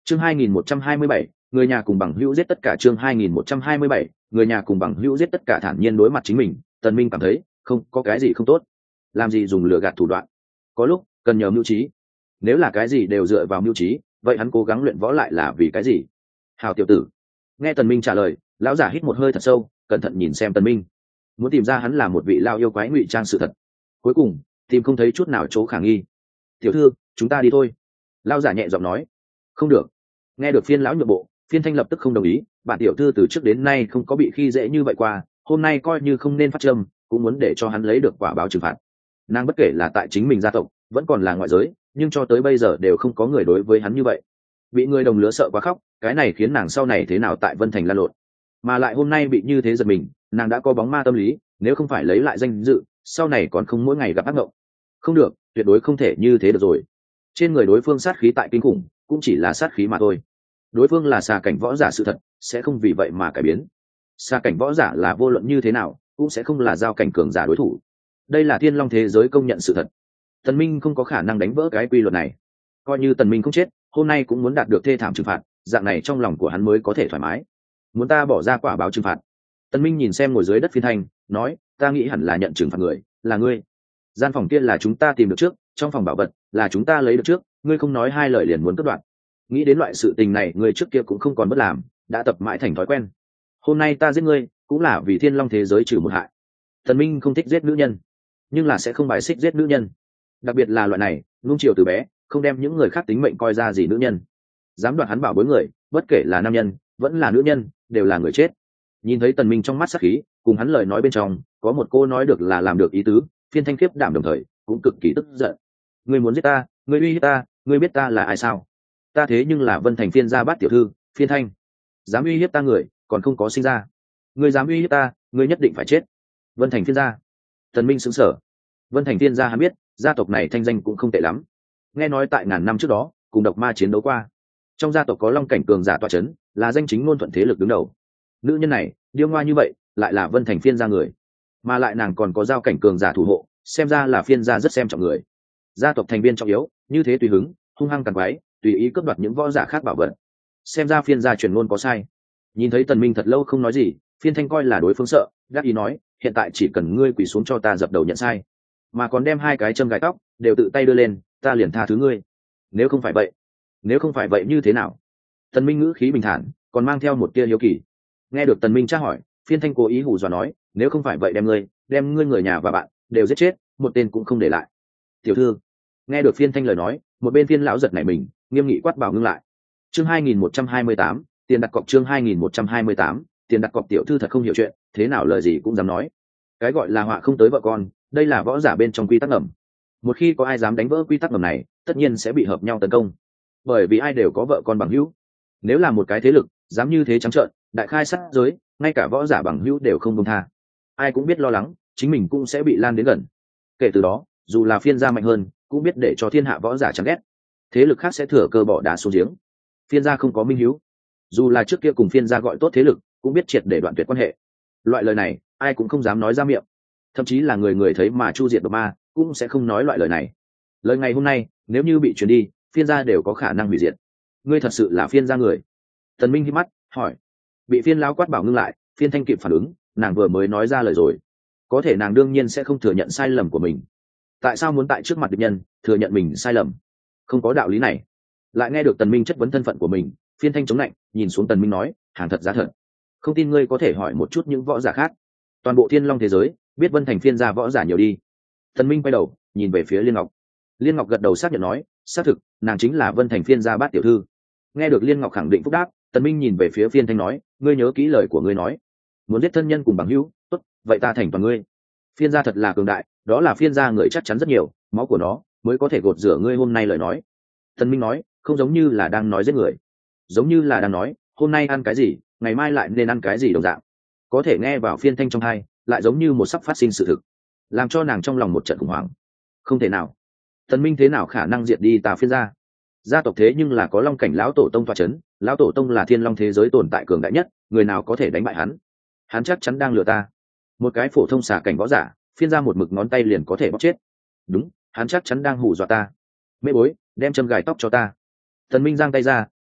Chương 2127, người nhà cùng bằng hữu giết tất cả. Chương 2127, người nhà cùng bằng hữu giết tất cả. Thản nhiên đối mặt chính mình, Tần Minh cảm thấy không có cái gì không tốt. Làm gì dùng lừa gạt thủ đoạn? Có lúc cần nhờ mưu trí. Nếu là cái gì đều dựa vào mưu trí, vậy hắn cố gắng luyện võ lại là vì cái gì? Hào tiểu tử. Nghe Tần Minh trả lời, lão giả hít một hơi thật sâu, cẩn thận nhìn xem Tần Minh, muốn tìm ra hắn là một vị lao yêu quái ngụy trang sự thật. Cuối cùng tìm không thấy chút nào chỗ khả nghi. Tiểu thư, chúng ta đi thôi. Lão giả nhẹ giọng nói. Không được. Nghe được Phiên lão nhượng bộ, Phiên Thanh lập tức không đồng ý. Bản tiểu thư từ trước đến nay không có bị khi dễ như vậy qua, hôm nay coi như không nên phát châm, cũng muốn để cho hắn lấy được quả báo trừng phạt. Nàng bất kể là tại chính mình gia tộc, vẫn còn là ngoại giới, nhưng cho tới bây giờ đều không có người đối với hắn như vậy. Bị người đồng lứa sợ quá khóc, cái này khiến nàng sau này thế nào tại Vân Thành lan lộn, mà lại hôm nay bị như thế giật mình, nàng đã có bóng ma tâm lý, nếu không phải lấy lại danh dự, sau này còn không mỗi ngày gặp ác mộng. Không được, tuyệt đối không thể như thế được rồi. Trên người đối phương sát khí tại kinh khủng, cũng chỉ là sát khí mà thôi. Đối phương là xà cảnh võ giả sự thật, sẽ không vì vậy mà cải biến. Xà cảnh võ giả là vô luận như thế nào, cũng sẽ không là giao cảnh cường giả đối thủ. Đây là Thiên Long thế giới công nhận sự thật. Tần Minh không có khả năng đánh vỡ cái quy luật này. Coi như Tần Minh không chết, hôm nay cũng muốn đạt được thê thảm trừng phạt, dạng này trong lòng của hắn mới có thể thoải mái. Muốn ta bỏ ra quả báo trừng phạt? Tần Minh nhìn xem ngồi dưới đất Phiên Thanh, nói, ta nghĩ hẳn là nhận trừng phạt người là ngươi. Gian phòng kia là chúng ta tìm được trước, trong phòng bảo vật là chúng ta lấy được trước, ngươi không nói hai lời liền muốn cắt đoạn. Nghĩ đến loại sự tình này, ngươi trước kia cũng không còn bất làm, đã tập mãi thành thói quen. Hôm nay ta giết ngươi, cũng là vì Thiên Long thế giới trừ một hại. Tần Minh không thích giết nữ nhân, nhưng là sẽ không bài xích giết nữ nhân, đặc biệt là loại này nuông chiều từ bé, không đem những người khác tính mệnh coi ra gì nữ nhân. Dám đoạt hắn bảo bối người, bất kể là nam nhân vẫn là nữ nhân, đều là người chết. Nhìn thấy Tần Minh trong mắt sát khí, cùng hắn lời nói bên trong có một cô nói được là làm được ý tứ, Phiên Thanh khiếp đảm đồng thời cũng cực kỳ tức giận. Ngươi muốn giết ta, ngươi uy hiếp ta, ngươi biết ta là ai sao? Ta thế nhưng là Vân Thành Phiên gia bát tiểu thư, Phiên Thanh. Dám uy hiếp ta người, còn không có sinh ra. Ngươi dám uy hiếp ta, ngươi nhất định phải chết. Vân Thành Phiên gia. Tần Minh sững sờ. Vân Thành Phiên gia hắn biết, gia tộc này thanh danh cũng không tệ lắm. Nghe nói tại ngàn năm trước đó, cùng độc ma chiến đấu qua. Trong gia tộc có long cảnh cường giả tọa chấn, là danh chính ngôn thuận thế lực đứng đầu. Nữ nhân này điêu ngoa như vậy, lại là Vân Thành Phiên gia người, mà lại nàng còn có giao cảnh cường giả thủ hộ, xem ra là Phiên gia rất xem trọng người. Gia tộc thành viên trọng yếu, như thế tùy hứng, hung hăng càn quái, tùy ý cướp đoạt những võ giả khác bảo vật. Xem ra Phiên gia truyền ngôn có sai. Nhìn thấy Tần Minh thật lâu không nói gì, Phiên Thanh coi là đối phương sợ, gác ý nói, hiện tại chỉ cần ngươi quỳ xuống cho ta dập đầu nhận sai, mà còn đem hai cái châm gài tóc đều tự tay đưa lên, ta liền tha thứ ngươi. Nếu không phải vậy như thế nào? Tần Minh ngữ khí bình thản, còn mang theo một tia hiếu kỳ. Nghe được Tần Minh tra hỏi, Phiên Thanh cố ý hù dọa nói, nếu không phải vậy đem ngươi người nhà và bạn đều giết chết, một tên cũng không để lại. Tiểu thư. Nghe được Phiên Thanh lời nói, một bên Phiên lão giật nảy mình, nghiêm nghị quát bảo ngưng lại. Chương 2128, tiền đặt cọc. Chương 2128, tiền đặt cọc. Tiểu thư thật không hiểu chuyện, thế nào lời gì cũng dám nói. Cái gọi là họa không tới vợ con, đây là võ giả bên trong quy tắc ngầm. Một khi có ai dám đánh vỡ quy tắc ngầm này, tất nhiên sẽ bị hợp nhau tấn công, bởi vì ai đều có vợ con bằng hữu. Nếu là một cái thế lực dám như thế trắng trợn đại khai sát giới, ngay cả võ giả bằng hữu đều không công tha, ai cũng biết lo lắng chính mình cũng sẽ bị lan đến gần. Kể từ đó, dù là Phiên gia mạnh hơn, cũng biết để cho thiên hạ võ giả chán ghét, thế lực khác sẽ thừa cơ bỏ đá xuống giếng. Phiên gia không có minh hữu, dù là trước kia cùng Phiên gia gọi tốt thế lực, cũng biết triệt để đoạn tuyệt quan hệ. Loại lời này ai cũng không dám nói ra miệng, thậm chí là người người thấy mà chu diệt độc ma cũng sẽ không nói loại lời này. Lời ngày hôm nay nếu như bị truyền đi, Phiên gia đều có khả năng hủy diệt. Ngươi thật sự là Phiên gia người? Tần Minh hí mắt hỏi. Bị Phiên lão quát bảo ngưng lại, Phiên Thanh kịp phản ứng, nàng vừa mới nói ra lời rồi, có thể nàng đương nhiên sẽ không thừa nhận sai lầm của mình. Tại sao muốn tại trước mặt địch nhân thừa nhận mình sai lầm? Không có đạo lý này. Lại nghe được Tần Minh chất vấn thân phận của mình, Phiên Thanh chống lạnh, nhìn xuống Tần Minh nói, hàng thật giá thật. Không tin ngươi có thể hỏi một chút những võ giả khác. Toàn bộ Thiên Long thế giới, biết Vân Thành Phiên gia võ giả nhiều đi. Tần Minh quay đầu, nhìn về phía Liên Ngọc. Liên Ngọc gật đầu xác nhận nói, xác thực, nàng chính là Vân Thành Phiên gia bát tiểu thư. Nghe được Liên Ngọc khẳng định phúc đáp, Tần Minh nhìn về phía Phiên Thanh nói, ngươi nhớ kỹ lời của ngươi nói, muốn giết thân nhân cùng bằng hữu, tốt, vậy ta thành toàn ngươi. Phiên gia thật là cường đại, đó là Phiên gia người chắc chắn rất nhiều, máu của nó mới có thể gột rửa ngươi hôm nay lời nói. Tần Minh nói, không giống như là đang nói giết người, giống như là đang nói, hôm nay ăn cái gì, ngày mai lại nên ăn cái gì đồng dạng. Có thể nghe vào Phiên Thanh trong tai, lại giống như một sắp phát sinh sự thực, làm cho nàng trong lòng một trận khủng hoảng. Không thể nào, Tần Minh thế nào khả năng diệt đi ta Phiên gia? Gia tộc thế nhưng là có long cảnh lão tổ tông tọa chấn, lão tổ tông là Thiên Long thế giới tồn tại cường đại nhất, người nào có thể đánh bại hắn? Hắn chắc chắn đang lừa ta. Một cái phổ thông xả cảnh võ giả, Phiên gia một mực ngón tay liền có thể bóc chết. Đúng, hắn chắc chắn đang hù dọa ta. Mễ bối, đem châm gài tóc cho ta. Tần Minh giang tay ra,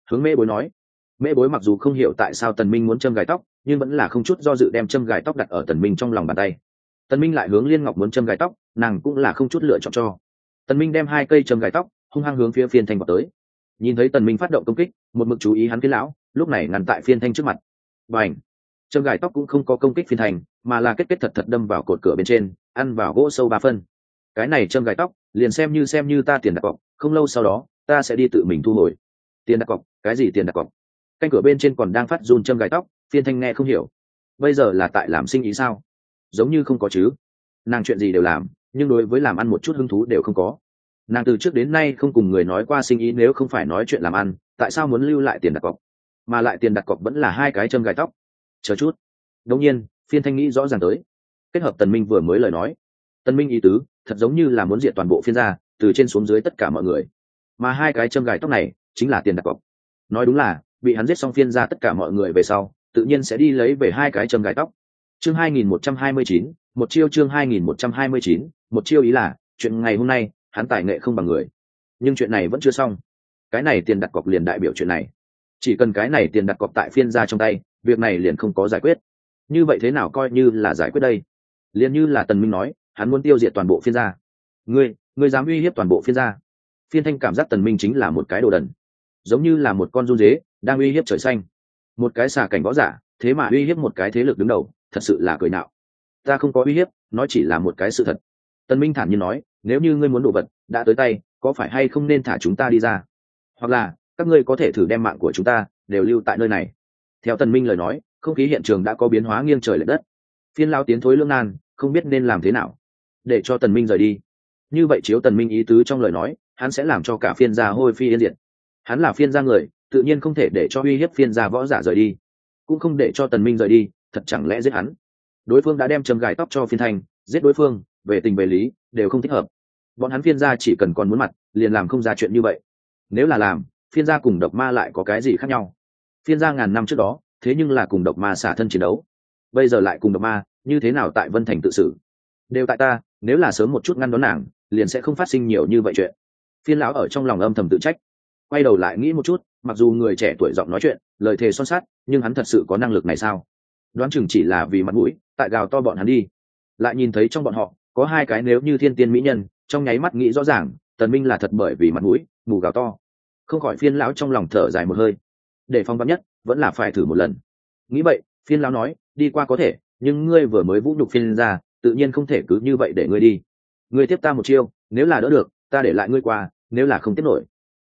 hướng mễ bối nói. Mễ bối mặc dù không hiểu tại sao tần minh muốn châm gài tóc, nhưng vẫn là không chút do dự đem châm gài tóc đặt ở tần minh trong lòng bàn tay. Tần minh lại hướng liên ngọc muốn châm gài tóc, nàng cũng là không chút lựa chọn cho. Tần minh đem 2 cây châm gài tóc hung hăng hướng phía phiên thanh vào tới. Nhìn thấy tần minh phát động công kích, một mực chú ý hắn phiên lão lúc này ngăn tại phiên thanh trước mặt. Bành! Châm gài tóc cũng không có công kích phiên thanh, mà là kết thật thật đâm vào cột cửa bên trên, ăn vào gỗ sâu 3 phân. Cái này châm gài tóc liền xem như ta tiền đặt cọc, không lâu sau đó ta sẽ đi tự mình thu hồi. Tiền đặt cọc? Cái gì tiền đặt cọc? Canh cửa bên trên còn đang phát run châm gài tóc, phiên thanh nghe không hiểu. Bây giờ là tại làm sinh ý sao? Giống như không có chứ. Nàng chuyện gì đều làm, nhưng đối với làm ăn một chút hứng thú đều không có. Nàng từ trước đến nay không cùng người nói qua sinh ý, nếu không phải nói chuyện làm ăn, tại sao muốn lưu lại tiền đặt cọc? Mà lại tiền đặt cọc vẫn là 2 cái châm gài tóc. Chờ chút. Đột nhiên, phiên thanh nghĩ rõ ràng tới. Kết hợp tần minh vừa mới lời nói, tần minh ý tứ thật giống như là muốn diệt toàn bộ phiên gia, từ trên xuống dưới tất cả mọi người. Mà 2 cái châm gài tóc này chính là tiền đặt cọc. Nói đúng là bị hắn giết xong phiên gia tất cả mọi người về sau, tự nhiên sẽ đi lấy về 2 cái châm gài tóc. Chương 2129, một chiêu. Chương 2129, một chiêu ý là chuyện ngày hôm nay hắn tài nghệ không bằng người, nhưng chuyện này vẫn chưa xong. Cái này tiền đặt cọc liền đại biểu chuyện này, chỉ cần cái này tiền đặt cọc tại phiên gia trong tay, việc này liền không có giải quyết. Như vậy thế nào coi như là giải quyết đây? Liền như là tần minh nói, hắn muốn tiêu diệt toàn bộ phiên gia. Ngươi dám uy hiếp toàn bộ phiên gia? Phiên thanh cảm giác tần minh chính là một cái đồ đần, giống như là một con run dế đang uy hiếp trời xanh. Một cái xà cảnh võ giả thế mà uy hiếp một cái thế lực đứng đầu, thật sự là cười nhạo. Ta không có uy hiếp, nó chỉ là một cái sự thật. Tần minh thản nhiên nói, nếu như ngươi muốn đồ vật đã tới tay, có phải hay không nên thả chúng ta đi ra, hoặc là các ngươi có thể thử đem mạng của chúng ta đều lưu tại nơi này. Theo tần minh lời nói, không khí hiện trường đã có biến hóa nghiêng trời lệch đất. Phiên lao tiến thối lưỡng nan, không biết nên làm thế nào để cho tần minh rời đi. Như vậy chiếu tần minh ý tứ trong lời nói, hắn sẽ làm cho cả phiên gia hôi phi yên diệt. Hắn là phiên gia người, tự nhiên không thể để cho uy hiếp phiên gia võ giả rời đi, cũng không để cho tần minh rời đi. Thật chẳng lẽ giết hắn? Đối phương đã đem châm gài tóc cho phiên thanh, giết đối phương về tình về lý đều không thích hợp. Bọn hắn phiên gia chỉ cần còn muốn mặt, liền làm không ra chuyện như vậy. Nếu là làm, phiên gia cùng độc ma lại có cái gì khác nhau? Phiên gia ngàn năm trước đó thế nhưng là cùng độc ma xả thân chiến đấu, bây giờ lại cùng độc ma, như thế nào tại Vân Thành tự xử? Đều tại ta, nếu là sớm một chút ngăn đón nàng, liền sẽ không phát sinh nhiều như vậy chuyện. Phiên lão ở trong lòng âm thầm tự trách. Quay đầu lại nghĩ một chút, mặc dù người trẻ tuổi giọng nói chuyện lời thề son sắt, nhưng hắn thật sự có năng lực này sao? Đoán chừng chỉ là vì mặt mũi, tại gào to bọn hắn đi. Lại nhìn thấy trong bọn họ có 2 cái nếu như thiên tiên mỹ nhân, trong nháy mắt nghĩ rõ ràng tần minh là thật bởi vì mặt mũi mù gào to. Không khỏi phiên lão trong lòng thở dài một hơi. Để phong vắn nhất vẫn là phải thử một lần. Nghĩ vậy, phiên lão nói, đi qua có thể, nhưng ngươi vừa mới vũ nhục phiên gia, tự nhiên không thể cứ như vậy để ngươi đi. Ngươi tiếp ta một chiêu, nếu là đỡ được, ta để lại ngươi qua, nếu là không tiếp nổi,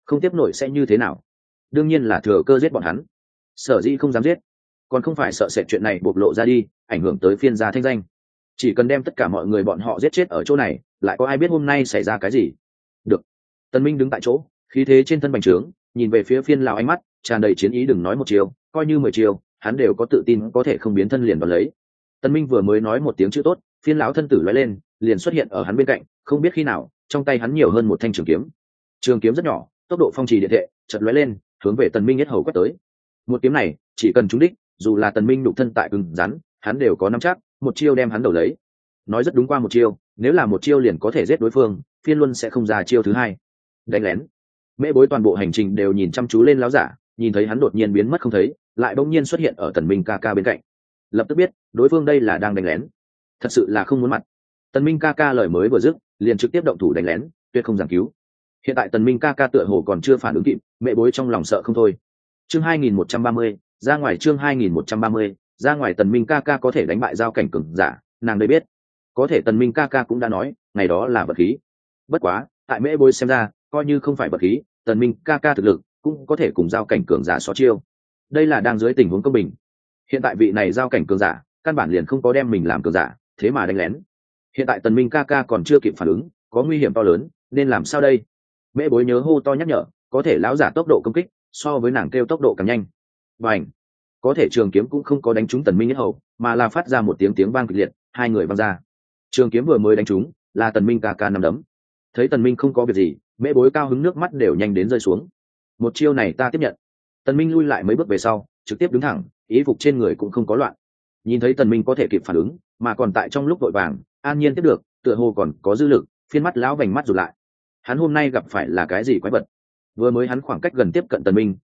sẽ như thế nào? Đương nhiên là thừa cơ giết bọn hắn. Sở dĩ không dám giết, còn không phải sợ sệt chuyện này bộc lộ ra đi, ảnh hưởng tới phiên gia thanh danh. Chỉ cần đem tất cả mọi người bọn họ giết chết ở chỗ này, lại có ai biết hôm nay xảy ra cái gì? Được. Tần Minh đứng tại chỗ, khí thế trên thân bành trướng, nhìn về phía phiên lão, ánh mắt tràn đầy chiến ý. Đừng nói một chiêu, coi như 10 chiêu, hắn đều có tự tin có thể không biến thân liền đón lấy. Tần Minh vừa mới nói một tiếng chữ tốt, phiên lão thân tử lóe lên, liền xuất hiện ở hắn bên cạnh. Không biết khi nào, trong tay hắn nhiều hơn một thanh trường kiếm. Trường kiếm rất nhỏ, tốc độ phong trì điện thệ, chợt lóe lên, hướng về Tần Minh nhất hầu quét tới. Một kiếm này, chỉ cần trúng đích, dù là Tần Minh nhục thân tại cứng rắn, hắn đều có nắm chắc, một chiêu đem hắn đầu lấy. Nói rất đúng, qua một chiêu, nếu là một chiêu liền có thể giết đối phương, phiên luân sẽ không ra chiêu thứ hai. Đánh lén. Mễ Bối toàn bộ hành trình đều nhìn chăm chú lên lão giả, nhìn thấy hắn đột nhiên biến mất không thấy, lại bỗng nhiên xuất hiện ở Tần Minh ca ca bên cạnh, lập tức biết đối phương đây là đang đánh lén. Thật sự là không muốn mặt. Tần Minh ca ca lời mới vừa dứt, liền trực tiếp động thủ đánh lén, tuyệt không giảng cứu. Hiện tại Tần Minh ca ca tựa hồ còn chưa phản ứng kịp, Mễ Bối trong lòng sợ không thôi. Chương 2130, ra ngoài. Chương 2130, ra ngoài. Tần Minh ca ca có thể đánh bại giao cảnh cường giả, nàng đây biết. Có thể Tần Minh ca ca cũng đã nói, ngày đó là vật khí. Bất quá, tại Mễ Bối xem ra, coi như không phải vật khí, Tần Minh ca ca thực lực cũng có thể cùng giao cảnh cường giả so chiêu. Đây là đang dưới tình huống công bình. Hiện tại vị này giao cảnh cường giả, căn bản liền không có đem mình làm cường giả, thế mà đánh lén. Hiện tại Tần Minh ca ca còn chưa kịp phản ứng, có nguy hiểm to lớn, nên làm sao đây? Mễ Bối nhớ hô to nhắc nhở, có thể lão giả tốc độ công kích so với nàng kêu tốc độ càng nhanh. Bành! Có thể trường kiếm cũng không có đánh trúng Tần Minh nhất hầu, mà là phát ra một tiếng vang kịch liệt, 2 người văng ra. Trường kiếm vừa mới đánh trúng, là Tần Minh ca ca nắm đấm. Thấy Tần Minh không có việc gì, Mễ Bối cao hứng nước mắt đều nhanh đến rơi xuống. Một chiêu này ta tiếp nhận. Tần Minh lui lại mấy bước về sau, trực tiếp đứng thẳng, ý phục trên người cũng không có loạn. Nhìn thấy Tần Minh có thể kịp phản ứng, mà còn tại trong lúc vội vàng, an nhiên tiếp được, tựa hồ còn có dư lực, phiên mắt lão vành mắt rụt lại. Hắn hôm nay gặp phải là cái gì quái vật? Vừa mới hắn khoảng cách gần tiếp cận Tần Minh,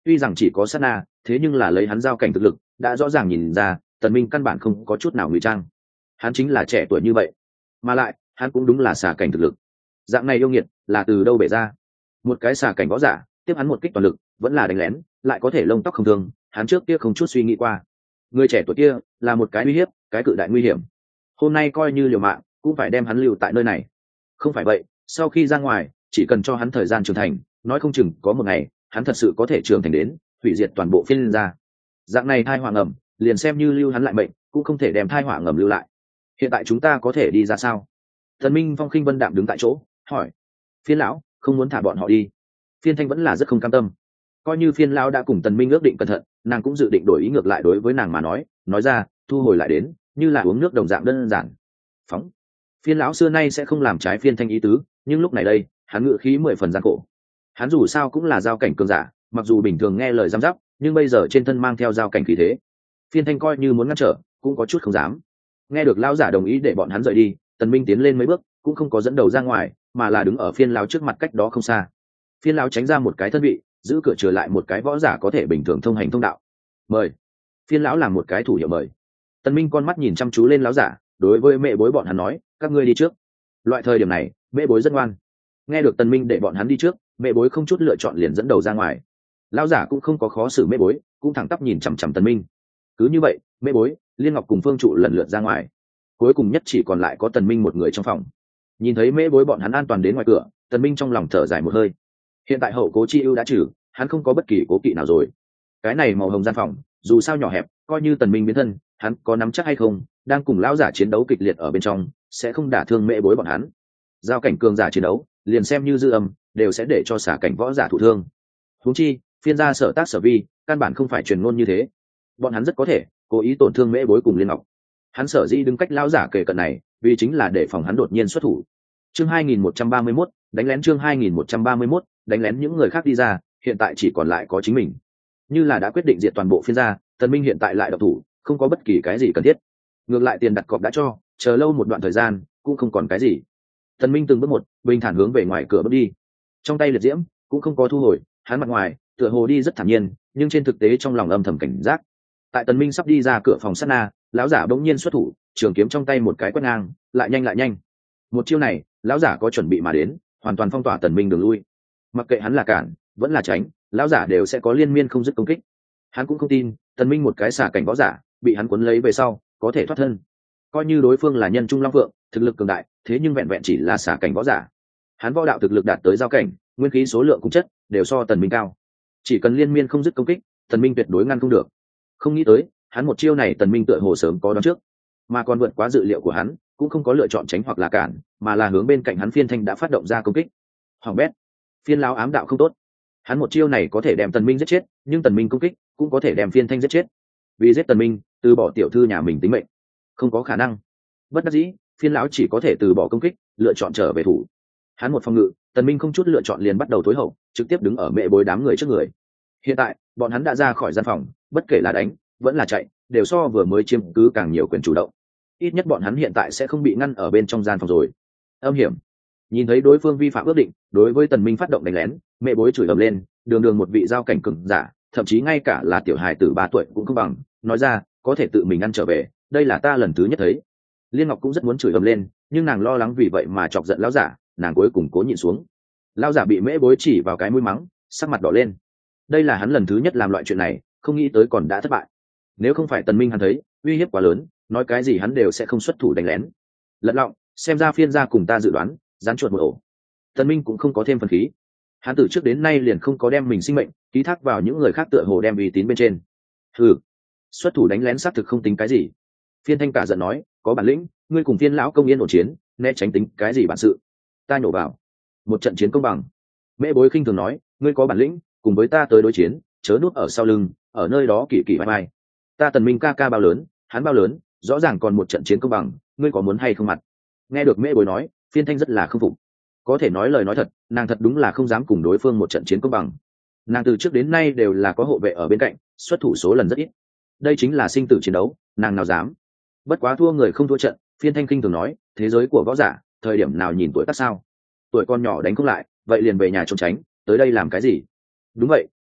tuy rằng chỉ có sát na, thế nhưng là lấy hắn giao cảnh thực lực đã rõ ràng nhìn ra tần minh căn bản không có chút nào ngụy trang. Hắn chính là trẻ tuổi như vậy, mà lại hắn cũng đúng là xà cảnh thực lực. Dạng này yêu nghiệt là từ đâu bể ra? Một cái xà cảnh võ giả tiếp hắn một kích toàn lực, vẫn là đánh lén, lại có thể lông tóc không thương, hắn trước kia không chút suy nghĩ qua. Người trẻ tuổi kia là một cái uy hiếp, cái cự đại nguy hiểm. Hôm nay coi như liều mạng cũng phải đem hắn lưu tại nơi này. Không phải vậy, sau khi ra ngoài, chỉ cần cho hắn thời gian trưởng thành, nói không chừng có một ngày hắn thật sự có thể trưởng thành đến hủy diệt toàn bộ phiên gia. Dạng này thai họa ngầm, liền xem như lưu hắn lại mệnh, cũng không thể đem thai họa ngầm lưu lại. Hiện tại chúng ta có thể đi ra sao? Thần Minh phong khinh vân đạm đứng tại chỗ hỏi. Phiên lão không muốn thả bọn họ đi. Phiên Thanh vẫn là rất không cam tâm. Coi như Phiên lão đã cùng Tần Minh ước định cẩn thận, nàng cũng dự định đổi ý ngược lại đối với nàng mà nói ra thu hồi lại đến như là uống nước đồng dạng đơn giản. Phóng. Phiên lão xưa nay sẽ không làm trái Phiên Thanh ý tứ, nhưng lúc này đây hắn ngự khí 10 phần gian khổ. Hắn dù sao cũng là giao cảnh cường giả, mặc dù bình thường nghe lời giam giáp, nhưng bây giờ trên thân mang theo giao cảnh khí thế. Phiên Thanh coi như muốn ngăn trở cũng có chút không dám. Nghe được lão giả đồng ý để bọn hắn rời đi, Tần Minh tiến lên mấy bước, cũng không có dẫn đầu ra ngoài, mà là đứng ở Phiên lão trước mặt cách đó không xa. Phiên lão tránh ra một cái thân vị, giữ cửa trở lại một cái võ giả có thể bình thường thông hành thông đạo. Mời. Phiên lão làm một cái thủ hiệu mời. Tần Minh con mắt nhìn chăm chú lên lão giả, đối với mẹ bối bọn hắn nói, các ngươi đi trước. Loại thời điểm này, mẹ bối rất ngoan. Nghe được Tần Minh để bọn hắn đi trước, mẹ bối không chút lựa chọn liền dẫn đầu ra ngoài. Lão giả cũng không có khó xử mẹ bối, cũng thẳng tắp nhìn chằm chằm Tần Minh. Cứ như vậy, mẹ bối, Liên Ngọc cùng Phương Trụ lần lượt ra ngoài. Cuối cùng nhất chỉ còn lại có Tần Minh một người trong phòng. Nhìn thấy mẹ bối bọn hắn an toàn đến ngoài cửa, Tần Minh trong lòng thở dài một hơi. Hiện tại hậu cố chi ưu đã trừ, hắn không có bất kỳ cố kỵ nào rồi. Cái này màu hồng gian phòng, dù sao nhỏ hẹp, coi như Tần Minh biến thân, hắn có nắm chắc hay không, đang cùng lão giả chiến đấu kịch liệt ở bên trong, sẽ không đả thương mẹ bối bọn hắn. Giao cảnh cường giả chiến đấu, liền xem như dư âm, đều sẽ để cho xả cảnh võ giả thụ thương. Huống chi, Phiên gia sở tác sở vi, căn bản không phải truyền ngôn như thế. Bọn hắn rất có thể cố ý tổn thương mẹ bối cùng Liên Ngọc. Hắn sở dĩ đứng cách lão giả kề cận này, vì chính là để phòng hắn đột nhiên xuất thủ. Chương 2131, đánh lén chương 2131, đánh lén những người khác đi ra, hiện tại chỉ còn lại có chính mình. Như là đã quyết định diệt toàn bộ Phiên gia, Tần Minh hiện tại lại độc thủ, không có bất kỳ cái gì cần thiết. Ngược lại tiền đặt cọc đã cho, chờ lâu một đoạn thời gian, cũng không còn cái gì. Tần Minh từng bước một, bình thản hướng về ngoài cửa bước đi. Trong tay liệt diễm cũng không có thu hồi, hắn mặt ngoài tựa hồ đi rất thản nhiên, nhưng trên thực tế trong lòng âm thầm cảnh giác. Tại Tần Minh sắp đi ra cửa phòng sát na, lão giả bỗng nhiên xuất thủ, trường kiếm trong tay một cái quét ngang, lại nhanh lại nhanh. Một chiêu này, lão giả có chuẩn bị mà đến, hoàn toàn phong tỏa Tần Minh đường lui. Mặc kệ hắn là cản, vẫn là tránh, lão giả đều sẽ có liên miên không dứt công kích. Hắn cũng không tin, Tần Minh một cái xả cảnh võ giả, bị hắn cuốn lấy về sau, có thể thoát thân. Coi như đối phương là nhân trung long phượng, thực lực cường đại, thế nhưng vẹn vẹn chỉ là xả cảnh võ giả. Hắn võ đạo thực lực đạt tới giao cảnh, nguyên khí số lượng cũng chất, đều so Tần Minh cao. Chỉ cần liên miên không dứt công kích, Tần Minh tuyệt đối ngăn không được. Không nghĩ tới, hắn một chiêu này Tần Minh tựa hồ sớm có đoán trước, mà còn vượt quá dự liệu của hắn, cũng không có lựa chọn tránh hoặc là cản, mà là hướng bên cạnh hắn Phiên Thanh đã phát động ra công kích. Hoàng bét, Phiên lão ám đạo không tốt. Hắn một chiêu này có thể đem Tần Minh giết chết, nhưng Tần Minh công kích cũng có thể đem Phiên Thanh giết chết. Vì giết Tần Minh, từ bỏ tiểu thư nhà mình tính mệnh, không có khả năng. Bất đắc dĩ, Phiên lão chỉ có thể từ bỏ công kích, lựa chọn trở về thủ. Hắn một phòng ngự, Tần Minh không chút lựa chọn liền bắt đầu tối hậu, trực tiếp đứng ở mẹ bối đám người trước người. Hiện tại, bọn hắn đã ra khỏi gian phòng, bất kể là đánh, vẫn là chạy, đều so vừa mới chiếm cứ càng nhiều quyền chủ động. Ít nhất bọn hắn hiện tại sẽ không bị ngăn ở bên trong gian phòng rồi. Âm hiểm. Nhìn thấy đối phương vi phạm ước định, đối với Tần Minh phát động đánh lén, mẹ bối chửi ầm lên, đường đường một vị giao cảnh cường giả, thậm chí ngay cả là tiểu hài tử 3 tuổi cũng không bằng, nói ra, có thể tự mình ăn trở về, đây là ta lần thứ nhất thấy. Liên Ngọc cũng rất muốn chửi ầm lên, nhưng nàng lo lắng vì vậy mà chọc giận lão giả, nàng cuối cùng cố nhịn xuống. Lão giả bị mễ bối chỉ vào cái mũi mắng, sắc mặt đỏ lên. Đây là hắn lần thứ nhất làm loại chuyện này, không nghĩ tới còn đã thất bại. Nếu không phải Tần Minh hắn thấy uy hiếp quá lớn, nói cái gì hắn đều sẽ không xuất thủ đánh lén. Lật lọng, xem ra Phiên gia cùng ta dự đoán, rắn chuột một ổ. Tần Minh cũng không có thêm phần khí. Hắn từ trước đến nay liền không có đem mình sinh mệnh ký thác vào những người khác, tựa hồ đem uy tín bên trên. Hừ, xuất thủ đánh lén xác thực không tính cái gì. Phiên Thanh cả giận nói, có bản lĩnh, ngươi cùng Phiên lão công yên ổn chiến, né tránh tính cái gì bản sự. Ta nhổ vào, một trận chiến công bằng. Mễ bối khinh thường nói, ngươi có bản lĩnh, cùng với ta tới đối chiến, chớ núp ở sau lưng, ở nơi đó kỳ kỳ vai vai. Ta Tần Minh ca ca bao lớn, hắn bao lớn, rõ ràng còn một trận chiến công bằng, ngươi có muốn hay không mặt? Nghe được Mễ bối nói, Phiên Thanh rất là không phục. Có thể nói lời nói thật, nàng thật đúng là không dám cùng đối phương một trận chiến công bằng. Nàng từ trước đến nay đều là có hộ vệ ở bên cạnh, xuất thủ số lần rất ít. Đây chính là sinh tử chiến đấu, nàng nào dám? Bất quá thua người không thua trận, Phiên Thanh khinh thường nói, thế giới của võ giả, thời điểm nào nhìn tuổi tác sao? Tuổi con nhỏ đánh không lại, vậy liền về nhà trốn tránh, tới đây làm cái gì? Đúng vậy,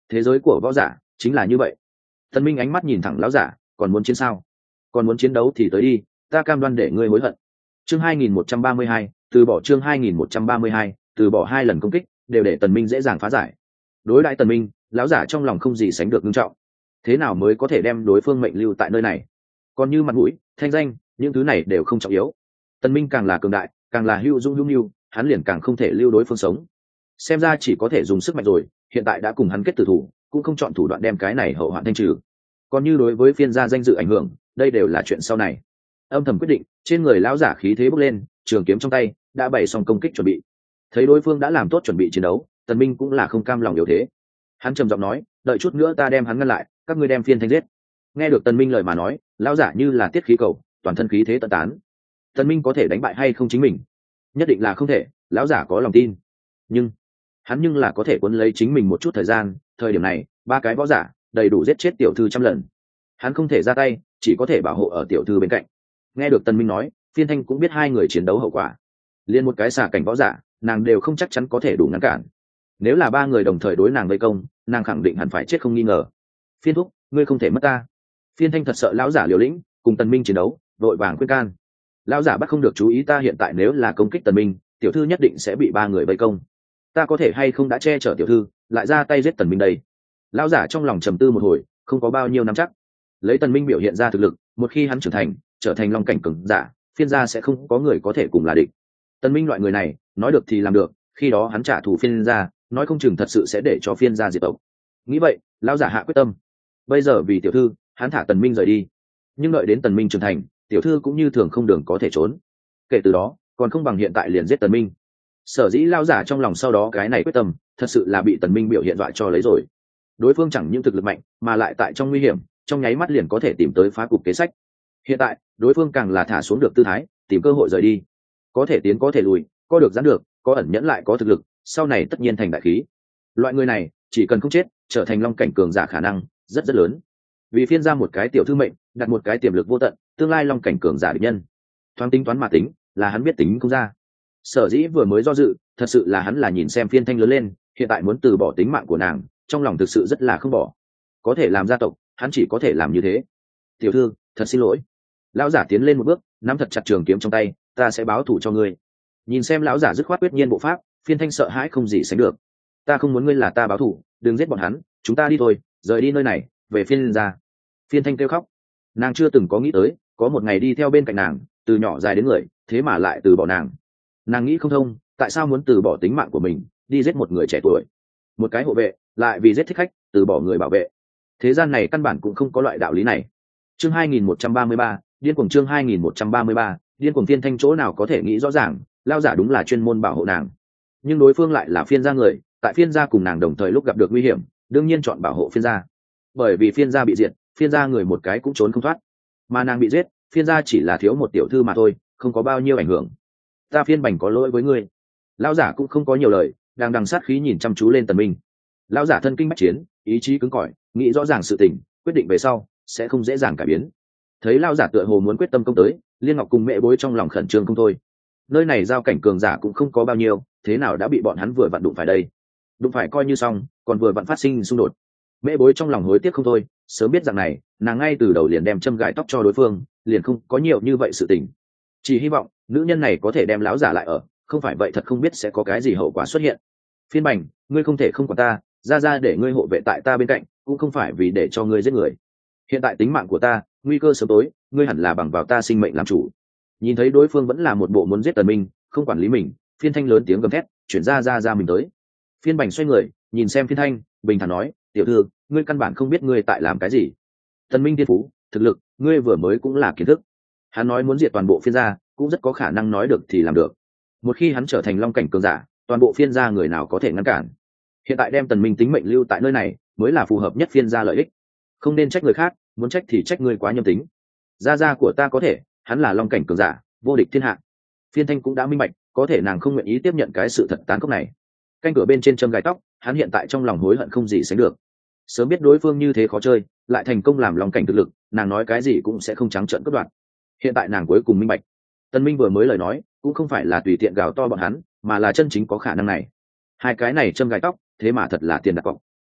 thế giới của võ giả chính là như vậy. Tần Minh ánh mắt nhìn thẳng lão giả, còn muốn chiến sao? Còn muốn chiến đấu thì tới đi, ta cam đoan để ngươi hối hận. Chương 2132, từ bỏ chương 2132, từ bỏ 2 lần công kích, đều để Tần Minh dễ dàng phá giải. Đối đãi Tần Minh, lão giả trong lòng không gì sánh được nghiêm trọng. Thế nào mới có thể đem đối phương mệnh lưu tại nơi này? Còn như mặt mũi, thanh danh, những thứ này đều không trọng yếu. Tần Minh càng là cường đại, càng là hữu dung hữu nhu, hắn liền càng không thể lưu đối phương sống. Xem ra chỉ có thể dùng sức mạnh rồi, hiện tại đã cùng hắn kết tử thủ, cũng không chọn thủ đoạn đem cái này hậu hoạn thanh trừ. Còn như đối với phiên gia danh dự ảnh hưởng, đây đều là chuyện sau này. Âm thầm quyết định, trên người lão giả khí thế bốc lên, trường kiếm trong tay đã bày xong công kích chuẩn bị. Thấy đối phương đã làm tốt chuẩn bị chiến đấu, Tần Minh cũng là không cam lòng yếu thế. Hắn trầm giọng nói, đợi chút nữa ta đem hắn ngăn lại, các ngươi đem phiên thanh giết. Nghe được Tần Minh lời mà nói, lão giả như là tiết khí cầu, toàn thân khí thế tận tán. Tần Minh có thể đánh bại hay không chính mình? Nhất định là không thể, lão giả có lòng tin. Nhưng hắn là có thể cuốn lấy chính mình một chút thời gian, thời điểm này, 3 cái võ giả đầy đủ giết chết tiểu thư trăm lần. Hắn không thể ra tay, chỉ có thể bảo hộ ở tiểu thư bên cạnh. Nghe được Tần Minh nói, Phiên Thanh cũng biết 2 người chiến đấu hậu quả. Liên một cái xả cảnh võ giả, nàng đều không chắc chắn có thể đủ ngăn cản. Nếu là 3 người đồng thời đối nàng vây công, nàng khẳng định hẳn phải chết không nghi ngờ. Phiên thúc, ngươi không thể mất ta. Phiên Thanh thật sợ lão giả liều lĩnh, cùng Tần Minh chiến đấu, vội vàng khuyên can. Lão giả bắt không được chú ý ta hiện tại nếu là công kích Tần Minh, tiểu thư nhất định sẽ bị 3 người vây công. Ta có thể hay không đã che chở tiểu thư, lại ra tay giết Tần Minh đây? Lão giả trong lòng trầm tư một hồi, không có bao nhiêu nắm chắc. Lấy Tần Minh biểu hiện ra thực lực, một khi hắn trưởng thành, trở thành long cảnh cường giả, phiên gia sẽ không có người có thể cùng là địch. Tần Minh loại người này, nói được thì làm được, khi đó hắn trả thù phiên gia, nói không chừng thật sự sẽ để cho phiên gia diệt tộc. Nghĩ vậy, lão giả hạ quyết tâm. Bây giờ vì tiểu thư, hắn thả Tần Minh rời đi. Nhưng đợi đến Tần Minh trưởng thành, tiểu thư cũng như thường không đường có thể trốn. Kể từ đó, còn không bằng hiện tại liền giết Tần Minh. Sở dĩ lão giả trong lòng sau đó cái này quyết tâm, thật sự là bị Tần Minh biểu hiện dọa cho lấy rồi. Đối phương chẳng những thực lực mạnh, mà lại tại trong nguy hiểm, trong nháy mắt liền có thể tìm tới phá cục kế sách. Hiện tại, đối phương càng là thả xuống được tư thái, tìm cơ hội rời đi. Có thể tiến có thể lùi, có được giãn được, có ẩn nhẫn lại có thực lực, sau này tất nhiên thành đại khí. Loại người này, chỉ cần không chết, trở thành long cảnh cường giả khả năng rất rất lớn. Vì phiên ra một cái tiểu thư mệnh, đặt một cái tiềm lực vô tận, tương lai long cảnh cường giả địch nhân. Thoáng tính toán mà tính, là hắn biết tính không ra. Sở dĩ vừa mới do dự, thật sự là hắn là nhìn xem Phiên Thanh lớn lên, hiện tại muốn từ bỏ tính mạng của nàng, trong lòng thực sự rất là không bỏ. Có thể làm gia tộc, hắn chỉ có thể làm như thế. Tiểu thư, thật xin lỗi. Lão giả tiến lên một bước, nắm thật chặt trường kiếm trong tay, ta sẽ báo thù cho ngươi. Nhìn xem lão giả dứt khoát quyết nhiên bộ pháp, Phiên Thanh sợ hãi không gì sánh được. Ta không muốn ngươi là ta báo thù, đừng giết bọn hắn, chúng ta đi thôi, rời đi nơi này, về Phiên gia. Phiên Thanh kêu khóc. Nàng chưa từng có nghĩ tới, có một ngày đi theo bên cạnh nàng, từ nhỏ dài đến người, thế mà lại từ bỏ nàng. Nàng nghĩ không thông, tại sao muốn từ bỏ tính mạng của mình, đi giết một người trẻ tuổi, một cái hộ vệ, lại vì giết thích khách, từ bỏ người bảo vệ. Thế gian này căn bản cũng không có loại đạo lý này. Chương 2133, điên cuồng chương 2133, điên cuồng. Phiên Thanh chỗ nào có thể nghĩ rõ ràng, lao giả đúng là chuyên môn bảo hộ nàng, nhưng đối phương lại là phiên gia người, tại phiên gia cùng nàng đồng thời lúc gặp được nguy hiểm, đương nhiên chọn bảo hộ phiên gia. Bởi vì phiên gia bị diệt, phiên gia người một cái cũng trốn không thoát, mà nàng bị giết, phiên gia chỉ là thiếu một tiểu thư mà thôi, không có bao nhiêu ảnh hưởng. Ta Phiên Bành có lỗi với ngươi. Lão giả cũng không có nhiều lời, đang đằng sát khí nhìn chăm chú lên Tần Minh. Lão giả thân kinh bách chiến, ý chí cứng cỏi, nghĩ rõ ràng sự tình, quyết định về sau sẽ không dễ dàng cải biến. Thấy lão giả tựa hồ muốn quyết tâm công tới, Liên Ngọc cùng Mẹ Bối trong lòng khẩn trương không thôi. Nơi này giao cảnh cường giả cũng không có bao nhiêu, thế nào đã bị bọn hắn vừa vặn đụng phải đây? Đụng phải coi như xong, còn vừa vặn phát sinh xung đột. Mẹ Bối trong lòng hối tiếc không thôi, sớm biết rằng này, nàng ngay từ đầu liền đem châm gài tóc cho đối phương, liền không có nhiều như vậy sự tình. Chỉ hy vọng nữ nhân này có thể đem lão giả lại ở, không phải vậy thật không biết sẽ có cái gì hậu quả xuất hiện. Phiên Bành, ngươi không thể không quản ta, ra để ngươi hộ vệ tại ta bên cạnh, cũng không phải vì để cho ngươi giết người. Hiện tại tính mạng của ta, nguy cơ sớm tối, ngươi hẳn là bằng vào ta sinh mệnh làm chủ. Nhìn thấy đối phương vẫn là một bộ muốn giết Tần Minh, không quản lý mình, Phiên Thanh lớn tiếng gầm thét, chuyển ra mình tới. Phiên Bành xoay người, nhìn xem Phiên Thanh, bình thản nói, tiểu thư, ngươi căn bản không biết ngươi tại làm cái gì. Tần Minh thiên phú, thực lực, ngươi vừa mới cũng là kiến thức. Hắn nói muốn diệt toàn bộ phiên gia, cũng rất có khả năng nói được thì làm được. Một khi hắn trở thành long cảnh cường giả, toàn bộ phiên gia người nào có thể ngăn cản. Hiện tại đem Tần Minh tính mệnh lưu tại nơi này, mới là phù hợp nhất phiên gia lợi ích. Không nên trách người khác, muốn trách thì trách ngươi quá nhầm tính. Gia của ta có thể, hắn là long cảnh cường giả, vô địch thiên hạ. Phiên Thanh cũng đã minh bạch, có thể nàng không nguyện ý tiếp nhận cái sự thật tán khốc này. Canh cửa bên trên châm gai tóc, hắn hiện tại trong lòng hối hận không gì sánh được. Sớm biết đối phương như thế khó chơi, lại thành công làm long cảnh thực lực, nàng nói cái gì cũng sẽ không trắng trợn cướp đoạt. Hiện tại nàng cuối cùng minh bạch, Tần Minh vừa mới lời nói cũng không phải là tùy tiện gào to bọn hắn, mà là chân chính có khả năng này. 2 cái này châm gai tóc, thế mà thật là tiền đặt cọc.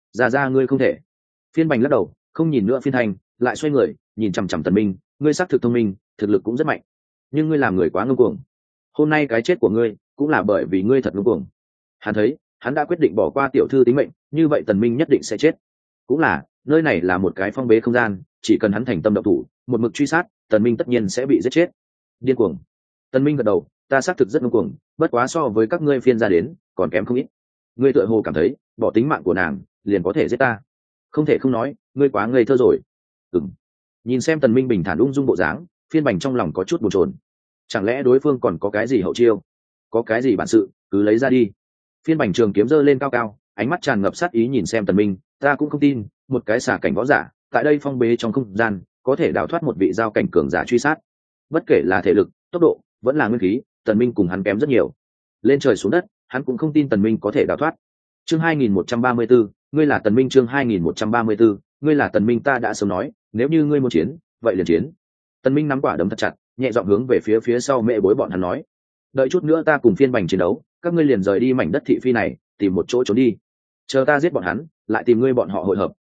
Ra ngươi không thể. Phiên Bành lắc đầu, không nhìn nữa Phiên Thanh, lại xoay người nhìn chằm chằm Tần Minh, ngươi xác thực thông minh, thực lực cũng rất mạnh, nhưng ngươi làm người quá ngông cuồng. Hôm nay cái chết của ngươi cũng là bởi vì ngươi thật ngông cuồng. Hắn thấy hắn đã quyết định bỏ qua tiểu thư tính mệnh, như vậy Tần Minh nhất định sẽ chết. Cũng là, nơi này là một cái phong bế không gian, chỉ cần hắn thành tâm động thủ, một mực truy sát, Tần Minh tất nhiên sẽ bị giết chết. Điên cuồng. Tần Minh gật đầu, ta xác thực rất ngông cuồng, bất quá so với các ngươi Phiên gia đến, còn kém không ít. Ngươi tựa hồ cảm thấy, bỏ tính mạng của nàng, liền có thể giết ta. Không thể không nói, ngươi quá ngây thơ rồi. Nhìn xem Tần Minh bình thản ung dung bộ dáng, Phiên Bành trong lòng có chút bồn chồn. Chẳng lẽ đối phương còn có cái gì hậu chiêu, có cái gì bản sự, cứ lấy ra đi. Phiên Bành trường kiếm giơ lên cao cao, ánh mắt tràn ngập sát ý nhìn xem Tần Minh, ta cũng không tin, một cái xả cảnh võ giả, tại đây phong bế trong không gian, có thể đào thoát một vị giao cảnh cường giả truy sát. Bất kể là thể lực, tốc độ, vẫn là nguyên khí, Tần Minh cùng hắn kém rất nhiều. Lên trời xuống đất, hắn cũng không tin Tần Minh có thể đào thoát. Chương 2134, ngươi là Tần Minh. Chương 2134, ngươi là Tần Minh. Ta đã sớm nói, nếu như ngươi muốn chiến, vậy liền chiến. Tần Minh nắm quả đấm thật chặt, nhẹ giọng hướng về phía sau Mễ Bối bọn hắn nói, đợi chút nữa ta cùng Phiên Bành chiến đấu, các ngươi liền rời đi mảnh đất thị phi này, tìm một chỗ trốn đi, chờ ta giết bọn hắn, lại tìm ngươi bọn họ hội hợp.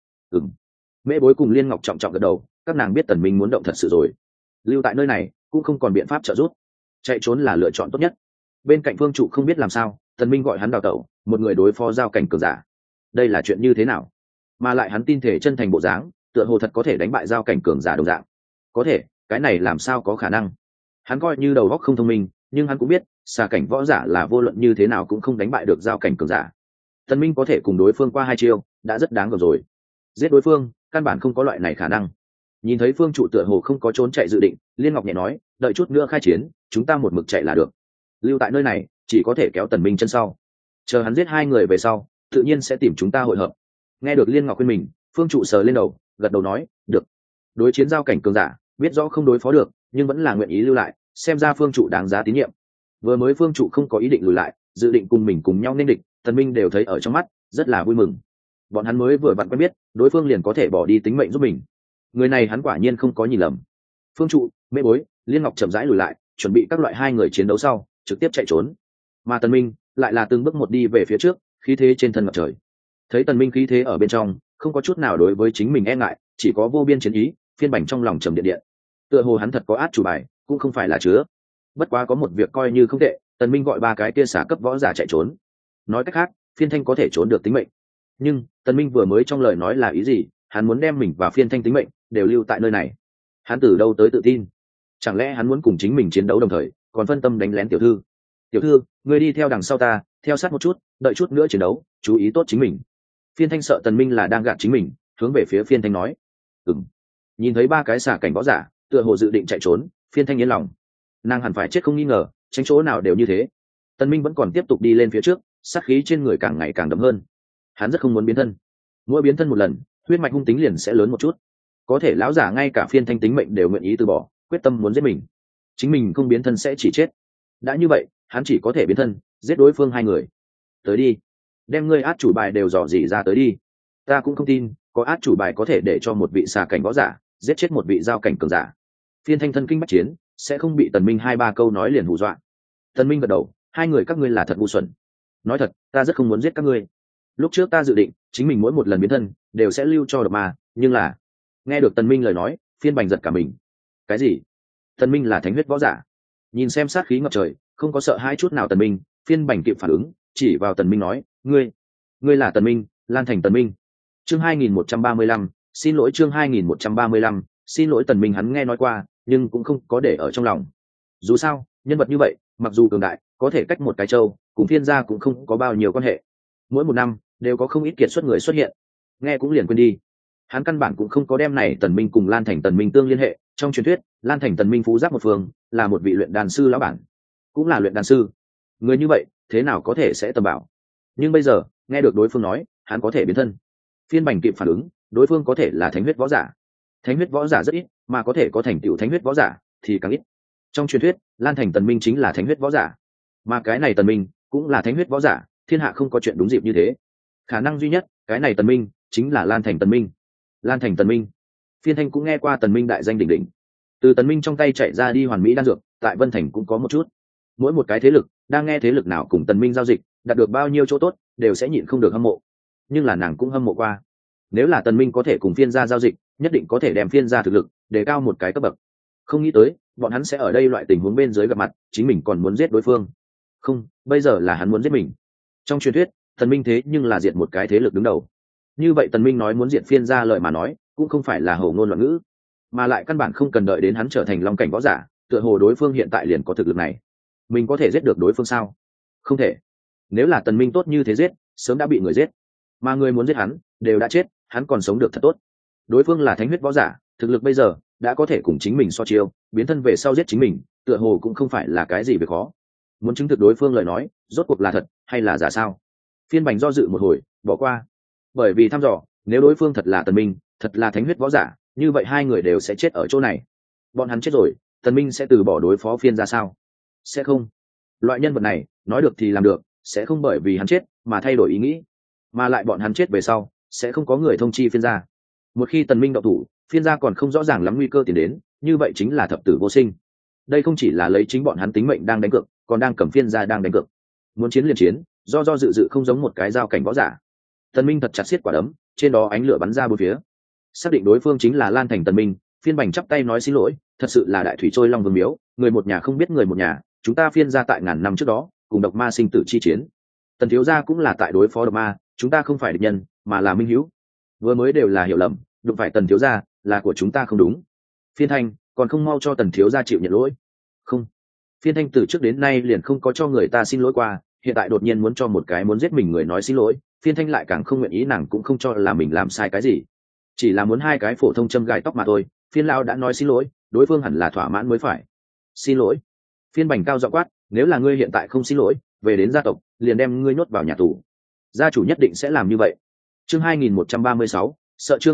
Mễ Bối cùng Liên Ngọc trọng trọng gật đầu, các nàng biết Tần Minh muốn động thật sự rồi, lưu tại nơi này cũng không còn biện pháp trợ giúp, chạy trốn là lựa chọn tốt nhất. Bên cạnh Phương Trụ không biết làm sao, Tần Minh gọi hắn đào tẩu, một người đối phó giao cảnh cường giả, đây là chuyện như thế nào? Mà lại hắn tin thể chân thành bộ dáng, tựa hồ thật có thể đánh bại giao cảnh cường giả đồng dạng. Có thể, cái này làm sao có khả năng? Hắn coi như đầu óc không thông minh, nhưng hắn cũng biết, xà cảnh võ giả là vô luận như thế nào cũng không đánh bại được giao cảnh cường giả. Tần Minh có thể cùng đối phương qua hai chiêu, đã rất đáng gờm rồi. Giết đối phương, căn bản không có loại này khả năng. Nhìn thấy Phương Trụ tựa hồ không có trốn chạy dự định, Liên Ngọc nhẹ nói, đợi chút nữa khai chiến, chúng ta một mực chạy là được. Lưu tại nơi này, chỉ có thể kéo Tần Minh chân sau. Chờ hắn giết hai người về sau, tự nhiên sẽ tìm chúng ta hội hợp. Nghe được Liên Ngọc khuyên mình, Phương Trụ sờ lên đầu, gật đầu nói, được. Đối chiến giao cảnh cường giả, biết rõ không đối phó được, nhưng vẫn là nguyện ý lưu lại, xem ra Phương Trụ đáng giá tín nhiệm. Vừa mới Phương Trụ không có ý định lùi lại, dự định cùng mình cùng nhau nên địch, Tần Minh đều thấy ở trong mắt, rất là vui mừng. Bọn hắn mới vừa vặn quen biết, đối phương liền có thể bỏ đi tính mệnh giúp mình. Người này hắn quả nhiên không có nhìn lầm. Phương Trụ, Mễ Bối, Liên Ngọc chậm rãi lùi lại, chuẩn bị các loại hai người chiến đấu sau, trực tiếp chạy trốn. Mà Tần Minh lại là từng bước một đi về phía trước, khí thế trên thân ngập trời. Thấy Tần Minh khí thế ở bên trong, không có chút nào đối với chính mình e ngại, chỉ có vô biên chiến ý. Phiên Bành trong lòng trầm điện điện. Tựa hồ hắn thật có át chủ bài, cũng không phải là chứa. Bất quá có một việc coi như không tệ, Tần Minh gọi ba cái kia xả cấp võ giả chạy trốn. Nói cách khác, Phiên Thanh có thể trốn được tính mệnh. Nhưng Tần Minh vừa mới trong lời nói là ý gì? Hắn muốn đem mình và Phiên Thanh tính mệnh đều lưu tại nơi này. Hắn từ đâu tới tự tin? Chẳng lẽ hắn muốn cùng chính mình chiến đấu đồng thời, còn phân tâm đánh lén tiểu thư? Tiểu thư, ngươi đi theo đằng sau ta, theo sát một chút, đợi chút nữa chiến đấu, chú ý tốt chính mình. Phiên Thanh sợ Tần Minh là đang gạt chính mình, hướng về phía Phiên Thanh nói, Nhìn thấy ba cái xả cảnh võ giả, tựa hồ dự định chạy trốn, Phiên Thanh yên lòng. Nàng hẳn phải chết không nghi ngờ, tránh chỗ nào đều như thế. Tần Minh vẫn còn tiếp tục đi lên phía trước, sát khí trên người càng ngày càng đậm hơn. Hắn rất không muốn biến thân, mỗi biến thân một lần, huyết mạch hung tính liền sẽ lớn một chút. Có thể lão giả ngay cả Phiên Thanh tính mệnh đều nguyện ý từ bỏ, quyết tâm muốn giết mình. Chính mình không biến thân sẽ chỉ chết. Đã như vậy, hắn chỉ có thể biến thân, giết đối phương hai người. Tới đi, đem ngươi át chủ bài đều dò dỉ ra tới đi. Ta cũng không tin, có át chủ bài có thể để cho một vị xà cảnh võ giả giết chết một vị giao cảnh cường giả. Phiên Thanh thân kinh bách chiến, sẽ không bị Tần Minh hai ba câu nói liền hù dọa. Tần Minh gật đầu, hai người các ngươi là thật ngu xuẩn. Nói thật, ta rất không muốn giết các ngươi. Lúc trước ta dự định, chính mình mỗi một lần biến thân đều sẽ lưu cho độc ma, nhưng là nghe được Tần Minh lời nói, Phiên Bành giật cả mình. Cái gì? Tần Minh là thánh huyết võ giả? Nhìn xem sát khí ngập trời, không có sợ hãi chút nào Tần Minh, Phiên Bành kịp phản ứng, chỉ vào Tần Minh nói, ngươi là Tần Minh, Lan Thành Tần Minh. Chương 2135, xin lỗi. Chương 2135, xin lỗi. Tần Minh hắn nghe nói qua, nhưng cũng không có để ở trong lòng. Dù sao, nhân vật như vậy, mặc dù cường đại, có thể cách một cái châu, cùng Phiên gia cũng không có bao nhiêu quan hệ. Mỗi một năm đều có không ít kiệt xuất người xuất hiện, nghe cũng liền quên đi. Hắn căn bản cũng không có đem này Tần Minh cùng Lan Thành Tần Minh tương liên hệ. Trong truyền thuyết, Lan Thành Tần Minh phú giáp một phương, là một vị luyện đan sư lão bản, cũng là luyện đan sư. Người như vậy, thế nào có thể sẽ tầm bảo? Nhưng bây giờ, nghe được đối phương nói, hắn có thể biến thân. Phiên Bành kịp phản ứng, đối phương có thể là thánh huyết võ giả. Thánh huyết võ giả rất ít, mà có thể có thành tựu thánh huyết võ giả thì càng ít. Trong truyền thuyết, Lan Thành Tần Minh chính là thánh huyết võ giả, mà cái này Tần Minh cũng là thánh huyết võ giả, thiên hạ không có chuyện đúng dịp như thế. Khả năng duy nhất, cái này Tần Minh chính là Lan Thành Tần Minh. Lan Thành Tần Minh. Phiên Thanh cũng nghe qua Tần Minh đại danh đỉnh đỉnh. Từ Tần Minh trong tay chạy ra đi hoàn mỹ đan dược, tại Vân Thành cũng có một chút. Mỗi một cái thế lực đang nghe thế lực nào cùng Tần Minh giao dịch, đạt được bao nhiêu chỗ tốt, đều sẽ nhịn không được hâm mộ. nhưng là nàng cũng hâm mộ qua. Nếu là Tần Minh có thể cùng phiên gia giao dịch, nhất định có thể đem phiên gia thực lực đề cao một cái cấp bậc. Không nghĩ tới bọn hắn sẽ ở đây loại tình huống bên dưới gặp mặt, chính mình còn muốn giết đối phương. Không, bây giờ là hắn muốn giết mình. Trong truyền thuyết Tần Minh thế nhưng là diệt một cái thế lực đứng đầu. Như vậy Tần Minh nói muốn diệt phiên gia lời mà nói cũng không phải là hổ ngôn loạn ngữ, mà lại căn bản không cần đợi đến hắn trở thành long cảnh võ giả, tựa hồ đối phương hiện tại liền có thực lực này. Mình có thể giết được đối phương sao? Không thể. Nếu là Tần Minh tốt như thế giết, sớm đã bị người giết, mà người muốn giết hắn đều đã chết, hắn còn sống được thật tốt. Đối phương là thánh huyết võ giả, thực lực bây giờ đã có thể cùng chính mình so chiêu, biến thân về sau giết chính mình, tựa hồ cũng không phải là cái gì việc khó. Muốn chứng thực đối phương lời nói rốt cuộc là thật hay là giả sao? Phiên Bành do dự một hồi, bỏ qua. Bởi vì thăm dò, nếu đối phương thật là Tần Minh, thật là thánh huyết võ giả, như vậy hai người đều sẽ chết ở chỗ này. Bọn hắn chết rồi, Tần Minh sẽ từ bỏ đối phó phiên gia sao? Sẽ không. Loại nhân vật này nói được thì làm được, sẽ không bởi vì hắn chết mà thay đổi ý nghĩ, mà lại bọn hắn chết về sau sẽ không có người thông chi phiên gia. Một khi Tần Minh động thủ, phiên gia còn không rõ ràng lắm nguy cơ tiến đến, như vậy chính là thập tử vô sinh. Đây không chỉ là lấy chính bọn hắn tính mệnh đang đánh cược, còn đang cầm phiên gia đang đánh cược. Muốn chiến liền chiến, do dự không giống một cái giao cảnh võ giả. Tần Minh thật chặt siết quả đấm, trên đó ánh lửa bắn ra bốn phía. Xác định đối phương chính là Lan Thành Tần Minh, Phiên Bành chắp tay nói xin lỗi, thật sự là đại thủy trôi long vương miếu, người một nhà không biết người một nhà, chúng ta phiên gia tại ngàn năm trước đó cùng độc ma sinh tử chi chiến. Tần thiếu gia cũng là tại đối phó độc ma, chúng ta không phải địch nhân mà là minh hữu. Vừa mới đều là hiểu lầm, đụng phải Tần thiếu gia là của chúng ta không đúng. Phiên Thanh còn không mau cho Tần thiếu gia chịu nhận lỗi. Không. Phiên Thanh từ trước đến nay liền không có cho người ta xin lỗi qua, hiện tại đột nhiên muốn cho một cái muốn giết mình người nói xin lỗi, Phiên Thanh lại càng không nguyện ý, nàng cũng không cho là mình làm sai cái gì, chỉ là muốn hai cái phổ thông châm gai tóc mà thôi. Phiên lão đã nói xin lỗi, đối phương hẳn là thỏa mãn mới phải. Xin lỗi. Phiên Bành cao giọng quát, nếu là ngươi hiện tại không xin lỗi, về đến gia tộc liền đem ngươi nhốt vào nhà tù. Gia chủ nhất định sẽ làm như vậy. Chương 2136, sợ chương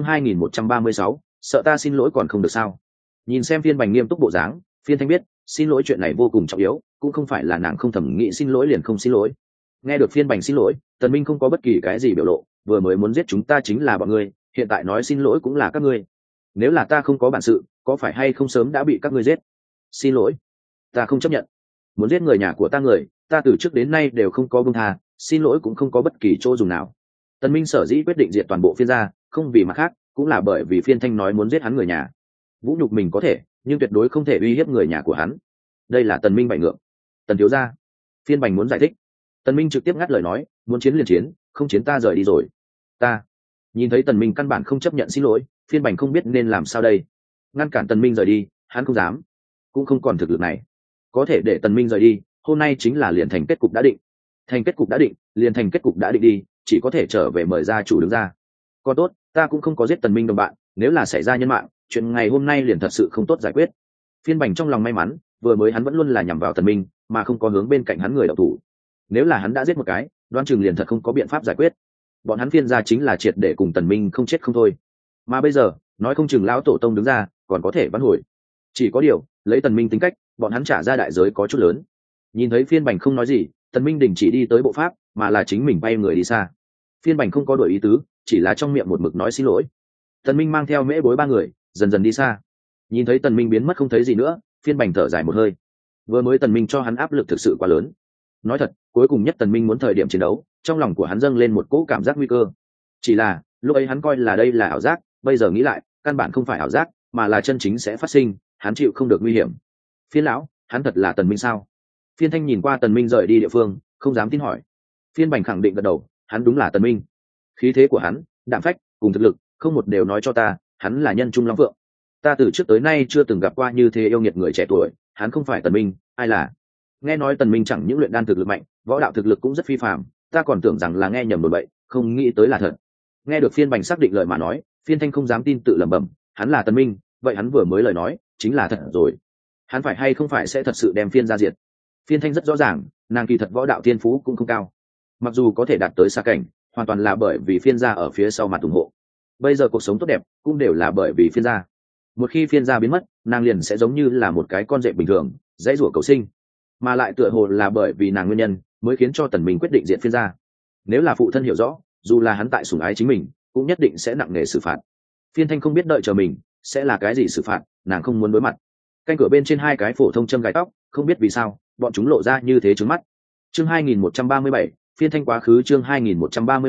2136, sợ ta xin lỗi còn không được sao? Nhìn xem Phiên Bành nghiêm túc bộ dáng, Phiên Thanh biết xin lỗi chuyện này vô cùng trọng yếu, cũng không phải là nàng không thầm nghĩ xin lỗi liền không xin lỗi. Nghe được Phiên Bành xin lỗi, Tần Minh không có bất kỳ cái gì biểu lộ, vừa mới muốn giết chúng ta chính là bọn ngươi, hiện tại nói xin lỗi cũng là các ngươi. Nếu là ta không có bản sự, có phải hay không sớm đã bị các ngươi giết? Xin lỗi, ta không chấp nhận. Muốn giết người nhà của ta người, ta từ trước đến nay đều không có buông tha, xin lỗi cũng không có bất kỳ chỗ dùng nào. Tần Minh sở dĩ quyết định diệt toàn bộ phiên gia, không vì mặt khác, cũng là bởi vì Phiên Thanh nói muốn giết hắn người nhà. Vũ nhục mình có thể, nhưng tuyệt đối không thể uy hiếp người nhà của hắn. Đây là Tần Minh bại ngượng. Tần thiếu gia, Phiên Bành muốn giải thích. Tần Minh trực tiếp ngắt lời nói, muốn chiến liền chiến, không chiến ta rời đi rồi. Ta. Nhìn thấy Tần Minh căn bản không chấp nhận xin lỗi, Phiên Bành không biết nên làm sao đây. Ngăn cản Tần Minh rời đi, hắn không dám, cũng không còn thực lực này. Có thể để Tần Minh rời đi, hôm nay chính là liền thành kết cục đã định. Thành kết cục đã định, liền thành kết cục đã định đi, chỉ có thể trở về mời gia chủ đứng ra. Còn tốt, ta cũng không có giết Tần Minh đồng bạn, nếu là xảy ra nhân mạng, chuyện ngày hôm nay liền thật sự không tốt giải quyết. Phiên Bành trong lòng may mắn, vừa mới hắn vẫn luôn là nhằm vào Tần Minh, mà không có hướng bên cạnh hắn người đạo thủ. Nếu là hắn đã giết một cái, đoán chừng liền thật không có biện pháp giải quyết. Bọn hắn Phiên gia chính là triệt để cùng Tần Minh không chết không thôi. Mà bây giờ, nói không chừng lão tổ tông đứng ra, còn có thể vãn hồi. Chỉ có điều, lấy Tần Minh tính cách, bọn hắn trả ra đại giới có chút lớn. Nhìn thấy Phiên Bành không nói gì, Tần Minh đình chỉ đi tới bộ pháp, mà là chính mình bay người đi xa. Phiên Bành không có đuổi ý tứ, chỉ là trong miệng một mực nói xin lỗi. Tần Minh mang theo Mễ Bối ba người, dần dần đi xa. Nhìn thấy Tần Minh biến mất không thấy gì nữa, Phiên Bành thở dài một hơi. Vừa mới Tần Minh cho hắn áp lực thực sự quá lớn. Nói thật, cuối cùng nhất Tần Minh muốn thời điểm chiến đấu, trong lòng của hắn dâng lên một cỗ cảm giác nguy cơ. Chỉ là, lúc ấy hắn coi là đây là ảo giác, bây giờ nghĩ lại, căn bản không phải ảo giác, mà là chân chính sẽ phát sinh, hắn chịu không được nguy hiểm. Phiên lão, hắn thật là Tần Minh sao? Phiên Thanh nhìn qua Tần Minh rời đi địa phương, không dám tin hỏi. Phiên Bành khẳng định gật đầu, hắn đúng là Tần Minh. Khí thế của hắn, đạm phách, cùng thực lực, không một đều nói cho ta, hắn là nhân trung long phượng. Ta từ trước tới nay chưa từng gặp qua như thế yêu nghiệt người trẻ tuổi, hắn không phải Tần Minh, ai là? Nghe nói Tần Minh chẳng những luyện đan thực lực mạnh, võ đạo thực lực cũng rất phi phàm, ta còn tưởng rằng là nghe nhầm đồn bậy, không nghĩ tới là thật. Nghe được Phiên Bành xác định lời mà nói, Phiên Thanh không dám tin tự lẩm bẩm, hắn là Tần Minh, vậy hắn vừa mới lời nói chính là thật rồi. Hắn phải hay không phải sẽ thật sự đem Phiên gia diệt? Phiên Thanh rất rõ ràng, nàng kỳ thật võ đạo thiên phú cũng không cao, mặc dù có thể đạt tới xa cảnh, hoàn toàn là bởi vì Phiên gia ở phía sau mặt ủng hộ. Bây giờ cuộc sống tốt đẹp cũng đều là bởi vì Phiên gia. Một khi Phiên gia biến mất, nàng liền sẽ giống như là một cái con rệp bình thường, dãy rủa cầu sinh, mà lại tựa hồ là bởi vì nàng nguyên nhân mới khiến cho Tần Minh quyết định diệt Phiên gia. Nếu là phụ thân hiểu rõ, dù là hắn tại sủng ái chính mình, cũng nhất định sẽ nặng nề xử phạt. Phiên Thanh không biết đợi chờ mình sẽ là cái gì xử phạt, nàng không muốn đối mặt. Canh cửa bên trên hai cái phổ thông châm gai tóc, không biết vì sao bọn chúng lộ ra như thế trướng mắt. Chương 2137, Phiên Thanh quá khứ chương 2137,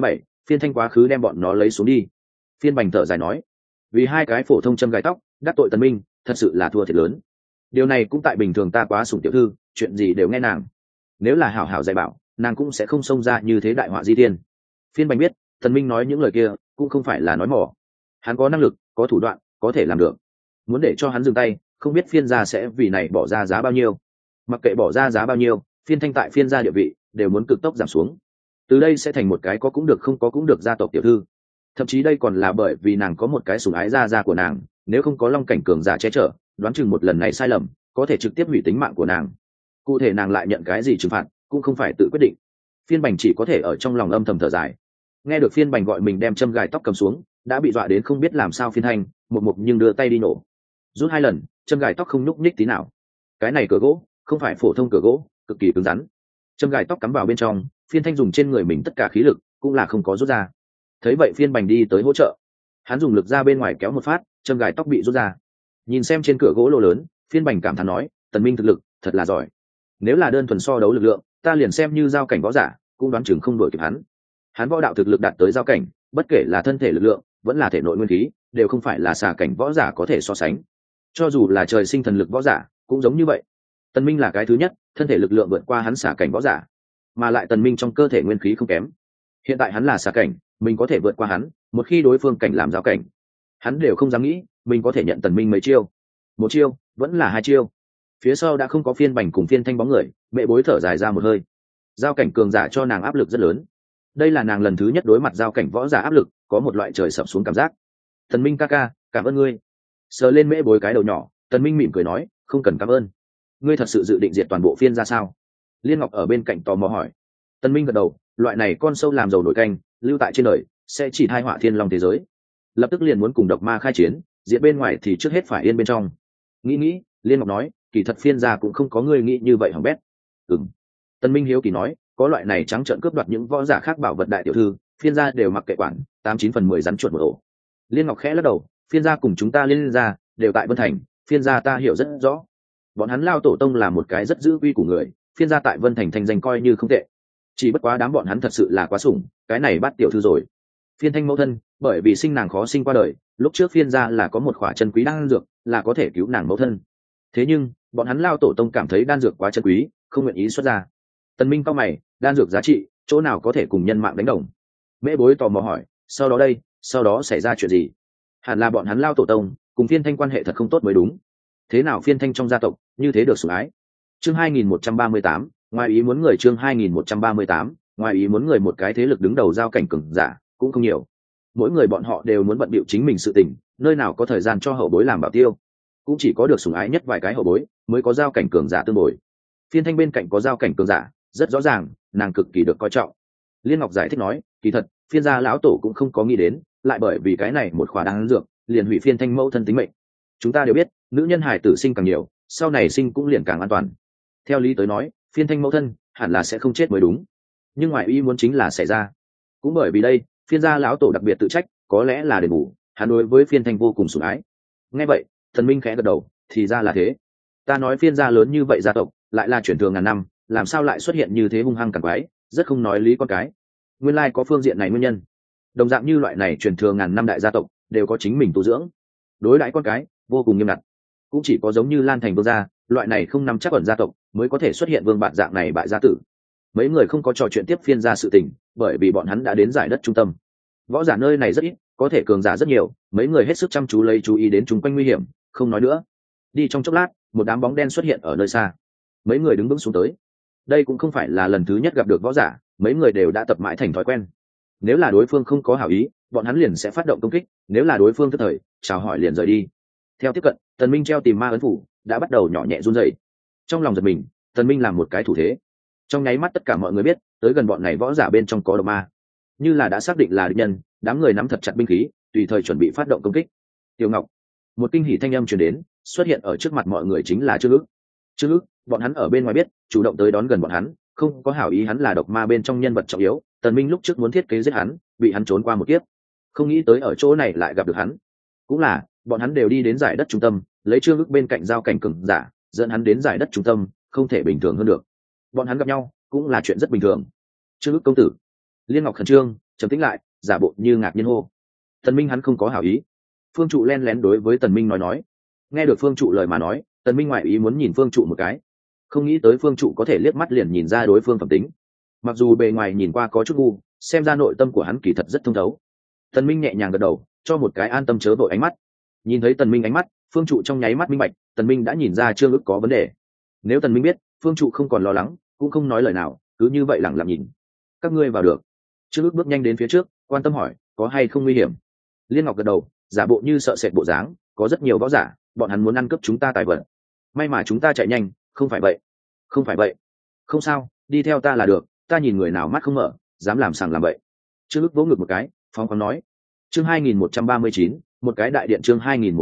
Phiên Thanh quá khứ đem bọn nó lấy xuống đi. Phiên Bành thở dài nói, vì hai cái phổ thông châm gai tóc đắc tội Tần Minh, thật sự là thua thiệt lớn. Điều này cũng tại bình thường ta quá sủng tiểu thư, chuyện gì đều nghe nàng. Nếu là hảo hảo dạy bảo, nàng cũng sẽ không xông ra như thế đại họa di tiên. Phiên Bành biết Tần Minh nói những lời kia cũng không phải là nói mỏ, hắn có năng lực, có thủ đoạn, có thể làm được. Muốn để cho hắn dừng tay, không biết phiên gia sẽ vì này bỏ ra giá bao nhiêu. Mặc kệ bỏ ra giá bao nhiêu, Phiên Thanh tại phiên gia địa vị đều muốn cực tốc giảm xuống. Từ đây sẽ thành một cái có cũng được không có cũng được gia tộc tiểu thư. Thậm chí đây còn là bởi vì nàng có một cái sủng ái gia của nàng, nếu không có long cảnh cường giả che chở, đoán chừng một lần này sai lầm có thể trực tiếp hủy tính mạng của nàng. Cụ thể nàng lại nhận cái gì trừng phạt cũng không phải tự quyết định. Phiên Bành chỉ có thể ở trong lòng âm thầm thở dài. Nghe được Phiên Bành gọi mình đem châm gài tóc cầm xuống, đã bị dọa đến không biết làm sao Phiên Thanh một nhưng đưa tay đi nổ. Rút 2 lần, châm gài tóc không nhúc nhích tí nào. Cái này cửa gỗ không phải phổ thông cửa gỗ, cực kỳ cứng rắn. Châm gài tóc cắm vào bên trong, Phiên Thanh dùng trên người mình tất cả khí lực cũng là không có rút ra. Thấy vậy Phiên Bành đi tới hỗ trợ, hắn dùng lực ra bên ngoài kéo một phát, châm gài tóc bị rút ra. Nhìn xem trên cửa gỗ lỗ lớn, Phiên Bành cảm thán nói, Tần Minh thực lực thật là giỏi. Nếu là đơn thuần so đấu lực lượng, ta liền xem như giao cảnh võ giả cũng đoán chừng không đuổi kịp hắn. Hắn võ đạo thực lực đạt tới giao cảnh, bất kể là thân thể lực lượng vẫn là thể nội nguyên khí, đều không phải là xà cảnh võ giả có thể so sánh. Cho dù là trời sinh thần lực võ giả cũng giống như vậy. Tần Minh là cái thứ nhất, thân thể lực lượng vượt qua hắn xà cảnh võ giả, mà lại Tần Minh trong cơ thể nguyên khí không kém. Hiện tại hắn là xà cảnh, mình có thể vượt qua hắn, một khi đối phương cảnh làm giao cảnh, hắn đều không dám nghĩ mình có thể nhận Tần Minh mấy chiêu. Một chiêu, vẫn là 2 chiêu. Phía sau đã không có Phiên Bành cùng Phiên Thanh bóng người, Mẹ Bối thở dài ra một hơi. Giao cảnh cường giả cho nàng áp lực rất lớn. Đây là nàng lần thứ nhất đối mặt giao cảnh võ giả áp lực, có một loại trời sập xuống cảm giác. Tần Minh ca ca, cảm ơn ngươi. Sờ lên Mễ Bối cái đầu nhỏ, Tần Minh mỉm cười nói, không cần cảm ơn. Ngươi thật sự dự định diệt toàn bộ phiên ra sao? Liên Ngọc ở bên cạnh tò mò hỏi. Tần Minh gật đầu, loại này con sâu làm dầu nổi canh, lưu tại trên đời, sẽ chỉ tai họa thiên long thế giới. Lập tức liền muốn cùng độc ma khai chiến, diệt bên ngoài thì trước hết phải yên bên trong. Nghĩ, Liên Ngọc nói, kỳ thật phiên gia cũng không có ngươi nghĩ như vậy hỏng bét. Ừm. Tần Minh hiếu kỳ nói, có loại này trắng trợn cướp đoạt những võ giả khác bảo vật đại tiểu thư, phiên gia đều mặc kệ quản, 89/10 rắn chuột một ổ. Liên Ngọc khẽ lắc đầu, phiên gia cùng chúng ta liên gia đều tại Vân Thành, phiên gia ta hiểu rất rõ. Bọn hắn Lao tổ tông là một cái rất giữ uy của người, phiên gia tại Vân Thành thành danh coi như không tệ. Chỉ bất quá đám bọn hắn thật sự là quá sủng, cái này bắt tiểu thư rồi. Phiên Thanh mẫu thân, bởi vì sinh nàng khó sinh qua đời, lúc trước phiên gia là có một khỏa chân quý đan dược, là có thể cứu nàng mẫu thân. Thế nhưng, bọn hắn Lao tổ tông cảm thấy đan dược quá chân quý, không nguyện ý xuất ra. Tần Minh cao mày, đan dược giá trị, chỗ nào có thể cùng nhân mạng đánh đồng? Mễ Bối tò mò hỏi, sau đó xảy ra chuyện gì? Hẳn là bọn hắn Lao tổ tông cùng Phiên Thanh quan hệ thật không tốt mới đúng. Thế nào Phiên Thanh trong gia tộc như thế được sủng ái? Chương 2138, ngoài ý muốn người chương 2138, ngoài ý muốn người một cái thế lực đứng đầu giao cảnh cường giả cũng không nhiều. Mỗi người bọn họ đều muốn bận bịu chính mình sự tình, nơi nào có thời gian cho hậu bối làm bảo tiêu. Cũng chỉ có được sủng ái nhất vài cái hậu bối mới có giao cảnh cường giả tương bồi. Phiên Thanh bên cạnh có giao cảnh cường giả, rất rõ ràng, nàng cực kỳ được coi trọng. Liên Ngọc giải thích nói, kỳ thật, phiên gia lão tổ cũng không có nghĩ đến, lại bởi vì cái này một khóa đan dược, liền hủy Phiên Thanh mẫu thân tính mệnh. Chúng ta đều biết, nữ nhân hài tử sinh càng nhiều, sau này sinh cũng liền càng an toàn. Theo lý tới nói, Phiên Thanh mẫu thân hẳn là sẽ không chết mới đúng. Nhưng ngoài ý muốn chính là xảy ra. Cũng bởi vì đây, phiên gia lão tổ đặc biệt tự trách, có lẽ là để bù, hắn đối với Phiên Thanh vô cùng sủng ái. Nghe vậy, Thần Minh khẽ gật đầu, thì ra là thế. Ta nói phiên gia lớn như vậy gia tộc, lại là truyền thường ngàn năm, làm sao lại xuất hiện như thế hung hăng càng quái, rất không nói lý con cái. Nguyên lai có phương diện này nguyên nhân. Đồng dạng như loại này truyền thường ngàn năm đại gia tộc, đều có chính mình tu dưỡng. Đối đãi con cái, vô cùng nghiêm ngặt. Cũng chỉ có giống như Lan Thành vương gia, loại này không nắm chắc ẩn gia tộc, mới có thể xuất hiện vương bạn dạng này bại gia tử. Mấy người không có trò chuyện tiếp phiên gia sự tình, bởi vì bọn hắn đã đến giải đất trung tâm. Võ giả nơi này rất ít, có thể cường giả rất nhiều, mấy người hết sức chăm chú lấy chú ý đến chúng quanh nguy hiểm, không nói nữa. Đi trong chốc lát, một đám bóng đen xuất hiện ở nơi xa. Mấy người đứng vững xuống tới. Đây cũng không phải là lần thứ nhất gặp được võ giả, mấy người đều đã tập mãi thành thói quen. Nếu là đối phương không có hảo ý, bọn hắn liền sẽ phát động công kích, nếu là đối phương tức thời, chào hỏi liền rời đi. Theo tiếp cận, Tần Minh treo tìm ma ấn phủ, đã bắt đầu nhỏ nhẹ run rẩy. Trong lòng giật mình, Tần Minh làm một cái thủ thế. Trong nháy mắt tất cả mọi người biết, tới gần bọn này võ giả bên trong có độc ma. Như là đã xác định là địch nhân, đám người nắm thật chặt binh khí, tùy thời chuẩn bị phát động công kích. Tiểu Ngọc, một kinh hỉ thanh âm truyền đến, xuất hiện ở trước mặt mọi người chính là Trương Ức. Trương Ức, bọn hắn ở bên ngoài biết, chủ động tới đón gần bọn hắn, không có hảo ý hắn là độc ma bên trong nhân vật trọng yếu. Tần Minh lúc trước muốn thiết kế giết hắn, bị hắn trốn qua một kiếp, không nghĩ tới ở chỗ này lại gặp được hắn. Cũng là, bọn hắn đều đi đến giải đất trung tâm, lấy Trương Ức bên cạnh giao cảnh cường giả, dẫn hắn đến giải đất trung tâm, không thể bình thường hơn được. Bọn hắn gặp nhau, cũng là chuyện rất bình thường. Trương Ức công tử. Liên Ngọc khẩn trương, trầm tĩnh lại, giả bộ như ngạc nhiên hô. Tần Minh hắn không có hảo ý. Phương Trụ len lén đối với Tần Minh nói. Nghe được Phương Trụ lời mà nói, Tần Minh ngoại ý muốn nhìn Phương Trụ một cái, không nghĩ tới Phương Trụ có thể liếc mắt liền nhìn ra đối phương phẩm tính. Mặc dù bề ngoài nhìn qua có chút ngu, xem ra nội tâm của hắn kỳ thật rất thông thấu. Tần Minh nhẹ nhàng gật đầu, cho một cái an tâm chớ vội ánh mắt. Nhìn thấy Tần Minh ánh mắt, Phương Trụ trong nháy mắt minh bạch, Tần Minh đã nhìn ra Trương Ức có vấn đề. Nếu Tần Minh biết, Phương Trụ không còn lo lắng, cũng không nói lời nào, cứ như vậy lặng lặng nhìn. Các ngươi vào được. Trương Ức bước nhanh đến phía trước, quan tâm hỏi, có hay không nguy hiểm? Liên Ngọc gật đầu, giả bộ như sợ sệt bộ dáng, có rất nhiều võ giả, bọn hắn muốn ăn cướp chúng ta tài vật. May mà chúng ta chạy nhanh, không phải vậy. Không phải vậy. Không sao, đi theo ta là được, ta nhìn người nào mắt không mở, dám làm sằng làm bậy. Trương Ức vỗ ngực một cái, phóng khoáng nói. Chương 2139, một cái đại điện. Chương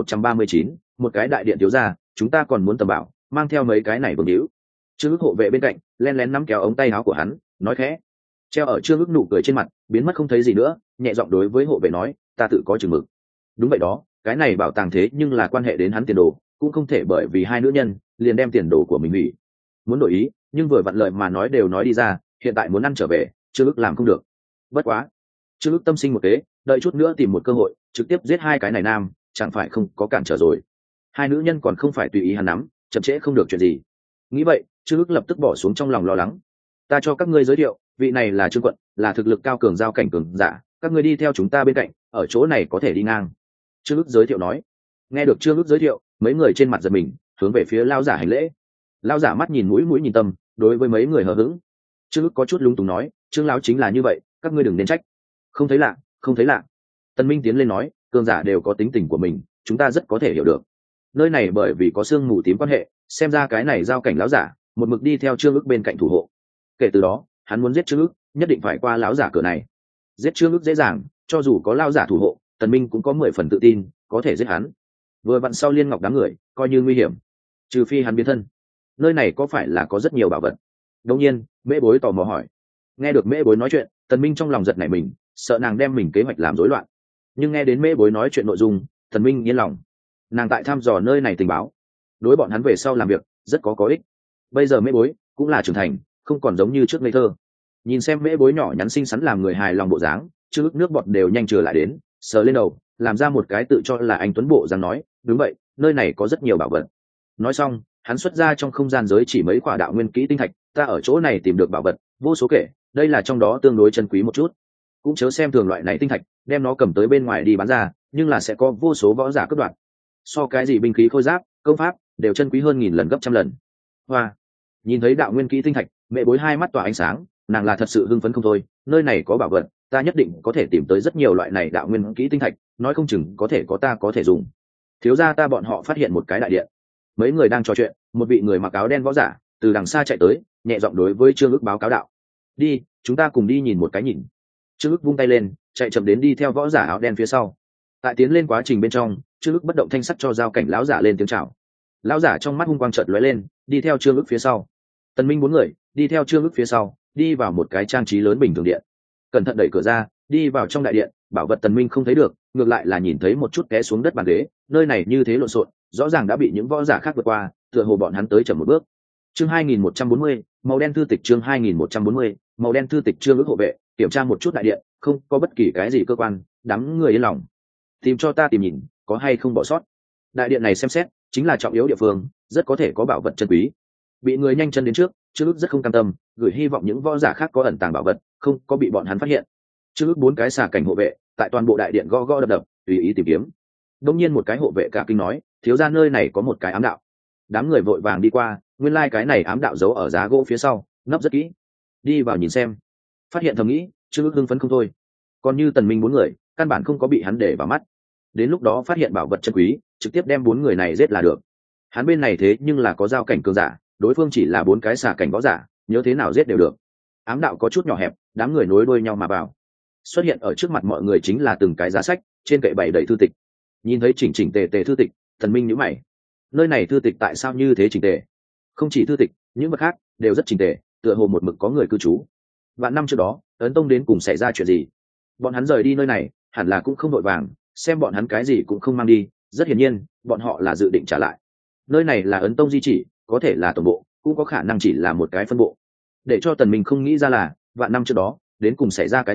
2139, một cái đại điện thiếu gia, chúng ta còn muốn tầm bảo, mang theo mấy cái này vương hữu. Trương Ức hộ vệ bên cạnh, len lén nắm kéo ống tay áo của hắn, nói khẽ. Treo ở Trương Ức nụ cười trên mặt, biến mất không thấy gì nữa, nhẹ giọng đối với hộ vệ nói, ta tự có chừng mực. Đúng vậy đó, cái này bảo tàng thế nhưng là quan hệ đến hắn tiền đồ, cũng không thể bởi vì hai nữ nhân liền đem tiền đồ của mình hủy. Muốn đổi ý, nhưng vừa vặn lời mà nói đều nói đi ra, hiện tại muốn ăn trở về, Trương Ức làm không được. Bất quá, Trương Ức tâm sinh một kế, đợi chút nữa tìm một cơ hội, trực tiếp giết hai cái này nam, chẳng phải không có cản trở rồi. Hai nữ nhân còn không phải tùy ý hắn nắm, chậm trễ không được chuyện gì. Nghĩ vậy, Trương Ức lập tức bỏ xuống trong lòng lo lắng. Ta cho các ngươi giới thiệu, vị này là Trương Quận, là thực lực cao cường giao cảnh cường giả, các ngươi đi theo chúng ta bên cạnh, ở chỗ này có thể đi ngang. Trương Ức giới thiệu nói. Nghe được Trương Ức giới thiệu, mấy người trên mặt giật mình, hướng về phía lão giả hành lễ. Lão giả mắt nhìn mũi nhìn tâm, đối với mấy người hờ hững. Trương Ức có chút lúng túng nói, Trương lão chính là như vậy, các ngươi đừng nên trách. Không thấy lạ, không thấy lạ. Tần Minh tiến lên nói, cường giả đều có tính tình của mình, chúng ta rất có thể hiểu được. Nơi này bởi vì có xương mù tím quan hệ, xem ra cái này giao cảnh lão giả một mực đi theo Trương Ức bên cạnh thủ hộ. Kể từ đó, hắn muốn giết Trương Ức, nhất định phải qua lão giả cửa này. Giết Trương Ức dễ dàng, cho dù có lão giả thủ hộ, Tần Minh cũng có 10 phần tự tin, có thể giết hắn. Vừa vặn sau Liên Ngọc đám người, coi như nguy hiểm. Trừ phi hắn biến thân. Nơi này có phải là có rất nhiều bảo vật? Đương nhiên, Mễ Bối tò mò hỏi. Nghe được Mễ Bối nói chuyện, Tần Minh trong lòng giật nảy mình, sợ nàng đem mình kế hoạch làm rối loạn. Nhưng nghe đến Mễ Bối nói chuyện nội dung, Tần Minh yên lòng. Nàng tại thăm dò nơi này tình báo, đối bọn hắn về sau làm việc rất có ích. Bây giờ Mễ Bối cũng là trưởng thành, không còn giống như trước ngây thơ. Nhìn xem Mễ Bối nhỏ nhắn xinh xắn làm người hài lòng bộ dáng, Trương Ức nước bọt đều nhanh trở lại đến, sờ lên đầu, làm ra một cái tự cho là anh tuấn bộ dáng nói, đúng vậy, nơi này có rất nhiều bảo vật. Nói xong, hắn xuất ra trong không gian giới chỉ mấy quả đạo nguyên kỹ tinh thạch, ta ở chỗ này tìm được bảo vật vô số kể, đây là trong đó tương đối chân quý một chút. Cũng chớ xem thường loại này tinh thạch, đem nó cầm tới bên ngoài đi bán ra, nhưng là sẽ có vô số võ giả cướp đoạt. So cái gì binh khí khôi giáp, công pháp đều chân quý hơn nghìn lần gấp trăm lần. Hoa, nhìn thấy đạo nguyên kỹ tinh thạch, Mẹ Bối hai mắt tỏa ánh sáng, nàng là thật sự hưng phấn không thôi, nơi này có bảo vật, ta nhất định có thể tìm tới rất nhiều loại này đạo nguyên kỹ tinh thạch, nói không chừng có thể có ta có thể dùng. Thiếu gia ta bọn họ phát hiện một cái đại điện. Mấy người đang trò chuyện, một vị người mặc áo đen võ giả từ đằng xa chạy tới, nhẹ giọng đối với Trương Ức báo cáo đạo. Đi, chúng ta cùng đi nhìn một cái nhìn. Trương Ức vung tay lên, chạy chậm đến đi theo võ giả áo đen phía sau. Tại tiến lên quá trình bên trong, Trương Ức bất động thanh sắc cho giao cảnh lão giả lên tiếng chào. Lão giả trong mắt hung quang chợt lóe lên, đi theo Trương Ức phía sau. Tần Minh bốn người đi theo Trương Ức phía sau, đi vào một cái trang trí lớn bình thường điện. Cẩn thận đẩy cửa ra, đi vào trong đại điện, bảo vật Tần Minh không thấy được, ngược lại là nhìn thấy một chút té xuống đất bàn ghế, nơi này như thế lộn xộn, rõ ràng đã bị những võ giả khác vượt qua, tựa hồ bọn hắn tới chậm một bước. Chương 2140, màu đen thư tịch. Chương 2140, màu đen thư tịch. Trương Ức hộ vệ kiểm tra một chút đại điện, không có bất kỳ cái gì cơ quan, đám người yên lòng. Tìm cho ta tìm nhìn, có hay không bỏ sót. Đại điện này xem xét chính là trọng yếu địa phương, rất có thể có bảo vật chân quý. Bị người nhanh chân đến trước, Trương Ức rất không cam tâm, gửi hy vọng những võ giả khác có ẩn tàng bảo vật, không có bị bọn hắn phát hiện. Trương Ức bốn cái xà cảnh hộ vệ tại toàn bộ đại điện gõ gõ đập đập, tùy ý tìm kiếm. Đông nhiên một cái hộ vệ cả kinh nói, thiếu gia nơi này có một cái ám đạo. Đám người vội vàng đi qua, nguyên lai cái này ám đạo giấu ở giá gỗ phía sau, nấp rất kỹ. Đi vào nhìn xem, phát hiện thầm nghĩ, Trương Ức hưng phấn không thôi. Còn như Tần Minh bốn người, căn bản không có bị hắn để vào mắt. Đến lúc đó phát hiện bảo vật chân quý, trực tiếp đem bốn người này giết là được. Hắn bên này thế nhưng là có giao cảnh cường giả, đối phương chỉ là bốn cái xà cảnh võ giả, nhớ thế nào giết đều được. Ám đạo có chút nhỏ hẹp, đám người nối đuôi nhau mà vào. Xuất hiện ở trước mặt mọi người chính là từng cái giá sách, trên kệ bày đầy thư tịch. Nhìn thấy chỉnh chỉnh tề tề thư tịch, Tần Minh nhíu mày. Nơi này thư tịch tại sao như thế chỉnh tề? Không chỉ thư tịch, những vật khác đều rất chỉnh tề, tựa hồ một mực có người cư trú. Vạn năm trước đó, Ấn Tông đến cùng xảy ra chuyện gì? Bọn hắn rời đi nơi này, hẳn là cũng không vội vàng, xem bọn hắn cái gì cũng không mang đi, rất hiển nhiên, bọn họ là dự định trả lại. Nơi này là Ấn Tông di chỉ, có thể là tổng bộ, cũng có khả năng chỉ là một cái phân bộ. Để cho Tần Minh không nghĩ ra là, vạn năm trước đó, đến cùng xảy ra cái gì,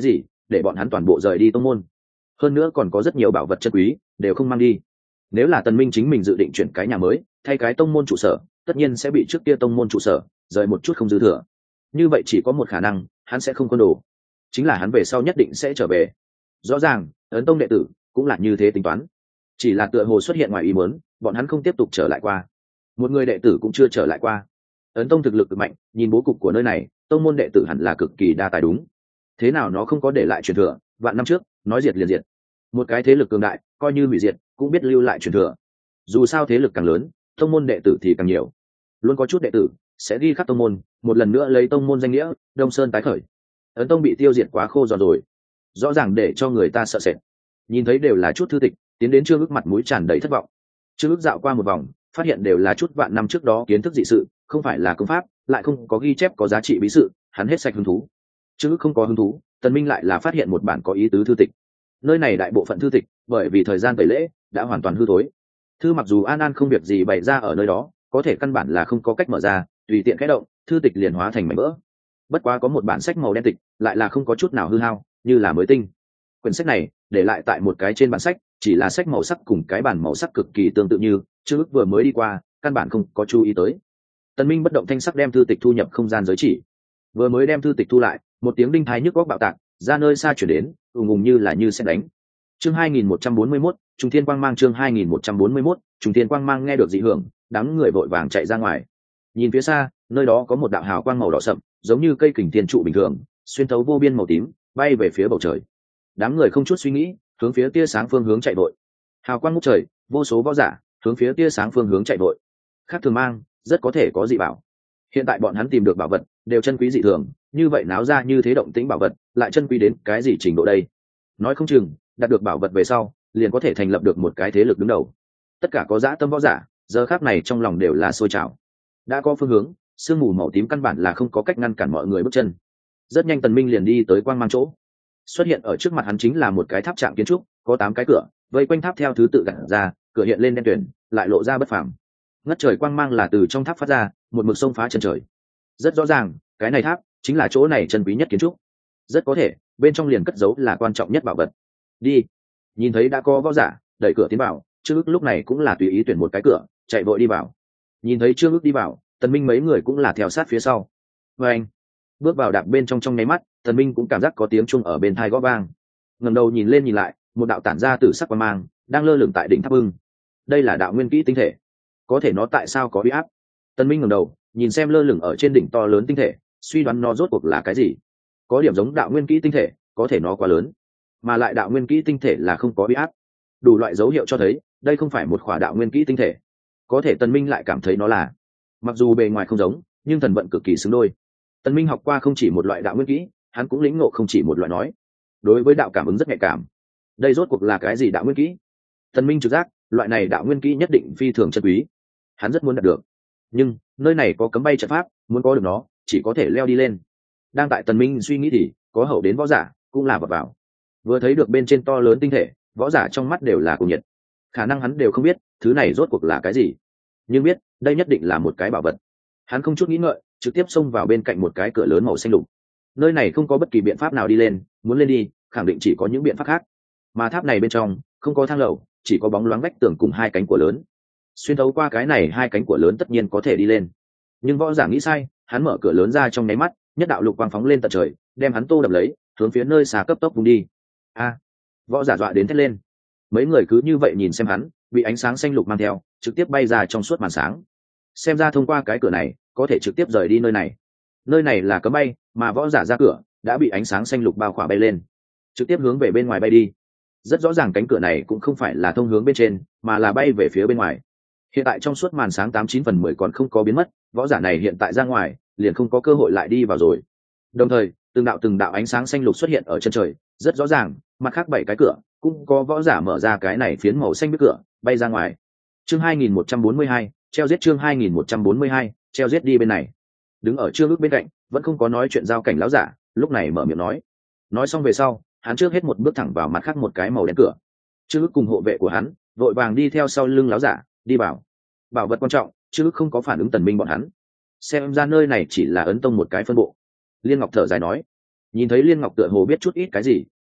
để bọn hắn toàn bộ rời đi tông môn. Hơn nữa còn có rất nhiều bảo vật chân quý đều không mang đi. Nếu là Tần Minh chính mình dự định chuyển cái nhà mới thay cái tông môn trụ sở, tất nhiên sẽ bị trước kia tông môn trụ sở rời một chút không dư thừa. Như vậy chỉ có một khả năng, hắn sẽ không quân đồ, chính là hắn về sau nhất định sẽ trở về. Rõ ràng ấn tông đệ tử cũng là như thế tính toán, chỉ là tựa hồ xuất hiện ngoài ý muốn, bọn hắn không tiếp tục trở lại qua. Một người đệ tử cũng chưa trở lại qua. Ấn tông thực lực cực mạnh, nhìn bố cục của nơi này, tông môn đệ tử hẳn là cực kỳ đa tài đúng. Thế nào nó không có để lại truyền thừa, vạn năm trước nói diệt liền diệt. Một cái thế lực cường đại coi như hủy diệt cũng biết lưu lại truyền thừa. Dù sao thế lực càng lớn, tông môn đệ tử thì càng nhiều. Luôn có chút đệ tử sẽ ghi khắc tông môn, một lần nữa lấy tông môn danh nghĩa Đông Sơn tái khởi. Ấn tông bị tiêu diệt quá khô giòn rồi, rõ ràng để cho người ta sợ sệt. Nhìn thấy đều là chút thư tịch, tiến đến Trương Ức mặt mũi tràn đầy thất vọng. Trương Ức dạo qua một vòng, phát hiện đều là chút vạn năm trước đó kiến thức dị sự, không phải là công pháp, lại không có ghi chép có giá trị bí sự, hắn hết sạch hứng thú. Trương Ức không có hứng thú, Tần Minh lại là phát hiện một bản có ý tứ thư tịch. Nơi này đại bộ phận thư tịch, bởi vì thời gian tẩy lễ đã hoàn toàn hư thối. Thư mặc dù An An không việc gì bày ra ở nơi đó, có thể căn bản là không có cách mở ra, tùy tiện khẽ động, thư tịch liền hóa thành mảnh vỡ. Bất quá có một bản sách màu đen tịch, lại là không có chút nào hư hao, như là mới tinh. Quyển sách này để lại tại một cái trên bản sách, chỉ là sách màu sắc cùng cái bản màu sắc cực kỳ tương tự như, Trương Ức vừa mới đi qua, căn bản không có chú ý tới. Tần Minh bất động thanh sắc đem thư tịch thu nhập không gian giới chỉ. Vừa mới đem thư tịch thu lại, một tiếng đinh thái nhức óc bạo tạc, ra nơi xa chuyển đến, ùng ùng như là như sét đánh. Chương 2141, Trùng Thiên Quang Mang. Chương 2141, Trùng Thiên Quang Mang. Nghe được dị hưởng, đám người vội vàng chạy ra ngoài. Nhìn phía xa, nơi đó có một đạo hào quang màu đỏ sậm, giống như cây kình thiên trụ bình thường, xuyên thấu vô biên màu tím, bay về phía bầu trời. Đám người không chút suy nghĩ, hướng phía tia sáng phương hướng chạy vội. Hào quang ngút trời, vô số võ giả hướng phía tia sáng phương hướng chạy vội. Khác thường mang, rất có thể có dị bảo. Hiện tại bọn hắn tìm được bảo vật đều chân quý dị thường, như vậy náo ra như thế động tĩnh bảo vật, lại chân quý đến cái gì trình độ đây? Nói không chừng, đạt được bảo vật về sau, liền có thể thành lập được một cái thế lực đứng đầu. Tất cả có dã tâm võ giả, giờ khắc này trong lòng đều là sôi trào. Đã có phương hướng, sương mù màu tím căn bản là không có cách ngăn cản mọi người bước chân. Rất nhanh Tần Minh liền đi tới quang mang chỗ. Xuất hiện ở trước mặt hắn chính là một cái tháp trạng kiến trúc, có 8 cái cửa, vây quanh tháp theo thứ tự gặt ra, cửa hiện lên đen tuyền, lại lộ ra bất phàm. Ngất trời quang mang là từ trong tháp phát ra, một mực sông phá chân trời. Rất rõ ràng, cái này tháp chính là chỗ này chân quý nhất kiến trúc. Rất có thể, bên trong liền cất giấu là quan trọng nhất bảo vật. Đi. Nhìn thấy đã có võ giả đẩy cửa tiến vào, Trương Ức lúc này cũng là tùy ý tuyển một cái cửa, chạy vội đi vào. Nhìn thấy Trương Ức đi vào, Tần Minh mấy người cũng là theo sát phía sau. Và anh bước vào đạp bên trong nháy mắt, Tần Minh cũng cảm giác có tiếng chuông ở bên tai gõ vang. Ngẩng đầu nhìn lên nhìn lại, một đạo tản ra tử sắc quang mang đang lơ lửng tại đỉnh tháp ưng. Đây là đạo nguyên kỹ tinh thể. Có thể nó tại sao có uy áp? Tần Minh ngẩng đầu, nhìn xem lơ lửng ở trên đỉnh to lớn tinh thể, suy đoán nó rốt cuộc là cái gì. Có điểm giống đạo nguyên kỹ tinh thể, có thể nó quá lớn, mà lại đạo nguyên kỹ tinh thể là không có uy áp. Đủ loại dấu hiệu cho thấy, đây không phải một khỏa đạo nguyên kỹ tinh thể. Có thể Tần Minh lại cảm thấy nó là, mặc dù bề ngoài không giống, nhưng thần vận cực kỳ xứng đôi. Tần Minh học qua không chỉ một loại đạo nguyên kỹ, hắn cũng lĩnh ngộ không chỉ một loại nói. Đối với đạo cảm ứng rất nhạy cảm. Đây rốt cuộc là cái gì đạo nguyên kỹ? Tần Minh trực giác, loại này đạo nguyên kỹ nhất định phi thường chân quý. Hắn rất muốn đạt được. Nhưng, nơi này có cấm bay trận pháp, muốn có được nó, chỉ có thể leo đi lên. Đang tại Tần Minh suy nghĩ thì, có hậu đến võ giả, cũng là vọt vào. Vừa thấy được bên trên to lớn tinh thể, võ giả trong mắt đều là cuồng nhiệt. Khả năng hắn đều không biết, thứ này rốt cuộc là cái gì. Nhưng biết, đây nhất định là một cái bảo vật. Hắn không chút nghĩ ngợi, trực tiếp xông vào bên cạnh một cái cửa lớn màu xanh lục. Nơi này không có bất kỳ biện pháp nào đi lên, muốn lên đi, khẳng định chỉ có những biện pháp khác. Mà tháp này bên trong, không có thang lầu, chỉ có bóng loáng vách tường cùng 2 cánh cửa lớn. Xuyên thấu qua cái này 2 cánh cửa lớn tất nhiên có thể đi lên. Nhưng võ giả nghĩ sai, hắn mở cửa lớn ra trong nháy mắt, nhất đạo lục quang phóng lên tận trời, đem hắn tô đập lấy, hướng phía nơi xa cấp tốc vung đi. A! Võ giả dọa đến thét lên. Mấy người cứ như vậy nhìn xem hắn, bị ánh sáng xanh lục mang theo, trực tiếp bay ra trong suốt màn sáng. Xem ra thông qua cái cửa này, có thể trực tiếp rời đi nơi này. Nơi này là cấm bay, mà võ giả ra cửa đã bị ánh sáng xanh lục bao khỏa bay lên, trực tiếp hướng về bên ngoài bay đi. Rất rõ ràng cánh cửa này cũng không phải là thông hướng bên trên, mà là bay về phía bên ngoài. Hiện tại trong suốt màn sáng 89/10 còn không có biến mất, võ giả này hiện tại ra ngoài, liền không có cơ hội lại đi vào rồi. Đồng thời, từng đạo ánh sáng xanh lục xuất hiện ở chân trời, rất rõ ràng, mặt khác 7 cái cửa cũng có võ giả mở ra cái này phiến màu xanh biết cửa, bay ra ngoài. Chương 2142, treo giết. Chương 2142, treo giết. Đi bên này. Đứng ở Trương Ức bên cạnh, vẫn không có nói chuyện giao cảnh lão giả, lúc này mở miệng nói xong về sau, hắn trước hết một bước thẳng vào mặt khác một cái màu đen cửa. Trương Ức cùng hộ vệ của hắn vội vàng đi theo sau lưng lão giả, đi vào. Bảo vật quan trọng, Trương Ức không có phản ứng Tần Minh bọn hắn. Xem ra nơi này chỉ là ấn tông một cái phân bộ. Liên Ngọc thở dài nói, nhìn thấy Liên Ngọc tựa hồ biết chút ít cái gì,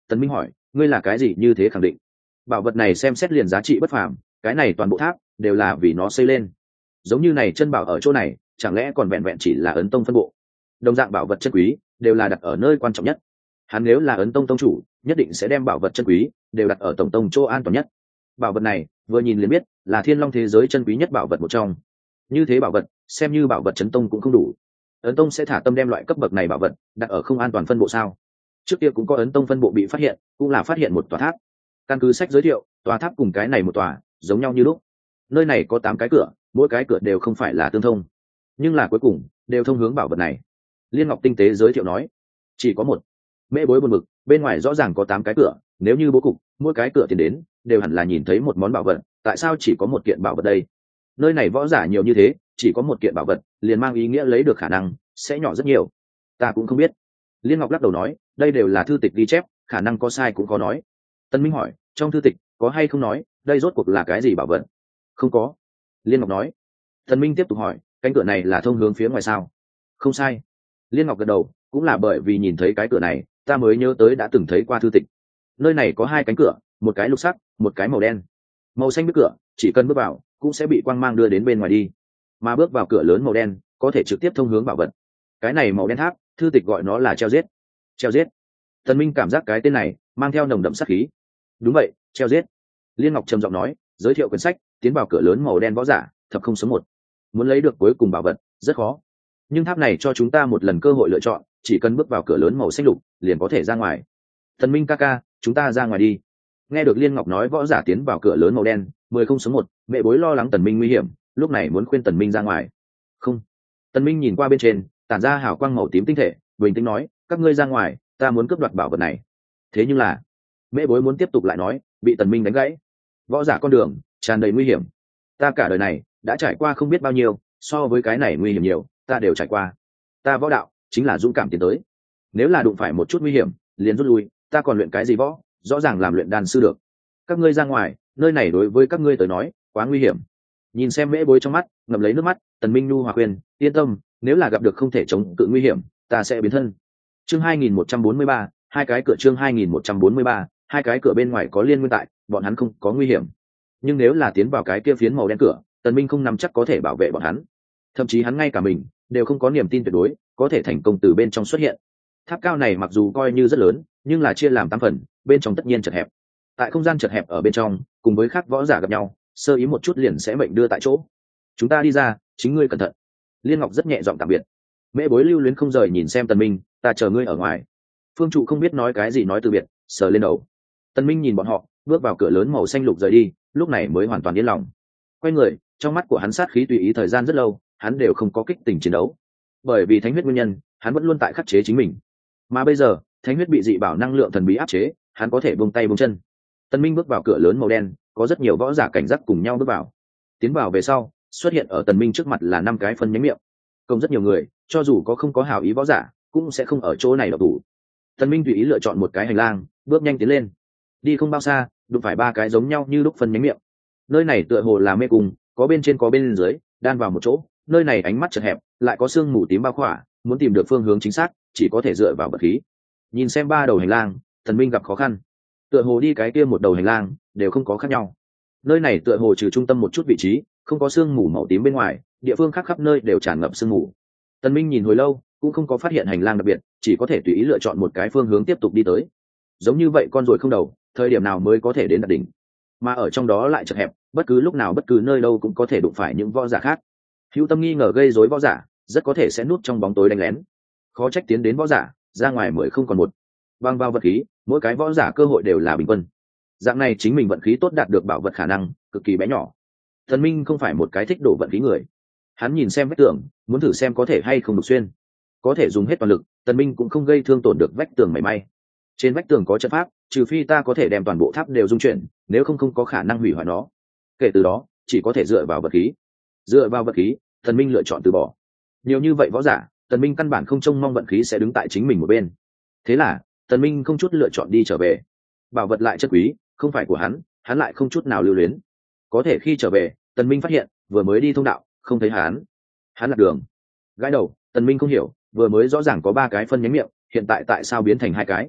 Tần Minh hỏi, ngươi là cái gì như thế khẳng định? Bảo vật này xem xét liền giá trị bất phàm, cái này toàn bộ tháp đều là vì nó xây lên. Giống như này chân bảo ở chỗ này, chẳng lẽ còn vẹn vẹn chỉ là ấn tông phân bộ? Đồng dạng bảo vật chân quý đều là đặt ở nơi quan trọng nhất. Hắn nếu là ấn tông tông chủ, nhất định sẽ đem bảo vật chân quý đều đặt ở tổng tông chỗ an toàn nhất. Bảo vật này vừa nhìn liền biết là thiên long thế giới chân quý nhất bảo vật một trong. Như thế bảo vật xem như bảo vật chấn tông cũng không đủ. Ấn tông sẽ thả tâm đem loại cấp bậc này bảo vật đặt ở không an toàn phân bộ sao? Trước kia cũng có ấn tông phân bộ bị phát hiện, cũng là phát hiện một tòa tháp. Căn cứ sách giới thiệu, tòa tháp cùng cái này một tòa giống nhau như lúc. Nơi này có 8 cái cửa, mỗi cái cửa đều không phải là tương thông, nhưng là cuối cùng đều thông hướng bảo vật này. Liên Ngọc tinh tế giới thiệu nói, chỉ có một. Mễ Bối buồn bực, bên ngoài rõ ràng có 8 cái cửa, nếu như bố cục mỗi cái cửa tiến đến đều hẳn là nhìn thấy một món bảo vật, tại sao chỉ có một kiện bảo vật đây? Nơi này võ giả nhiều như thế, chỉ có một kiện bảo vật liền mang ý nghĩa lấy được khả năng sẽ nhỏ rất nhiều. Ta cũng không biết. Liên Ngọc lắc đầu nói, đây đều là thư tịch ghi chép, khả năng có sai cũng có nói. Tân Minh hỏi, trong thư tịch có hay không nói đây rốt cuộc là cái gì bảo vật? Không có. Liên Ngọc nói. Tân Minh tiếp tục hỏi, cánh cửa này là thông hướng phía ngoài sao? Không sai. Liên Ngọc gật đầu, cũng là bởi vì nhìn thấy cái cửa này ta mới nhớ tới đã từng thấy qua thư tịch. Nơi này có 2 cánh cửa, một cái lục sắc, một cái màu đen. Màu xanh bức cửa chỉ cần bước vào cũng sẽ bị quang mang đưa đến bên ngoài đi, mà bước vào cửa lớn màu đen có thể trực tiếp thông hướng bảo vật. Cái này màu đen tháp thư tịch gọi nó là treo giết. Treo giết. Tần Minh cảm giác cái tên này mang theo nồng đậm sát khí. Đúng vậy, treo giết. Liên Ngọc trầm giọng nói, giới thiệu quyển sách, tiến vào cửa lớn màu đen võ giả thập không số 1. Muốn lấy được cuối cùng bảo vật rất khó, nhưng tháp này cho chúng ta một lần cơ hội lựa chọn, chỉ cần bước vào cửa lớn màu xanh lục liền có thể ra ngoài. Tần Minh ca ca, chúng ta ra ngoài đi. Nghe được Liên Ngọc nói võ giả tiến vào cửa lớn màu đen 10 không số 1, Mẹ Bối lo lắng Tần Minh nguy hiểm, lúc này muốn khuyên Tần Minh ra ngoài. Không. Tần Minh nhìn qua bên trên tản ra hào quang màu tím tinh thể, bình tĩnh nói, các ngươi ra ngoài, ta muốn cướp đoạt bảo vật này. Thế nhưng là Mẹ Bối muốn tiếp tục lại nói, bị Tần Minh đánh gãy. Võ giả con đường tràn đầy nguy hiểm, ta cả đời này đã trải qua không biết bao nhiêu, so với cái này nguy hiểm nhiều, ta đều trải qua. Ta võ đạo chính là dũng cảm tiến tới, nếu là đụng phải một chút nguy hiểm liền rút lui, ta còn luyện cái gì võ, rõ ràng làm luyện đan sư được. Các ngươi ra ngoài, nơi này đối với các ngươi tới nói quá nguy hiểm. Nhìn xem Mễ Bối trong mắt ngậm lấy nước mắt, Tần Minh nhu hòa khuyên, yên tâm, nếu là gặp được không thể chống cự nguy hiểm, ta sẽ biến thân. Chương 2143, 2 cái cửa. Chương 2143, 2 cái cửa. Bên ngoài có Liên Nguyên tại, bọn hắn không có nguy hiểm, nhưng nếu là tiến vào cái kia phiến màu đen cửa, Tần Minh không nắm chắc có thể bảo vệ bọn hắn, thậm chí hắn ngay cả mình đều không có niềm tin tuyệt đối có thể thành công từ bên trong xuất hiện. Tháp cao này mặc dù coi như rất lớn, nhưng là chia làm 8 phần, bên trong tất nhiên chật hẹp. Tại không gian chật hẹp ở bên trong, cùng với khác võ giả gặp nhau, sơ ý một chút liền sẽ mệnh đưa tại chỗ. Chúng ta đi ra, chính ngươi cẩn thận. Liên Ngọc rất nhẹ giọng tạm biệt. Mễ Bối lưu luyến không rời nhìn xem Tần Minh, ta chờ ngươi ở ngoài. Phương Trụ không biết nói cái gì nói từ biệt, sờ lên đầu. Tần Minh nhìn bọn họ, bước vào cửa lớn màu xanh lục rời đi, lúc này mới hoàn toàn yên lòng. Quay người, trong mắt của hắn sát khí tùy ý thời gian rất lâu, hắn đều không có kích tình chiến đấu. Bởi vì thánh huyết nguyên nhân, hắn vẫn luôn tại khắc chế chính mình. Mà bây giờ, thánh huyết bị dị bảo năng lượng thần bí áp chế, hắn có thể buông tay buông chân. Tần Minh bước vào cửa lớn màu đen, có rất nhiều võ giả cảnh giác cùng nhau bước vào. Tiến vào về sau, xuất hiện ở Tần Minh trước mặt là 5 cái phân nhánh miệng. Cùng rất nhiều người, cho dù có không có hảo ý võ giả, cũng sẽ không ở chỗ này độc thủ. Tần Minh tùy ý lựa chọn một cái hành lang, bước nhanh tiến lên. Đi không bao xa, đụng phải 3 cái giống nhau như lúc phân nhánh miệng. Nơi này tựa hồ là mê cung, có bên trên có bên dưới, đan vào một chỗ. Nơi này ánh mắt chật hẹp, lại có sương mù tím bao khỏa, muốn tìm được phương hướng chính xác, chỉ có thể dựa vào vật khí. Nhìn xem 3 đầu hành lang, Tần Minh gặp khó khăn. Tựa hồ đi cái kia một đầu hành lang đều không có khác nhau. Nơi này tựa hồ trừ trung tâm một chút vị trí không có sương mù màu tím bên ngoài, địa phương khác khắp nơi đều tràn ngập sương mù. Tần Minh nhìn hồi lâu cũng không có phát hiện hành lang đặc biệt, chỉ có thể tùy ý lựa chọn một cái phương hướng tiếp tục đi tới. Giống như vậy con ruồi không đầu, thời điểm nào mới có thể đến đạt đỉnh, mà ở trong đó lại chật hẹp, bất cứ lúc nào bất cứ nơi đâu cũng có thể đụng phải những võ giả khác. Hữu tâm nghi ngờ gây rối võ giả, rất có thể sẽ núp trong bóng tối đánh lén. Khó trách tiến đến võ giả, ra ngoài mới không còn một. Băng vào vật khí, mỗi cái võ giả cơ hội đều là bình quân. Dạng này chính mình vận khí tốt đạt được bảo vật khả năng cực kỳ bé nhỏ. Tần Minh không phải một cái thích đổ vận khí người. Hắn nhìn xem vách tường, muốn thử xem có thể hay không đục xuyên. Có thể dùng hết toàn lực, Tần Minh cũng không gây thương tổn được vách tường mảy may. Trên vách tường có trận pháp, trừ phi ta có thể đem toàn bộ tháp đều dung chuyển, nếu không có khả năng hủy hoại nó. Kể từ đó, chỉ có thể dựa vào vật khí. Dựa vào vật khí, Tần Minh lựa chọn từ bỏ. Nhiều như vậy võ giả, Tần Minh căn bản không trông mong vận khí sẽ đứng tại chính mình một bên. Thế là, Tần Minh không chút lựa chọn đi trở về. Bảo vật lại chất quý, không phải của hắn, hắn lại không chút nào lưu luyến. Có thể khi trở về, Tần Minh phát hiện, vừa mới đi thông đạo, không thấy hắn. Hắn lạc đường. Gãi đầu, Tần Minh không hiểu, vừa mới rõ ràng có 3 cái phân nhánh miệng, hiện tại tại sao biến thành 2 cái?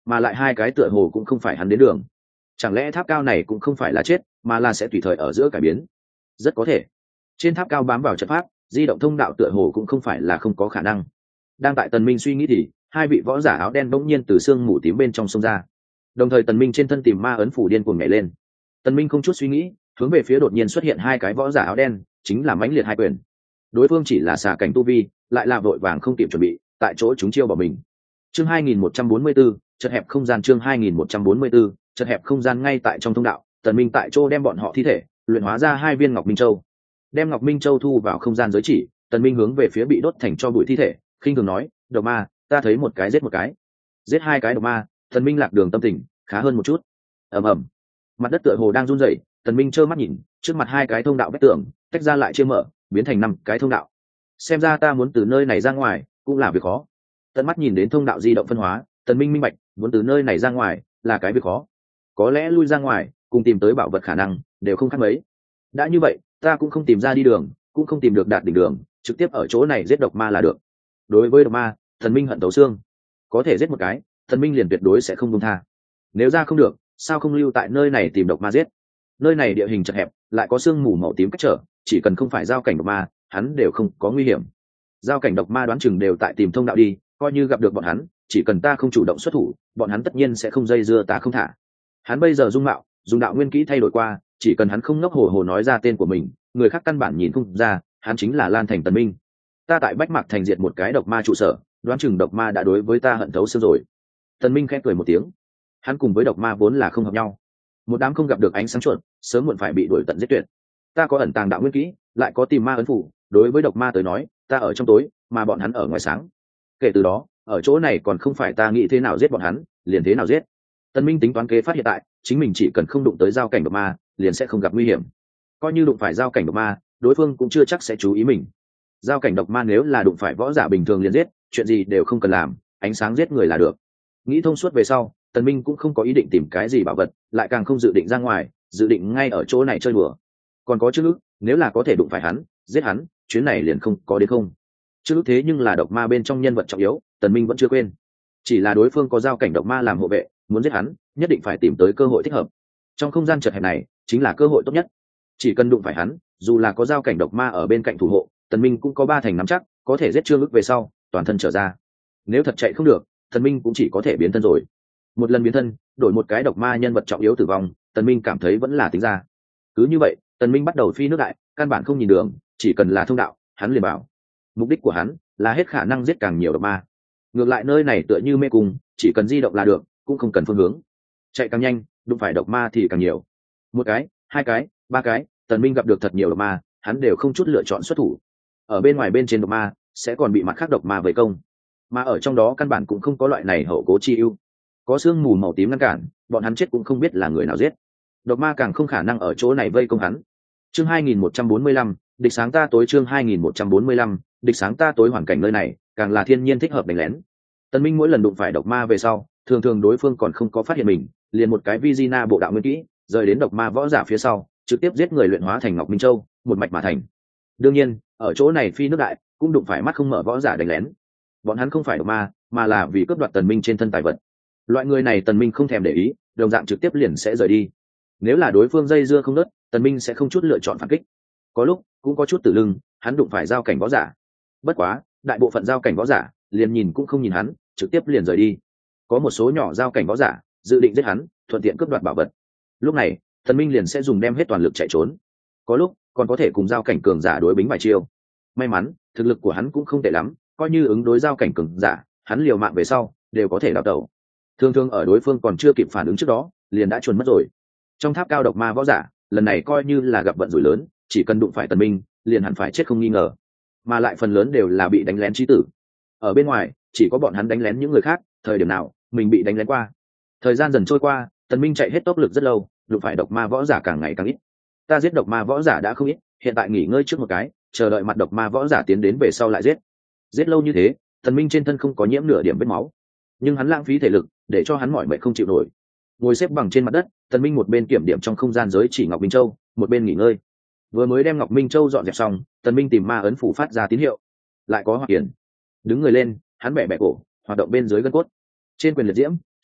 mà lại hai cái tựa hồ cũng không phải hắn đến đường. Chẳng lẽ tháp cao này cũng không phải là chết mà là sẽ tùy thời ở giữa cải biến? Rất có thể. Trên tháp cao bám vào trận pháp, di động thông đạo tựa hồ cũng không phải là không có khả năng. Đang tại Tần Minh suy nghĩ thì hai vị võ giả áo đen bỗng nhiên từ xương mù tím bên trong sông ra, đồng thời Tần Minh trên thân tìm ma ấn phủ điên cuồng nhảy lên. Tần Minh không chút suy nghĩ, hướng về phía đột nhiên xuất hiện hai cái võ giả áo đen, chính là mãnh liệt hai quyền. Đối phương chỉ là xà cảnh tu vi, lại là vội vàng không kịp chuẩn bị, tại chỗ chúng chiêu bỏ mình. Chương 2144, chật hẹp không gian. Chương 2144, chật hẹp không gian. Ngay tại trong thông đạo, Tần Minh tại chỗ đem bọn họ thi thể luyện hóa ra hai viên ngọc minh châu, đem ngọc minh châu thu vào không gian giới chỉ. Tần Minh hướng về phía bị đốt thành cho bụi thi thể khinh thường nói, độc ma, ta thấy một cái giết một cái. Giết hai cái độc ma. Tần Minh lạc đường tâm tình khá hơn một chút. ầm ầm, mặt đất tựa hồ đang run rẩy. Tần Minh trơ mắt nhìn trước mặt hai cái thông đạo vách tường tách ra lại chia mở, biến thành 5 cái thông đạo. Xem ra ta muốn từ nơi này ra ngoài cũng là việc khó. Tận mắt nhìn đến thông đạo di động phân hóa, Tần Minh minh bạch, muốn từ nơi này ra ngoài là cái việc khó. Có lẽ lui ra ngoài cùng tìm tới bảo vật khả năng đều không khác mấy. Đã như vậy, ta cũng không tìm ra đi đường, cũng không tìm được đạt đỉnh đường, trực tiếp ở chỗ này giết độc ma là được. Đối với độc ma, Tần Minh hận thấu xương. Có thể giết một cái, Tần Minh liền tuyệt đối sẽ không buông tha. Nếu ra không được, sao không lưu tại nơi này tìm độc ma giết? Nơi này địa hình chật hẹp, lại có sương mù màu tím cách trở, chỉ cần không phải giao cảnh độc ma, hắn đều không có nguy hiểm. Giao cảnh độc ma đoán chừng đều tại tìm thông đạo đi, coi như gặp được bọn hắn, chỉ cần ta không chủ động xuất thủ, bọn hắn tất nhiên sẽ không dây dưa ta không thả. Hắn bây giờ dung mạo, dùng đạo nguyên kỹ thay đổi qua, chỉ cần hắn không ngốc hồ hồ nói ra tên của mình, người khác căn bản nhìn không ra, hắn chính là Lan Thành Tần Minh. Ta tại Bách Mạc Thành diệt một cái độc ma trụ sở, đoán chừng độc ma đã đối với ta hận thấu xương rồi. Tần Minh khẽ cười một tiếng. Hắn cùng với độc ma vốn là không hợp nhau, một đám không gặp được ánh sáng chuột, sớm muộn phải bị đuổi tận giết tuyệt. Ta có ẩn tàng đạo nguyên kỹ, lại có tìm ma ấn phủ, đối với độc ma tới nói, ta ở trong tối, mà bọn hắn ở ngoài sáng. Kể từ đó, ở chỗ này còn không phải ta nghĩ thế nào giết bọn hắn, liền thế nào giết. Tần Minh tính toán kế phát hiện tại, chính mình chỉ cần không đụng tới giao cảnh độc ma, liền sẽ không gặp nguy hiểm. Coi như đụng phải giao cảnh độc ma, đối phương cũng chưa chắc sẽ chú ý mình. Giao cảnh độc ma nếu là đụng phải võ giả bình thường liền giết, chuyện gì đều không cần làm, ánh sáng giết người là được. Nghĩ thông suốt về sau, Tần Minh cũng không có ý định tìm cái gì bảo vật, lại càng không dự định ra ngoài, dự định ngay ở chỗ này chơi đùa. Còn có chữ ức, nếu là có thể đụng phải hắn, giết hắn, chuyến này liền không có đến không. Chữ ức thế nhưng là độc ma bên trong nhân vật trọng yếu, Tần Minh vẫn chưa quên. Chỉ là đối phương có giao cảnh độc ma làm hộ vệ, muốn giết hắn, nhất định phải tìm tới cơ hội thích hợp. Trong không gian chật hẹp này, chính là cơ hội tốt nhất. Chỉ cần đụng phải hắn, dù là có giao cảnh độc ma ở bên cạnh thủ hộ, Tần Minh cũng có 3 thành nắm chắc, có thể giết Trương Ức về sau, toàn thân trở ra. Nếu thật chạy không được, Tần Minh cũng chỉ có thể biến thân rồi. Một lần biến thân, đổi một cái độc ma nhân vật trọng yếu tử vong, Tần Minh cảm thấy vẫn là tính ra. Cứ như vậy, Tần Minh bắt đầu phi nước đại, căn bản không nhìn đường, chỉ cần là thông đạo, hắn liền bảo. Mục đích của hắn là hết khả năng giết càng nhiều độc ma. Ngược lại nơi này tựa như mê cung, chỉ cần di động là được, cũng không cần phương hướng. Chạy càng nhanh, đụng phải độc ma thì càng nhiều. Một cái, 2 cái, 3 cái, Tần Minh gặp được thật nhiều độc ma, hắn đều không chút lựa chọn xuất thủ. Ở bên ngoài bên trên độc ma, sẽ còn bị mặt khác độc ma vây công. Mà ở trong đó căn bản cũng không có loại này hậu cố chi ưu. Có sương mù màu tím ngăn cản, bọn hắn chết cũng không biết là người nào giết. Độc ma càng không khả năng ở chỗ này vây công hắn. Chương 2145, địch sáng ta tối. Chương 2145, địch sáng ta tối. Hoàn cảnh nơi này càng là thiên nhiên thích hợp đánh lén. Tần Minh mỗi lần đụng phải độc ma về sau, thường thường đối phương còn không có phát hiện mình, liền một cái Vizina bộ đạo nguyên kỹ, rời đến độc ma võ giả phía sau, trực tiếp giết người luyện hóa thành Ngọc Minh Châu, một mạch mà thành. Đương nhiên, ở chỗ này phi nước đại, cũng đụng phải mắt không mở võ giả đánh lén. Bọn hắn không phải độc ma, mà là vì cướp đoạt Tần Minh trên thân tài vật. Loại người này Tần Minh không thèm để ý, đồng dạng trực tiếp liền sẽ rời đi. Nếu là đối phương dây dưa không đứt, Tần Minh sẽ không chút lựa chọn phản kích. Có lúc cũng có chút tử lưng, hắn đụng phải giao cảnh võ giả. Bất quá, đại bộ phận giao cảnh võ giả liền nhìn cũng không nhìn hắn, trực tiếp liền rời đi. Có một số nhỏ giao cảnh võ giả dự định giết hắn, thuận tiện cướp đoạt bảo vật. Lúc này, Tần Minh liền sẽ dùng đem hết toàn lực chạy trốn. Có lúc còn có thể cùng giao cảnh cường giả đối bính vài chiêu. May mắn, thực lực của hắn cũng không tệ lắm, coi như ứng đối giao cảnh cường giả, hắn liều mạng về sau đều có thể đào tẩu. Thường thường ở đối phương còn chưa kịp phản ứng trước đó, liền đã chuồn mất rồi. Trong tháp cao độc ma võ giả, lần này coi như là gặp vận rủi lớn, chỉ cần đụng phải Tần Minh, liền hẳn phải chết không nghi ngờ. Mà lại phần lớn đều là bị đánh lén chí tử. Ở bên ngoài, chỉ có bọn hắn đánh lén những người khác, thời điểm nào mình bị đánh lén qua. Thời gian dần trôi qua, Tần Minh chạy hết tốc lực rất lâu, đụng phải độc ma võ giả càng ngày càng ít. Ta giết độc ma võ giả đã không ít, hiện tại nghỉ ngơi trước một cái, chờ đợi mặt độc ma võ giả tiến đến về sau lại giết. Giết lâu như thế, Tần Minh trên thân không có nhiễm nửa điểm vết máu, nhưng hắn lãng phí thể lực, để cho hắn mỏi mệt không chịu nổi. Ngồi xếp bằng trên mặt đất, Tần Minh một bên kiểm điểm trong không gian giới chỉ Ngọc Minh Châu, một bên nghỉ ngơi. Vừa mới đem Ngọc Minh Châu dọn dẹp xong, Tần Minh tìm ma ấn phủ phát ra tín hiệu. Lại có Hoạt Kiền. Đứng người lên, hắn bẻ bẻ cổ, hoạt động bên dưới gân cốt. Trên quyền liệt diễm,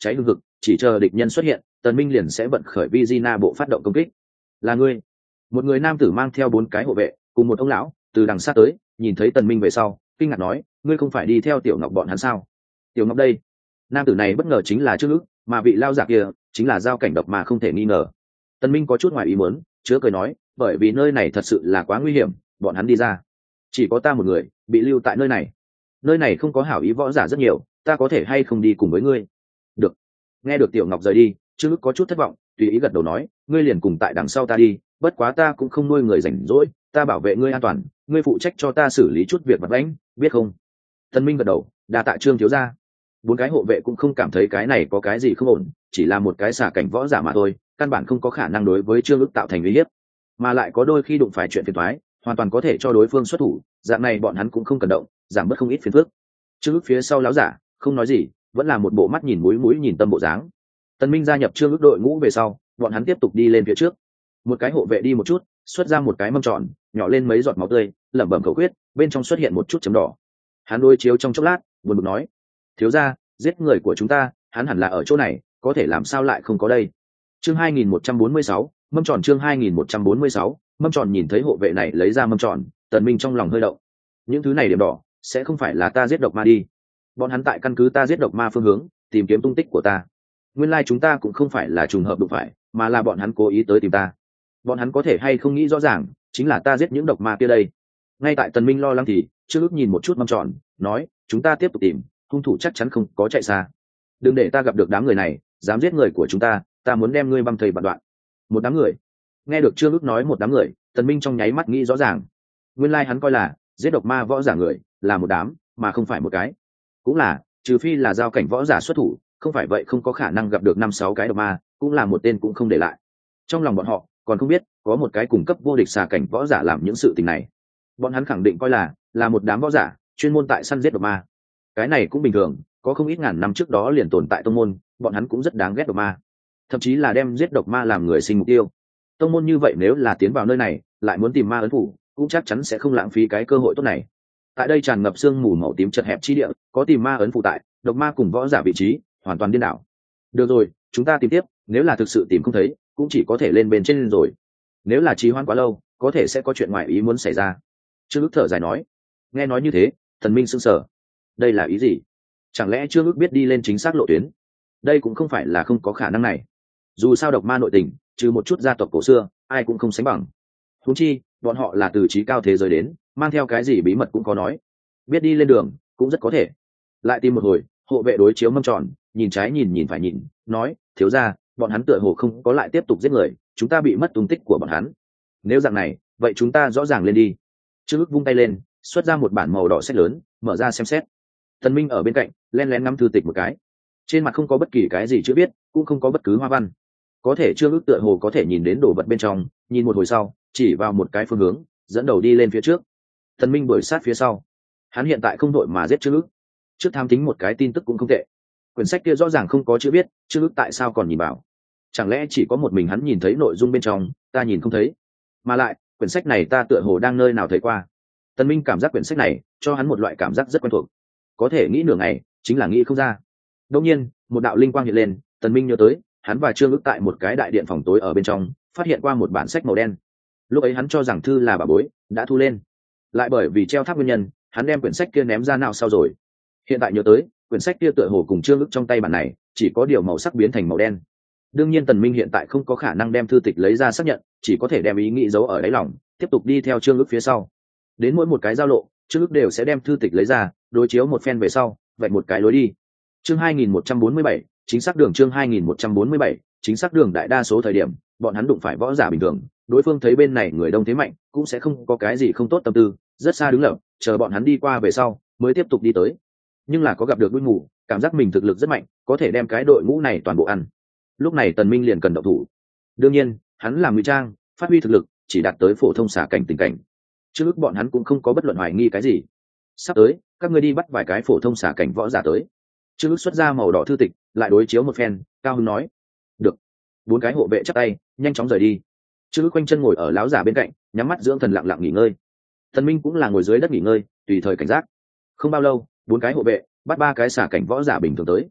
cháy hương hực, chỉ chờ địch nhân xuất hiện, tần minh liền sẽ vận khởi Vizina bộ phát động công kích. Là ngươi? Một người nam tử mang theo 4 cái hộ vệ cùng một ông lão từ đằng xa tới, nhìn thấy tần minh về sau kinh ngạc nói, ngươi không phải đi theo tiểu ngọc bọn hắn sao? Tiểu ngọc đây? Nam tử này bất ngờ chính là Trương Ức, mà vị lao giả kia chính là giao cảnh độc mà không thể nghi ngờ. Tần minh có chút ngoài ý muốn, chứa cười nói, bởi vì nơi này thật sự là quá nguy hiểm, bọn hắn đi ra chỉ có ta một người bị lưu tại nơi này không có hảo ý võ giả rất nhiều, ta có thể hay không đi cùng với ngươi? Được. Nghe được tiểu ngọc rời đi, Trương Ức có chút thất vọng, tùy ý gật đầu nói, ngươi liền cùng tại đằng sau ta đi, bất quá ta cũng không nuôi người rảnh rỗi, ta bảo vệ ngươi an toàn, ngươi phụ trách cho ta xử lý chút việc vặt vãnh, biết không? Tần minh gật đầu, đa tạ Trương thiếu gia. 4 cái hộ vệ cũng không cảm thấy cái này có cái gì không ổn, chỉ là một cái xả cảnh võ giả mà thôi, căn bản không có khả năng đối với Trương Ức tạo thành uy hiếp, mà lại có đôi khi đụng phải chuyện phiền toái, hoàn toàn có thể cho đối phương xuất thủ, dạng này bọn hắn cũng không cần động, giảm bớt không ít phiền phức. Trương Ức phía sau lão giả không nói gì, vẫn là một bộ mắt nhìn mũi nhìn tâm bộ dáng. Tần minh gia nhập Trương Ức đội ngũ về sau, bọn hắn tiếp tục đi lên phía trước. Một cái hộ vệ đi một chút, xuất ra một cái mâm tròn, nhỏ lên mấy giọt máu tươi, lẩm bẩm khẩu quyết, bên trong xuất hiện một chút chấm đỏ. Hắn đối chiếu trong chốc lát, buồn bực nói, thiếu gia, giết người của chúng ta, hắn hẳn là ở chỗ này, có thể làm sao lại không có đây? Chương 2146, mâm tròn. Chương 2146, mâm tròn. Nhìn thấy hộ vệ này lấy ra mâm tròn, Tần minh trong lòng hơi động. Những thứ này điểm đỏ sẽ không phải là ta giết độc ma đi? Bọn hắn tại căn cứ ta giết độc ma phương hướng tìm kiếm tung tích của ta. Nguyên lai chúng ta cũng không phải là trùng hợp đụng phải, mà là bọn hắn cố ý tới tìm ta. Bọn hắn có thể hay không nghĩ rõ ràng chính là ta giết những độc ma kia đây? Ngay tại Tần minh lo lắng thì Trương Ức nhìn một chút mâm tròn, nói, chúng ta tiếp tục tìm, hung thủ chắc chắn không có chạy xa. Đừng để ta gặp được đám người này, dám giết người của chúng ta, ta muốn đem ngươi băm thây bạt đoạn. Một đám người? Nghe được Trương Ức nói một đám người, Tần minh trong nháy mắt nghĩ rõ ràng. Nguyên lai hắn coi là giết độc ma võ giả người là một đám, mà không phải một cái. Cũng là, trừ phi là giao cảnh võ giả xuất thủ, không phải vậy không có khả năng gặp được 5-6 cái độc ma, cũng là một tên cũng không để lại. Trong lòng bọn họ còn không biết có một cái cùng cấp vô địch xà cảnh võ giả làm những sự tình này. Bọn hắn khẳng định coi là một đám võ giả chuyên môn tại săn giết độc ma. Cái này cũng bình thường, có không ít ngàn năm trước đó liền tồn tại tông môn, bọn hắn cũng rất đáng ghét độc ma, thậm chí là đem giết độc ma làm người sinh mục tiêu. Tông môn như vậy nếu là tiến vào nơi này lại muốn tìm ma ấn phủ, cũng chắc chắn sẽ không lãng phí cái cơ hội tốt này. Tại đây tràn ngập sương mù màu tím chật hẹp chi địa, có tìm ma ấn phụ tại, độc ma cùng võ giả vị trí hoàn toàn điên đảo. Được rồi, chúng ta tìm tiếp, nếu là thực sự tìm không thấy, cũng chỉ có thể lên bên trên rồi. Nếu là trì hoãn quá lâu, có thể sẽ có chuyện ngoài ý muốn xảy ra. Trương Ức thở dài nói. Nghe nói như thế, Thần minh sững sờ. Đây là ý gì? Chẳng lẽ Trương Ức biết đi lên chính xác lộ tuyến? Đây cũng không phải là không có khả năng này. Dù sao độc ma nội tình, trừ một chút gia tộc cổ xưa, ai cũng không sánh bằng. Huống chi, bọn họ là từ trí cao thế giới đến, mang theo cái gì bí mật cũng có nói. Biết đi lên đường, cũng rất có thể. Lại tìm một hồi, hộ vệ đối chiếu mâm tròn, nhìn trái nhìn phải nhìn, nói, thiếu gia, bọn hắn tựa hồ không có lại tiếp tục giết người, chúng ta bị mất tung tích của bọn hắn. Nếu dạng này, vậy chúng ta rõ ràng lên đi. Trương Ức vung tay lên, xuất ra một bản màu đỏ sách lớn, mở ra xem xét. Thần minh ở bên cạnh lén lén ngắm thư tịch một cái, trên mặt không có bất kỳ cái gì chữ viết, cũng không có bất cứ hoa văn. Có thể Trương Ức tựa hồ có thể nhìn đến đồ vật bên trong, nhìn một hồi sau, chỉ vào một cái phương hướng, dẫn đầu đi lên phía trước. Thần minh đuổi sát phía sau. Hắn hiện tại không đội mà giết Trương Ức, trước tham tính một cái tin tức cũng không tệ. Quyển sách kia rõ ràng không có chữ viết, Trương Ức tại sao còn nhìn vào? Chẳng lẽ chỉ có một mình hắn nhìn thấy nội dung bên trong, ta nhìn không thấy? Mà lại, quyển sách này ta tựa hồ đang nơi nào thấy qua. Tần minh cảm giác quyển sách này cho hắn một loại cảm giác rất quen thuộc, có thể nghĩ nửa ngày chính là nghĩ không ra. Đột nhiên một đạo linh quang hiện lên, Tần minh nhớ tới hắn và Trương Ức tại một cái đại điện phòng tối ở bên trong phát hiện qua một bản sách màu đen. Lúc ấy hắn cho rằng thư là bảo bối, đã thu lên, lại bởi vì treo tháp nguyên nhân, hắn đem quyển sách kia ném ra nào sau rồi. Hiện tại nhớ tới quyển sách kia tựa hồ cùng Trương Ức trong tay bản này chỉ có điều màu sắc biến thành màu đen. Đương nhiên Tần minh hiện tại không có khả năng đem thư tịch lấy ra xác nhận, chỉ có thể đem ý nghĩ giấu ở đáy lòng, tiếp tục đi theo Trương Ức phía sau. Đến mỗi một cái giao lộ, Trương Ức đều sẽ đem thư tịch lấy ra, đối chiếu một phen về sau, vạch một cái lối đi. Chương 2147, chính xác đường. Chương 2147, chính xác đường. Đại đa số thời điểm, bọn hắn đụng phải võ giả bình thường, đối phương thấy bên này người đông thế mạnh, cũng sẽ không có cái gì không tốt tâm tư, rất xa đứng lặng, chờ bọn hắn đi qua về sau, mới tiếp tục đi tới. Nhưng là có gặp được đuôi mù, cảm giác mình thực lực rất mạnh, có thể đem cái đội ngũ này toàn bộ ăn. Lúc này Tần minh liền cần động thủ. Đương nhiên, hắn làm ngụy trang, phát huy thực lực, chỉ đạt tới phổ thông xả cảnh tình cảnh. Trước lúc bọn hắn cũng không có bất luận hoài nghi cái gì. Sắp tới, các ngươi đi bắt vài cái phổ thông xả cảnh võ giả tới. Trước lúc xuất ra màu đỏ thư tịch, lại đối chiếu một phen, cao hứng nói. Được. 4 cái hộ vệ chắp tay, nhanh chóng rời đi. Trước lúc quanh chân ngồi ở lão giả bên cạnh, nhắm mắt dưỡng thần lặng lặng nghỉ ngơi. Thần minh cũng là ngồi dưới đất nghỉ ngơi, tùy thời cảnh giác. Không bao lâu, 4 cái hộ vệ bắt 3 cái xả cảnh võ giả bình thường tới.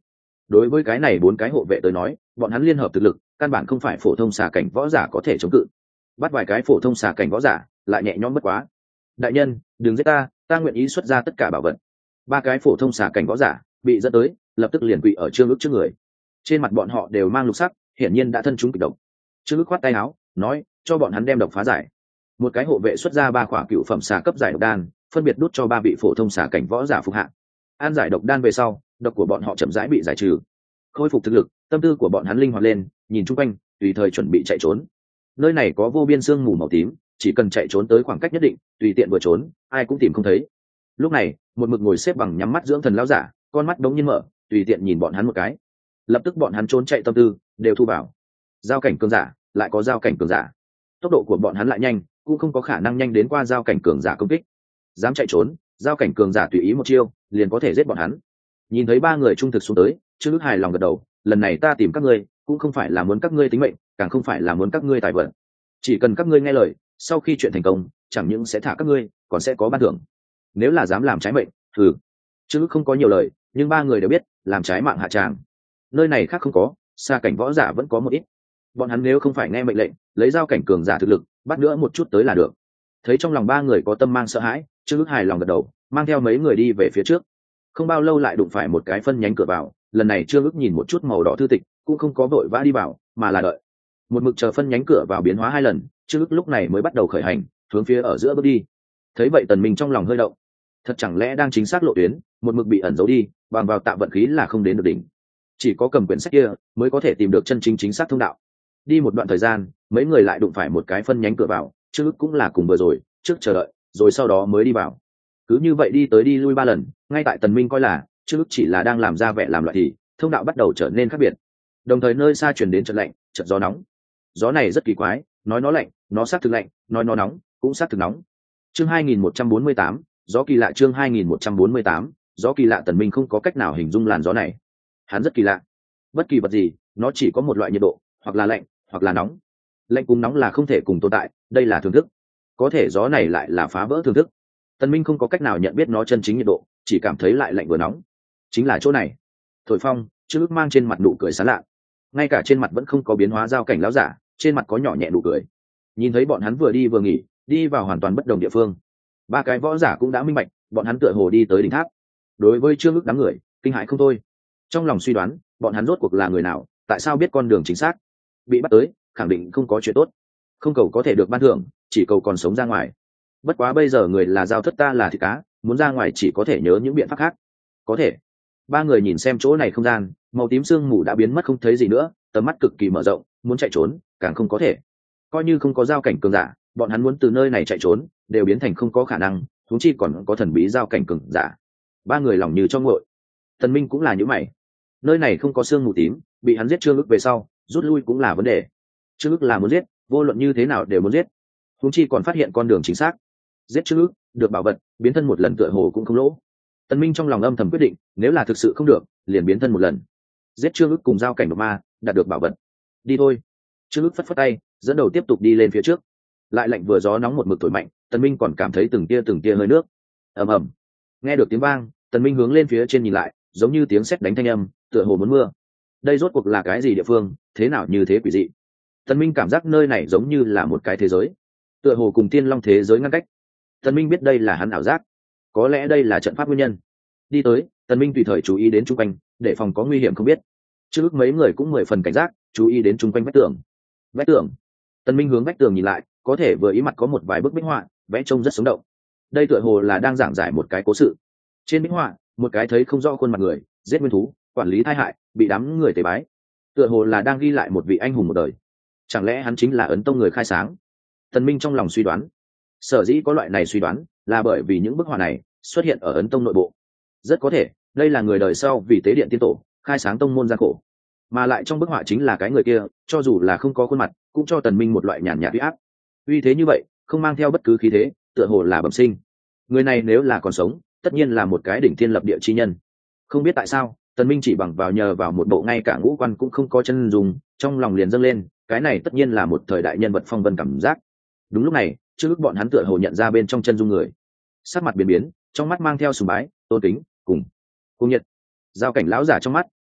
đối với cái này 4 cái hộ vệ tới nói, bọn hắn liên hợp thực lực căn bản không phải phổ thông xà cảnh võ giả có thể chống cự. Bắt vài cái phổ thông xà cảnh võ giả lại nhẹ nhõm bất quá. Đại nhân, đừng giết ta nguyện ý xuất ra tất cả bảo vật. 3 cái phổ thông xà cảnh võ giả bị dẫn tới, lập tức liền quỳ ở Trương Ước trước người. Trên mặt bọn họ đều mang lục sắc, hiển nhiên đã thân chúng kịch độc. Trương Ước khoát tay áo nói, cho bọn hắn đem độc phá giải. Một cái hộ vệ xuất ra 3 khỏa cựu phẩm xà cấp giải độc đan, phân biệt đút cho 3 vị phổ thông xà cảnh võ giả phục hạ. An giải độc đan về sau, độc của bọn họ chậm rãi bị giải trừ, khôi phục thực lực, tâm tư của bọn hắn linh hoạt lên, nhìn chung quanh, tùy thời chuẩn bị chạy trốn. Nơi này có vô biên sương mù màu tím, chỉ cần chạy trốn tới khoảng cách nhất định, tùy tiện vừa trốn, ai cũng tìm không thấy. Lúc này, một mực ngồi xếp bằng nhắm mắt dưỡng thần lão giả, con mắt đống nhiên mở, tùy tiện nhìn bọn hắn một cái. Lập tức bọn hắn trốn chạy tâm tư đều thu vào. Giao cảnh cường giả, lại có giao cảnh cường giả. Tốc độ của bọn hắn lại nhanh, cũng không có khả năng nhanh đến qua giao cảnh cường giả công kích. Dám chạy trốn, giao cảnh cường giả tùy ý một chiêu, liền có thể giết bọn hắn. Nhìn thấy 3 người trung thực xuống tới, Trương Ước hài lòng gật đầu, lần này ta tìm các ngươi cũng không phải là muốn các ngươi tính mệnh, càng không phải là muốn các ngươi tài vật, chỉ cần các ngươi nghe lời, sau khi chuyện thành công chẳng những sẽ thả các ngươi, còn sẽ có ban thưởng. Nếu là dám làm trái mệnh, thử. Trương Ước không có nhiều lời, nhưng 3 người đều biết làm trái mạng hạ tràng. Nơi này khác không có, xa cảnh võ giả vẫn có một ít. Bọn hắn nếu không phải nghe mệnh lệnh, lấy giao cảnh cường giả thực lực bắt nữa một chút tới là được. Thấy trong lòng 3 người có tâm mang sợ hãi, Trương Ước hài lòng gật đầu, mang theo mấy người đi về phía trước. Không bao lâu lại đụng phải một cái phân nhánh cửa vào, lần này Trương Ước nhìn một chút màu đỏ thư tịch, cũng không có vội vã đi vào, mà là đợi. Một mực chờ phân nhánh cửa vào biến hóa 2 lần, Trương Ước lúc này mới bắt đầu khởi hành, hướng phía ở giữa bước đi. Thấy vậy Tần Minh trong lòng hơi động, thật chẳng lẽ đang chính xác lộ tuyến, một mực bị ẩn giấu đi, bằng vào tạo vận khí là không đến được đỉnh. Chỉ có cầm quyển sách kia mới có thể tìm được chân chính chính xác thông đạo. Đi một đoạn thời gian, mấy người lại đụng phải một cái phân nhánh cửa vào, Trương Ước cũng là cùng vừa rồi, trước chờ đợi, rồi sau đó mới đi vào. Cứ như vậy đi tới đi lui 3 lần, ngay tại Tần Minh coi là Trương Ước chỉ là đang làm ra vẻ làm loại thì thông đạo bắt đầu trở nên khác biệt. Đồng thời nơi xa truyền đến trận lạnh, trận gió nóng. Gió này rất kỳ quái, nói nó lạnh, nó sát thực lạnh, nói nó nóng, cũng sát thực nóng. Chương 2148, gió kỳ lạ. Chương 2148, gió kỳ lạ. Tần Minh không có cách nào hình dung làn gió này. Hắn rất kỳ lạ. Bất kỳ vật gì, nó chỉ có một loại nhiệt độ, hoặc là lạnh, hoặc là nóng. Lạnh cùng nóng là không thể cùng tồn tại, đây là thường thức. Có thể gió này lại là phá vỡ thường thức. Tần Minh không có cách nào nhận biết nó chân chính nhiệt độ, chỉ cảm thấy lại lạnh vừa nóng. Chính là chỗ này. Thổi phong, Trương Ước mang trên mặt nụ cười sán lạ. Ngay cả trên mặt vẫn không có biến hóa giao cảnh lão giả, trên mặt có nhỏ nhẹ nụ cười. Nhìn thấy bọn hắn vừa đi vừa nghỉ, đi vào hoàn toàn bất đồng địa phương. 3 cái võ giả cũng đã minh bạch, bọn hắn tựa hồ đi tới đỉnh tháp. Đối với Trương Ước đám người, kinh hãi không thôi. Trong lòng suy đoán, bọn hắn rốt cuộc là người nào, tại sao biết con đường chính xác? Bị bắt tới, khẳng định không có chuyện tốt. Không cầu có thể được ban thưởng, chỉ cầu còn sống ra ngoài. Bất quá bây giờ người là giao thất, ta là thịt cá, muốn ra ngoài chỉ có thể nhớ những biện pháp khác. Có thể. 3 người nhìn xem chỗ này không gian, màu tím sương mù đã biến mất không thấy gì nữa, tầm mắt cực kỳ mở rộng, muốn chạy trốn càng không có thể. Coi như không có giao cảnh cường giả, bọn hắn muốn từ nơi này chạy trốn đều biến thành không có khả năng, huống chi còn có thần bí giao cảnh cường giả. 3 người lòng như cho nguội. Tần Minh cũng là như mày. Nơi này không có sương mù tím, bị hắn giết Trương Ước về sau, rút lui cũng là vấn đề. Trương Ước là muốn giết, vô luận như thế nào đều muốn giết. Huống chi còn phát hiện con đường chính xác. Giết Trương Ước, được bảo vật, biến thân một lần tựa hồ cũng không lỗ. Tần Minh trong lòng âm thầm quyết định, nếu là thực sự không được, liền biến thân một lần. Giết Trương Ước cùng giao cảnh độc ma, đạt được bảo vật. Đi thôi. Trương Ước phất phất tay, dẫn đầu tiếp tục đi lên phía trước. Lại lạnh vừa gió nóng một mực thổi mạnh, Tần Minh còn cảm thấy từng tia hơi nước. Ầm ầm. Nghe được tiếng vang, Tần Minh hướng lên phía trên nhìn lại, giống như tiếng sét đánh thanh âm, tựa hồ muốn mưa. Đây rốt cuộc là cái gì địa phương, thế nào như thế quỷ dị? Tần Minh cảm giác nơi này giống như là một cái thế giới, tựa hồ cùng tiên long thế giới ngăn cách. Tần Minh biết đây là hắn ảo giác, có lẽ đây là trận pháp nguyên nhân. Đi tới, Tần Minh tùy thời chú ý đến chung quanh, để phòng có nguy hiểm không biết. Trước lúc mấy người cũng 10 phần cảnh giác, chú ý đến chung quanh vách tường. Vách tường. Tần Minh hướng vách tường nhìn lại, có thể vừa ý mặt có một vài bức minh họa, vẽ trông rất sống động. Đây tựa hồ là đang giảng giải một cái cố sự. Trên minh họa, một cái thấy không rõ khuôn mặt người, giết nguyên thú, quản lý tai hại, bị đám người tế bái. Tựa hồ là đang ghi lại một vị anh hùng một đời. Chẳng lẽ hắn chính là Ấn Tông người khai sáng? Tần Minh trong lòng suy đoán. Sở dĩ có loại này suy đoán, là bởi vì những bức họa này xuất hiện ở Ấn Tông nội bộ. Rất có thể, đây là người đời sau vì tế điện tiên tổ, khai sáng tông môn gian khổ. Mà lại trong bức họa chính là cái người kia, cho dù là không có khuôn mặt, cũng cho Tần Minh một loại nhàn nhạt uy áp. Uy thế như vậy, không mang theo bất cứ khí thế, tựa hồ là bẩm sinh. Người này nếu là còn sống, tất nhiên là một cái đỉnh thiên lập địa chi nhân. Không biết tại sao, Tần Minh chỉ bằng vào nhờ vào một bộ ngay cả ngũ quan cũng không có chân dùng, trong lòng liền dâng lên, cái này tất nhiên là một thời đại nhân vật phong vân cảm giác. Đúng lúc này, trước lúc bọn hắn tựa hồ nhận ra bên trong chân dung người, sắc mặt biến biến, trong mắt mang theo sùng bái, tôn kính, cùng nhiệt. Giao cảnh lão giả trong mắt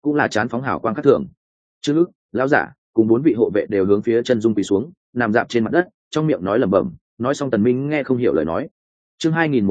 cũng là chán phóng hào quang khắc thường. Trương Ức, lão giả cùng 4 vị hộ vệ đều hướng phía chân dung quỳ xuống, nằm dạp trên mặt đất, trong miệng nói lẩm bẩm. Nói xong Tần Minh nghe không hiểu lời nói. Chương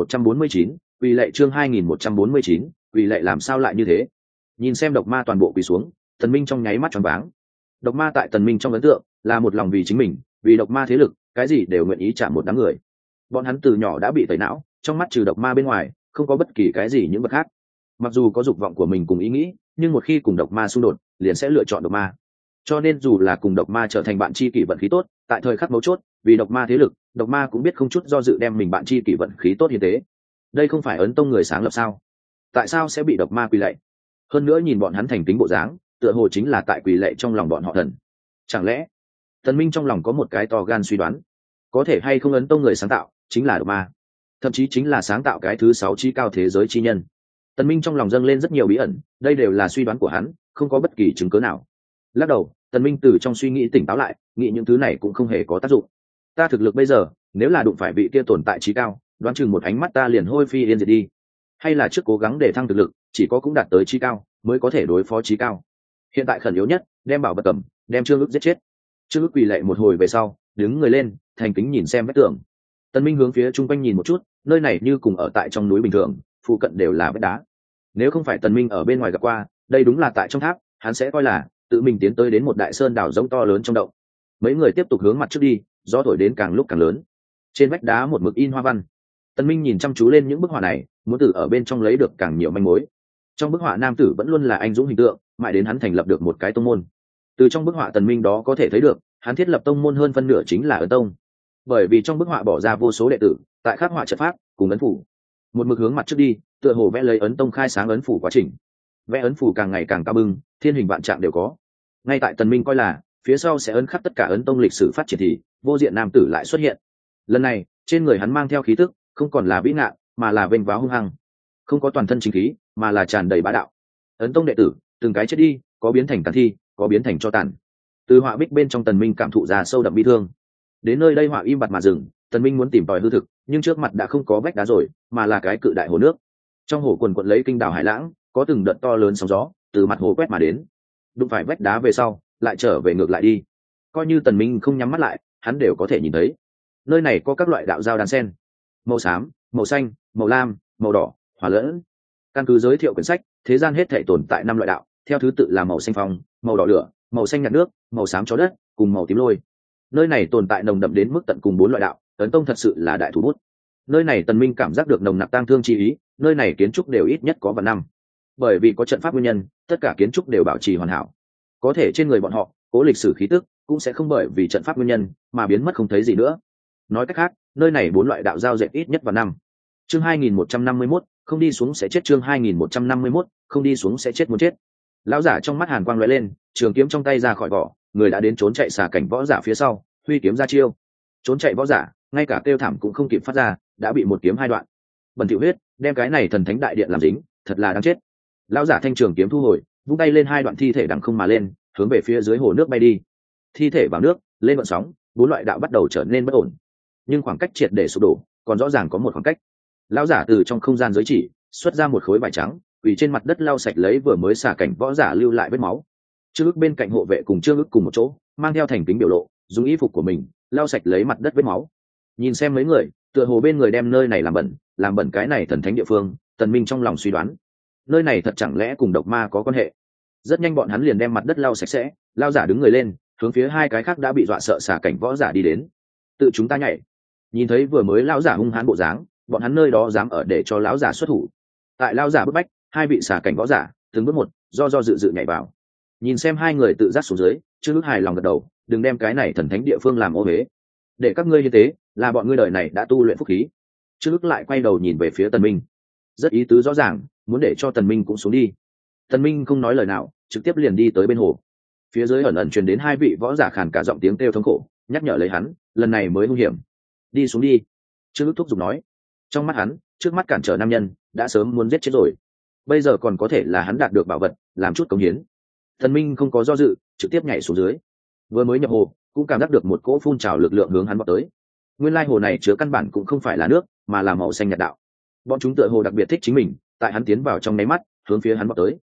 2149, quỳ lạy. Chương 2149, quỳ lạy. Làm sao lại như thế? Nhìn xem độc ma toàn bộ quỳ xuống, Tần Minh trong nháy mắt choáng váng. Độc ma tại Tần Minh trong ấn tượng là một lòng vì chính mình, vì độc ma thế lực, cái gì đều nguyện ý trả một đám người. Bọn hắn từ nhỏ đã bị tẩy não, trong mắt trừ độc ma bên ngoài, không có bất kỳ cái gì những vật khác. Mặc dù có dục vọng của mình cùng ý nghĩ, nhưng một khi cùng độc ma xung đột, liền sẽ lựa chọn độc ma. Cho nên dù là cùng độc ma trở thành bạn tri kỷ vận khí tốt, tại thời khắc mấu chốt, vì độc ma thế lực, độc ma cũng biết không chút do dự đem mình bạn tri kỷ vận khí tốt như thế. Đây không phải ấn tông người sáng lập sao? Tại sao sẽ bị độc ma quỳ lạy? Hơn nữa nhìn bọn hắn thành kính bộ dáng, tựa hồ chính là tại quỳ lạy trong lòng bọn họ thần. Chẳng lẽ Tần Minh trong lòng có một cái to gan suy đoán, có thể hay không ấn tông người sáng tạo chính là độc ma, thậm chí chính là sáng tạo cái thứ 6 chí cao thế giới chi nhân. Tần Minh trong lòng dâng lên rất nhiều bí ẩn, đây đều là suy đoán của hắn, không có bất kỳ chứng cứ nào. Lắc đầu, Tần Minh từ trong suy nghĩ tỉnh táo lại, nghĩ những thứ này cũng không hề có tác dụng. Ta thực lực bây giờ, nếu là đụng phải vị kia tồn tại chí cao, đoán chừng một ánh mắt ta liền hôi phi yên diệt đi. Hay là trước cố gắng để thăng thực lực, chỉ có cũng đạt tới chí cao, mới có thể đối phó chí cao. Hiện tại khẩn yếu nhất, đem Bảo Vật cầm, đem Trương Ức giết chết. Trương Ức quỳ lạy một hồi về sau, đứng người lên, thành kính nhìn xem vách tường. Tần Minh hướng phía trung quanh nhìn một chút, nơi này như cùng ở tại trong núi bình thường, phụ cận đều là vách đá. Nếu không phải Tần Minh ở bên ngoài gặp qua, đây đúng là tại trong tháp, hắn sẽ coi là tự mình tiến tới đến một đại sơn đảo rỗng to lớn trong động. Mấy người tiếp tục hướng mặt trước đi, gió thổi đến càng lúc càng lớn. Trên vách đá một mực in hoa văn. Tần Minh nhìn chăm chú lên những bức họa này, muốn từ ở bên trong lấy được càng nhiều manh mối. Trong bức họa nam tử vẫn luôn là anh dũng hình tượng, mãi đến hắn thành lập được một cái tông môn. Từ trong bức họa Tần Minh đó có thể thấy được, hắn thiết lập tông môn hơn phân nửa chính là ấn tông. Bởi vì trong bức họa bỏ ra vô số đệ tử, tại khắc họa trận pháp cùng ấn phủ, một mực hướng mặt trước đi, tựa hồ vẽ lấy ấn tông khai sáng ấn phủ quá trình. Vẽ ấn phủ càng ngày càng cao bừng, thiên hình vạn trạng đều có. Ngay tại Tần Minh coi là phía sau sẽ ấn khắc tất cả ấn tông lịch sử phát triển thì vô diện nam tử lại xuất hiện. Lần này trên người hắn mang theo khí tức, không còn là vĩ ngạn, mà là vênh váo hung hăng. Không có toàn thân chính khí, mà là tràn đầy bá đạo. Ấn tông đệ tử từng cái chết đi, có biến thành tàn thi, có biến thành tro tàn. Từ họa bích bên trong Tần Minh cảm thụ ra sâu đậm bi thương. Đến nơi đây họa im bặt mà dừng, Tần Minh muốn tìm tòi hư thực, nhưng trước mặt đã không có vách đá rồi, mà là cái cự đại hồ nước. Trong hồ quần quật lấy kinh đảo hải lãng, có từng đợt to lớn sóng gió từ mặt hồ quét mà đến. Đụng phải vách đá về sau, lại trở về ngược lại đi. Coi như Tần Minh không nhắm mắt lại, hắn đều có thể nhìn thấy. Nơi này có các loại đạo giao đan sen, màu xám, màu xanh, màu lam, màu đỏ, hòa lẫn. Căn cứ giới thiệu quyển sách, thế gian hết thảy tồn tại 5 loại đạo, theo thứ tự là màu xanh phong, màu đỏ lửa, màu xanh nhạt nước, màu xám chó đất, cùng màu tím lôi. Nơi này tồn tại nồng đậm đến mức tận cùng 4 loại đạo, ấn tông thật sự là đại thủ bút. Nơi này Tần Minh cảm giác được nồng nặc tang thương chi ý, nơi này kiến trúc đều ít nhất có vạn năm. Bởi vì có trận pháp nguyên nhân, tất cả kiến trúc đều bảo trì hoàn hảo. Có thể trên người bọn họ, cố lịch sử khí tức cũng sẽ không bởi vì trận pháp nguyên nhân mà biến mất không thấy gì nữa. Nói cách khác, nơi này 4 loại đạo giao dệt ít nhất vạn năm. Chương 2151, không đi xuống sẽ chết. Chương 2151, không đi xuống sẽ chết muốn chết. Lão giả trong mắt hàn quang lóe lên, trường kiếm trong tay ra khỏi vỏ, người đã đến trốn chạy xả cảnh võ giả phía sau, huy kiếm ra chiêu. Trốn chạy võ giả, ngay cả kêu thảm cũng không kịp phát ra, đã bị một kiếm hai đoạn. Bần tiểu huyết, đem cái này thần thánh đại điện làm dính, thật là đáng chết. Lão giả thanh trường kiếm thu hồi, vung tay lên 2 đoạn thi thể đằng không mà lên, hướng về phía dưới hồ nước bay đi. Thi thể vào nước, lên gợn sóng, 4 loại đạo bắt đầu trở nên bất ổn. Nhưng khoảng cách triệt để sụp đổ, còn rõ ràng có một khoảng cách. Lão giả từ trong không gian giới chỉ xuất ra một khối vải trắng, quỳ trên mặt đất lau sạch lấy vừa mới xả cảnh võ giả lưu lại vết máu. Trương Ức bên cạnh hộ vệ cùng Trương Ức cùng một chỗ, mang theo thành kính biểu lộ, dùng y phục của mình lau sạch lấy mặt đất vết máu. Nhìn xem mấy người, tựa hồ bên người đem nơi này làm bẩn cái này thần thánh địa phương, Tần Minh trong lòng suy đoán, nơi này thật chẳng lẽ cùng độc ma có quan hệ. Rất nhanh bọn hắn liền đem mặt đất lau sạch sẽ, lão giả đứng người lên, hướng phía 2 cái khác đã bị dọa sợ xả cảnh võ giả đi đến. Tự chúng ta nhảy. Nhìn thấy vừa mới lão giả hung hãn bộ dáng, bọn hắn nơi đó dám ở để cho lão giả xuất thủ. Tại lão giả bức bách, 2 vị xả cảnh võ giả từng bước một do dự nhảy vào. Nhìn xem 2 người tự giác xuống dưới, Trương Ức hài lòng gật đầu, đừng đem cái này thần thánh địa phương làm ô uế. Để các ngươi như thế, là bọn ngươi đời này đã tu luyện phúc khí. Trương Ức lại quay đầu nhìn về phía Tần Minh, rất ý tứ rõ ràng, muốn để cho Tần Minh cũng xuống đi. Tần Minh không nói lời nào, trực tiếp liền đi tới bên hồ. Phía dưới ẩn ẩn truyền đến 2 vị võ giả khàn cả giọng tiếng kêu thống khổ, nhắc nhở lấy hắn, lần này mới nguy hiểm. Đi xuống đi. Trương Ức thúc giục nói. Trong mắt hắn, trước mắt cản trở nam nhân đã sớm muốn giết chết rồi, bây giờ còn có thể là hắn đạt được bảo vật, làm chút cống hiến. Tần Minh không có do dự, trực tiếp nhảy xuống dưới. Vừa mới nhập hồ, cũng cảm giác được một cỗ phun trào lực lượng hướng hắn vọt tới. Nguyên lai hồ này chứa căn bản cũng không phải là nước, mà là màu xanh nhạt đạo. Bọn chúng tựa hồ đặc biệt thích chính mình, tại hắn tiến vào trong nháy mắt, hướng phía hắn vọt tới.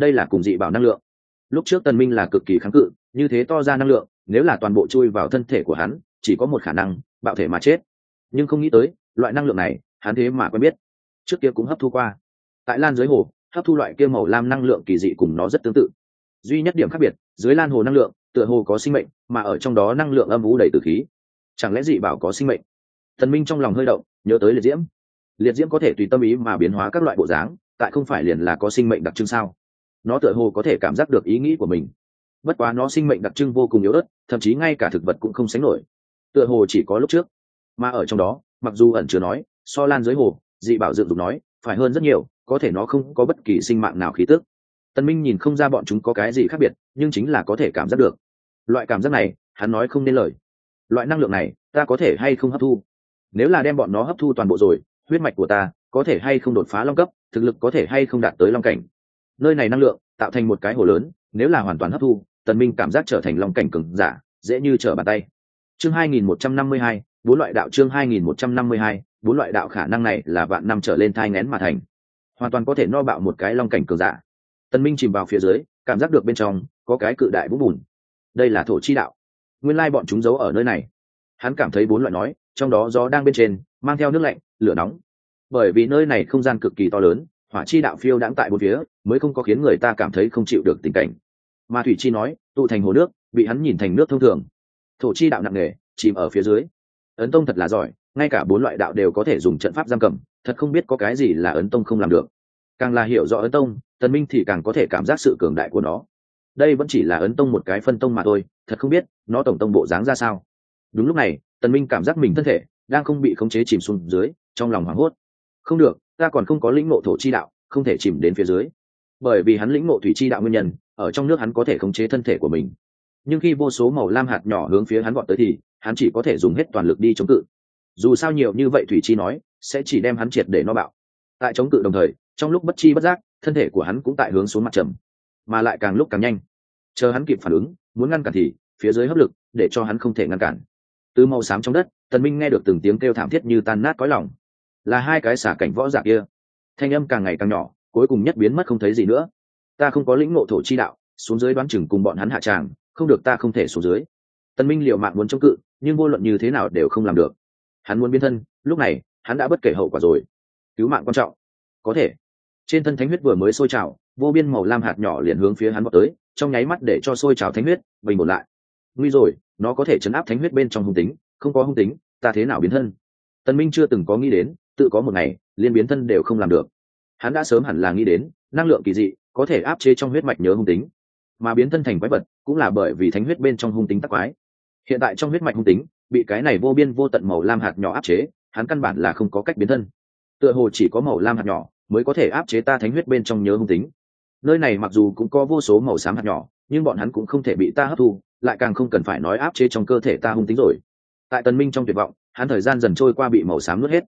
đây là cùng dị bảo năng lượng. Lúc trước Tần Minh là cực kỳ kháng cự, như thế to ra năng lượng, nếu là toàn bộ chui vào thân thể của hắn, chỉ có một khả năng, bạo thể mà chết. Nhưng không nghĩ tới, loại năng lượng này, hắn thế mà quen biết, trước kia cũng hấp thu qua. Tại lan dưới hồ, hấp thu loại kia màu lam năng lượng kỳ dị cùng nó rất tương tự. Duy nhất điểm khác biệt, dưới lan hồ năng lượng, tựa hồ có sinh mệnh, mà ở trong đó năng lượng âm u đầy tử khí. Chẳng lẽ dị bảo có sinh mệnh? Tần Minh trong lòng hơi động, nhớ tới liệt diễm. Liệt diễm có thể tùy tâm ý mà biến hóa các loại bộ dáng, tại không phải liền là có sinh mệnh đặc trưng sao? Nó tựa hồ có thể cảm giác được ý nghĩ của mình. Bất quá nó sinh mệnh đặc trưng vô cùng yếu ớt, thậm chí ngay cả thực vật cũng không sánh nổi. Tựa hồ chỉ có lúc trước, mà ở trong đó, mặc dù ẩn chứa nói, so lan dưới hồ, dị bảo dựng dục nói, phải hơn rất nhiều, có thể nó không có bất kỳ sinh mạng nào khí tức. Tần Minh nhìn không ra bọn chúng có cái gì khác biệt, nhưng chính là có thể cảm giác được. Loại cảm giác này, hắn nói không nên lời. Loại năng lượng này, ta có thể hay không hấp thu? Nếu là đem bọn nó hấp thu toàn bộ rồi, huyết mạch của ta có thể hay không đột phá long cấp, thực lực có thể hay không đạt tới long cảnh. Nơi này năng lượng tạo thành một cái hồ lớn, nếu là hoàn toàn hấp thu, Tần Minh cảm giác trở thành long cảnh cường giả, dễ như trở bàn tay. Chương 2152, bốn loại đạo. Chương 2152, bốn loại đạo. Khả năng này là vạn năm trở lên thai nghén mà thành, hoàn toàn có thể no bạo một cái long cảnh cường giả. Tần Minh chìm vào phía dưới, cảm giác được bên trong có cái cự đại vũng bùn. Đây là thổ chi đạo, nguyên lai bọn chúng giấu ở nơi này. Hắn cảm thấy bốn loại nói, trong đó gió đang bên trên, mang theo nước lạnh, lửa nóng. Bởi vì nơi này không gian cực kỳ to lớn, hỏa chi đạo phiêu đãng tại bốn phía, mới không có khiến người ta cảm thấy không chịu được tình cảnh. Mà thủy chi nói, tụ thành hồ nước, bị hắn nhìn thành nước thông thường. Thổ chi đạo nặng nề, chìm ở phía dưới. Ấn Tông thật là giỏi, ngay cả bốn loại đạo đều có thể dùng trận pháp giam cầm, thật không biết có cái gì là Ấn Tông không làm được. Càng là hiểu rõ Ấn Tông, Tần Minh thì càng có thể cảm giác sự cường đại của nó. Đây vẫn chỉ là Ấn Tông một cái phân tông mà thôi, thật không biết nó tổng tông bộ dáng ra sao. Đúng lúc này, Tần Minh cảm giác mình thân thể đang không bị khống chế chìm xuống dưới, trong lòng hoảng hốt. Không được, ta còn không có lĩnh ngộ thổ chi đạo, không thể chìm đến phía dưới. Bởi vì hắn lĩnh ngộ thủy chi đạo nguyên nhân, ở trong nước hắn có thể khống chế thân thể của mình. Nhưng khi vô số màu lam hạt nhỏ hướng phía hắn vọt tới thì, hắn chỉ có thể dùng hết toàn lực đi chống cự. Dù sao nhiều như vậy thủy chi nói, sẽ chỉ đem hắn triệt để nó bạo. Tại chống cự đồng thời, trong lúc bất chi bất giác, thân thể của hắn cũng tại hướng xuống mặt trầm, mà lại càng lúc càng nhanh. Chờ hắn kịp phản ứng, muốn ngăn cản thì phía dưới hấp lực để cho hắn không thể ngăn cản. Từ màu xám trong đất, Tần Minh nghe được từng tiếng kêu thảm thiết như tan nát cõi lòng. Là hai cái xả cảnh võ giả kia. Thanh âm càng ngày càng nhỏ, cuối cùng nhất biến mất không thấy gì nữa. Ta không có lĩnh ngộ thổ chi đạo, xuống dưới đoán chừng cùng bọn hắn hạ tràng, không được, ta không thể xuống dưới. Tần Minh liều mạng muốn chống cự, nhưng vô luận như thế nào đều không làm được. Hắn muốn biến thân, lúc này hắn đã bất kể hậu quả rồi. Cứu mạng quan trọng. Có thể. Trên thân thánh huyết vừa mới sôi trào, vô biên màu lam hạt nhỏ liền hướng phía hắn vọt tới, trong nháy mắt để cho sôi trào thánh huyết bình ổn lại. Nguy rồi, nó có thể chấn áp thánh huyết bên trong hung tính, không có hung tính, ta thế nào biến thân? Tần Minh chưa từng có nghĩ đến, tự có một ngày liên biến thân đều không làm được. Hắn đã sớm hẳn là nghĩ đến, năng lượng kỳ dị có thể áp chế trong huyết mạch nhớ hung tính, mà biến thân thành quái vật cũng là bởi vì thánh huyết bên trong hung tính tắc quái. Hiện tại trong huyết mạch hung tính bị cái này vô biên vô tận màu lam hạt nhỏ áp chế, hắn căn bản là không có cách biến thân. Tựa hồ chỉ có màu lam hạt nhỏ mới có thể áp chế ta thánh huyết bên trong nhớ hung tính. Nơi này mặc dù cũng có vô số màu xám hạt nhỏ, nhưng bọn hắn cũng không thể bị ta hấp thu, lại càng không cần phải nói áp chế trong cơ thể ta hung tính rồi. Tại Tần Minh trong tuyệt vọng, hắn thời gian dần trôi qua bị màu xám nuốt hết.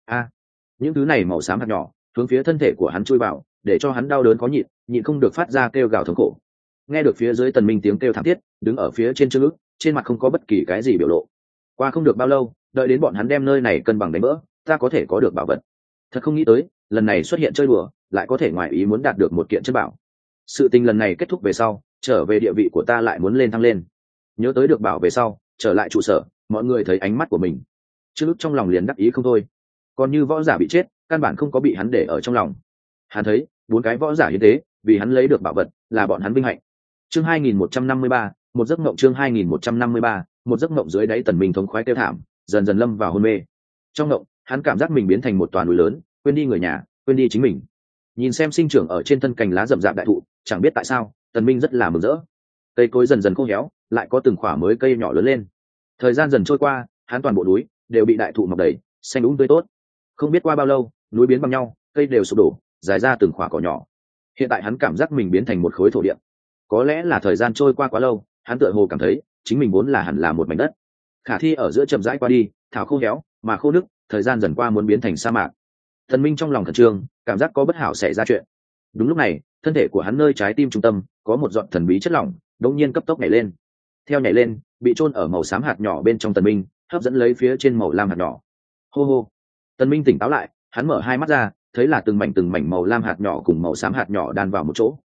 Những thứ này màu xám hạt nhỏ hướng phía thân thể của hắn chui vào, để cho hắn đau đớn khó nhịn, nhịn không được phát ra kêu gào thống khổ. Nghe được phía dưới Tần Minh tiếng kêu thảm thiết, đứng ở phía trên Trương Ức, trên mặt không có bất kỳ cái gì biểu lộ. Qua không được bao lâu, đợi đến bọn hắn đem nơi này cân bằng đánh vỡ, ta có thể có được bảo vật. Thật không nghĩ tới, lần này xuất hiện chơi đùa, lại có thể ngoài ý muốn đạt được một kiện chân bảo. Sự tình lần này kết thúc về sau, trở về địa vị của ta lại muốn lên thăng lên. Nhớ tới được bảo về sau, trở lại trụ sở, mọi người thấy ánh mắt của mình, Trương Ức trong lòng liền đắc ý không thôi. Còn như võ giả bị chết, căn bản không có bị hắn để ở trong lòng. Hắn thấy, bốn cái võ giả hiến tế, vì hắn lấy được bảo vật, là bọn hắn vinh hạnh. Chương 2153, một giấc mộng. Chương 2153, một giấc mộng. Dưới đáy Tần Minh thống khoái kêu thảm, dần dần lâm vào hôn mê. Trong mộng, hắn cảm giác mình biến thành một tòa núi lớn, quên đi người nhà, quên đi chính mình. Nhìn xem sinh trưởng ở trên thân cành lá rậm rạp đại thụ, chẳng biết tại sao, Tần Minh rất là mừng rỡ. Cây cối dần dần khô héo, lại có từng khỏa mới cây nhỏ lớn lên. Thời gian dần trôi qua, hắn toàn bộ núi đều bị đại thụ mọc đầy, xanh úng tươi tốt. Không biết qua bao lâu, núi biến bằng nhau, cây đều sụp đổ, dài ra từng khỏa cỏ nhỏ. Hiện tại hắn cảm giác mình biến thành một khối thổ địa. Có lẽ là thời gian trôi qua quá lâu, hắn tựa hồ cảm thấy chính mình vốn là hẳn là một mảnh đất. Khả thi ở giữa chậm rãi qua đi, thảo khô héo, mà khô nứt, thời gian dần qua muốn biến thành sa mạc. Thần Minh trong lòng khẩn trương, cảm giác có bất hảo xảy ra chuyện. Đúng lúc này, thân thể của hắn nơi trái tim trung tâm có một giọt thần bí chất lỏng, đột nhiên cấp tốc nhảy lên. Theo nhảy lên, bị chôn ở màu xám hạt nhỏ bên trong Tần Minh, hấp dẫn lấy phía trên màu lam hạt nhỏ. Hô hô. Tần Minh tỉnh táo lại, hắn mở hai mắt ra, thấy là từng mảnh màu lam hạt nhỏ cùng màu xám hạt nhỏ đan vào một chỗ.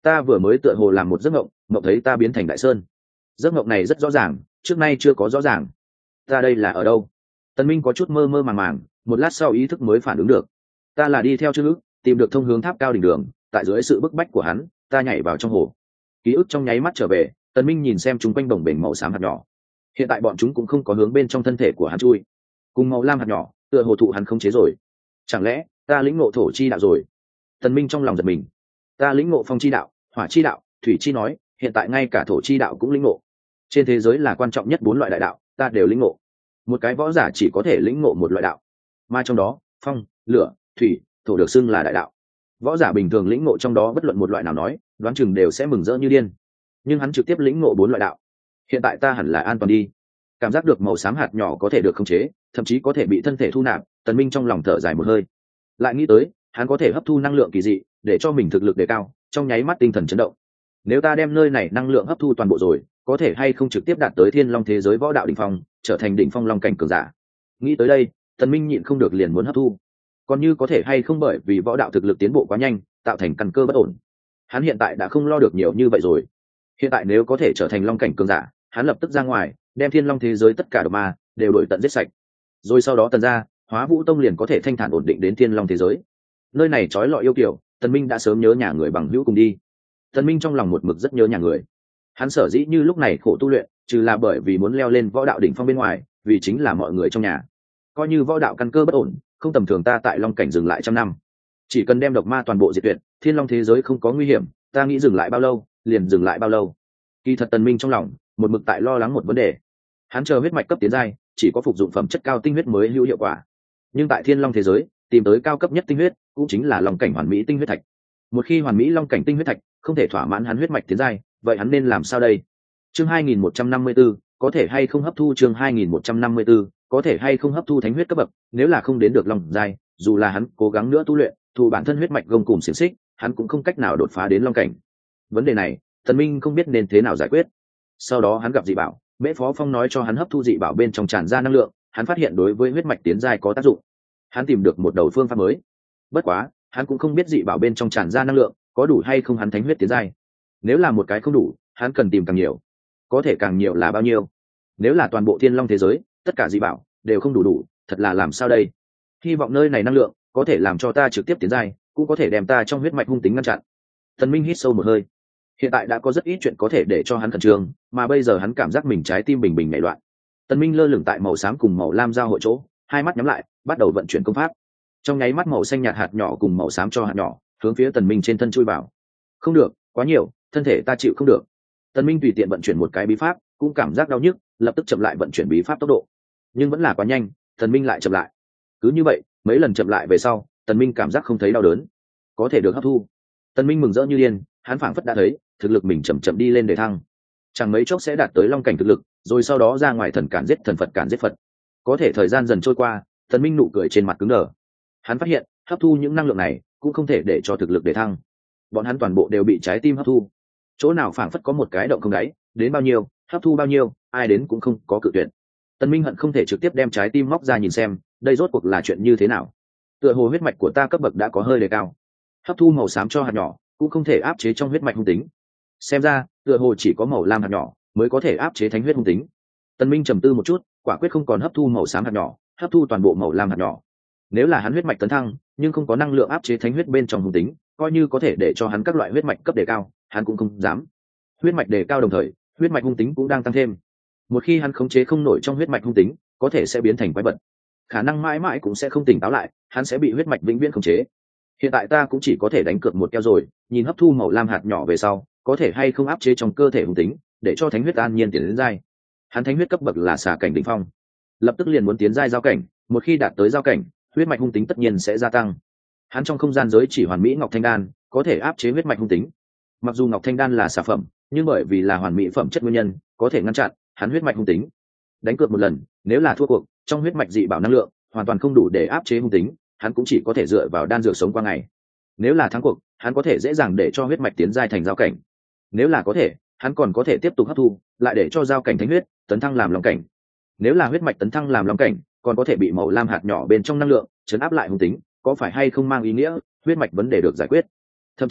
ta vừa mới tựa hồ làm một giấc mộng, mộng thấy ta biến thành đại sơn. Giấc mộng này rất rõ ràng, trước nay chưa có rõ ràng. Ta đây là ở đâu? Tần Minh có chút mơ mơ màng màng, một lát sau ý thức mới phản ứng được. Ta là đi theo chữ ức, tìm được thông hướng tháp cao đỉnh đường, tại dưới sự bức bách của hắn, ta nhảy vào trong hồ. Ký ức trong nháy mắt trở về, Tần Minh nhìn xem chúng quanh bồng bềnh màu xám hạt nhỏ. Hiện tại bọn chúng cũng không có hướng bên trong thân thể của hắn chui, cùng màu lam hạt nhỏ, tựa hồ thụ hắn khống chế rồi. Chẳng lẽ ta lĩnh ngộ thổ chi đạo rồi? Tần Minh trong lòng giật mình. Ta lĩnh ngộ phong chi đạo, hỏa chi đạo, thủy chi nói, hiện tại ngay cả thổ chi đạo cũng lĩnh ngộ. Trên thế giới là quan trọng nhất 4 loại đại đạo, ta đều lĩnh ngộ. Một cái võ giả chỉ có thể lĩnh ngộ một loại đạo, mà trong đó, phong, lửa, thủy, thổ được xưng là đại đạo. Võ giả bình thường lĩnh ngộ trong đó bất luận một loại nào nói, đoán chừng đều sẽ mừng rỡ như điên. Nhưng hắn trực tiếp lĩnh ngộ 4 loại đạo. Hiện tại ta hẳn là an toàn đi. Cảm giác được màu xám hạt nhỏ có thể được khống chế, thậm chí có thể bị thân thể thu nạp, Tần Minh trong lòng thở dài một hơi. Lại nghĩ tới, hắn có thể hấp thu năng lượng kỳ dị, để cho mình thực lực đề cao, trong nháy mắt tinh thần chấn động. Nếu ta đem nơi này năng lượng hấp thu toàn bộ rồi, có thể hay không trực tiếp đạt tới Thiên Long thế giới võ đạo đỉnh phong, trở thành đỉnh phong long cảnh cường giả. Nghĩ tới đây, Tần Minh nhịn không được liền muốn hấp thu. Còn như có thể hay không bởi vì võ đạo thực lực tiến bộ quá nhanh, tạo thành căn cơ bất ổn. Hắn hiện tại đã không lo được nhiều như vậy rồi. Hiện tại nếu có thể trở thành long cảnh cường giả, hắn lập tức ra ngoài, đem Thiên Long thế giới tất cả độc ma đều đuổi tận giết sạch. Rồi sau đó Tần gia, Hóa Vũ Tông liền có thể thanh thản ổn định đến Thiên Long thế giới. Nơi này trói lọi yêu kiều, Tần Minh đã sớm nhớ nhà người bằng hữu cùng đi. Tần Minh trong lòng một mực rất nhớ nhà người. Hắn sở dĩ như lúc này khổ tu luyện, trừ là bởi vì muốn leo lên võ đạo đỉnh phong bên ngoài, vì chính là mọi người trong nhà. Coi như võ đạo căn cơ bất ổn, không tầm thường ta tại long cảnh dừng lại trăm năm, chỉ cần đem độc ma toàn bộ diệt tuyệt, Thiên Long thế giới không có nguy hiểm, ta nghĩ dừng lại bao lâu liền dừng lại bao lâu. Kỳ thật Tần Minh trong lòng một mực tại lo lắng một vấn đề. Hắn chờ huyết mạch cấp tiến giai, chỉ có phục dụng phẩm chất cao tinh huyết mới hữu hiệu quả. Nhưng tại Thiên Long thế giới, tìm tới cao cấp nhất tinh huyết, cũng chính là long cảnh hoàn mỹ tinh huyết thạch. Một khi hoàn mỹ long cảnh tinh huyết thạch không thể thỏa mãn hắn huyết mạch tiến giai, vậy hắn nên làm sao đây? Chương 2154, có thể hay không hấp thu chương 2154, có thể hay không hấp thu thánh huyết cấp bậc, nếu là không đến được long giai, dù là hắn cố gắng nữa tu luyện, thu bản thân huyết mạch gông cùm xiển xích, hắn cũng không cách nào đột phá đến long cảnh. Vấn đề này, Tần Minh không biết nên thế nào giải quyết. Sau đó hắn gặp dị bảo, Mễ Phó Phong nói cho hắn hấp thu dị bảo bên trong tràn ra năng lượng, hắn phát hiện đối với huyết mạch tiến giai có tác dụng. Hắn tìm được một đầu phương pháp mới. Bất quá, hắn cũng không biết dị bảo bên trong tràn ra năng lượng có đủ hay không hắn thánh huyết tiến giai. Nếu là một cái không đủ, hắn cần tìm càng nhiều. Có thể càng nhiều là bao nhiêu? Nếu là toàn bộ Thiên Long thế giới, tất cả dị bảo đều không đủ, thật là làm sao đây? Hy vọng nơi này năng lượng có thể làm cho ta trực tiếp tiến giai, cũng có thể đem ta trong huyết mạch hung tính ngăn chặn. Tần Minh hít sâu một hơi. Hiện tại đã có rất ít chuyện có thể để cho hắn khẩn trương, mà bây giờ hắn cảm giác mình trái tim bình bình nhảy loạn. Tần Minh lơ lửng tại màu xám cùng màu lam giao hội chỗ, hai mắt nhắm lại, bắt đầu vận chuyển công pháp. Trong nháy mắt màu xanh nhạt hạt nhỏ cùng màu xám cho hạt nhỏ hướng phía Tần Minh trên thân chui vào. Không được, quá nhiều, thân thể ta chịu không được. Tần Minh tùy tiện vận chuyển một cái bí pháp, cũng cảm giác đau nhức, lập tức chậm lại vận chuyển bí pháp tốc độ. Nhưng vẫn là quá nhanh, Tần Minh lại chậm lại. Cứ như vậy, mấy lần chậm lại về sau, Tần Minh cảm giác không thấy đau đớn, có thể được hấp thu. Tần Minh mừng rỡ như điên, hắn phảng phất đã thấy thực lực mình chậm chậm đi lên để thăng, chẳng mấy chốc sẽ đạt tới long cảnh thực lực, rồi sau đó ra ngoài thần cản giết thần, Phật cản giết Phật. Có thể thời gian dần trôi qua, Tần Minh nụ cười trên mặt cứng đờ. Hắn phát hiện, hấp thu những năng lượng này cũng không thể để cho thực lực để thăng. Bọn hắn toàn bộ đều bị trái tim hấp thu. Chỗ nào phảng phất có một cái động không đáy, đến bao nhiêu, hấp thu bao nhiêu, ai đến cũng không có cự tuyệt. Tần Minh hận không thể trực tiếp đem trái tim móc ra nhìn xem, đây rốt cuộc là chuyện như thế nào. Tựa hồ huyết mạch của ta cấp bậc đã có hơi đề cao. Hấp thu màu xám cho hạt nhỏ, cũng không thể áp chế trong huyết mạch hung tính. Xem ra, tựa hồ chỉ có màu lam hạt nhỏ mới có thể áp chế thánh huyết hung tính. Tần Minh trầm tư một chút, quả quyết không còn hấp thu màu xám hạt nhỏ, hấp thu toàn bộ màu lam hạt nhỏ. Nếu là hắn huyết mạch tấn thăng, nhưng không có năng lượng áp chế thánh huyết bên trong hung tính, coi như có thể để cho hắn các loại huyết mạch cấp đề cao, hắn cũng không dám. Huyết mạch đề cao đồng thời, huyết mạch hung tính cũng đang tăng thêm. Một khi hắn khống chế không nổi trong huyết mạch hung tính, có thể sẽ biến thành quái vật. Khả năng mãi mãi cũng sẽ không tỉnh táo lại, hắn sẽ bị huyết mạch vĩnh viễn khống chế. Hiện tại ta cũng chỉ có thể đánh cược một keo rồi, nhìn hấp thu màu lam hạt nhỏ về sau, có thể hay không áp chế trong cơ thể hung tính, để cho thánh huyết an nhiên tiến đến giai. Hắn thánh huyết cấp bậc là xà cảnh đỉnh phong, lập tức liền muốn tiến giai giao cảnh, một khi đạt tới giao cảnh, huyết mạch hung tính tất nhiên sẽ gia tăng. Hắn trong không gian giới chỉ hoàn mỹ ngọc thanh đan, có thể áp chế huyết mạch hung tính. Mặc dù ngọc thanh đan là xà phẩm, nhưng bởi vì là hoàn mỹ phẩm chất nguyên nhân, có thể ngăn chặn hắn huyết mạch hung tính. Đánh cược một lần, nếu là thua cuộc, trong huyết mạch dị bảo năng lượng hoàn toàn không đủ để áp chế hung tính, hắn cũng chỉ có thể dựa vào đan dược sống qua ngày. Nếu là thắng cuộc, hắn có thể dễ dàng để cho huyết mạch tiến giai thành giao cảnh. Nếu là có thể, hắn còn có thể tiếp tục hấp thu, lại để cho giao cảnh thánh huyết tấn thăng làm long cảnh. Nếu là huyết mạch tấn thăng làm long cảnh, còn có thể bị màu lam hạt nhỏ bên trong năng lượng chấn áp lại hung tính, có phải hay không mang ý nghĩa huyết mạch vấn đề được giải quyết? Thậm chí,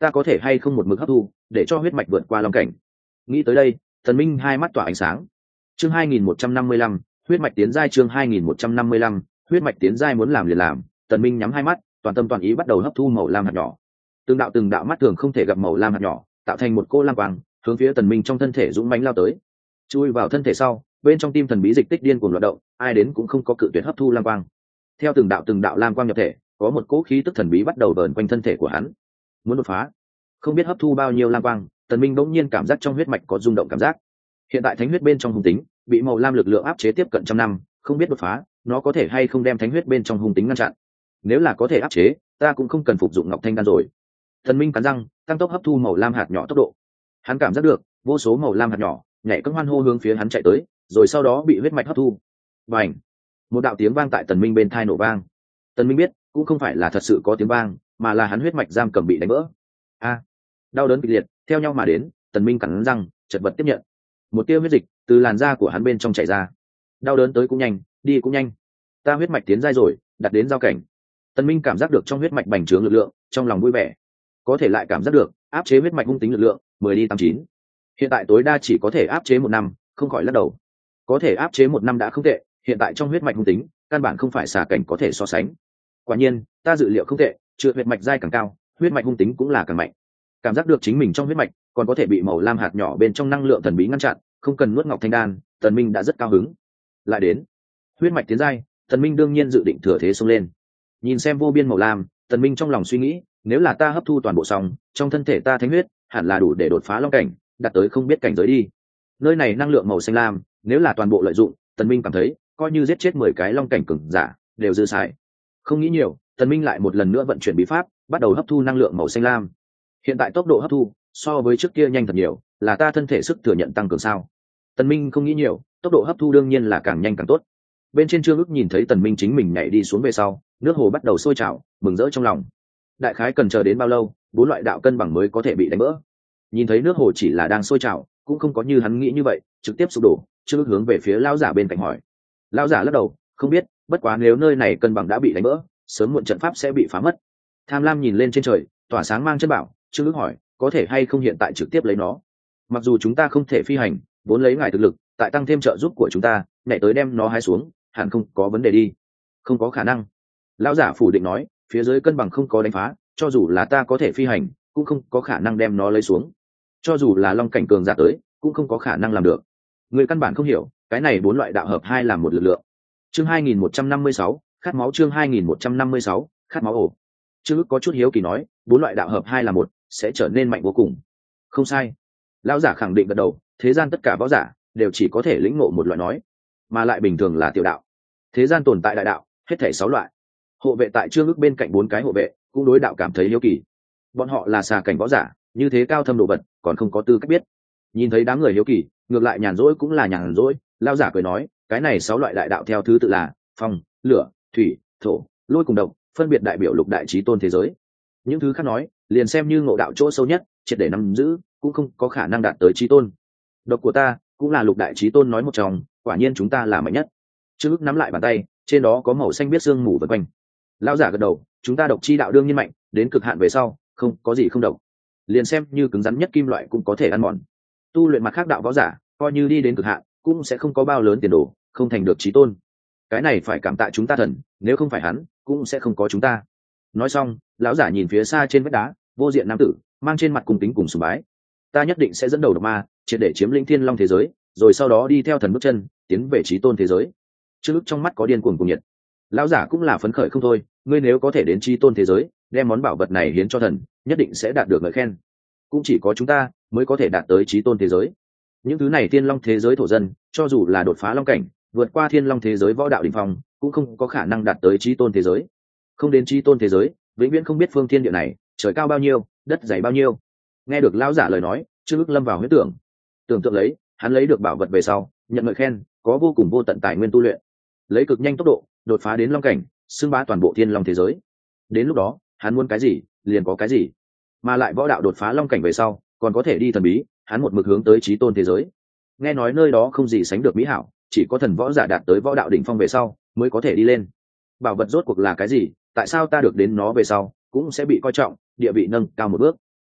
ta có thể hay không một mực hấp thu để cho huyết mạch vượt qua long cảnh. Nghĩ tới đây, Tần Minh hai mắt tỏa ánh sáng. Chương 2155, huyết mạch tiến giai. Chương 2155, huyết mạch tiến giai. Muốn làm liền làm. Tần Minh nhắm hai mắt, toàn tâm toàn ý bắt đầu hấp thu màu lam hạt nhỏ. Từng đạo mắt thường không thể gặp màu lam hạt nhỏ tạo thành một cô lam quang, hướng phía Tần Minh trong thân thể dũng mãnh lao tới. Chui vào thân thể sau, bên trong tim thần bí dịch tích điên cuồng loạn động, ai đến cũng không có cự tuyệt hấp thu lam quang. Theo từng đạo lam quang nhập thể, có một cỗ khí tức thần bí bắt đầu vờn quanh thân thể của hắn. Muốn đột phá, không biết hấp thu bao nhiêu lam quang, Tần Minh bỗng nhiên cảm giác trong huyết mạch có rung động cảm giác. Hiện tại thánh huyết bên trong hung tính bị màu lam lực lượng áp chế tiếp cận trăm năm, không biết đột phá, nó có thể hay không đem thánh huyết bên trong hung tính ngăn chặn. Nếu là có thể áp chế, ta cũng không cần phục dụng ngọc thanh đan rồi. Tần Minh cắn răng, tăng tốc hấp thu màu lam hạt nhỏ tốc độ. Hắn cảm giác được vô số màu lam hạt nhỏ nhảy cẫng hoan hô hướng phía hắn chạy tới, rồi sau đó bị huyết mạch hấp thu. Bành! Một đạo tiếng vang tại Tần Minh bên tai nổ vang. Tần Minh biết, cũng không phải là thật sự có tiếng vang, mà là hắn huyết mạch giam cầm bị đánh vỡ. A! Đau đớn kịch liệt theo nhau mà đến, Tần Minh cắn răng, chật vật tiếp nhận. Một tia huyết dịch từ làn da của hắn bên trong chảy ra. Đau đớn tới cũng nhanh, đi cũng nhanh. Ta huyết mạch tiến giai rồi, đạt đến giao cảnh. Tần Minh cảm giác được trong huyết mạch bành trướng lực lượng, trong lòng vui vẻ. Có thể lại cảm giác được áp chế huyết mạch hung tính lực lượng 10 đi 89. Hiện tại tối đa chỉ có thể áp chế 1 năm, không khỏi lắc đầu. Có thể áp chế 1 năm đã không tệ, hiện tại trong huyết mạch hung tính căn bản không phải xà cảnh có thể so sánh. Quả nhiên, ta dự liệu không tệ, chưa huyết mạch giai càng cao, huyết mạch hung tính cũng là càng mạnh. Cảm giác được chính mình trong huyết mạch còn có thể bị màu lam hạt nhỏ bên trong năng lượng thần bí ngăn chặn, không cần nuốt ngọc thanh đan, Tần Minh đã rất cao hứng. Lại đến huyết mạch tiến giai, Tần Minh đương nhiên dự định thừa thế xông lên. Nhìn xem vô biên màu lam, Tần Minh trong lòng suy nghĩ, nếu là ta hấp thu toàn bộ xong, trong thân thể ta thánh huyết hẳn là đủ để đột phá long cảnh, đạt tới không biết cảnh giới đi. Nơi này năng lượng màu xanh lam, nếu là toàn bộ lợi dụng, Tần Minh cảm thấy coi như giết chết 10 cái long cảnh cường giả đều dư xài. Không nghĩ nhiều, Tần Minh lại một lần nữa vận chuyển bí pháp, bắt đầu hấp thu năng lượng màu xanh lam. Hiện tại tốc độ hấp thu so với trước kia nhanh thật nhiều, là ta thân thể sức thừa nhận tăng cường sao? Tần Minh không nghĩ nhiều, tốc độ hấp thu đương nhiên là càng nhanh càng tốt. Bên trên Trương Ức nhìn thấy Tần Minh chính mình nhảy đi xuống về sau, nước hồ bắt đầu sôi trào, mừng rỡ trong lòng. Đại khái cần chờ đến bao lâu, 4 loại đạo cân bằng mới có thể bị đánh vỡ? Nhìn thấy nước hồ chỉ là đang sôi trào, cũng không có như hắn nghĩ như vậy, trực tiếp sụp đổ. Trương Ức hướng về phía lão giả bên cạnh hỏi. Lão giả lắc đầu, không biết, bất quá nếu nơi này cân bằng đã bị đánh vỡ, sớm muộn trận pháp sẽ bị phá mất. Tham lam nhìn lên trên trời, tỏa sáng mang chân bảo, Trương Ức hỏi, có thể hay không hiện tại trực tiếp lấy nó? Mặc dù chúng ta không thể phi hành, vốn lấy ngài thực lực, tại tăng thêm trợ giúp của chúng ta, nhảy tới đem nó hái xuống, hẳn không có vấn đề đi. Không có khả năng. Lão giả phủ định nói, phía dưới cân bằng không có đánh phá, cho dù là ta có thể phi hành, cũng không có khả năng đem nó lấy xuống. Cho dù là long cảnh cường giả tới, cũng không có khả năng làm được. Người căn bản không hiểu, cái này 4 loại đạo hợp hai làm một lực lượng. Chương 2156, khát máu. Chương 2156, khát máu. Ổ. Trương Ức có chút hiếu kỳ nói, 4 loại đạo hợp hai là một, sẽ trở nên mạnh vô cùng. Không sai. Lão giả khẳng định gật đầu, thế gian tất cả võ giả đều chỉ có thể lĩnh ngộ một loại nói, mà lại bình thường là tiểu đạo. Thế gian tồn tại đại đạo, hết thảy 6 loại. Hộ vệ tại Trương Ức bên cạnh 4 cái hộ vệ, cũng đối đạo cảm thấy hiếu kỳ. Bọn họ là xà cảnh võ giả, như thế cao thâm đồ vật, còn không có tư cách biết. Nhìn thấy đám người hiếu kỳ, ngược lại nhàn rỗi cũng là nhàn rỗi, lão giả cười nói, cái này 6 loại đại đạo theo thứ tự là phong, lửa, thủy, thổ, lôi cùng độc, phân biệt đại biểu lục đại chí tôn thế giới. Những thứ khác nói, liền xem như ngộ đạo chỗ sâu nhất, triệt để nắm giữ, cũng không có khả năng đạt tới chí tôn. Độc của ta cũng là lục đại chí tôn nói một trong, quả nhiên chúng ta là mạnh nhất. Trương Ức nắm lại bàn tay, trên đó có màu xanh biết sương mù vần quanh. Lão giả gật đầu, chúng ta độc chi đạo đương nhiên mạnh, đến cực hạn về sau, không có gì không độc. Liền xem như cứng rắn nhất kim loại cũng có thể ăn mòn. Tu luyện mặt khác đạo võ giả, coi như đi đến cực hạn, cũng sẽ không có bao lớn tiền đồ, không thành được chí tôn. Cái này phải cảm tạ chúng ta thần, nếu không phải hắn, cũng sẽ không có chúng ta. Nói xong, lão giả nhìn phía xa trên vách đá, vô diện nam tử mang trên mặt cung kính cùng sùng bái. Ta nhất định sẽ dẫn đầu độc ma, triệt để chiếm lĩnh thiên long thế giới, rồi sau đó đi theo thần bước chân, tiến về chí tôn thế giới. Trương Ức trong mắt có điên cuồng cùng nhiệt. Lão giả cũng là phấn khởi không thôi, ngươi nếu có thể đến chí tôn thế giới, đem món bảo vật này hiến cho thần, nhất định sẽ đạt được ngợi khen. Cũng chỉ có chúng ta mới có thể đạt tới chí tôn thế giới. Những thứ này thiên long thế giới thổ dân, cho dù là đột phá long cảnh, vượt qua thiên long thế giới võ đạo đỉnh phong, cũng không có khả năng đạt tới chí tôn thế giới. Không đến chí tôn thế giới, vĩnh viễn không biết phương thiên địa này trời cao bao nhiêu, đất dày bao nhiêu. Nghe được lão giả lời nói, Trương Ức lâm vào huyễn tưởng. Tưởng tượng lấy, hắn lấy được bảo vật về sau, nhận ngợi khen, có vô cùng vô tận tài nguyên tu luyện, lấy cực nhanh tốc độ đột phá đến long cảnh, xưng bá toàn bộ thiên long thế giới. Đến lúc đó, hắn muốn cái gì, liền có cái gì. Mà lại võ đạo đột phá long cảnh về sau, còn có thể đi thần bí, hắn một mực hướng tới chí tôn thế giới. Nghe nói nơi đó không gì sánh được mỹ hảo, chỉ có thần võ giả đạt tới võ đạo đỉnh phong về sau mới có thể đi lên. Bảo vật rốt cuộc là cái gì, tại sao ta được đến nó về sau cũng sẽ bị coi trọng, địa vị nâng cao một bước.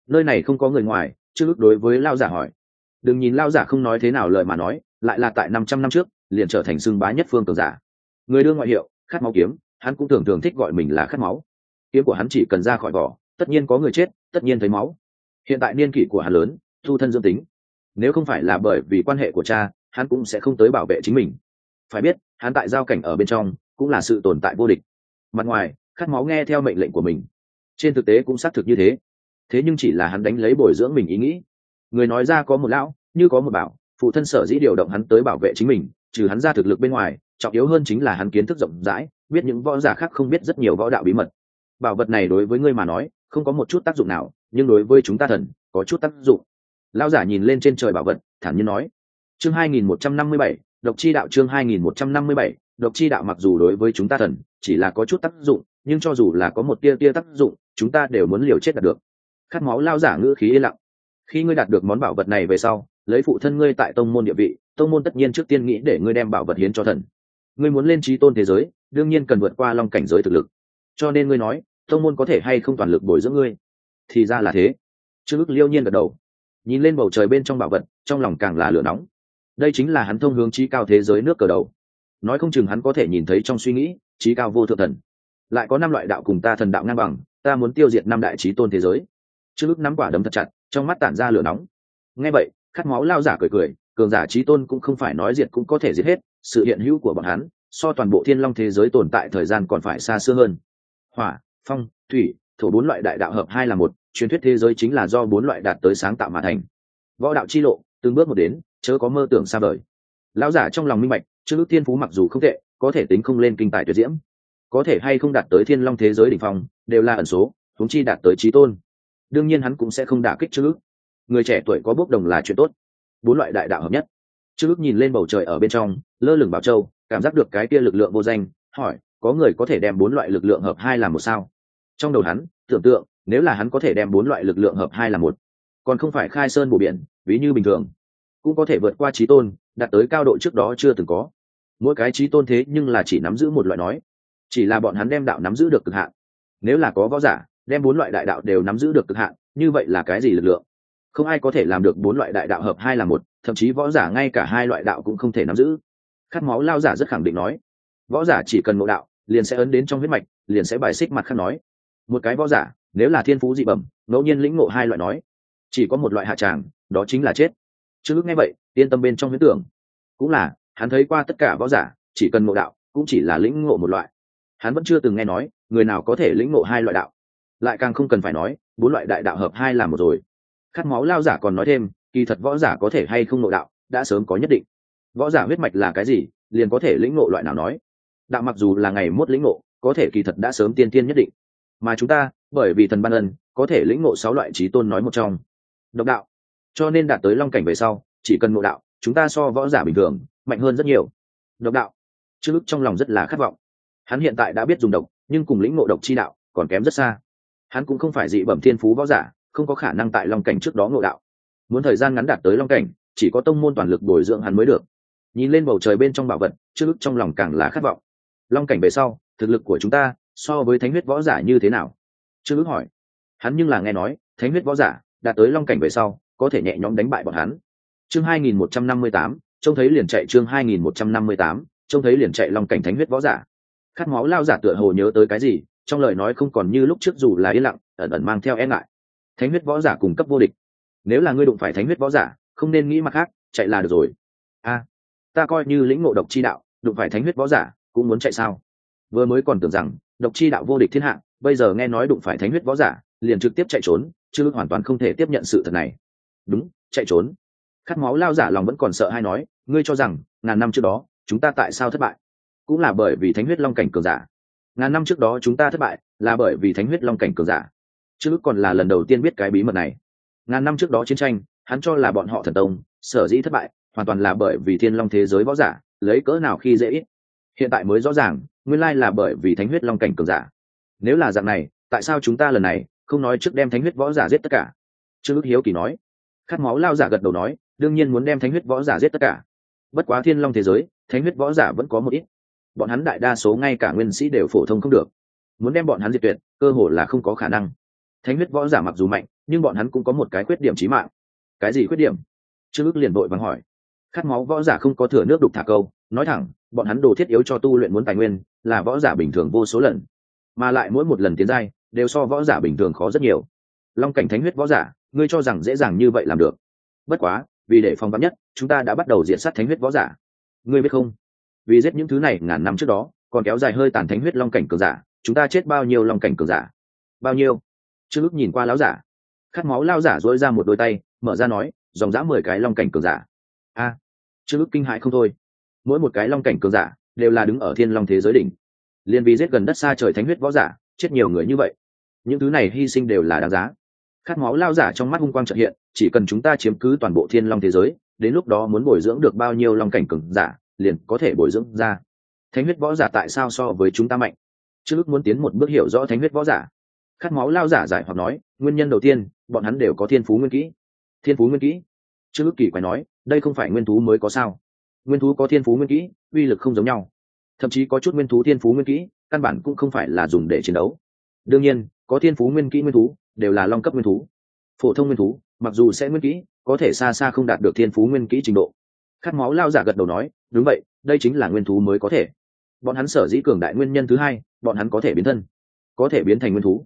nơi này không có người ngoài. Trương Ước đối với lao giả hỏi. Đừng nhìn lao giả không nói thế nào lời mà nói, lại là tại 500 năm trước liền trở thành xưng bá nhất phương cường giả. Người đưa ngoại hiệu khát máu kiếm, hắn cũng thường thường thích gọi mình là khát máu. Kiếm của hắn chỉ cần ra khỏi vỏ, tất nhiên có người chết, tất nhiên thấy máu. Hiện tại niên kỷ của hắn lớn, thu thân dương tính, nếu không phải là bởi vì quan hệ của cha, hắn cũng sẽ không tới bảo vệ chính mình. Phải biết, hắn tại giao cảnh ở bên trong cũng là sự tồn tại vô địch. Mặt ngoài khát máu nghe theo mệnh lệnh của mình, trên thực tế cũng xác thực như thế. Thế nhưng chỉ là hắn đánh lấy bồi dưỡng mình ý nghĩ. Người nói ra có một lão như có một bảo, phụ thân sở dĩ điều động hắn tới bảo vệ chính mình, trừ hắn ra thực lực bên ngoài, trọng yếu hơn chính là hắn kiến thức rộng rãi, biết những võ giả khác không biết rất nhiều võ đạo bí mật. Bảo vật này đối với ngươi mà nói không có một chút tác dụng nào, nhưng đối với chúng ta thần có chút tác dụng. Lão giả nhìn lên trên trời bảo vật, thản nhiên nói. Chương 2157, độc chi đạo. Chương 2157, độc chi đạo. Mặc dù đối với chúng ta thần chỉ là có chút tác dụng, nhưng cho dù là có một tia tác dụng, chúng ta đều muốn liều chết đạt được. Khát máu lão giả ngữ khí yên lặng. Khi ngươi đạt được món bảo vật này về sau, lấy phụ thân ngươi tại tông môn địa vị, tông môn tất nhiên trước tiên nghĩ để ngươi đem bảo vật hiến cho thần. Ngươi muốn lên chí tôn thế giới, đương nhiên cần vượt qua long cảnh giới thực lực. Cho nên ngươi nói, tông môn có thể hay không toàn lực bồi dưỡng ngươi? Thì ra là thế. Trương Ước liêu nhiên gật đầu, nhìn lên bầu trời bên trong bảo vật, trong lòng càng là lửa nóng. Đây chính là hắn thông hướng chí cao thế giới nước cờ đầu. Nói không chừng hắn có thể nhìn thấy trong suy nghĩ chí cao vô thượng thần, lại có 5 loại đạo cùng ta thần đạo ngang bằng, ta muốn tiêu diệt 5 đại chí tôn thế giới. Trương Ước nắm quả đấm thật chặt, trong mắt tản ra lửa nóng. Nghe vậy, khát máu lao giả cười cười, cường giả chí tôn cũng không phải nói diệt cũng có thể diệt hết, sự hiện hữu của bọn hắn so toàn bộ thiên long thế giới tồn tại thời gian còn phải xa xưa hơn. Hỏa, phong, thủy, thổ 4 loại đại đạo hợp hai là một, truyền thuyết thế giới chính là do 4 loại đạt tới sáng tạo mà thành. Võ đạo chi lộ, từng bước một đến, chớ có mơ tưởng xa vời. Lão giả trong lòng minh bạch, Trương Ước thiên phú mặc dù không tệ, có thể tính không lên kinh tài tuyệt diễm, có thể hay không đạt tới thiên long thế giới đỉnh phong đều là ẩn số, huống chi đạt tới chí tôn. Đương nhiên hắn cũng sẽ không đả kích Trương Ước. Người trẻ tuổi có bốc đồng là chuyện tốt. 4 loại đại đạo hợp nhất. Trương Ước nhìn lên bầu trời ở bên trong lơ lửng bảo châu, cảm giác được cái kia lực lượng vô danh, hỏi, có người có thể đem 4 loại lực lượng hợp hai làm một sao? Trong đầu hắn tưởng tượng, nếu là hắn có thể đem 4 loại lực lượng hợp hai làm một, còn không phải khai sơn bổ biển, ví như bình thường, cũng có thể vượt qua chí tôn, đạt tới cao độ trước đó chưa từng có. Mỗi cái chí tôn thế nhưng là chỉ nắm giữ một loại nói, chỉ là bọn hắn đem đạo nắm giữ được cực hạn. Nếu là có võ giả đem 4 loại đại đạo đều nắm giữ được cực hạn, như vậy là cái gì lực lượng? Không ai có thể làm được 4 loại đại đạo hợp hai là một, thậm chí võ giả ngay cả 2 loại đạo cũng không thể nắm giữ. Khát máu lao giả rất khẳng định nói, võ giả chỉ cần ngộ đạo, liền sẽ ấn đến trong huyết mạch, liền sẽ bài xích mặt khác nói. Một cái võ giả nếu là thiên phú dị bẩm, ngẫu nhiên lĩnh ngộ 2 loại nói, chỉ có một loại hạ tràng, đó chính là chết. Trương Ước nghe vậy, yên tâm bên trong huyễn tưởng. Cũng là, hắn thấy qua tất cả võ giả, chỉ cần ngộ đạo, cũng chỉ là lĩnh ngộ một loại. Hắn vẫn chưa từng nghe nói người nào có thể lĩnh ngộ 2 loại đạo, lại càng không cần phải nói 4 loại đại đạo hợp hai là một rồi. Khát máu lao giả còn nói thêm, kỳ thật võ giả có thể hay không ngộ đạo đã sớm có nhất định. Võ giả huyết mạch là cái gì, liền có thể lĩnh ngộ loại nào nói. Đạo mặc dù là ngày mốt lĩnh ngộ, có thể kỳ thật đã sớm tiên tiên nhất định. Mà chúng ta, bởi vì thần ban ân, có thể lĩnh ngộ 6 loại chí tôn nói một trong độc đạo, cho nên đạt tới long cảnh về sau, chỉ cần ngộ đạo, chúng ta so võ giả bình thường mạnh hơn rất nhiều. Độc đạo. Trương Ước trong lòng rất là khát vọng. Hắn hiện tại đã biết dùng độc, nhưng cùng lĩnh ngộ độc chi đạo còn kém rất xa. Hắn cũng không phải dị bẩm thiên phú võ giả, không có khả năng tại long cảnh trước đó ngộ đạo. Muốn thời gian ngắn đạt tới long cảnh, chỉ có tông môn toàn lực bồi dưỡng hắn mới được. Nhìn lên bầu trời bên trong bảo vật, Trương Ước trong lòng càng là khát vọng. Long cảnh về sau, thực lực của chúng ta so với thánh huyết võ giả như thế nào? Trương Ước hỏi. Hắn nhưng là nghe nói thánh huyết võ giả đạt tới long cảnh về sau có thể nhẹ nhõm đánh bại bọn hắn. Chương 2158, trông thấy liền chạy. Chương 2158, trông thấy liền chạy long cảnh thánh huyết võ giả. Khát máu lao giả tựa hồ nhớ tới cái gì, trong lời nói không còn như lúc trước, dù là yên lặng, ẩn ẩn mang theo e ngại. Thánh huyết võ giả cùng cấp vô địch, nếu là ngươi đụng phải thánh huyết võ giả, không nên nghĩ mặt khác, chạy là được rồi. Ta coi như lĩnh ngộ độc chi đạo, đụng phải thánh huyết võ giả cũng muốn chạy sao? Vừa mới còn tưởng rằng độc chi đạo vô địch thiên hạ, bây giờ nghe nói đụng phải thánh huyết võ giả liền trực tiếp chạy trốn, chứ hoàn toàn không thể tiếp nhận sự thật này. Đúng, chạy trốn. Khát máu lao giả lòng vẫn còn sợ hay nói, ngươi cho rằng ngàn năm trước đó chúng ta tại sao thất bại? Cũng là bởi vì thánh huyết long cảnh cường giả. Ngàn năm trước đó chúng ta thất bại là bởi vì thánh huyết long cảnh cường giả. Chứ còn là lần đầu tiên biết cái bí mật này. Ngàn năm trước đó chiến tranh, hắn cho là bọn họ thần tông sở dĩ thất bại hoàn toàn là bởi vì thiên long thế giới võ giả lấy cỡ nào khi dễ ít. Hiện tại mới rõ ràng, nguyên lai là bởi vì thánh huyết long cảnh cường giả. Nếu là dạng này, tại sao chúng ta lần này không nói trước đem thánh huyết võ giả giết tất cả? Trương Ước hiếu kỳ nói. Khát máu lao giả gật đầu nói, đương nhiên muốn đem thánh huyết võ giả giết tất cả. Bất quá thiên long thế giới, thánh huyết võ giả vẫn có một ít. Bọn hắn đại đa số ngay cả nguyên sĩ đều phổ thông không được. Muốn đem bọn hắn diệt tuyệt, cơ hội là không có khả năng. Thánh huyết võ giả mặc dù mạnh, nhưng bọn hắn cũng có một cái khuyết điểm chí mạng. Cái gì khuyết điểm? Trương Ước liền vội vàng hỏi. Khát máu võ giả không có thừa nước đục thả câu, nói thẳng, bọn hắn đồ thiết yếu cho tu luyện muốn tài nguyên, là võ giả bình thường vô số lần, mà lại mỗi một lần tiến giai đều so võ giả bình thường khó rất nhiều. Long cảnh thánh huyết võ giả, ngươi cho rằng dễ dàng như vậy làm được? Bất quá, vì để phòng vắn nhất, chúng ta đã bắt đầu diệt sát thánh huyết võ giả. Ngươi biết không? Vì giết những thứ này ngàn năm trước đó, còn kéo dài hơi tàn thánh huyết long cảnh cường giả, chúng ta chết bao nhiêu long cảnh cường giả? Bao nhiêu? Trương Ước nhìn qua lão giả. Khát máu lão giả duỗi ra một đôi tay, mở ra nói, dòng dã 10 cái long cảnh cường giả. A! Trương Ước kinh hãi không thôi. Mỗi một cái long cảnh cường giả đều là đứng ở thiên long thế giới đỉnh, liên vì giết gần đất xa trời thánh huyết võ giả, chết nhiều người như vậy, những thứ này hy sinh đều là đáng giá. Khát máu lão giả trong mắt hung quang chợt hiện, chỉ cần chúng ta chiếm cứ toàn bộ thiên long thế giới, đến lúc đó muốn bồi dưỡng được bao nhiêu long cảnh cường giả, liền có thể bồi dưỡng ra. Thánh huyết võ giả tại sao so với chúng ta mạnh? Trương Ước muốn tiến một bước hiểu rõ thánh huyết võ giả. Khát máu lão giả giải hoặc nói, nguyên nhân đầu tiên, bọn hắn đều có thiên phú nguyên kỹ. Thiên phú nguyên kỹ? Trương Ước kỳ quái nói, đây không phải nguyên thú mới có sao? Nguyên thú có thiên phú nguyên kỹ, uy lực không giống nhau. Thậm chí có chút nguyên thú thiên phú nguyên kỹ, căn bản cũng không phải là dùng để chiến đấu. Đương nhiên, có thiên phú nguyên kỹ nguyên thú đều là long cấp nguyên thú. Phổ thông nguyên thú, mặc dù sẽ nguyên kỹ, có thể xa xa không đạt được thiên phú nguyên kỹ trình độ. Khát máu lao giả gật đầu nói, đúng vậy, đây chính là nguyên thú mới có thể. Bọn hắn sở dĩ cường đại nguyên nhân thứ hai, bọn hắn có thể biến thân, có thể biến thành nguyên thú.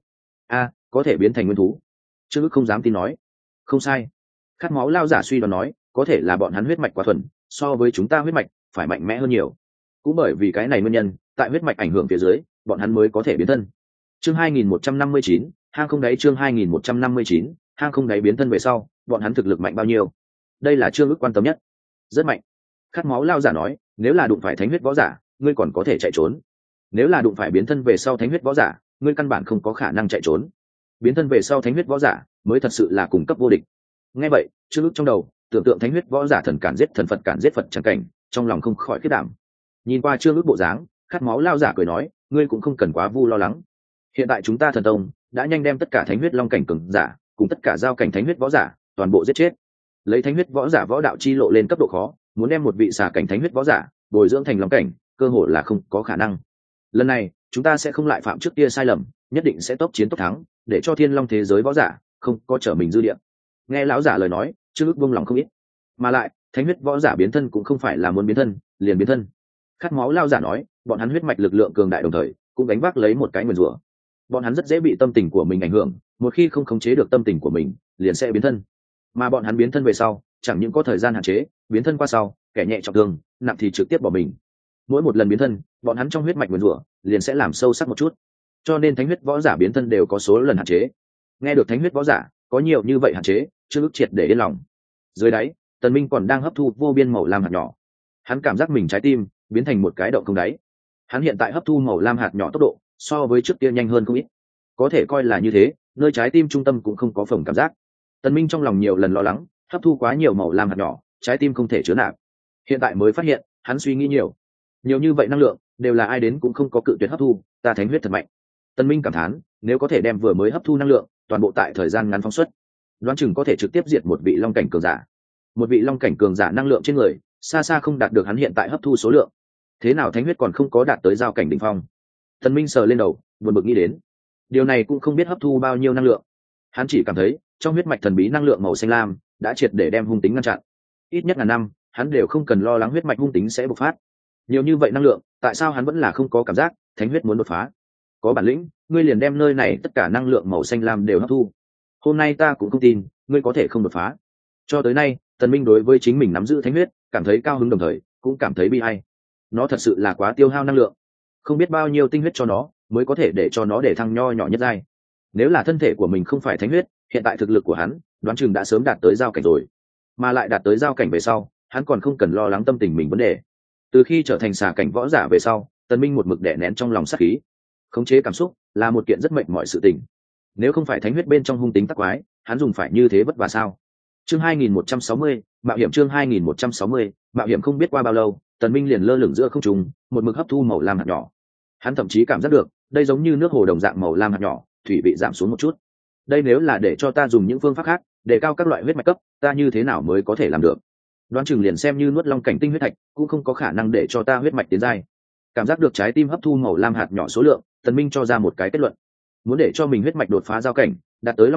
Có thể biến thành nguyên thú. Trương Ước không dám tin nói. Không sai. Khát máu lao giả suy đoán nói, có thể là bọn hắn huyết mạch quá thuần, so với chúng ta huyết mạch phải mạnh mẽ hơn nhiều. Cũng bởi vì cái này nguyên nhân, tại huyết mạch ảnh hưởng phía dưới, bọn hắn mới có thể biến thân. Chương 2159, hang không đáy. Chương 2159, hang không đáy. Biến thân về sau, bọn hắn thực lực mạnh bao nhiêu? Đây là Trương Ước quan tâm nhất. Rất mạnh. Khát máu lao giả nói, nếu là đụng phải thánh huyết võ giả, ngươi còn có thể chạy trốn. Nếu là đụng phải biến thân về sau thánh huyết võ giả, ngươi căn bản không có khả năng chạy trốn. Biến thân về sau thánh huyết võ giả mới thật sự là cùng cấp vô địch. Nghe vậy, Trương Ước trong đầu tưởng tượng thánh huyết võ giả thần cản giết thần, Phật cản giết Phật chẳng cảnh, trong lòng không khỏi khiếp đảm. Nhìn qua Trương Ước bộ dáng, Khát máu lao giả cười nói, ngươi cũng không cần quá vu lo lắng. Hiện tại chúng ta thần tông đã nhanh đem tất cả thánh huyết long cảnh cường giả cùng tất cả giao cảnh thánh huyết võ giả toàn bộ giết chết. Lấy thánh huyết võ giả võ đạo chi lộ lên cấp độ khó, muốn đem một vị xà cảnh thánh huyết võ giả bồi dưỡng thành long cảnh, cơ hội là không có khả năng. Lần này chúng ta sẽ không lại phạm trước kia sai lầm, nhất định sẽ tốc chiến tốc thắng, để cho thiên long thế giới võ giả không có trở mình dư địa. Nghe lão giả lời nói, Trương Ước buông lòng không ít. Mà lại thánh huyết võ giả biến thân cũng không phải là muốn biến thân liền biến thân. Khát máu lao giả nói, bọn hắn huyết mạch lực lượng cường đại, đồng thời cũng gánh vác lấy một cái nguyền rủa. Bọn hắn rất dễ bị tâm tình của mình ảnh hưởng, một khi không khống chế được tâm tình của mình, liền sẽ biến thân. Mà bọn hắn biến thân về sau, chẳng những có thời gian hạn chế, biến thân qua sau, kẻ nhẹ trọng thương, nặng thì trực tiếp bỏ mình. Mỗi một lần biến thân, bọn hắn trong huyết mạch nguyền rủa liền sẽ làm sâu sắc một chút. Cho nên thánh huyết võ giả biến thân đều có số lần hạn chế. Nghe được thánh huyết võ giả có nhiều như vậy hạn chế, Trương Ước triệt để yên lòng. Dưới đáy, Tần Minh còn đang hấp thu vô biên màu lam hạt nhỏ. Hắn cảm giác mình trái tim biến thành một cái động không đáy. Hắn hiện tại hấp thu màu lam hạt nhỏ tốc độ so với trước kia nhanh hơn không ít. Có thể coi là như thế, nơi trái tim trung tâm cũng không có phồng cảm giác. Tần Minh trong lòng nhiều lần lo lắng, hấp thu quá nhiều màu lam hạt nhỏ, trái tim không thể chứa nạp. Hiện tại mới phát hiện, hắn suy nghĩ nhiều như vậy năng lượng đều là ai đến cũng không có cự tuyệt hấp thu, ta thánh huyết thật mạnh. Tần Minh cảm thán, nếu có thể đem vừa mới hấp thu năng lượng toàn bộ tại thời gian ngắn phóng xuất, đoán chừng có thể trực tiếp diệt một vị long cảnh cường giả. Một vị long cảnh cường giả năng lượng trên người xa xa không đạt được hắn hiện tại hấp thu số lượng. Thế nào thánh huyết còn không có đạt tới giao cảnh đỉnh phong? Tần Minh sờ lên đầu, buồn bực nghĩ đến. Điều này cũng không biết hấp thu bao nhiêu năng lượng. Hắn chỉ cảm thấy trong huyết mạch thần bí năng lượng màu xanh lam đã triệt để đem hung tính ngăn chặn. Ít nhất ngàn năm, hắn đều không cần lo lắng huyết mạch hung tính sẽ bộc phát. Nhiều như vậy năng lượng, tại sao hắn vẫn là không có cảm giác thánh huyết muốn đột phá? Có bản lĩnh, ngươi liền đem nơi này tất cả năng lượng màu xanh lam đều hấp thu. Hôm nay ta cũng không tin ngươi có thể không đột phá. Cho tới nay, Tần Minh đối với chính mình nắm giữ thánh huyết cảm thấy cao hứng, đồng thời cũng cảm thấy bi ai. Nó thật sự là quá tiêu hao năng lượng, không biết bao nhiêu tinh huyết cho nó mới có thể để cho nó để thăng nho nhỏ nhất giai. Nếu là thân thể của mình không phải thánh huyết, hiện tại thực lực của hắn đoán chừng đã sớm đạt tới giao cảnh rồi. Mà lại đạt tới giao cảnh về sau, hắn còn không cần lo lắng tâm tình mình vấn đề. Từ khi trở thành xà cảnh võ giả về sau, Tần Minh một mực đè nén trong lòng sát khí. Khống chế cảm xúc là một kiện rất mệt mỏi sự tình. Nếu không phải thánh huyết bên trong hung tính tắc quái, hắn dùng phải như thế vất vả sao? Chương 2160, mạo hiểm. Chương 2160, mạo hiểm. Không biết qua bao lâu, Tần Minh liền lơ lửng giữa không trung, một mực hấp thu màu lam hạt nhỏ. Hắn thậm chí cảm giác được, đây giống như nước hồ đồng dạng màu lam hạt nhỏ, thủy vị giảm xuống một chút. Đây nếu là để cho ta dùng những phương pháp khác, để cao các loại huyết mạch cấp, ta như thế nào mới có thể làm được? Đoán chừng liền xem như nuốt long cảnh tinh huyết thạch, cũng không có khả năng để cho ta huyết mạch tiến giai. Cảm giác được trái tim hấp thu màu lam hạt nhỏ số lượng, Tần Minh cho ra một cái kết luận. Muốn để cho mình huyết mạch đột phá giao cảnh, đạt tới long cảnh,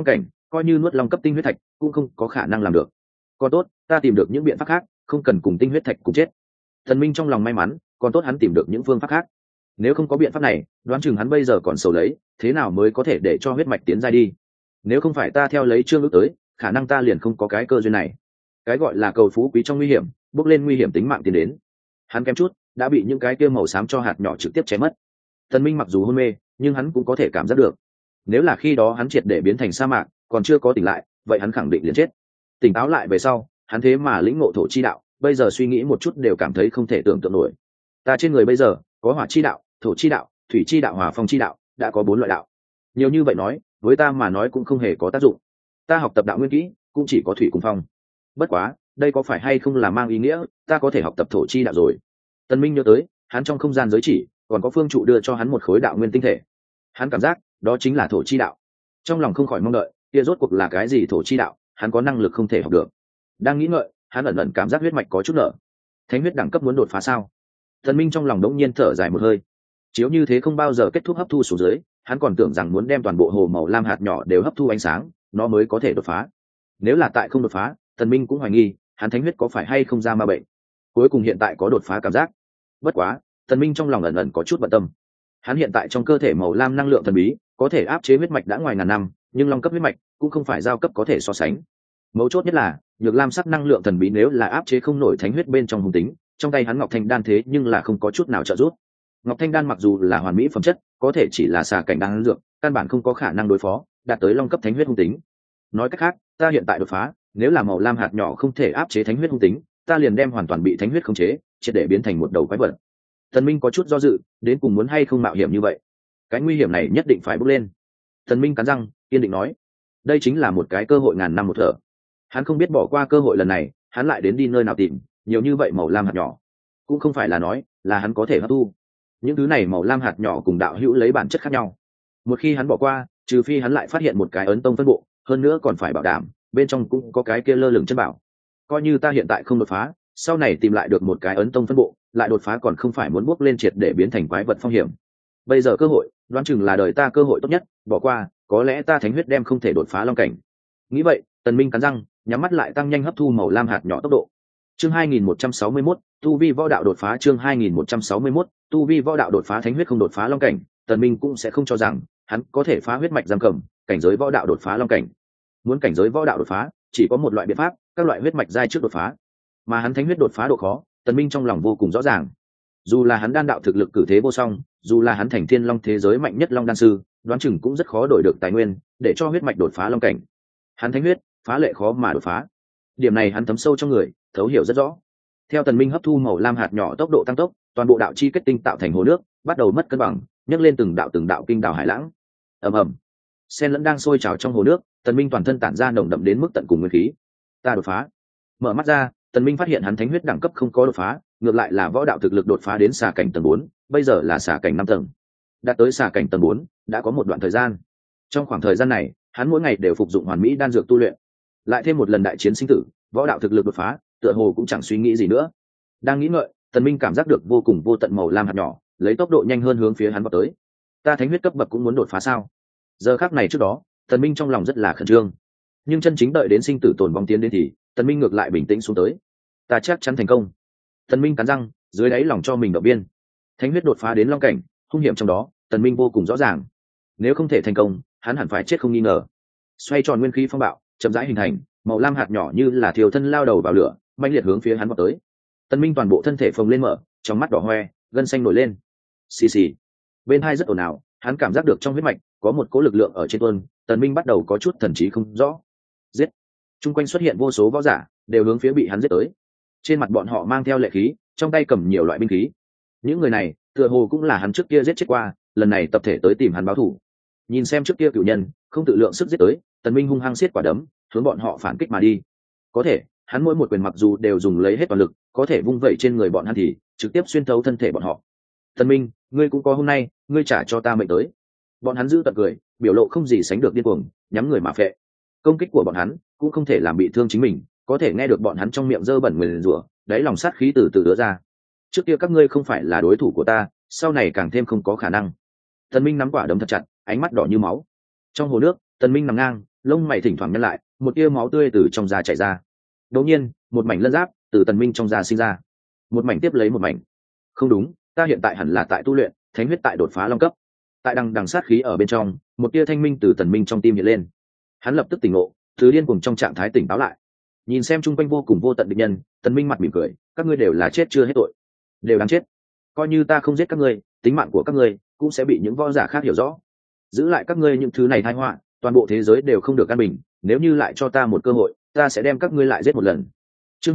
coi như nuốt long cấp tinh huyết thạch cũng không có khả năng làm được. Còn tốt ta tìm được những biện pháp khác, không cần cùng tinh huyết thạch cùng chết. Tần Minh trong lòng may mắn, còn tốt hắn tìm được những phương pháp khác. Nếu không có biện pháp này, đoán chừng hắn bây giờ còn sầu lấy thế nào mới có thể để cho huyết mạch tiến giai đi. Nếu không phải ta theo lấy chương ước tới, khả năng ta liền không có cái cơ duyên này. Cái gọi là cầu phú quý trong nguy hiểm, bước lên nguy hiểm tính mạng tiến đến. Hắn kém chút đã bị những cái kia màu xám cho hạt nhỏ trực tiếp chém mất. Tần Minh mặc dù hôn mê, nhưng hắn cũng có thể cảm giác được. Nếu là khi đó hắn triệt để biến thành sa mạc, còn chưa có tỉnh lại, vậy hắn khẳng định liền chết. Tỉnh táo lại về sau, hắn thế mà lĩnh ngộ thổ chi đạo, bây giờ suy nghĩ một chút đều cảm thấy không thể tưởng tượng nổi. Ta trên người bây giờ có hỏa chi đạo, thổ chi đạo, thủy chi đạo, hỏa phong chi đạo, đã có 4 loại đạo. Nhiều như vậy nói, với ta mà nói cũng không hề có tác dụng. Ta học tập đạo nguyên kỹ, cũng chỉ có thủy cùng phong. Bất quá, đây có phải hay không là mang ý nghĩa ta có thể học tập thổ chi đạo rồi? Tần Minh nhớ tới, hắn trong không gian giới chỉ còn có phương trụ đưa cho hắn một khối đạo nguyên tinh thể. Hắn cảm giác đó chính là thổ chi đạo. Trong lòng không khỏi mong đợi, kia rốt cuộc là cái gì thổ chi đạo, hắn có năng lực không thể học được. Đang nghĩ ngợi, hắn ẩn ẩn cảm giác huyết mạch có chút nở. Thánh huyết đẳng cấp muốn đột phá sao? Tần Minh trong lòng đống nhiên thở dài một hơi. Chiếu như thế không bao giờ kết thúc hấp thu xuống dưới, hắn còn tưởng rằng muốn đem toàn bộ hồ màu lam hạt nhỏ đều hấp thu ánh sáng, nó mới có thể đột phá. Nếu là tại không đột phá, Tần Minh cũng hoài nghi, hắn thánh huyết có phải hay không ra ma bệnh. Cuối cùng hiện tại có đột phá cảm giác. Bất quá, Tần Minh trong lòng ẩn ẩn có chút bận tâm. Hắn hiện tại trong cơ thể màu lam năng lượng thần bí, có thể áp chế huyết mạch đã ngoài ngàn năm, nhưng long cấp huyết mạch cũng không phải giao cấp có thể so sánh. Mấu chốt nhất là, nhược lam sắc năng lượng thần bí nếu là áp chế không nổi thánh huyết bên trong hung tính, trong tay hắn Ngọc Thanh đan thế nhưng là không có chút nào trợ giúp. Ngọc Thanh đan mặc dù là hoàn mỹ phẩm chất, có thể chỉ là xà cảnh đan dược, căn bản không có khả năng đối phó, đạt tới long cấp thánh huyết hung tính. Nói cách khác, ta hiện tại đột phá, nếu là màu lam hạt nhỏ không thể áp chế thánh huyết hung tính, ta liền đem hoàn toàn bị thánh huyết khống chế, triệt để biến thành một đầu quái vật. Tần Minh có chút do dự, đến cùng muốn hay không mạo hiểm như vậy. Cái nguy hiểm này nhất định phải bước lên. Tần Minh cắn răng, kiên định nói, đây chính là một cái cơ hội ngàn năm một thở. Hắn không biết bỏ qua cơ hội lần này, hắn lại đến đi nơi nào tìm nhiều như vậy màu lam hạt nhỏ. Cũng không phải là nói là hắn có thể hấp thu. Những thứ này màu lam hạt nhỏ cùng đạo hữu lấy bản chất khác nhau. Một khi hắn bỏ qua, trừ phi hắn lại phát hiện một cái ấn tông phân bộ, hơn nữa còn phải bảo đảm bên trong cũng có cái kia lơ lửng chân bảo. Coi như ta hiện tại không đột phá, sau này tìm lại được một cái ấn tông phân bộ, lại đột phá còn không phải muốn bước lên triệt để biến thành quái vật phong hiểm. Bây giờ cơ hội, đoán chừng là đời ta cơ hội tốt nhất, bỏ qua, có lẽ ta thánh huyết đem không thể đột phá long cảnh. Nghĩ vậy, Tần Minh cắn răng, nhắm mắt lại tăng nhanh hấp thu màu lam hạt nhỏ tốc độ. Chương 2161, tu vi võ đạo đột phá. Chương 2161, tu vi võ đạo đột phá. Thánh huyết không đột phá long cảnh, Tần Minh cũng sẽ không cho rằng hắn có thể phá huyết mạch giam cầm, cảnh giới võ đạo đột phá long cảnh. Muốn cảnh giới võ đạo đột phá, chỉ có một loại biện pháp, các loại huyết mạch giai trước đột phá. Mà hắn thánh huyết đột phá độ khó, Tần Minh trong lòng vô cùng rõ ràng. Dù là hắn đan đạo thực lực cử thế vô song, dù là hắn thành thiên long thế giới mạnh nhất long đan sư, đoán chừng cũng rất khó đổi được tài nguyên để cho huyết mạch đột phá long cảnh. Hắn thánh huyết phá lệ khó mà đột phá, điểm này hắn thấm sâu trong người, thấu hiểu rất rõ. Theo Tần Minh hấp thu màu lam hạt nhỏ tốc độ tăng tốc, toàn bộ đạo chi kết tinh tạo thành hồ nước bắt đầu mất cân bằng, nhấc lên từng đạo kinh đảo hải lãng. Ầm ầm, sen lẫn đang sôi trào trong hồ nước, Tần Minh toàn thân tản ra nồng đậm đến mức tận cùng nguyên khí. Ta đột phá. Mở mắt ra, Tần Minh phát hiện hắn thánh huyết đẳng cấp không có đột phá, ngược lại là võ đạo thực lực đột phá đến xà cảnh tầng 4, bây giờ là xà cảnh 5 tầng. Đạt tới xà cảnh tầng 4 đã có một đoạn thời gian. Trong khoảng thời gian này, hắn mỗi ngày đều phục dụng hoàn mỹ đan dược tu luyện. Lại thêm một lần đại chiến sinh tử, võ đạo thực lực đột phá, tựa hồ cũng chẳng suy nghĩ gì nữa. Đang nghĩ ngợi, Tần Minh cảm giác được vô cùng vô tận màu lam hạt nhỏ, lấy tốc độ nhanh hơn hướng phía hắn vọt tới. Ta thánh huyết cấp bậc cũng muốn đột phá sao? Giờ khắc này trước đó, Tần Minh trong lòng rất là khẩn trương. Nhưng chân chính đợi đến sinh tử tồn vong tiến đến thì, Tần Minh ngược lại bình tĩnh xuống tới. Ta chắc chắn thành công. Tần Minh cắn răng, dưới đáy lòng cho mình động viên. Thánh huyết đột phá đến long cảnh, hung hiểm trong đó, Tần Minh vô cùng rõ ràng. Nếu không thể thành công, hắn hẳn phải chết không nghi ngờ. Xoay tròn nguyên khí phong bạo, chậm rãi hình thành, màu lam hạt nhỏ như là thiêu thân lao đầu vào lửa, mãnh liệt hướng phía hắn vọt tới. Tần Minh toàn bộ thân thể phồng lên mở, trong mắt đỏ hoe, gân xanh nổi lên. Xì xì. Bên hai rất ồn ào, hắn cảm giác được trong huyết mạch có một cỗ lực lượng ở trên tuôn, Tần Minh bắt đầu có chút thần trí không rõ. Giết. Trung quanh xuất hiện vô số võ giả, đều hướng phía bị hắn giết tới. Trên mặt bọn họ mang theo lệ khí, trong tay cầm nhiều loại binh khí. Những người này, tựa hồ cũng là hắn trước kia giết chết qua, lần này tập thể tới tìm hắn báo thù. Nhìn xem trước kia cửu nhân không tự lượng sức giết tới, Tần Minh hung hăng siết quả đấm, hướng bọn họ phản kích mà đi. Có thể, hắn mỗi một quyền mặc dù đều dùng lấy hết toàn lực, có thể vung vẩy trên người bọn hắn thì trực tiếp xuyên thấu thân thể bọn họ. Tần Minh, ngươi cũng có hôm nay, ngươi trả cho ta mệnh tới. Bọn hắn giữ tận cười, biểu lộ không gì sánh được điên cuồng, nhắm người mà phệ. Công kích của bọn hắn cũng không thể làm bị thương chính mình, có thể nghe được bọn hắn trong miệng dơ bẩn nguyền rủa, đáy lòng sát khí từ từ đứa ra. Trước kia các ngươi không phải là đối thủ của ta, sau này càng thêm không có khả năng. Tần Minh nắm quả đấm thật chặt, ánh mắt đỏ như máu. Trong hồ nước, Tần Minh nằm ngang, lông mày thỉnh thoảng nhăn lại, một tia máu tươi từ trong da chảy ra. Đột nhiên một mảnh lân giáp từ Tần Minh trong da sinh ra, một mảnh tiếp lấy một mảnh. Không đúng, ta hiện tại hẳn là tại tu luyện thánh huyết, tại đột phá long cấp. Tại đằng sát khí ở bên trong, một tia thanh minh từ Tần Minh trong tim hiện lên. Hắn lập tức tỉnh ngộ, từ điên cuồng trong trạng thái tỉnh táo lại, nhìn xem chung quanh vô cùng vô tận địch nhân. Tần Minh mặt mỉm cười, các ngươi đều là chết chưa hết tội, đều đáng chết. Coi như ta không giết các ngươi, tính mạng của các ngươi cũng sẽ bị những võ giả khác hiểu rõ. Giữ lại các ngươi những thứ này tai họa, toàn bộ thế giới đều không được an bình. Nếu như lại cho ta một cơ hội, ta sẽ đem các ngươi lại giết một lần. Chương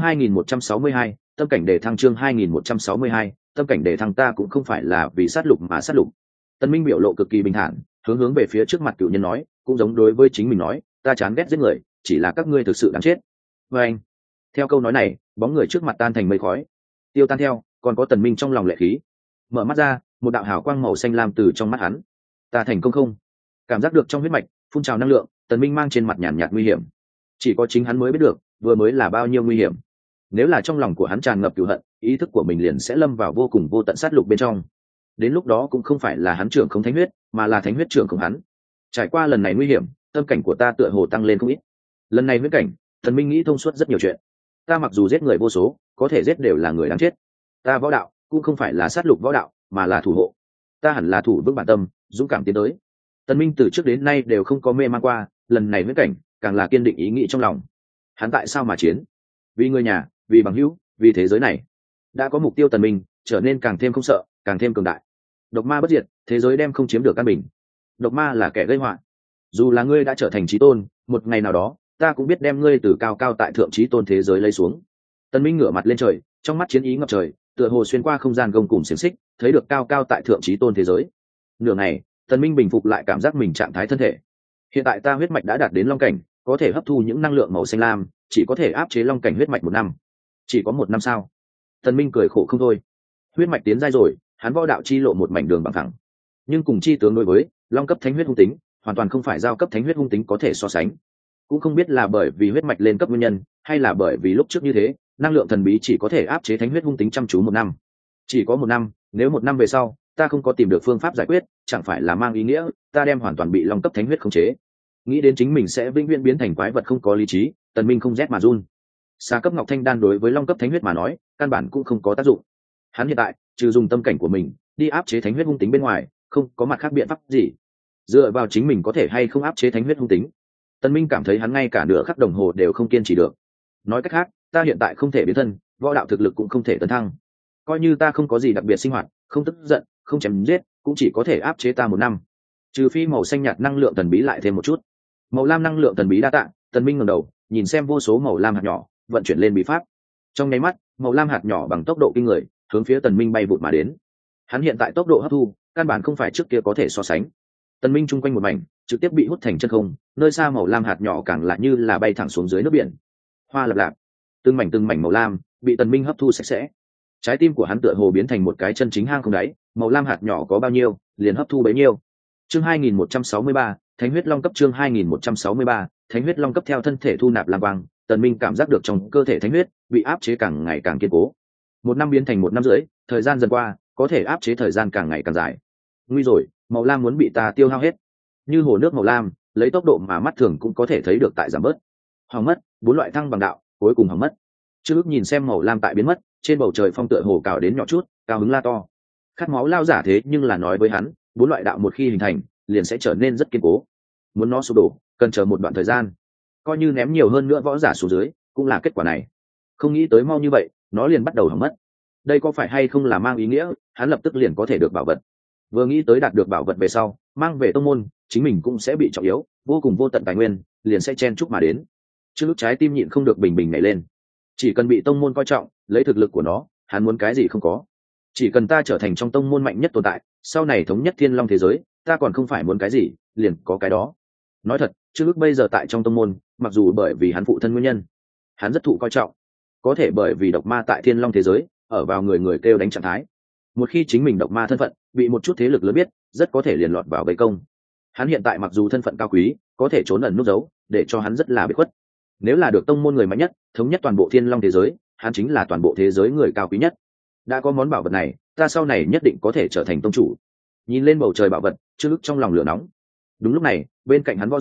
2162, tâm cảnh đề thăng. Chương 2162, tâm cảnh đề thăng. Ta cũng không phải là vì sát lục mà sát lục. Tần Minh biểu lộ cực kỳ bình thản, hướng về phía trước mặt cựu nhân nói, cũng giống đối với chính mình nói, ta chán ghét giết người, chỉ là các ngươi thực sự đáng chết. Và anh, theo câu nói này, bóng người trước mặt tan thành mây khói, tiêu tan theo, còn có Tần Minh trong lòng lệ khí. Mở mắt ra, một đạo hào quang màu xanh lam từ trong mắt hắn. Ta thành công không? Cảm giác được trong huyết mạch phun trào năng lượng, Tần Minh mang trên mặt nhàn nhạt nguy hiểm. Chỉ có chính hắn mới biết được, vừa mới là bao nhiêu nguy hiểm. Nếu là trong lòng của hắn tràn ngập cừu hận, ý thức của mình liền sẽ lâm vào vô cùng vô tận sát lục bên trong. Đến lúc đó cũng không phải là hắn trưởng không thánh huyết, mà là thánh huyết trưởng không hắn. Trải qua lần này nguy hiểm, tâm cảnh của ta tựa hồ tăng lên không ít. Lần này huyết cảnh, Tần Minh nghĩ thông suốt rất nhiều chuyện. Ta mặc dù giết người vô số, có thể giết đều là người đáng chết. Ta võ đạo cũng không phải là sát lục võ đạo, mà là thủ hộ. Ta hẳn là thủ vững bản tâm, dũng cảm tiến tới. Tần Minh từ trước đến nay đều không có mê man qua, lần này huyết cảnh càng là kiên định ý nghĩ trong lòng. Hắn tại sao mà chiến? Vì người nhà, vì bằng hữu, vì thế giới này. Đã có mục tiêu, Tần Minh trở nên càng thêm không sợ, càng thêm cường đại. Độc ma bất diệt, thế giới đem không chiếm được căn bình. Độc ma là kẻ gây họa. Dù là ngươi đã trở thành chí tôn, một ngày nào đó ta cũng biết đem ngươi từ cao cao tại thượng chí tôn thế giới lấy xuống. Tần Minh ngửa mặt lên trời, trong mắt chiến ý ngập trời, tựa hồ xuyên qua không gian gông cùm xiềng xích, thấy được cao cao tại thượng chí tôn thế giới. Nửa ngày, Tần Minh bình phục lại cảm giác mình trạng thái thân thể. Hiện tại ta huyết mạch đã đạt đến long cảnh, có thể hấp thu những năng lượng màu xanh lam, chỉ có thể áp chế long cảnh huyết mạch 1 năm. Chỉ có 1 năm sao? Tần Minh cười khổ không thôi. Huyết mạch tiến giai rồi, hắn võ đạo chi lộ một mảnh đường bằng thẳng. Nhưng cùng chi tướng đối với long cấp thánh huyết hung tính, hoàn toàn không phải giao cấp thánh huyết hung tính có thể so sánh. Cũng không biết là bởi vì huyết mạch lên cấp nguyên nhân, hay là bởi vì lúc trước như thế, năng lượng thần bí chỉ có thể áp chế thánh huyết hung tính chăm chú 1 năm. Chỉ có 1 năm, nếu 1 năm về sau ta không có tìm được phương pháp giải quyết, chẳng phải là mang ý nghĩa ta đem hoàn toàn bị long cấp thánh huyết khống chế. Nghĩ đến chính mình sẽ vĩnh viễn biến thành quái vật không có lý trí, Tần Minh không rét mà run. Xa cấp ngọc thanh đan đối với long cấp thánh huyết mà nói, căn bản cũng không có tác dụng. Hắn hiện tại trừ dùng tâm cảnh của mình đi áp chế thánh huyết hung tính bên ngoài, không có mặt khác biện pháp gì. Dựa vào chính mình có thể hay không áp chế thánh huyết hung tính, Tần Minh cảm thấy hắn ngay cả nửa khắc đồng hồ đều không kiên trì được. Nói cách khác, ta hiện tại không thể biến thân, võ đạo thực lực cũng không thể tấn thăng. Coi như ta không có gì đặc biệt sinh hoạt, không tức giận, không chém giết, cũng chỉ có thể áp chế ta 1 năm. Trừ phi màu xanh nhạt năng lượng thần bí lại thêm một chút. Màu lam năng lượng thần bí đa tạ. Tần Minh ngẩng đầu, nhìn xem vô số màu lam hạt nhỏ, vận chuyển lên bí pháp. Trong nháy mắt, màu lam hạt nhỏ bằng tốc độ kinh người, hướng phía Tần Minh bay vụt mà đến. Hắn hiện tại tốc độ hấp thu, căn bản không phải trước kia có thể so sánh. Tần Minh chung quanh một mảnh, trực tiếp bị hút thành chân không, nơi xa màu lam hạt nhỏ càng lại như là bay thẳng xuống dưới nước biển. Hoa lập lạp, từng mảnh màu lam bị Tần Minh hấp thu sạch sẽ. Trái tim của hắn tựa hồ biến thành một cái chân chính hang không đáy, màu lam hạt nhỏ có bao nhiêu, liền hấp thu bấy nhiêu. Chương 2163, Thánh huyết long cấp. Chương 2163, Thánh huyết long cấp. Theo thân thể thu nạp lam quang, Tần Minh cảm giác được trong cơ thể thánh huyết bị áp chế càng ngày càng kiên cố. 1 năm biến thành 1 năm rưỡi, thời gian dần qua, có thể áp chế thời gian càng ngày càng dài. Nguy rồi, màu lam muốn bị ta tiêu hao hết. Như hồ nước màu lam, lấy tốc độ mà mắt thường cũng có thể thấy được tại giảm bớt. Hỏng mất, 4 loại thăng bằng đạo, cuối cùng hỏng mất. Chưa ước nhìn xem màu lam tại biến mất, trên bầu trời phong tựa hồ cào đến nhỏ chút, cao hứng la to. Khát máu lao giả thế nhưng là nói với hắn, 4 loại đạo một khi hình thành, liền sẽ trở nên rất kiên cố. Muốn nó sụp đổ, cần chờ một đoạn thời gian. Coi như ném nhiều hơn nữa võ giả xuống dưới, cũng là kết quả này. Không nghĩ tới mau như vậy, nó liền bắt đầu hỏng mất. Đây có phải hay không là mang ý nghĩa, hắn lập tức liền có thể được bảo vật. Vừa nghĩ tới đạt được bảo vật về sau, mang về tông môn, chính mình cũng sẽ bị trọng yếu, vô cùng vô tận tài nguyên, liền sẽ chen chúc mà đến. Trước lúc trái tim nhịn không được bình bình nhảy lên. Chỉ cần bị tông môn coi trọng, lấy thực lực của nó, hắn muốn cái gì không có. Chỉ cần ta trở thành trong tông môn mạnh nhất tồn tại, sau này thống nhất thiên long thế giới, ta còn không phải muốn cái gì, liền có cái đó. Nói thật, trước lúc bây giờ tại trong tông môn, mặc dù bởi vì hắn phụ thân nguyên nhân, hắn rất thụ coi trọng. Có thể bởi vì độc ma tại thiên long thế giới, ở vào người người kêu đánh trạng thái. Một khi chính mình độc ma thân phận bị một chút thế lực lớn biết, rất có thể liền lọt vào vây công. Hắn hiện tại mặc dù thân phận cao quý, có thể trốn ẩn núp giấu, để cho hắn rất là biệt khuất. Nếu là được tông môn người mạnh nhất, thống nhất toàn bộ thiên long thế giới, hắn chính là toàn bộ thế giới người cao quý nhất. Đã có món bảo vật này, ta sau này nhất định có thể trở thành tông chủ. Nhìn lên bầu trời bảo vật, Trương Lức trong lòng lửa nóng. Đúng lúc này, bên cạnh hắn võ giả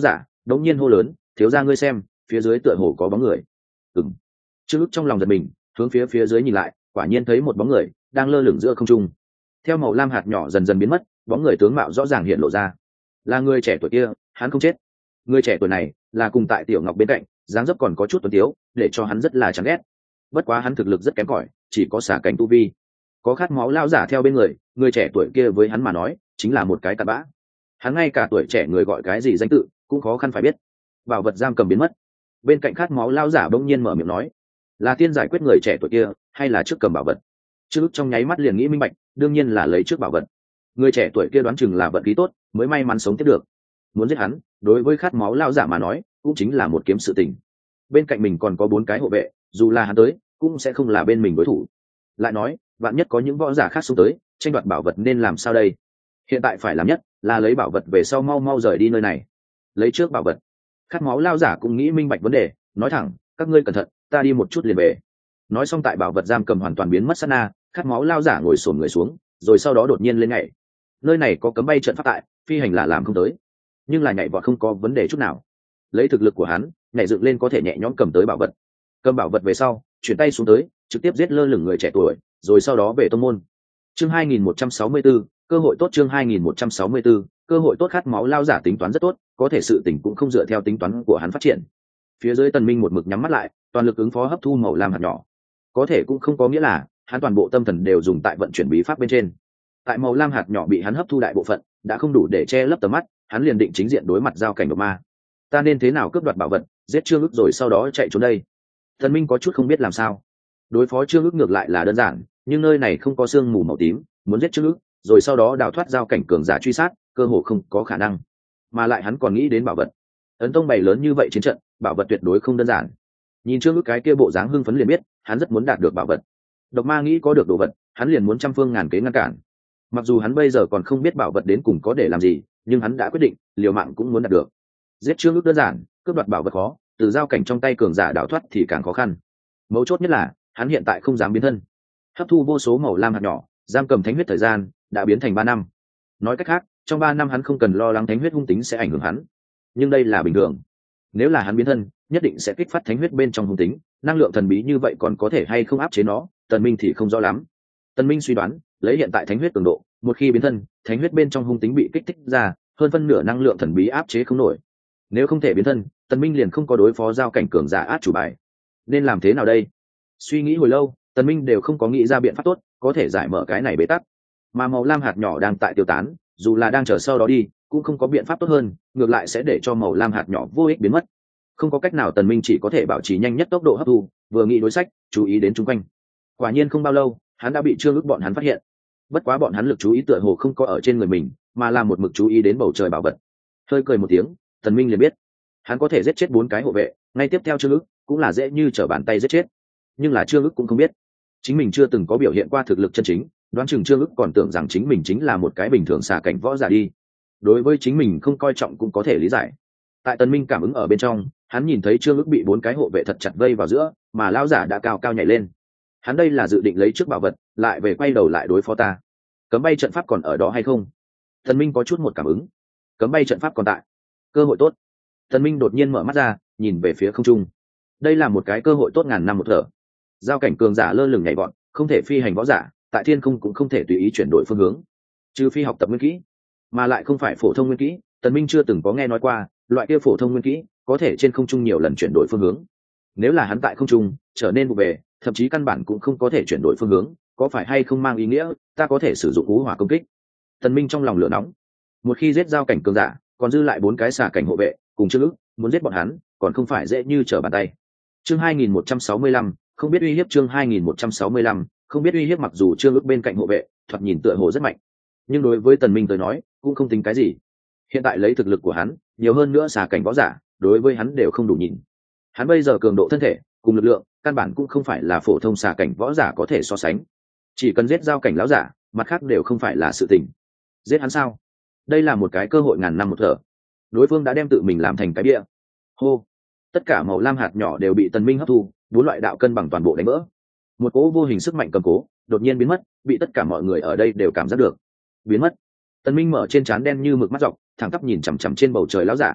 đống nhiên hô lớn, thiếu gia ngươi xem, phía dưới tựa hồ có bóng người. Ừm. Trương Ức trong lòng giật mình, hướng phía dưới nhìn lại, quả nhiên thấy một bóng người đang lơ lửng giữa không trung. Theo màu lam hạt nhỏ dần dần biến mất, bóng người tướng mạo rõ ràng hiện lộ ra. Là người trẻ tuổi kia, hắn không chết. Người trẻ tuổi này là cùng tại Tiểu Ngọc bên cạnh, dáng dấp còn có chút tuấn tiếu, để cho hắn rất là chán ghét. Bất quá hắn thực lực rất kém cỏi, chỉ có xả cảnh tu vi. Có khát máu lao giả theo bên người trẻ tuổi kia với hắn mà nói chính là một cái cặn bã. Hắn ngay cả tuổi trẻ người gọi cái gì danh tự cũng khó khăn phải biết. Bảo vật giam cầm biến mất, bên cạnh khát máu lao giả bỗng nhiên mở miệng nói, là tiên giải quyết người trẻ tuổi kia hay là trước cầm bảo vật? Trước lúc trong nháy mắt liền nghĩ minh bạch, đương nhiên là lấy trước bảo vật. Người trẻ tuổi kia đoán chừng là vận khí tốt mới may mắn sống tiếp được. Muốn giết hắn, đối với khát máu lao giả mà nói cũng chính là một kiếm sự tình. Bên cạnh mình còn có 4 cái hộ vệ, dù là hắn tới cũng sẽ không là bên mình đối thủ. Lại nói vạn nhất có những võ giả khác xuống tới tranh đoạt bảo vật nên làm sao đây? Hiện tại phải làm nhất là lấy bảo vật về sau mau mau rời đi nơi này. Lấy trước bảo vật. Khát máu lao giả cũng nghĩ minh bạch vấn đề, nói thẳng, các ngươi cẩn thận, ta đi một chút liền về. Nói xong tại bảo vật giam cầm hoàn toàn biến mất sát na, khát máu lao giả ngồi xổm người xuống, rồi sau đó đột nhiên lên nhảy. Nơi này có cấm bay trận pháp tại, phi hành là làm không tới, nhưng là nhảy vọt không có vấn đề chút nào. Lấy thực lực của hắn, nhảy dựng lên có thể nhẹ nhõm cầm tới bảo vật. Cầm bảo vật về sau, chuyển tay xuống tới, trực tiếp giết lơ lửng người trẻ tuổi, rồi sau đó về tông môn. Chương 2164, cơ hội tốt. Chương 2164, cơ hội tốt. Khát máu lao giả tính toán rất tốt, có thể sự tình cũng không dựa theo tính toán của hắn phát triển. Phía dưới Tần Minh một mực nhắm mắt lại, toàn lực ứng phó hấp thu màu lam hạt nhỏ. Có thể cũng không có nghĩa là hắn toàn bộ tâm thần đều dùng tại vận chuyển bí pháp bên trên. Tại màu lam hạt nhỏ bị hắn hấp thu đại bộ phận, đã không đủ để che lấp tầm mắt, hắn liền định chính diện đối mặt giao cảnh độc ma. Ta nên thế nào cướp đoạt bảo vật, giết Trương Ức rồi sau đó chạy trốn đây? Tần Minh có chút không biết làm sao. Đối phó Trương Ức ngược lại là đơn giản, nhưng nơi này không có sương mù màu tím, muốn giết Trương Ức, rồi sau đó đào thoát giao cảnh cường giả truy sát, cơ hồ không có khả năng. Mà lại hắn còn nghĩ đến bảo vật. Ấn tông bày lớn như vậy chiến trận, bảo vật tuyệt đối không đơn giản. Nhìn Trương Ức cái kia bộ dáng hưng phấn liền biết, hắn rất muốn đạt được bảo vật. Độc ma nghĩ có được đồ vật, hắn liền muốn trăm phương ngàn kế ngăn cản. Mặc dù hắn bây giờ còn không biết bảo vật đến cùng có để làm gì, nhưng hắn đã quyết định, liều mạng cũng muốn đạt được. Giết Trương Ức đơn giản, cướp đoạt bảo vật khó, từ giao cảnh trong tay cường giả đào thoát thì càng khó khăn. Mấu chốt nhất là, hắn hiện tại không dám biến thân. Hấp thu vô số màu lam hạt nhỏ, giam cầm thánh huyết thời gian đã biến thành 3 năm. Nói cách khác, trong 3 năm hắn không cần lo lắng thánh huyết hung tính sẽ ảnh hưởng hắn. Nhưng đây là bình thường. Nếu là hắn biến thân, nhất định sẽ kích phát thánh huyết bên trong hung tính, năng lượng thần bí như vậy còn có thể hay không áp chế nó, Tần Minh thì không rõ lắm. Tần Minh suy đoán, lấy hiện tại thánh huyết cường độ, một khi biến thân, thánh huyết bên trong hung tính bị kích thích ra, hơn phân nửa năng lượng thần bí áp chế không nổi. Nếu không thể biến thân, Tần Minh liền không có đối phó giao cảnh cường giả át chủ bài. Nên làm thế nào đây? Suy nghĩ hồi lâu, Tần Minh đều không có nghĩ ra biện pháp tốt, có thể giải mở cái này bế tắc. Mà màu lam hạt nhỏ đang tại tiêu tán, dù là đang chờ sau đó đi, cũng không có biện pháp tốt hơn, ngược lại sẽ để cho màu lam hạt nhỏ vô ích biến mất. Không có cách nào, Tần Minh chỉ có thể bảo trì nhanh nhất tốc độ hấp thu, vừa nghĩ đối sách, chú ý đến xung quanh. Quả nhiên không bao lâu, hắn đã bị Trương Ức bọn hắn phát hiện. Bất quá bọn hắn lực chú ý tựa hồ không có ở trên người mình, mà là một mực chú ý đến bầu trời bảo vật. Hơi cười một tiếng, Tần Minh liền biết, hắn có thể giết chết 4 cái hộ vệ, ngay tiếp theo Trương Ức cũng là dễ như trở bàn tay giết chết. Nhưng là Trương Ức cũng không biết, chính mình chưa từng có biểu hiện qua thực lực chân chính, đoán chừng Trương Ức còn tưởng rằng chính mình chính là một cái bình thường xà cảnh võ giả đi. Đối với chính mình không coi trọng cũng có thể lý giải. Tại Tần Minh cảm ứng ở bên trong, hắn nhìn thấy Trương Ức bị 4 cái hộ vệ thật chặt vây vào giữa, mà lão giả đã cao cao nhảy lên. Hắn đây là dự định lấy trước bảo vật, lại về quay đầu lại đối phó ta. Cấm bay trận pháp còn ở đó hay không? Tần Minh có chút một cảm ứng. Cấm bay trận pháp còn tại. Cơ hội tốt. Tần Minh đột nhiên mở mắt ra, nhìn về phía không trung. Đây là một cái cơ hội tốt ngàn năm một thở. Giao cảnh cường giả lơ lửng nhảy vọt, không thể phi hành võ giả, tại thiên không cũng không thể tùy ý chuyển đổi phương hướng. Trừ phi học tập nguyên kỹ, mà lại không phải phổ thông nguyên kỹ, Tần Minh chưa từng có nghe nói qua, loại kia phổ thông nguyên kỹ có thể trên không trung nhiều lần chuyển đổi phương hướng. Nếu là hắn tại không trung trở nên vụ về, thậm chí căn bản cũng không có thể chuyển đổi phương hướng, có phải hay không mang ý nghĩa ta có thể sử dụng cú hỏa công kích? Tần Minh trong lòng lửa nóng. Một khi giết giao cảnh cường giả, còn dư lại 4 cái xà cảnh hộ vệ, cùng Trương Ức, muốn giết bọn hắn, còn không phải dễ như trở bàn tay. Chương 2165, không biết uy hiếp. Chương 2165, không biết uy hiếp. Mặc dù Trương Ức bên cạnh hộ vệ, thoạt nhìn tựa hồ rất mạnh, nhưng đối với Tần Minh tới nói, cũng không tính cái gì. Hiện tại lấy thực lực của hắn, nhiều hơn nữa xà cảnh võ giả, đối với hắn đều không đủ nhìn. Hắn bây giờ cường độ thân thể, cùng lực lượng, căn bản cũng không phải là phổ thông xà cảnh võ giả có thể so sánh. Chỉ cần giết giao cảnh lão giả, mặt khác đều không phải là sự tình. Giết hắn sao? Đây là một cái cơ hội ngàn năm một thở. Đối phương đã đem tự mình làm thành cái bia. Hô! Tất cả màu lam hạt nhỏ đều bị Tần Minh hấp thu, 4 loại đạo cân bằng toàn bộ đánh vỡ. Một cỗ vô hình sức mạnh cầm cố, đột nhiên biến mất, bị tất cả mọi người ở đây đều cảm giác được. Biến mất. Tần Minh mở trên trán đen như mực mắt dọc, thẳng tắp nhìn chằm chằm trên bầu trời lão giả.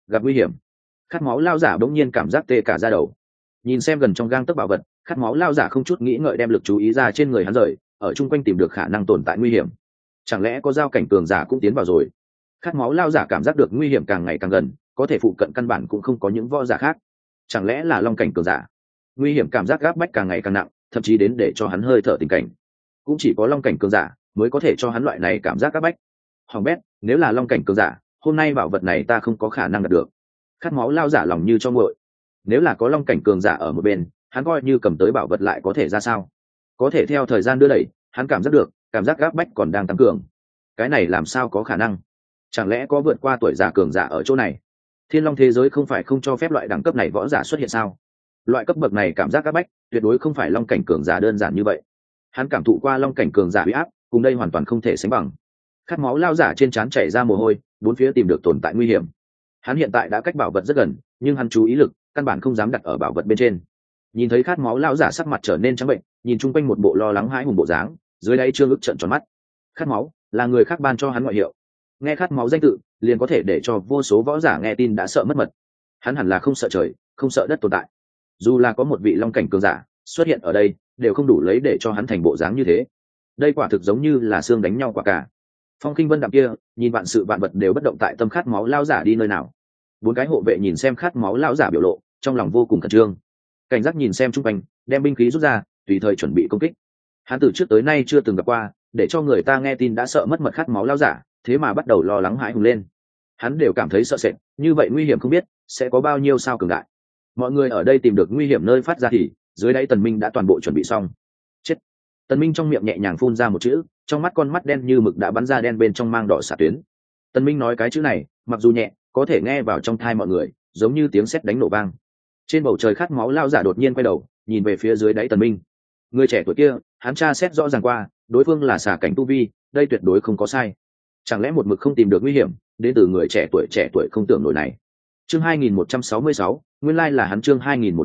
gặp nguy hiểm. Khát máu lao giả bỗng nhiên cảm giác tê cả da đầu. Nhìn xem gần trong gang tấc bảo vật, khát máu lao giả không chút nghĩ ngợi đem lực chú ý ra trên người hắn rời, ở chung quanh tìm được khả năng tồn tại nguy hiểm. Chẳng lẽ có giao cảnh cường giả cũng tiến vào rồi? Khát máu lao giả cảm giác được nguy hiểm càng ngày càng gần, có thể phụ cận căn bản cũng không có những võ giả khác. Chẳng lẽ là long cảnh cường giả? Nguy hiểm cảm giác gáp bách càng ngày càng nặng, thậm chí đến để cho hắn hơi thở tình cảnh. Cũng chỉ có long cảnh cường giả mới có thể cho hắn loại này cảm giác gáp bách. Hoàng bét, nếu là long cảnh cường giả, hôm nay bảo vật này ta không có khả năng đạt được. Khát máu lao giả lòng như cho nguội. Nếu là có long cảnh cường giả ở một bên, hắn coi như cầm tới bảo vật lại có thể ra sao? Có thể theo thời gian đưa đẩy, hắn cảm giác được cảm giác gáp bách còn đang tăng cường. Cái này làm sao có khả năng? Chẳng lẽ có vượt qua tuổi già cường giả ở chỗ này? Thiên long thế giới không phải không cho phép loại đẳng cấp này võ giả xuất hiện sao? Loại cấp bậc này cảm giác gáp bách tuyệt đối không phải long cảnh cường giả đơn giản như vậy. Hắn cảm thụ qua long cảnh cường giả uy áp, cùng đây hoàn toàn không thể sánh bằng. Khát máu lao giả trên trán chảy ra mồ hôi, bốn phía tìm được tồn tại nguy hiểm. Hắn hiện tại đã cách bảo vật rất gần, nhưng hắn chú ý lực căn bản không dám đặt ở bảo vật bên trên. Nhìn thấy khát máu lao giả sắc mặt trở nên trắng bệnh, nhìn chung quanh một bộ lo lắng hãi hùng bộ dáng, dưới đáy trương ức trợn tròn mắt. Khát máu là người khác ban cho hắn ngoại hiệu, nghe khát máu danh tự liền có thể để cho vô số võ giả nghe tin đã sợ mất mật. Hắn hẳn là không sợ trời, không sợ đất tồn tại. Dù là có một vị long cảnh cường giả xuất hiện ở đây, đều không đủ lấy để cho hắn thành bộ dáng như thế. Đây quả thực giống như là xương đánh nhau quả cả. Phong Kinh Vân đạm kia, nhìn vạn sự vạn vật đều bất động tại tâm khát máu lao giả đi nơi nào. Bốn cái hộ vệ nhìn xem khát máu lao giả biểu lộ, trong lòng vô cùng khẩn trương. Cảnh giác nhìn xem chung quanh, đem binh khí rút ra, tùy thời chuẩn bị công kích. Hắn từ trước tới nay chưa từng gặp qua, để cho người ta nghe tin đã sợ mất mật khát máu lao giả, thế mà bắt đầu lo lắng hãi hùng lên. Hắn đều cảm thấy sợ sệt, như vậy nguy hiểm không biết sẽ có bao nhiêu sao cường đại. Mọi người ở đây tìm được nguy hiểm nơi phát ra thì dưới đáy Tần Minh đã toàn bộ chuẩn bị xong. Chết. Tần Minh trong miệng nhẹ nhàng phun ra một chữ, trong mắt con mắt đen như mực đã bắn ra đen bên trong mang đỏ xạ tuyến. Tần Minh nói cái chữ này, mặc dù nhẹ, có thể nghe vào trong tai mọi người, giống như tiếng sét đánh nổ vang. Trên bầu trời khát máu lao giả đột nhiên quay đầu, nhìn về phía dưới đáy Tần Minh. Người trẻ tuổi kia, hắn tra xét rõ ràng qua, đối phương là xà cảnh tu vi, đây tuyệt đối không có sai. Chẳng lẽ một mực không tìm được nguy hiểm, đến từ người trẻ tuổi không tưởng nổi này. Chương 2166, nguyên lai là hắn. Chương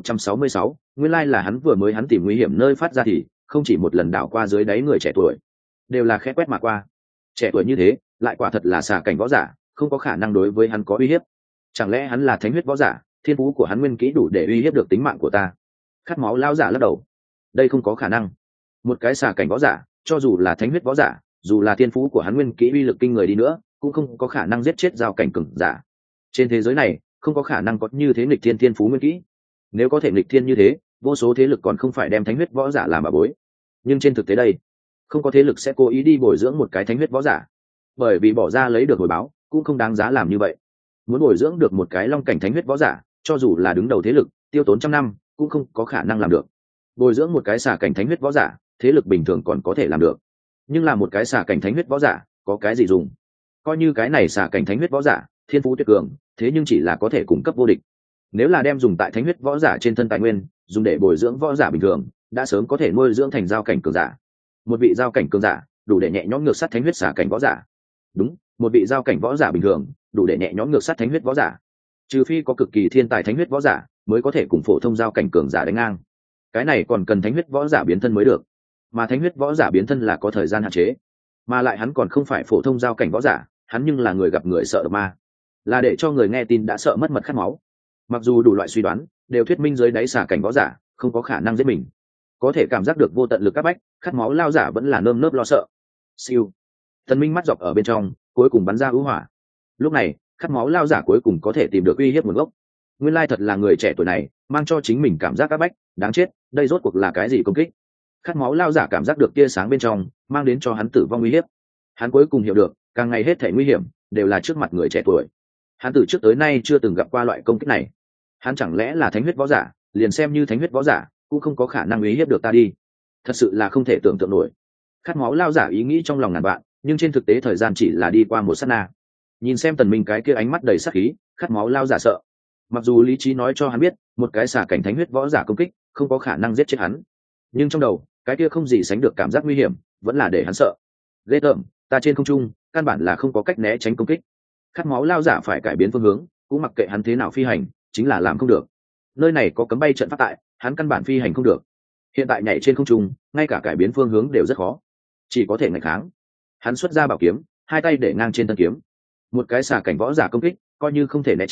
2166, nguyên lai là hắn. Vừa mới hắn tìm nguy hiểm nơi phát ra thì không chỉ một lần đảo qua dưới đáy người trẻ tuổi, đều là khẽ quét mà qua. Trẻ tuổi như thế, lại quả thật là xà cảnh võ giả, không có khả năng đối với hắn có uy hiếp. Chẳng lẽ hắn là thánh huyết võ giả, thiên phú của hắn nguyên kỹ đủ để uy hiếp được tính mạng của ta? Khát máu lao giả lắc đầu, đây không có khả năng. Một cái xà cảnh võ giả, cho dù là thánh huyết võ giả, dù là thiên phú của hắn nguyên kỹ uy lực kinh người đi nữa, cũng không có khả năng giết chết giao cảnh cường giả. Trên thế giới này không có khả năng có như thế nghịch thiên thiên phú nguyên kỹ. Nếu có thể nghịch thiên như thế, vô số thế lực còn không phải đem thánh huyết võ giả làm bà bối. Nhưng trên thực tế đây, không có thế lực sẽ cố ý đi bồi dưỡng một cái thánh huyết võ giả, bởi vì bỏ ra lấy được hồi báo cũng không đáng giá làm như vậy. Muốn bồi dưỡng được một cái long cảnh thánh huyết võ giả, cho dù là đứng đầu thế lực, tiêu tốn trăm năm cũng không có khả năng làm được. Bồi dưỡng một cái xà cảnh thánh huyết võ giả, thế lực bình thường còn có thể làm được, nhưng là một cái xà cảnh thánh huyết võ giả có cái gì dùng? Coi như cái này xà cảnh thánh huyết võ giả thiên phú tuyệt cường, thế nhưng chỉ là có thể cung cấp vô địch. Nếu là đem dùng tại thánh huyết võ giả trên thân tài nguyên dùng để bồi dưỡng võ giả bình thường, đã sớm có thể nuôi dưỡng thành giao cảnh cường giả. Một vị giao cảnh cường giả đủ để nhẹ nhõm ngược sát thánh huyết xà cảnh võ giả. Đúng, một vị giao cảnh võ giả bình thường đủ để nhẹ nhõm ngược sát thánh huyết võ giả. Trừ phi có cực kỳ thiên tài thánh huyết võ giả mới có thể cùng phổ thông giao cảnh cường giả đánh ngang. Cái này còn cần thánh huyết võ giả biến thân mới được, mà thánh huyết võ giả biến thân là có thời gian hạn chế, mà lại hắn còn không phải phổ thông giao cảnh võ giả, hắn nhưng là người gặp người sợ độc ma, là để cho người nghe tin đã sợ mất mật khát máu. Mặc dù đủ loại suy đoán đều thuyết minh dưới đáy xà cảnh võ giả không có khả năng giết mình, có thể cảm giác được vô tận lực các bách, khát máu lao giả vẫn là nơm nớp lo sợ. Siêu, Tần Minh mắt dọc ở bên trong, cuối cùng bắn ra ưu hỏa. Lúc này khát máu lao giả cuối cùng có thể tìm được uy hiếp nguồn gốc. Nguyên lai thật là người trẻ tuổi này mang cho chính mình cảm giác các bách, đáng chết, đây rốt cuộc là cái gì công kích? Khát máu lao giả cảm giác được tia sáng bên trong mang đến cho hắn tử vong uy hiếp. Hắn cuối cùng hiểu được, càng ngày hết thảy nguy hiểm đều là trước mặt người trẻ tuổi. Hắn từ trước tới nay chưa từng gặp qua loại công kích này. Hắn chẳng lẽ là thánh huyết võ giả, liền xem như thánh huyết võ giả cũng không có khả năng uy hiếp được ta đi. Thật sự là không thể tưởng tượng nổi. Khát máu lao giả ý nghĩ trong lòng ngàn vạn, nhưng trên thực tế thời gian chỉ là đi qua một sát na. Nhìn xem Tần Minh cái kia ánh mắt đầy sát khí, khát máu lao giả sợ. Mặc dù lý trí nói cho hắn biết, một cái xà cảnh thánh huyết võ giả công kích không có khả năng giết chết hắn, nhưng trong đầu cái kia không gì sánh được cảm giác nguy hiểm vẫn là để hắn sợ. Ghê tởm, ta trên không trung căn bản là không có cách né tránh công kích. Khát máu lao giả phải cải biến phương hướng, cũng mặc kệ hắn thế nào phi hành, chính là làm không được. Nơi này có cấm bay trận pháp tại, hắn căn bản phi hành không được. Hiện tại nhảy trên không trung, ngay cả cải biến phương hướng đều rất khó, chỉ có thể nghịch kháng. Hắn xuất ra bảo kiếm, hai tay để ngang trên thân kiếm. Một cái xà cảnh võ giả công kích, coi như không thể né tránh,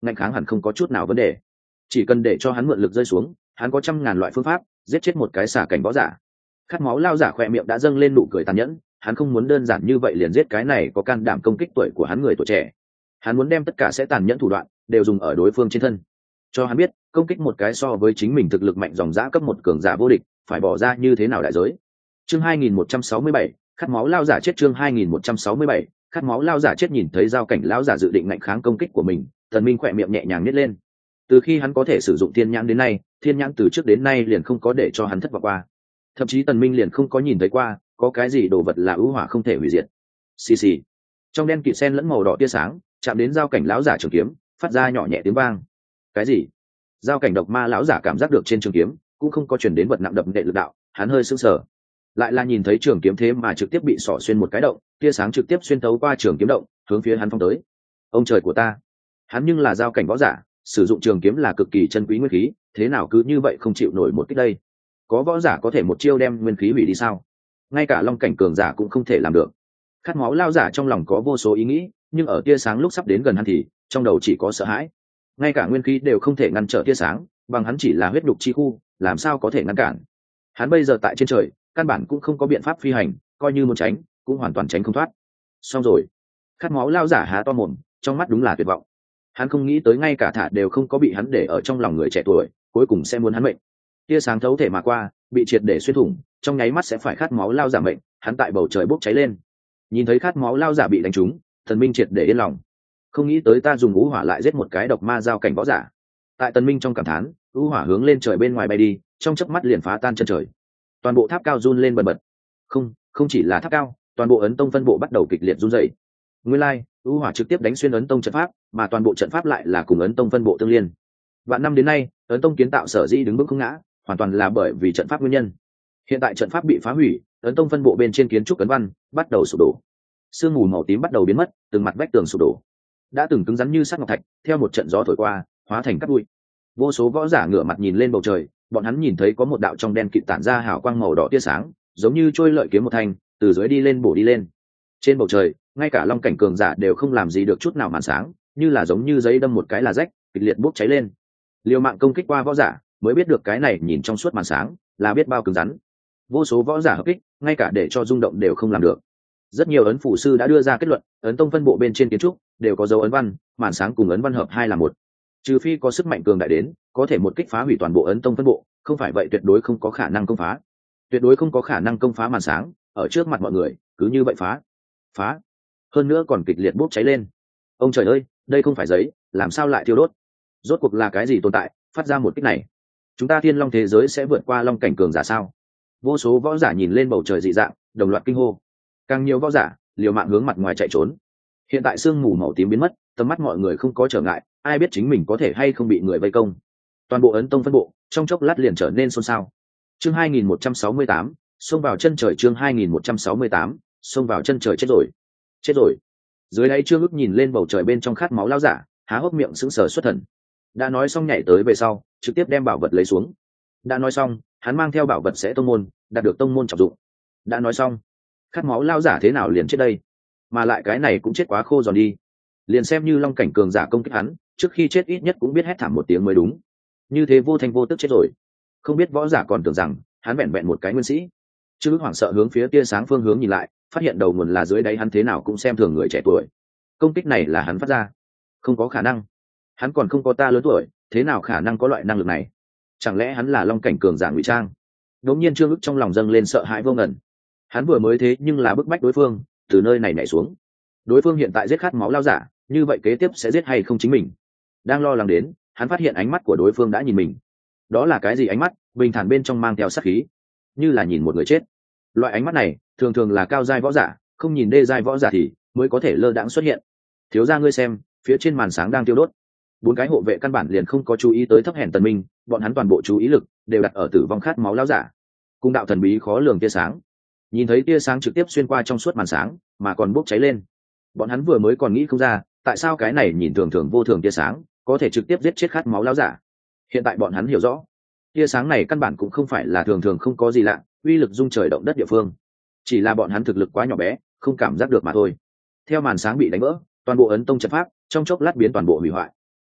ngạnh kháng hẳn không có chút nào vấn đề. Chỉ cần để cho hắn mượn lực rơi xuống, hắn có trăm ngàn loại phương pháp giết chết một cái xả cảnh võ giả. Khát máu lao giả khỏe miệng đã dâng lên nụ cười tàn nhẫn, hắn không muốn đơn giản như vậy liền giết cái này có can đảm công kích tuổi của hắn người tuổi trẻ. Hắn muốn đem tất cả sẽ tàn nhẫn thủ đoạn đều dùng ở đối phương trên thân, cho hắn biết công kích một cái so với chính mình thực lực mạnh dòng dã cấp một cường giả vô địch phải bỏ ra như thế nào đại giới. Chương 2167, khát máu lao giả chết. Chương 2167, khát máu lao giả chết. Nhìn thấy giao cảnh lao giả dự định ngạnh kháng công kích của mình, Tần Minh khỏe miệng nhẹ nhàng nhếch lên. Từ khi hắn có thể sử dụng thiên nhãn đến nay, thiên nhãn từ trước đến nay liền không có để cho hắn thất vọng qua. Thậm chí Tần Minh liền không có nhìn thấy qua có cái gì đồ vật là ưu hỏa không thể hủy diệt. Xì xì. Trong đen kịt xen lẫn màu đỏ tia sáng, chạm đến giao cảnh lão giả trường kiếm, phát ra nhỏ nhẹ tiếng vang. Cái gì? Giao cảnh độc ma lão giả cảm giác được trên trường kiếm cũng không có truyền đến vật nặng đập nệ lực đạo, hắn hơi sững sờ. Lại là nhìn thấy trường kiếm thế mà trực tiếp bị xỏ xuyên một cái động, tia sáng trực tiếp xuyên thấu qua trường kiếm động, hướng phía hắn phong tới. Ông trời của ta! Hắn nhưng là giao cảnh võ giả, sử dụng trường kiếm là cực kỳ chân quý nguyên khí, thế nào cứ như vậy không chịu nổi một kích đây? Có võ giả có thể một chiêu đem nguyên khí hủy đi sao? Ngay cả long cảnh cường giả cũng không thể làm được. Khát máu lao giả trong lòng có vô số ý nghĩ, nhưng ở tia sáng lúc sắp đến gần hắn thì trong đầu chỉ có sợ hãi. Ngay cả nguyên khí đều không thể ngăn trở tia sáng, bằng hắn chỉ là huyết nhục chi khu, làm sao có thể ngăn cản? Hắn bây giờ tại trên trời, căn bản cũng không có biện pháp phi hành, coi như muốn tránh cũng hoàn toàn tránh không thoát. Xong rồi. Khát máu lao giả há to mồm, trong mắt đúng là tuyệt vọng. Hắn không nghĩ tới ngay cả thả đều không có bị hắn để ở trong lòng người trẻ tuổi, cuối cùng sẽ muốn hắn mệnh. Tia sáng thấu thể mà qua, bị triệt để xuyên thủng, trong nháy mắt sẽ phải khát máu lao giả mệnh. Hắn tại bầu trời bốc cháy lên. Nhìn thấy khát máu lao giả bị đánh trúng, Thần Minh triệt để yên lòng. Không nghĩ tới ta dùng ngũ hỏa lại giết một cái độc ma giao cảnh võ giả. Tại Tần Minh trong cảm thán, ngũ hỏa hướng lên trời bên ngoài bay đi, trong chớp mắt liền phá tan chân trời. Toàn bộ tháp cao run lên bần bật. Không chỉ là tháp cao, toàn bộ ấn tông phân bộ bắt đầu kịch liệt run rẩy. Nguyên lai, ngũ hỏa trực tiếp đánh xuyên ấn tông trận pháp, mà toàn bộ trận pháp lại là cùng ấn tông phân bộ tương liên. Vạn năm đến nay, ấn tông kiến tạo sở dĩ đứng vững không ngã, hoàn toàn là bởi vì trận pháp nguyên nhân. Hiện tại trận pháp bị phá hủy, ấn tông phân bộ bên trên kiến trúc ấn văn bắt đầu sụp đổ. Sương mù màu tím bắt đầu biến mất, từng mặt vách tường sụp đổ. Đã từng cứng rắn như sắt ngọc thạch, theo một trận gió thổi qua, hóa thành cát bụi. Vô số võ giả ngửa mặt nhìn lên bầu trời, bọn hắn nhìn thấy có một đạo trong đen kịt tản ra hào quang màu đỏ tia sáng, giống như trôi lợi kiếm một thanh, từ dưới đi lên bổ đi lên. Trên bầu trời, ngay cả long cảnh cường giả đều không làm gì được chút nào màn sáng, như là giống như giấy đâm một cái là rách, kịch liệt bốc cháy lên. Liều mạng công kích qua võ giả, mới biết được cái này nhìn trong suốt màn sáng, là biết bao cứng rắn. Vô số võ giả hợp kích, ngay cả để cho rung động đều không làm được. Rất nhiều ấn phủ sư đã đưa ra kết luận, ấn tông phân bộ bên trên kiến trúc đều có dấu ấn văn, màn sáng cùng ấn văn hợp hai là một. Trừ phi có sức mạnh cường đại đến, có thể một kích phá hủy toàn bộ ấn tông phân bộ, không phải vậy tuyệt đối không có khả năng công phá. Tuyệt đối không có khả năng công phá màn sáng, ở trước mặt mọi người, cứ như vậy phá. Hơn nữa còn kịch liệt bốc cháy lên. Ông trời ơi, đây không phải giấy, làm sao lại thiêu đốt? Rốt cuộc là cái gì tồn tại, phát ra một kích này? Chúng ta thiên long thế giới sẽ vượt qua long cảnh cường giả sao? Vô số võ giả nhìn lên bầu trời dị dạng, đồng loạt kinh hô. Càng nhiều võ giả liều mạng hướng mặt ngoài chạy trốn. Hiện tại sương mù màu tím biến mất, tầm mắt mọi người không có trở ngại, ai biết chính mình có thể hay không bị người vây công. Toàn bộ ấn tông phân bộ trong chốc lát liền trở nên xôn xao. Chương 2168, xông vào chân trời. Chương 2168, xông vào chân trời. Chết rồi. Dưới đáy Trương Ức nhìn lên bầu trời bên trong khát máu lao giả, há hốc miệng sững sờ xuất thần. Đã nói xong nhảy tới về sau, trực tiếp đem bảo vật lấy xuống. Đã nói xong, hắn mang theo bảo vật sẽ tông môn, đạt được tông môn trọng dụng. Đã nói xong, khát máu lao giả thế nào liền chết đây? Mà lại cái này cũng chết quá khô giòn đi. Liền xem như long cảnh cường giả công kích hắn, trước khi chết ít nhất cũng biết hét thảm một tiếng mới đúng. Như thế vô thanh vô tức chết rồi. Không biết võ giả còn tưởng rằng hắn vẹn vẹn một cái nguyên sĩ. Trương Ức hoảng sợ hướng phía tia sáng phương hướng nhìn lại, phát hiện đầu nguồn là dưới đáy hắn thế nào cũng xem thường người trẻ tuổi. Công kích này là hắn phát ra? Không có khả năng. Hắn còn không có ta lớn tuổi, thế nào khả năng có loại năng lực này? Chẳng lẽ hắn là long cảnh cường giả ngụy trang? Đột nhiên Trương Ức trong lòng dâng lên sợ hãi vô ngần. Hắn vừa mới thế nhưng là bức bách đối phương từ nơi này nhảy xuống. Đối phương hiện tại giết khát máu lao giả, như vậy kế tiếp sẽ giết hay không chính mình? Đang lo lắng đến, hắn phát hiện ánh mắt của đối phương đã nhìn mình. Đó là cái gì ánh mắt? Bình thản bên trong mang theo sát khí, như là nhìn một người chết. Loại ánh mắt này thường thường là cao giai võ giả, không nhìn đê giai võ giả thì mới có thể lơ đãng xuất hiện. Thiếu gia ngươi xem, phía trên màn sáng đang tiêu đốt. 4 cái hộ vệ căn bản liền không có chú ý tới thấp hèn Tần Minh, bọn hắn toàn bộ chú ý lực đều đặt ở tử vong khát máu lao giả. Cung đạo thần bí khó lường tia sáng. Nhìn thấy tia sáng trực tiếp xuyên qua trong suốt màn sáng, mà còn bốc cháy lên. Bọn hắn vừa mới còn nghĩ không ra, tại sao cái này nhìn thường thường vô thường tia sáng, có thể trực tiếp giết chết khát máu lao giả. Hiện tại bọn hắn hiểu rõ, tia sáng này căn bản cũng không phải là thường thường không có gì lạ, uy lực rung trời động đất địa phương. Chỉ là bọn hắn thực lực quá nhỏ bé, không cảm giác được mà thôi. Theo màn sáng bị đánh vỡ, toàn bộ ấn tông trận pháp trong chốc lát biến toàn bộ hủy hoại.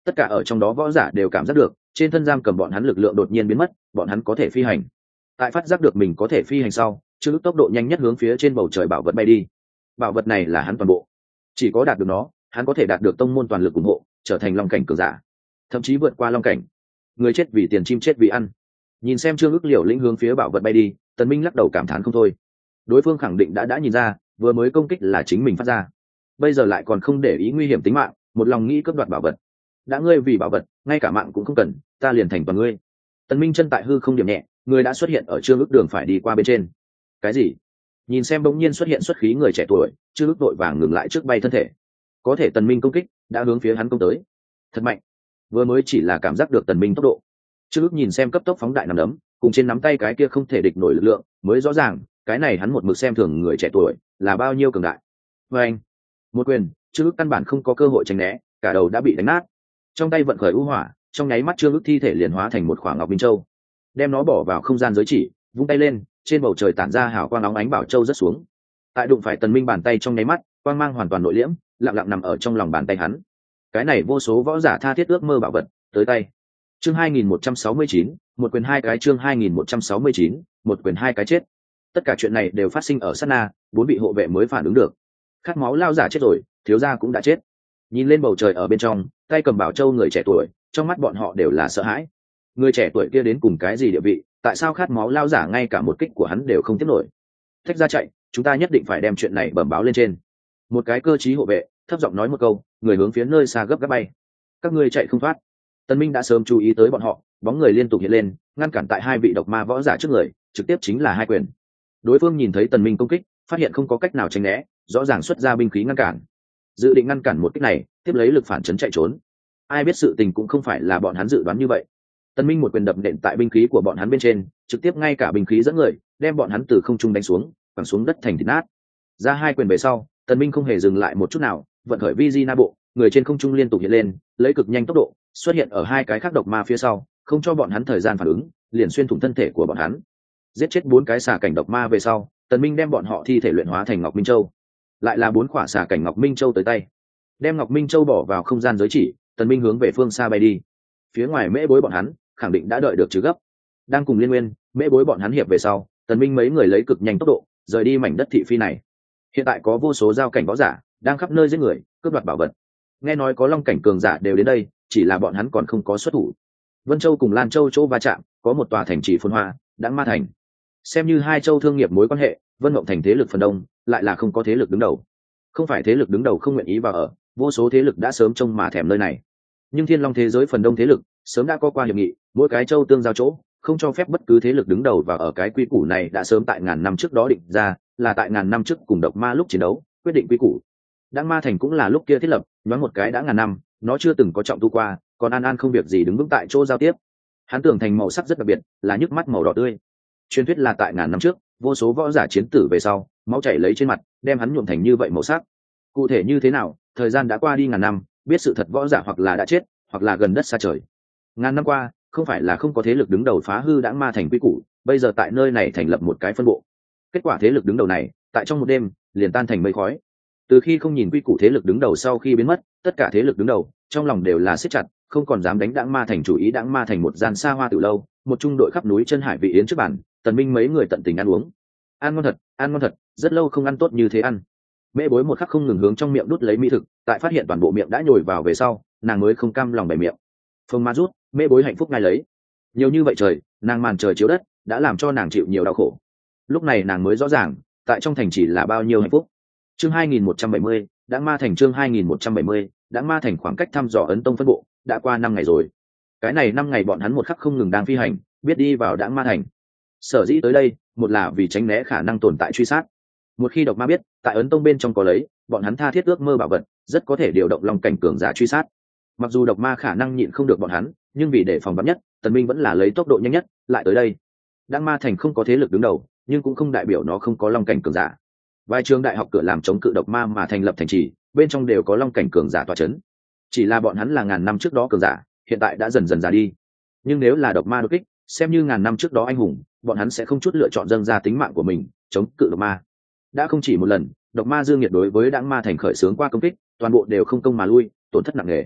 tất cả ở trong đó võ giả đều cảm giác được trên thân giam cầm bọn hắn lực lượng đột nhiên biến mất, bọn hắn có thể phi hành. Tại phát giác được mình có thể phi hành sau, Trương Ước tốc độ nhanh nhất hướng phía trên bầu trời bảo vật bay đi. Bảo vật này là hắn toàn bộ, chỉ có đạt được nó, hắn có thể đạt được tông môn toàn lực ủng hộ, trở thành long cảnh cường giả, thậm chí vượt qua long cảnh. Người chết vì tiền, chim chết vì ăn. Nhìn xem Trương Ước liều lĩnh hướng phía bảo vật bay đi, Tần Minh lắc đầu cảm thán không thôi. Đối phương khẳng định đã nhìn ra, vừa mới công kích là chính mình phát ra, bây giờ lại còn không để ý nguy hiểm tính mạng, một lòng nghĩ cướp đoạt bảo vật. Đã ngươi vì bảo vật, ngay cả mạng cũng không cần, ta liền thành toàn ngươi. Tần Minh chân tại hư không điểm nhẹ, người đã xuất hiện ở Trương Ước đường phải đi qua bên trên. Cái gì? Nhìn xem bỗng nhiên xuất hiện xuất khí người trẻ tuổi, Trương Ước vội vàng ngừng lại trước bay thân thể. Có thể Tần Minh công kích đã hướng phía hắn công tới, thật mạnh. Vừa mới chỉ là cảm giác được Tần Minh tốc độ, Trương Ước nhìn xem cấp tốc phóng đại nắm đấm, cùng trên nắm tay cái kia không thể địch nổi lực lượng, mới rõ ràng cái này hắn một mực xem thường người trẻ tuổi là bao nhiêu cường đại. Và anh, một quyền, Trương Ước căn bản không có cơ hội tránh né, cả đầu đã bị đánh nát. Trong tay vận khởi u hỏa, trong nháy mắt Trương Ước thi thể liền hóa thành một khoảng ngọc minh châu, đem nó bỏ vào không gian giới chỉ, vung tay lên, trên bầu trời tản ra hào quang óng ánh bảo châu rất xuống. Tại đụng phải Tần Minh bàn tay trong nháy mắt, quang mang hoàn toàn nội liễm, lặng lặng nằm ở trong lòng bàn tay hắn. Cái này vô số võ giả tha thiết ước mơ bảo vật tới tay. Chương 2169, một quyền hai cái. Chương 2169, một quyền hai cái chết. Tất cả chuyện này đều phát sinh ở sát na, bốn vị hộ vệ mới phản ứng được. Khát máu lao giả chết rồi, thiếu gia cũng đã chết. Nhìn lên bầu trời ở bên trong, tay cầm bảo châu người trẻ tuổi, trong mắt bọn họ đều là sợ hãi. Người trẻ tuổi kia đến cùng cái gì địa vị, tại sao khát máu lao giả ngay cả một kích của hắn đều không tiếp nổi? Thách ra chạy, chúng ta nhất định phải đem chuyện này bẩm báo lên trên. Một cái cơ trí hộ vệ thấp giọng nói một câu, người hướng phía nơi xa gấp gáp bay. Các ngươi chạy không thoát. Tần Minh đã sớm chú ý tới bọn họ, bóng người liên tục hiện lên, ngăn cản tại hai vị độc ma võ giả trước người, trực tiếp chính là hai quyền. Đối phương nhìn thấy Tần Minh công kích, phát hiện không có cách nào tránh né, rõ ràng xuất ra binh khí ngăn cản. Dự định ngăn cản một kích này, tiếp lấy lực phản chấn chạy trốn. Ai biết sự tình cũng không phải là bọn hắn dự đoán như vậy. Tần Minh một quyền đập nện tại binh khí của bọn hắn bên trên, trực tiếp ngay cả binh khí dẫn người, đem bọn hắn từ không trung đánh xuống, quẳng xuống đất thành thịt nát. Ra hai quyền về sau, Tần Minh không hề dừng lại một chút nào, vận khởi vi di na bộ, người trên không trung liên tục hiện lên, lấy cực nhanh tốc độ xuất hiện ở hai cái khác độc ma phía sau, không cho bọn hắn thời gian phản ứng, liền xuyên thủng thân thể của bọn hắn. Giết chết bốn cái xà cảnh độc ma về sau, Tần Minh đem bọn họ thi thể luyện hóa thành Ngọc Minh Châu. Lại là bốn quả xà cảnh Ngọc Minh Châu tới tay. Đem Ngọc Minh Châu bỏ vào không gian giới chỉ, Tần Minh hướng về phương xa bay đi. Phía ngoài Mễ Bối bọn hắn khẳng định đã đợi được chứ gấp. Đang cùng Liên Nguyên, Mễ Bối bọn hắn hiệp về sau, Tần Minh mấy người lấy cực nhanh tốc độ rời đi mảnh đất thị phi này. Hiện tại có vô số giao cảnh võ giả đang khắp nơi giết người, cướp đoạt bảo vật. Nghe nói có long cảnh cường giả đều đến đây, chỉ là bọn hắn còn không có xuất thủ. Vân Châu cùng Lan Châu chỗ va chạm, có một tòa thành trì phồn hoa, Đãng Ma Thành. Xem như hai châu thương nghiệp mối quan hệ, Vân Mộng Thành thế lực phần đông, lại là không có thế lực đứng đầu. Không phải thế lực đứng đầu không nguyện ý vào ở, vô số thế lực đã sớm trông mà thèm nơi này. Nhưng Thiên Long thế giới phần đông thế lực sớm đã có qua hiệp nghị, mỗi cái châu tương giao chỗ, không cho phép bất cứ thế lực đứng đầu vào ở. Cái quy củ này đã sớm tại ngàn năm trước đó định ra, là tại ngàn năm trước cùng độc ma lúc chiến đấu quyết định quy củ. Đãng Ma Thành cũng là lúc kia thiết lập, nhoáng một cái đã ngàn năm, nó chưa từng có trọng tu qua, còn an an không việc gì đứng vững tại chỗ giao tiếp. Hắn tường thành màu sắc rất đặc biệt, là nhức mắt màu đỏ tươi. Truyền thuyết là tại ngàn năm trước, vô số võ giả chiến tử về sau, máu chảy lấy trên mặt, đem hắn nhuộm thành như vậy màu sắc. Cụ thể như thế nào, thời gian đã qua đi ngàn năm, biết sự thật võ giả hoặc là đã chết, hoặc là gần đất xa trời. Ngàn năm qua, không phải là không có thế lực đứng đầu phá hư Đãng Ma Thành quy củ, bây giờ tại nơi này thành lập một cái phân bộ. Kết quả thế lực đứng đầu này, tại trong một đêm, liền tan thành mây khói. Từ khi không nhìn quy củ thế lực đứng đầu sau khi biến mất, tất cả thế lực đứng đầu trong lòng đều là siết chặt, không còn dám đánh Đãng Ma Thành chủ ý. Đãng Ma Thành một gian xa hoa tiểu lâu, một trung đội khắp núi chân hải vị yến trước bàn, Tần Minh mấy người tận tình ăn uống. Ăn ngon thật, rất lâu không ăn tốt như thế ăn. Mễ Bối một khắc không ngừng hướng trong miệng đút lấy mỹ thực, tại phát hiện toàn bộ miệng đã nhồi vào về sau, nàng mới không cam lòng bày miệng. Phông ma rút, Mễ Bối hạnh phúc ngay lấy. Nhiều như vậy trời, nàng màn trời chiếu đất, đã làm cho nàng chịu nhiều đau khổ. Lúc này nàng mới rõ ràng, tại trong thành chỉ là bao nhiêu hạnh phúc. Chương 2170, Đãng Ma Thành. Chương 2170, Đãng Ma Thành. Khoảng cách thăm dò Ấn Tông phân bộ đã qua 5 ngày rồi. Cái này 5 ngày bọn hắn một khắc không ngừng đang phi hành, biết đi vào Đãng Ma Thành. Sở dĩ tới đây, một là vì tránh né khả năng tồn tại truy sát. Một khi độc ma biết tại Ấn Tông bên trong có lấy, bọn hắn tha thiết ước mơ bảo vật, rất có thể điều động long cảnh cường giả truy sát. Mặc dù độc ma khả năng nhịn không được bọn hắn, nhưng vì để phòng vắn nhất, Tần Minh vẫn là lấy tốc độ nhanh nhất lại tới đây. Đãng Ma Thành không có thế lực đứng đầu, nhưng cũng không đại biểu nó không có long cảnh cường giả. Vài trường đại học cửa làm chống cự độc ma mà thành lập thành trì, bên trong đều có long cảnh cường giả tọa chấn. Chỉ là bọn hắn là ngàn năm trước đó cường giả, hiện tại đã dần dần già đi. Nhưng nếu là độc ma đột kích, xem như ngàn năm trước đó anh hùng, bọn hắn sẽ không chút lựa chọn dâng ra tính mạng của mình chống cự độc ma. Đã không chỉ một lần, độc ma Dương Nhiệt đối với Đãng Ma Thành khởi xướng qua công kích, toàn bộ đều không công mà lui, tổn thất nặng nề.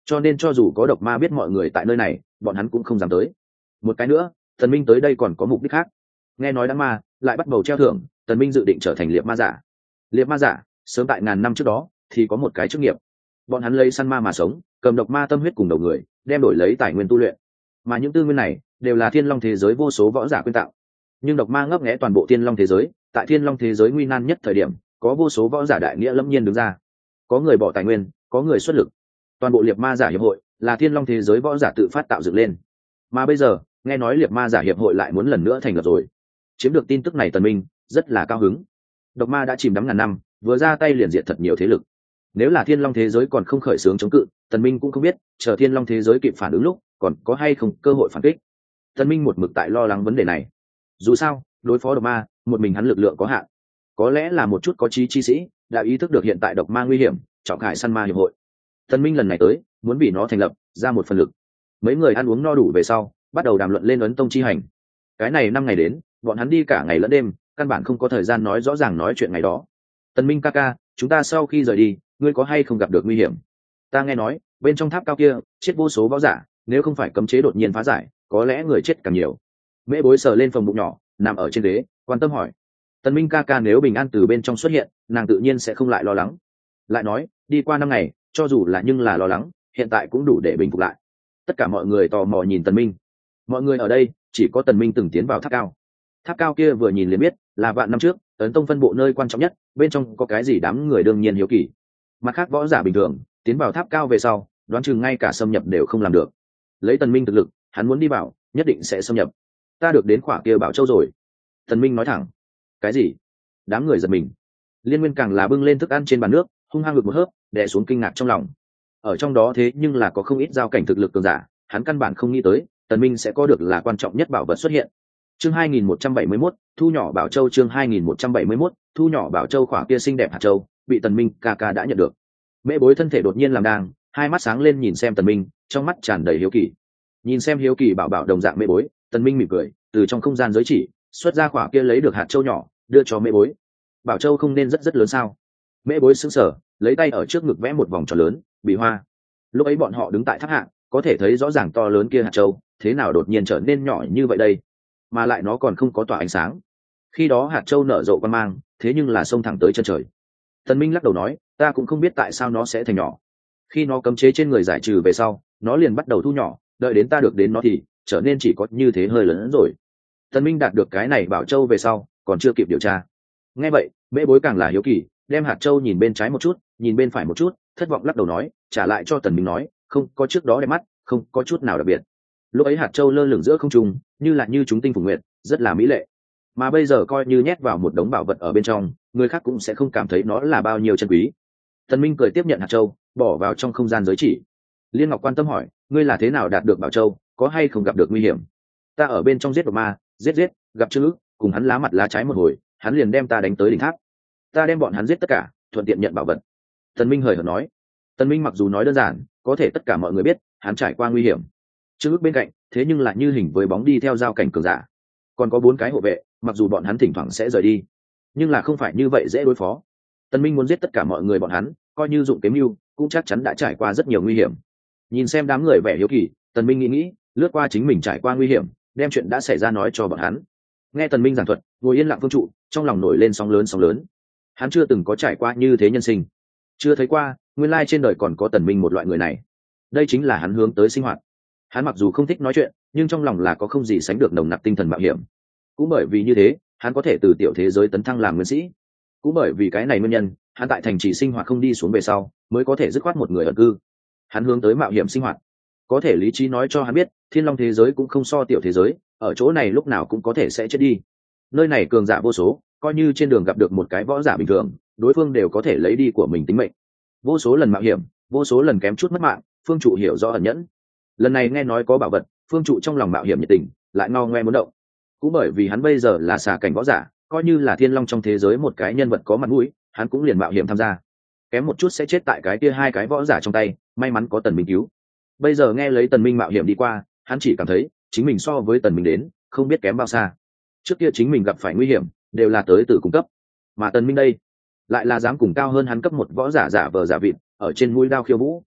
cho nên cho dù có độc ma biết mọi người tại nơi này bọn hắn cũng không dám tới. Một cái nữa, Tần Minh tới đây còn có mục đích khác. Nghe nói đám ma lại bắt đầu treo thưởng, Tần Minh dự định trở thành liệp ma giả. Liệp ma giả sớm tại ngàn năm trước đó thì có một cái chức nghiệp, bọn hắn lấy săn ma mà sống, cầm độc ma tâm huyết cùng đầu người đem đổi lấy tài nguyên tu luyện, mà những tư nguyên này đều là thiên long thế giới vô số võ giả quyên tạo. Nhưng độc ma ngấp nghé toàn bộ thiên long thế giới, tại thiên long thế giới nguy nan nhất thời điểm có vô số võ giả đại nghĩa lâm nhiên đứng ra, có người bỏ tài nguyên, có người xuất lực. Toàn bộ liệp ma giả hiệp hội là thiên long thế giới võ giả tự phát tạo dựng lên, mà bây giờ nghe nói liệp ma giả hiệp hội lại muốn lần nữa thành lập rồi. Chiếm được tin tức này Tần Minh rất là cao hứng. Độc ma đã chìm đắm ngàn năm, vừa ra tay liền diệt thật nhiều thế lực. Nếu là thiên long thế giới còn không khởi xướng chống cự, Tần Minh cũng không biết chờ thiên long thế giới kịp phản ứng lúc còn có hay không cơ hội phản kích. Tần Minh một mực tại lo lắng vấn đề này. Dù sao đối phó độc ma một mình hắn lực lượng có hạn, có lẽ là một chút có trí chi sĩ đã ý thức được hiện tại độc ma nguy hiểm, trọng khải săn ma hiệp hội. Tần Minh lần này tới muốn vì nó thành lập ra một phần lực. Mấy người ăn uống no đủ về sau bắt đầu đàm luận lên ấn tông chi hành. Cái này 5 ngày đến bọn hắn đi cả ngày lẫn đêm, căn bản không có thời gian nói rõ ràng nói chuyện ngày đó. Tần Minh ca ca, chúng ta sau khi rời đi ngươi có hay không gặp được nguy hiểm? Ta nghe nói bên trong tháp cao kia chết vô số võ giả, nếu không phải cấm chế đột nhiên phá giải có lẽ người chết càng nhiều. Mễ Bối sờ lên phòng bụng nhỏ nằm ở trên ghế quan tâm hỏi. Tần Minh ca ca nếu bình an từ bên trong xuất hiện nàng tự nhiên sẽ không lại lo lắng. Lại nói đi qua 5 ngày cho dù là nhưng là lo lắng hiện tại cũng đủ để bình phục lại. Tất cả mọi người tò mò nhìn Tần Minh. Mọi người ở đây chỉ có Tần Minh từng tiến vào tháp cao. Tháp cao kia vừa nhìn liền biết là vạn năm trước ấn tông phân bộ nơi quan trọng nhất, bên trong có cái gì đám người đương nhiên hiếu kỳ. Mặt khác võ giả bình thường tiến vào tháp cao về sau đoán chừng ngay cả xâm nhập đều không làm được. Lấy Tần Minh thực lực hắn muốn đi vào nhất định sẽ xâm nhập. Ta được đến khỏa kia bảo châu rồi. Tần Minh nói thẳng. Cái gì? Đám người giật mình. Liên Nguyên càng là bưng lên thức ăn trên bàn nước hung hăng ngực một hớp đè xuống kinh ngạc trong lòng. Ở trong đó thế nhưng là có không ít giao cảnh thực lực cường giả, hắn căn bản không nghĩ tới Tần Minh sẽ có được là quan trọng nhất bảo vật xuất hiện. Chương 2171, thu nhỏ bảo châu. Chương 2171, thu nhỏ bảo châu. Khỏa kia xinh đẹp hạt châu bị Tần Minh ca ca đã nhận được. Mễ Bối thân thể đột nhiên làm đang, hai mắt sáng lên nhìn xem Tần Minh, trong mắt tràn đầy hiếu kỳ. Nhìn xem hiếu kỳ bảo bảo đồng dạng Mễ Bối, Tần Minh mỉm cười, từ trong không gian giới chỉ xuất ra khỏa kia lấy được hạt châu nhỏ, đưa cho Mễ Bối. Bảo châu không nên rất lớn sao? Mễ Bối sững sờ, lấy tay ở trước ngực vẽ một vòng tròn lớn, bị hoa. Lúc ấy bọn họ đứng tại tháp hạng, có thể thấy rõ ràng to lớn kia hạt châu, thế nào đột nhiên trở nên nhỏ như vậy đây? Mà lại nó còn không có tỏa ánh sáng. Khi đó hạt châu nở rộ quang mang, thế nhưng là xông thẳng tới chân trời. Tần Minh lắc đầu nói, ta cũng không biết tại sao nó sẽ thành nhỏ. Khi nó cấm chế trên người giải trừ về sau, nó liền bắt đầu thu nhỏ, đợi đến ta được đến nó thì trở nên chỉ có như thế hơi lớn hơn rồi. Tần Minh đạt được cái này bảo châu về sau, còn chưa kịp điều tra. Nghe vậy, Mễ Bối càng là hiếu kỳ, đem hạt châu nhìn bên trái một chút, nhìn bên phải một chút, thất vọng lắc đầu nói, trả lại cho Tần Minh nói, không có trước đó đẹp mắt, không có chút nào đặc biệt. Lúc ấy hạt châu lơ lửng giữa không trung, như chúng tinh phùng nguyệt, rất là mỹ lệ. Mà bây giờ coi như nhét vào một đống bảo vật ở bên trong, người khác cũng sẽ không cảm thấy nó là bao nhiêu chân quý. Tần Minh cười tiếp nhận hạt châu, bỏ vào trong không gian giới chỉ. Liên Ngọc quan tâm hỏi, ngươi là thế nào đạt được bảo châu, có hay không gặp được nguy hiểm? Ta ở bên trong giết độc ma, giết, gặp Trương Ức, cùng hắn lá mặt lá trái một hồi, hắn liền đem ta đánh tới đỉnh tháp. Ta đem bọn hắn giết tất cả, thuận tiện nhận bảo vật. Tần Minh hời hợt nói. Tần Minh mặc dù nói đơn giản, có thể tất cả mọi người biết, hắn trải qua nguy hiểm. Trương Ức bên cạnh, thế nhưng lại như hình với bóng đi theo giao cảnh cường giả. Còn có 4 cái hộ vệ, mặc dù bọn hắn thỉnh thoảng sẽ rời đi, nhưng là không phải như vậy dễ đối phó. Tần Minh muốn giết tất cả mọi người bọn hắn, coi như dụng kiếm mưu, cũng chắc chắn đã trải qua rất nhiều nguy hiểm. Nhìn xem đám người vẻ hiếu kỳ, Tần Minh nghĩ, lướt qua chính mình trải qua nguy hiểm, đem chuyện đã xảy ra nói cho bọn hắn. Nghe Tần Minh giảng thuật, ngồi yên lặng Phương Trụ, trong lòng nổi lên sóng lớn. Hắn chưa từng có trải qua như thế nhân sinh, chưa thấy qua, nguyên lai trên đời còn có Tần Minh một loại người này. Đây chính là hắn hướng tới sinh hoạt. Hắn mặc dù không thích nói chuyện, nhưng trong lòng là có không gì sánh được nồng nặc tinh thần mạo hiểm. Cũng bởi vì như thế, hắn có thể từ tiểu thế giới tấn thăng làm nguyên sĩ. Cũng bởi vì cái này nguyên nhân, hắn tại thành trì sinh hoạt không đi xuống về sau, mới có thể dứt khoát một người ẩn cư. Hắn hướng tới mạo hiểm sinh hoạt. Có thể lý trí nói cho hắn biết, thiên long thế giới cũng không so tiểu thế giới, ở chỗ này lúc nào cũng có thể sẽ chết đi. Nơi này cường giả vô số, coi như trên đường gặp được một cái võ giả bình thường, đối phương đều có thể lấy đi của mình tính mệnh. Vô số lần mạo hiểm, vô số lần kém chút mất mạng, Phương Trụ hiểu rõ ẩn nhẫn. Lần này nghe nói có bảo vật, Phương Trụ trong lòng mạo hiểm nhiệt tình, lại ngao ngoe muốn động. Cũng bởi vì hắn bây giờ là xà cảnh võ giả, coi như là thiên long trong thế giới một cái nhân vật có mặt mũi, hắn cũng liền mạo hiểm tham gia. Kém một chút sẽ chết tại cái kia 2 cái võ giả trong tay, may mắn có Tần Minh cứu. Bây giờ nghe lấy Tần Minh mạo hiểm đi qua, hắn chỉ cảm thấy chính mình so với Tần Minh đến không biết kém bao xa. Trước kia chính mình gặp phải nguy hiểm đều là tới từ cung cấp, mà Tần Minh đây lại là dám cùng cao hơn hắn cấp 1 võ giả giả vờ giả vịt ở trên mũi đao khiêu vũ.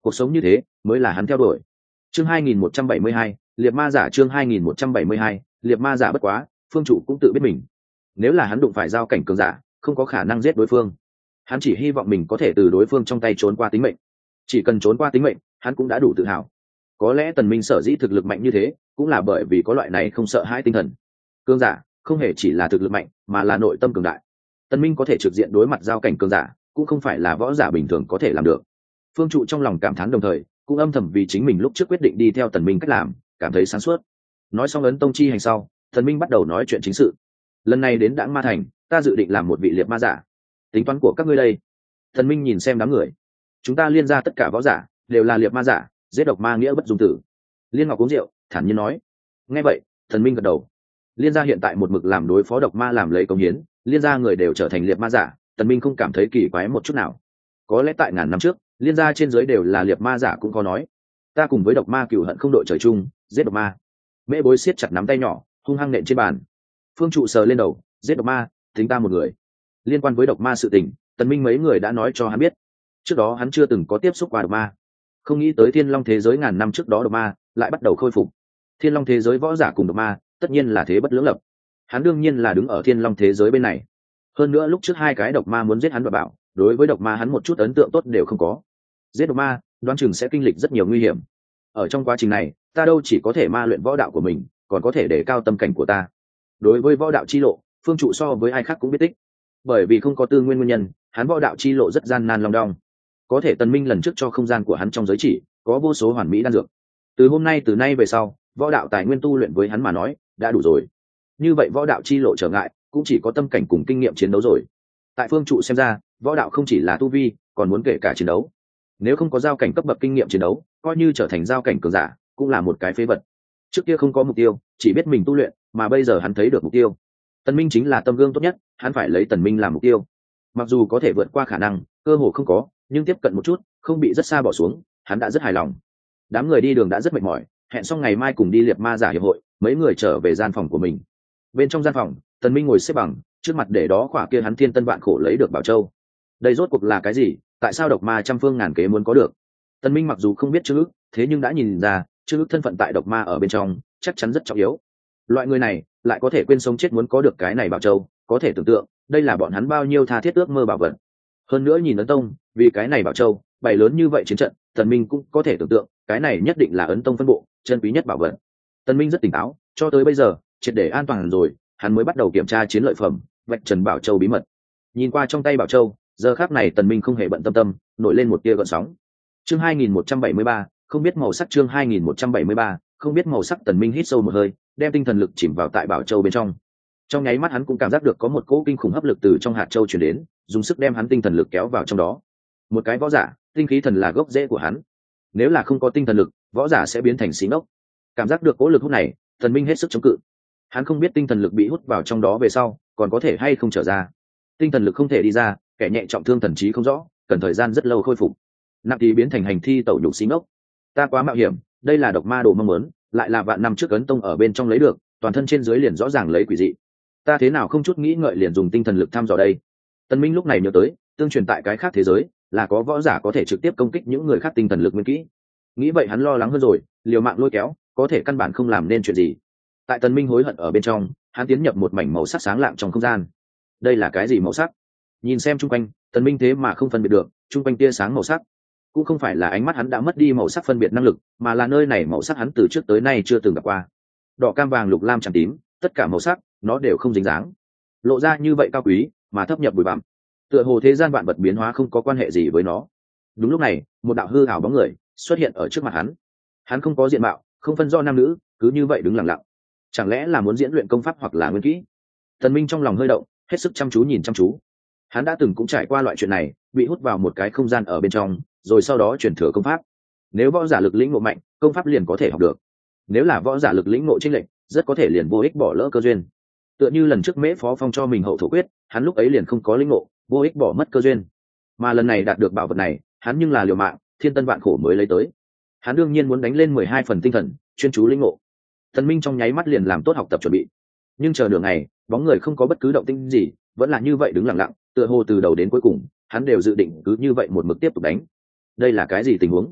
cuộc sống như thế mới là hắn theo đuổi. Chương 2172, liệt ma giả. Chương 2172, liệt ma giả. Bất quá phương trụ cũng tự biết mình, nếu là hắn đụng phải giao cảnh cường giả không có khả năng giết đối phương, hắn chỉ hy vọng mình có thể từ đối phương trong tay trốn qua tính mệnh. Chỉ cần trốn qua tính mệnh hắn cũng đã đủ tự hào. Có lẽ Tần Minh sở dĩ thực lực mạnh như thế cũng là bởi vì có loại này không sợ hãi tinh thần. Cường giả không hề chỉ là thực lực mạnh mà là nội tâm cường đại. Tần Minh có thể trực diện đối mặt giao cảnh cường giả cũng không phải là võ giả bình thường có thể làm được. Phương trụ trong lòng cảm thán đồng thời cũng âm thầm vì chính mình lúc trước quyết định đi theo Tần Minh cách làm cảm thấy sáng suốt. Nói xong ấn tông chi hành sau, Tần Minh bắt đầu nói chuyện chính sự. Lần này đến Đãng Ma Thành, ta dự định làm một vị liệt ma giả. Tính toán của các ngươi đây? Tần Minh nhìn xem đám người. Chúng ta liên ra tất cả võ giả đều là liệt ma giả, giết độc ma nghĩa bất dung tử. Liên Ngọc uống rượu thản nhiên nói. Nghe vậy Tần Minh gật đầu. Liên gia hiện tại một mực làm đối phó độc ma làm lấy công hiến, liên gia người đều trở thành liệt ma giả, Tần Minh không cảm thấy kỳ quái một chút nào. Có lẽ tại ngàn năm trước liên gia trên dưới đều là liệt ma giả cũng có nói. Ta cùng với độc ma cửu hận không đội trời chung, giết độc ma. Mễ Bối siết chặt nắm tay nhỏ hung hăng nện trên bàn. Phương trụ sờ lên đầu, giết độc ma tính ta một người. Liên quan với độc ma sự tình Tần Minh mấy người đã nói cho hắn biết. Trước đó hắn chưa từng có tiếp xúc qua độc ma, không nghĩ tới Thiên Long thế giới ngàn năm trước đó độc ma lại bắt đầu khôi phục. Thiên Long thế giới võ giả cùng độc ma tất nhiên là thế bất lưỡng lập, hắn đương nhiên là đứng ở Thiên Long thế giới bên này. Hơn nữa lúc trước hai cái độc ma muốn giết hắn và bảo, đối với độc ma hắn một chút ấn tượng tốt đều không có. Giết độc ma đoán chừng sẽ kinh lịch rất nhiều nguy hiểm. Ở trong quá trình này ta đâu chỉ có thể ma luyện võ đạo của mình, còn có thể đề cao tâm cảnh của ta. Đối với võ đạo chi lộ phương trụ so với ai khác cũng biết tích. Bởi vì không có tư nguyên nguyên nhân hắn võ đạo chi lộ rất gian nan long đong. Có thể Tần Minh lần trước cho không gian của hắn trong giới chỉ có vô số hoàn mỹ đan dược. Từ nay về sau võ đạo tài nguyên tu luyện với hắn mà nói đã đủ rồi. Như vậy võ đạo chi lộ trở ngại cũng chỉ có tâm cảnh cùng kinh nghiệm chiến đấu rồi. Tại phương trụ xem ra võ đạo không chỉ là tu vi còn muốn kể cả chiến đấu. Nếu không có giao cảnh cấp bậc kinh nghiệm chiến đấu coi như trở thành giao cảnh cường giả cũng là một cái phế vật. Trước kia không có mục tiêu chỉ biết mình tu luyện, mà bây giờ hắn thấy được mục tiêu. Tần Minh chính là tấm gương tốt nhất, hắn phải lấy Tần Minh làm mục tiêu. Mặc dù có thể vượt qua khả năng cơ hồ không có, nhưng tiếp cận một chút không bị rất xa bỏ xuống hắn đã rất hài lòng. Đám người đi đường đã rất mệt mỏi, hẹn xong ngày mai cùng đi liệt ma giả hiệp hội. Mấy người trở về gian phòng của mình. Bên trong gian phòng Tần Minh ngồi xếp bằng, trước mặt để đó khỏa kia hắn thiên tân vạn khổ lấy được bảo châu. Đây rốt cuộc là cái gì? Tại sao độc ma trăm phương ngàn kế muốn có được? Tần Minh mặc dù không biết Trương Ức, thế nhưng đã nhìn ra Trương Ức thân phận tại độc ma ở bên trong chắc chắn rất trọng yếu. Loại người này lại có thể quên sống chết muốn có được cái này bảo châu, có thể tưởng tượng đây là bọn hắn bao nhiêu tha thiết ước mơ bảo vật. Hơn nữa nhìn ấn tông vì cái này bảo châu bày lớn như vậy chiến trận, Tần Minh cũng có thể tưởng tượng cái này nhất định là ấn tông phân bộ chân quý nhất bảo vật. Tần Minh rất tỉnh táo, cho tới bây giờ triệt để an toàn rồi hắn mới bắt đầu kiểm tra chiến lợi phẩm, vạch trần bảo châu bí mật. Nhìn qua trong tay bảo châu, giờ khắc này Tần Minh không hề bận tâm, nổi lên một tia gợn sóng. Chương 2173, không biết màu sắc. Chương 2173, không biết màu sắc. Tần Minh hít sâu một hơi, đem tinh thần lực chìm vào tại bảo châu bên trong. Trong nháy mắt hắn cũng cảm giác được có một cỗ kinh khủng hấp lực từ trong hạt châu truyền đến, dùng sức đem hắn tinh thần lực kéo vào trong đó. Một cái võ giả, tinh khí thần là gốc rễ của hắn. Nếu là không có tinh thần lực, võ giả sẽ biến thành xí ngốc. Cảm giác được cỗ lực hút này, Tần Minh hết sức chống cự. Hắn không biết tinh thần lực bị hút vào trong đó về sau còn có thể hay không trở ra. Tinh thần lực không thể đi ra, kẻ nhẹ trọng thương thần trí không rõ, cần thời gian rất lâu khôi phục. Nặng thì biến thành hành thi tẩu nhục xí ngốc. Ta quá mạo hiểm, đây là độc ma đồ mong muốn, lại là vạn năm trước ấn tông ở bên trong lấy được, toàn thân trên dưới liền rõ ràng lấy quỷ dị. Ta thế nào không chút nghĩ ngợi liền dùng tinh thần lực thăm dò đây. Tần Minh lúc này nhớ tới tương truyền tại cái khác thế giới là có võ giả có thể trực tiếp công kích những người khác tinh thần lực nguyên kỹ. Nghĩ vậy hắn lo lắng hơn rồi, liều mạng lôi kéo có thể căn bản không làm nên chuyện gì. Tại Tần Minh hối hận ở bên trong hắn tiến nhập một mảnh màu sắc sáng lạng trong không gian. Đây là cái gì màu sắc? Nhìn xem chung quanh Tần Minh thế mà không phân biệt được chung quanh tia sáng màu sắc. Cũng không phải là ánh mắt hắn đã mất đi màu sắc phân biệt năng lực, mà là nơi này màu sắc hắn từ trước tới nay chưa từng gặp qua. Đỏ, cam, vàng, lục, lam, trắng, tím, tất cả màu sắc nó đều không dính dáng, lộ ra như vậy cao quý mà thấp nhập bụi bặm, tựa hồ thế gian vạn vật biến hóa không có quan hệ gì với nó. Đúng lúc này một đạo hư ảo bóng người xuất hiện ở trước mặt hắn. Hắn không có diện mạo, không phân do nam nữ, cứ như vậy đứng lặng lặng. Chẳng lẽ là muốn diễn luyện công pháp hoặc là nguyên kỹ? Tần Minh trong lòng hơi động, hết sức chăm chú nhìn chăm chú. Hắn đã từng cũng trải qua loại chuyện này, bị hút vào một cái không gian ở bên trong, rồi sau đó truyền thừa công pháp. Nếu võ giả lực lĩnh ngộ mạnh, công pháp liền có thể học được. Nếu là võ giả lực lĩnh ngộ chênh lệch, rất có thể liền vô ích bỏ lỡ cơ duyên. Tựa như lần trước Mễ Phó Phong cho mình hậu thổ quyết, hắn lúc ấy liền không có lĩnh ngộ, vô ích bỏ mất cơ duyên. Mà lần này đạt được bảo vật này, hắn nhưng là liều mạng, thiên tân vạn khổ mới lấy tới. Hắn đương nhiên muốn đánh lên 12 phần tinh thần, chuyên chú lĩnh ngộ. Tần Minh trong nháy mắt liền làm tốt học tập chuẩn bị. Nhưng chờ nửa ngày, bóng người không có bất cứ động tĩnh gì, vẫn là như vậy đứng lặng lặng, tựa hồ từ đầu đến cuối cùng, hắn đều dự định cứ như vậy một mực tiếp tục đánh. Đây là cái gì tình huống?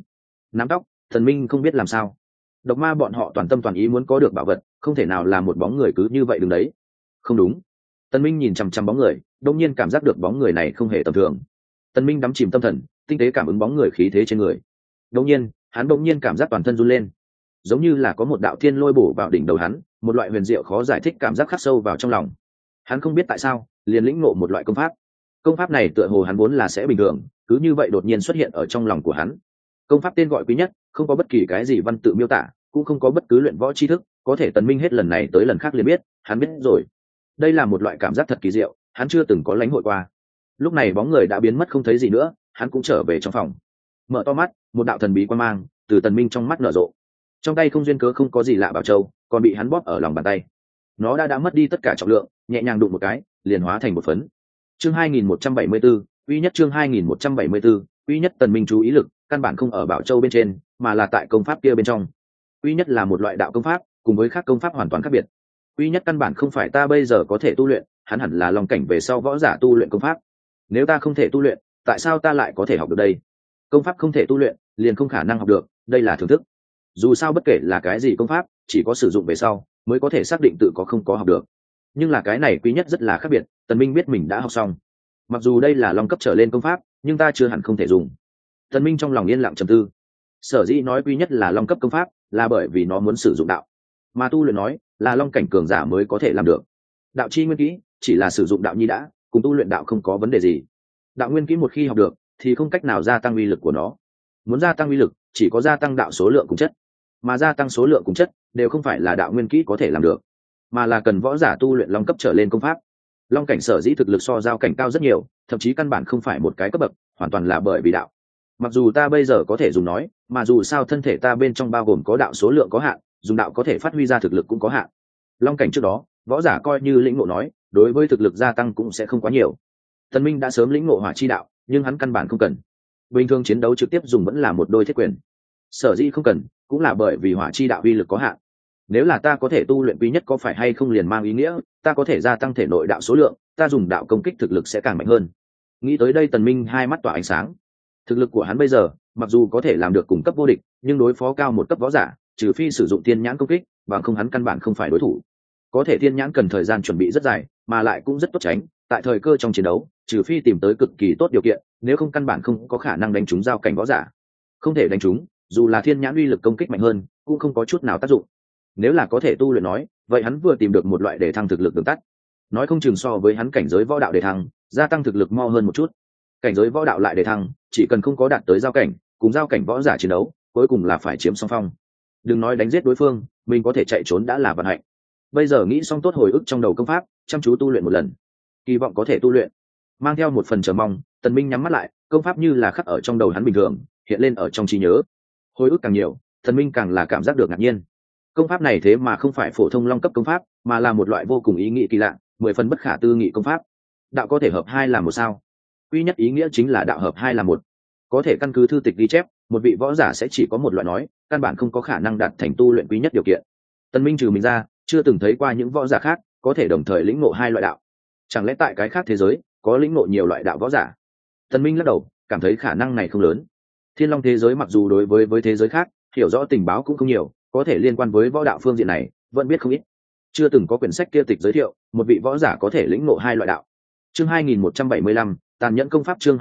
nắm tóc. Tần Minh không biết làm sao. Độc ma bọn họ toàn tâm toàn ý muốn có được bảo vật, không thể nào là một bóng người cứ như vậy đứng đấy. Không đúng. Tần Minh nhìn chăm chăm bóng người, đột nhiên cảm giác được bóng người này không hề tầm thường. Tần Minh đắm chìm tâm thần, tinh tế cảm ứng bóng người khí thế trên người. Đột nhiên, hắn đột nhiên cảm giác toàn thân run lên, giống như là có một đạo thiên lôi bổ vào đỉnh đầu hắn, một loại huyền diệu khó giải thích cảm giác khắc sâu vào trong lòng. Hắn không biết tại sao, liền lĩnh ngộ một loại công pháp. Công pháp này tựa hồ hắn vốn là sẽ bình thường, cứ như vậy đột nhiên xuất hiện ở trong lòng của hắn. Công pháp tên gọi Quý Nhất, không có bất kỳ cái gì văn tự miêu tả, cũng không có bất cứ luyện võ tri thức, có thể Tần Minh hết lần này tới lần khác liền biết, hắn biết rồi. Đây là một loại cảm giác thật kỳ diệu, hắn chưa từng có lãnh hội qua. Lúc này bóng người đã biến mất không thấy gì nữa, hắn cũng trở về trong phòng. Mở to mắt, một đạo thần bí quang mang từ Tần Minh trong mắt nở rộ. Trong tay không duyên cớ không có gì lạ bảo châu, còn bị hắn bóp ở lòng bàn tay. Nó đã mất đi tất cả trọng lượng, nhẹ nhàng đụng một cái, liền hóa thành một phấn. Chương 2174, Uy Nhất chương 2174, Uy Nhất. Tần Minh chú ý lực căn bản không ở bảo châu bên trên, mà là tại công pháp kia bên trong. Uy Nhất là một loại đạo công pháp, cùng với các công pháp hoàn toàn khác biệt. Uy Nhất căn bản không phải ta bây giờ có thể tu luyện, hắn hẳn là long cảnh về sau võ giả tu luyện công pháp. Nếu ta không thể tu luyện, tại sao ta lại có thể học được đây? Công pháp không thể tu luyện, liền không khả năng học được, đây là thưởng thức. Dù sao bất kể là cái gì công pháp, chỉ có sử dụng về sau mới có thể xác định tự có không có học được. Nhưng là cái này Quý Nhất rất là khác biệt, Tần Minh biết mình đã học xong. Mặc dù đây là long cấp trở lên công pháp, nhưng ta chưa hẳn không thể dùng. Tần Minh trong lòng yên lặng trầm tư. Sở dĩ nói Quý Nhất là long cấp công pháp, là bởi vì nó muốn sử dụng đạo, mà tu luyện nói là long cảnh cường giả mới có thể làm được. Đạo chi nguyên kỹ chỉ là sử dụng đạo nhi đã, cùng tu luyện đạo không có vấn đề gì. Đạo nguyên kỹ một khi học được, thì không cách nào gia tăng uy lực của nó. Muốn gia tăng uy lực, chỉ có gia tăng đạo số lượng cùng chất, mà gia tăng số lượng cùng chất đều không phải là đạo nguyên kỹ có thể làm được, mà là cần võ giả tu luyện long cấp trở lên công pháp. Long cảnh sở dĩ thực lực so giao cảnh cao rất nhiều, thậm chí căn bản không phải một cái cấp bậc, hoàn toàn là bởi vì đạo. Mặc dù ta bây giờ có thể dùng nói, mà dù sao thân thể ta bên trong bao gồm có đạo số lượng có hạn, dùng đạo có thể phát huy ra thực lực cũng có hạn. Long cảnh trước đó, võ giả coi như lĩnh ngộ nói, đối với thực lực gia tăng cũng sẽ không quá nhiều. Tần Minh đã sớm lĩnh ngộ hỏa chi đạo, nhưng hắn căn bản không cần. Bình thường chiến đấu trực tiếp dùng vẫn là một đôi thiết quyền. Sở dĩ không cần, cũng là bởi vì hỏa chi đạo uy lực có hạn. Nếu là ta có thể tu luyện Quý Nhất, có phải hay không liền mang ý nghĩa ta có thể gia tăng thể nội đạo số lượng, ta dùng đạo công kích thực lực sẽ càng mạnh hơn. Nghĩ tới đây Tần Minh hai mắt tỏa ánh sáng. Thực lực của hắn bây giờ, mặc dù có thể làm được cùng cấp vô địch, nhưng đối phó cao một cấp võ giả, trừ phi sử dụng thiên nhãn công kích, bằng không hắn căn bản không phải đối thủ. Có thể thiên nhãn cần thời gian chuẩn bị rất dài, mà lại cũng rất tốt tránh, tại thời cơ trong chiến đấu, trừ phi tìm tới cực kỳ tốt điều kiện, nếu không căn bản không có khả năng đánh trúng giao cảnh võ giả. Không thể đánh trúng, dù là thiên nhãn uy lực công kích mạnh hơn, cũng không có chút nào tác dụng. Nếu là có thể tu luyện nói, vậy hắn vừa tìm được một loại để thăng thực lực đường tắt. Nói không chừng so với hắn cảnh giới võ đạo để thăng, gia tăng thực lực mo hơn một chút. Cảnh giới võ đạo lại để thăng, chỉ cần không có đạt tới giao cảnh, cùng giao cảnh võ giả chiến đấu, cuối cùng là phải chiếm song phong. Đừng nói đánh giết đối phương, mình có thể chạy trốn đã là vận hạnh. Bây giờ nghĩ xong tốt hồi ức trong đầu công pháp, chăm chú tu luyện một lần, kỳ vọng có thể tu luyện. Mang theo một phần chờ mong, Tần Minh nhắm mắt lại, công pháp như là khắc ở trong đầu hắn bình thường, hiện lên ở trong trí nhớ. Hồi ức càng nhiều, Tần Minh càng là cảm giác được ngạc nhiên. Công pháp này thế mà không phải phổ thông long cấp công pháp, mà là một loại vô cùng ý nghĩa kỳ lạ, 10 phần bất khả tư nghị công pháp. Đạo có thể hợp hai làm một sao? Quý Nhất ý nghĩa chính là đạo hợp hai làm một. Có thể căn cứ thư tịch ghi chép, một vị võ giả sẽ chỉ có một loại nói, căn bản không có khả năng đạt thành tu luyện Quý Nhất điều kiện. Tần Minh trừ mình ra, chưa từng thấy qua những võ giả khác có thể đồng thời lĩnh ngộ hai loại đạo. Chẳng lẽ tại cái khác thế giới có lĩnh ngộ nhiều loại đạo võ giả? Tần Minh lắc đầu, cảm thấy khả năng này không lớn. Thiên Long thế giới mặc dù đối với thế giới khác hiểu rõ tình báo cũng không nhiều, có thể liên quan với võ đạo phương diện này vẫn biết không ít. Chưa từng có quyển sách kia tịch giới thiệu một vị võ giả có thể lĩnh ngộ hai loại đạo. Chương 2175, tàn nhẫn công pháp. Chương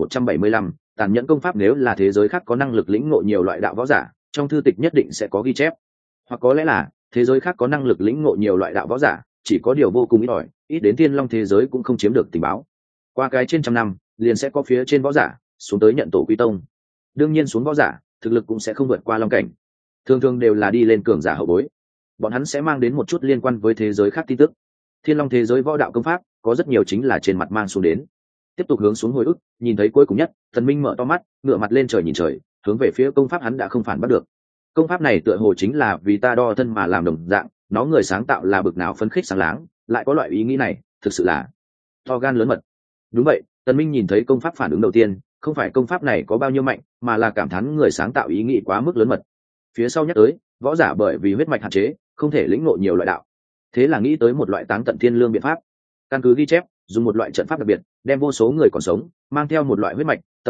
2175, tàn nhẫn công pháp. Nếu là thế giới khác có năng lực lĩnh ngộ nhiều loại đạo võ giả, trong thư tịch nhất định sẽ có ghi chép. Hoặc có lẽ là thế giới khác có năng lực lĩnh ngộ nhiều loại đạo võ giả, chỉ có điều vô cùng ít ỏi, ít đến Thiên Long thế giới cũng không chiếm được tình báo. Qua cái trên trăm năm, liền sẽ có phía trên võ giả xuống tới nhận tổ quy tông. Đương nhiên xuống võ giả, thực lực cũng sẽ không vượt qua long cảnh. Thường thường đều là đi lên cường giả hậu bối. Bọn hắn sẽ mang đến một chút liên quan với thế giới khác tin tức. Thiên Long thế giới võ đạo công pháp có rất nhiều chính là trên mặt mang xuống đến. Tiếp tục hướng xuống hồi ức, nhìn thấy cuối cùng nhất, Thần Minh mở to mắt, ngửa mặt lên trời nhìn trời, hướng về phía công pháp hắn đã không phản bắt được. Công pháp này tựa hồ chính là vì ta đo thân mà làm đồng dạng, nó người sáng tạo là bực nào phấn khích sáng láng, lại có loại ý nghĩ này, thực sự là to gan lớn mật. Đúng vậy, Tần Minh nhìn thấy công pháp phản ứng đầu tiên, không phải công pháp này có bao nhiêu mạnh, mà là cảm thán người sáng tạo ý nghĩ quá mức lớn mật. Phía sau nhắc tới, võ giả bởi vì huyết mạch hạn chế, không thể lĩnh ngộ nhiều loại đạo. Thế là nghĩ tới một loại táng tận thiên lương biện pháp. Căn cứ ghi chép, dùng một loại trận pháp đặc biệt, đem vô số người còn sống mang theo một loại huyết mạch tập hợp,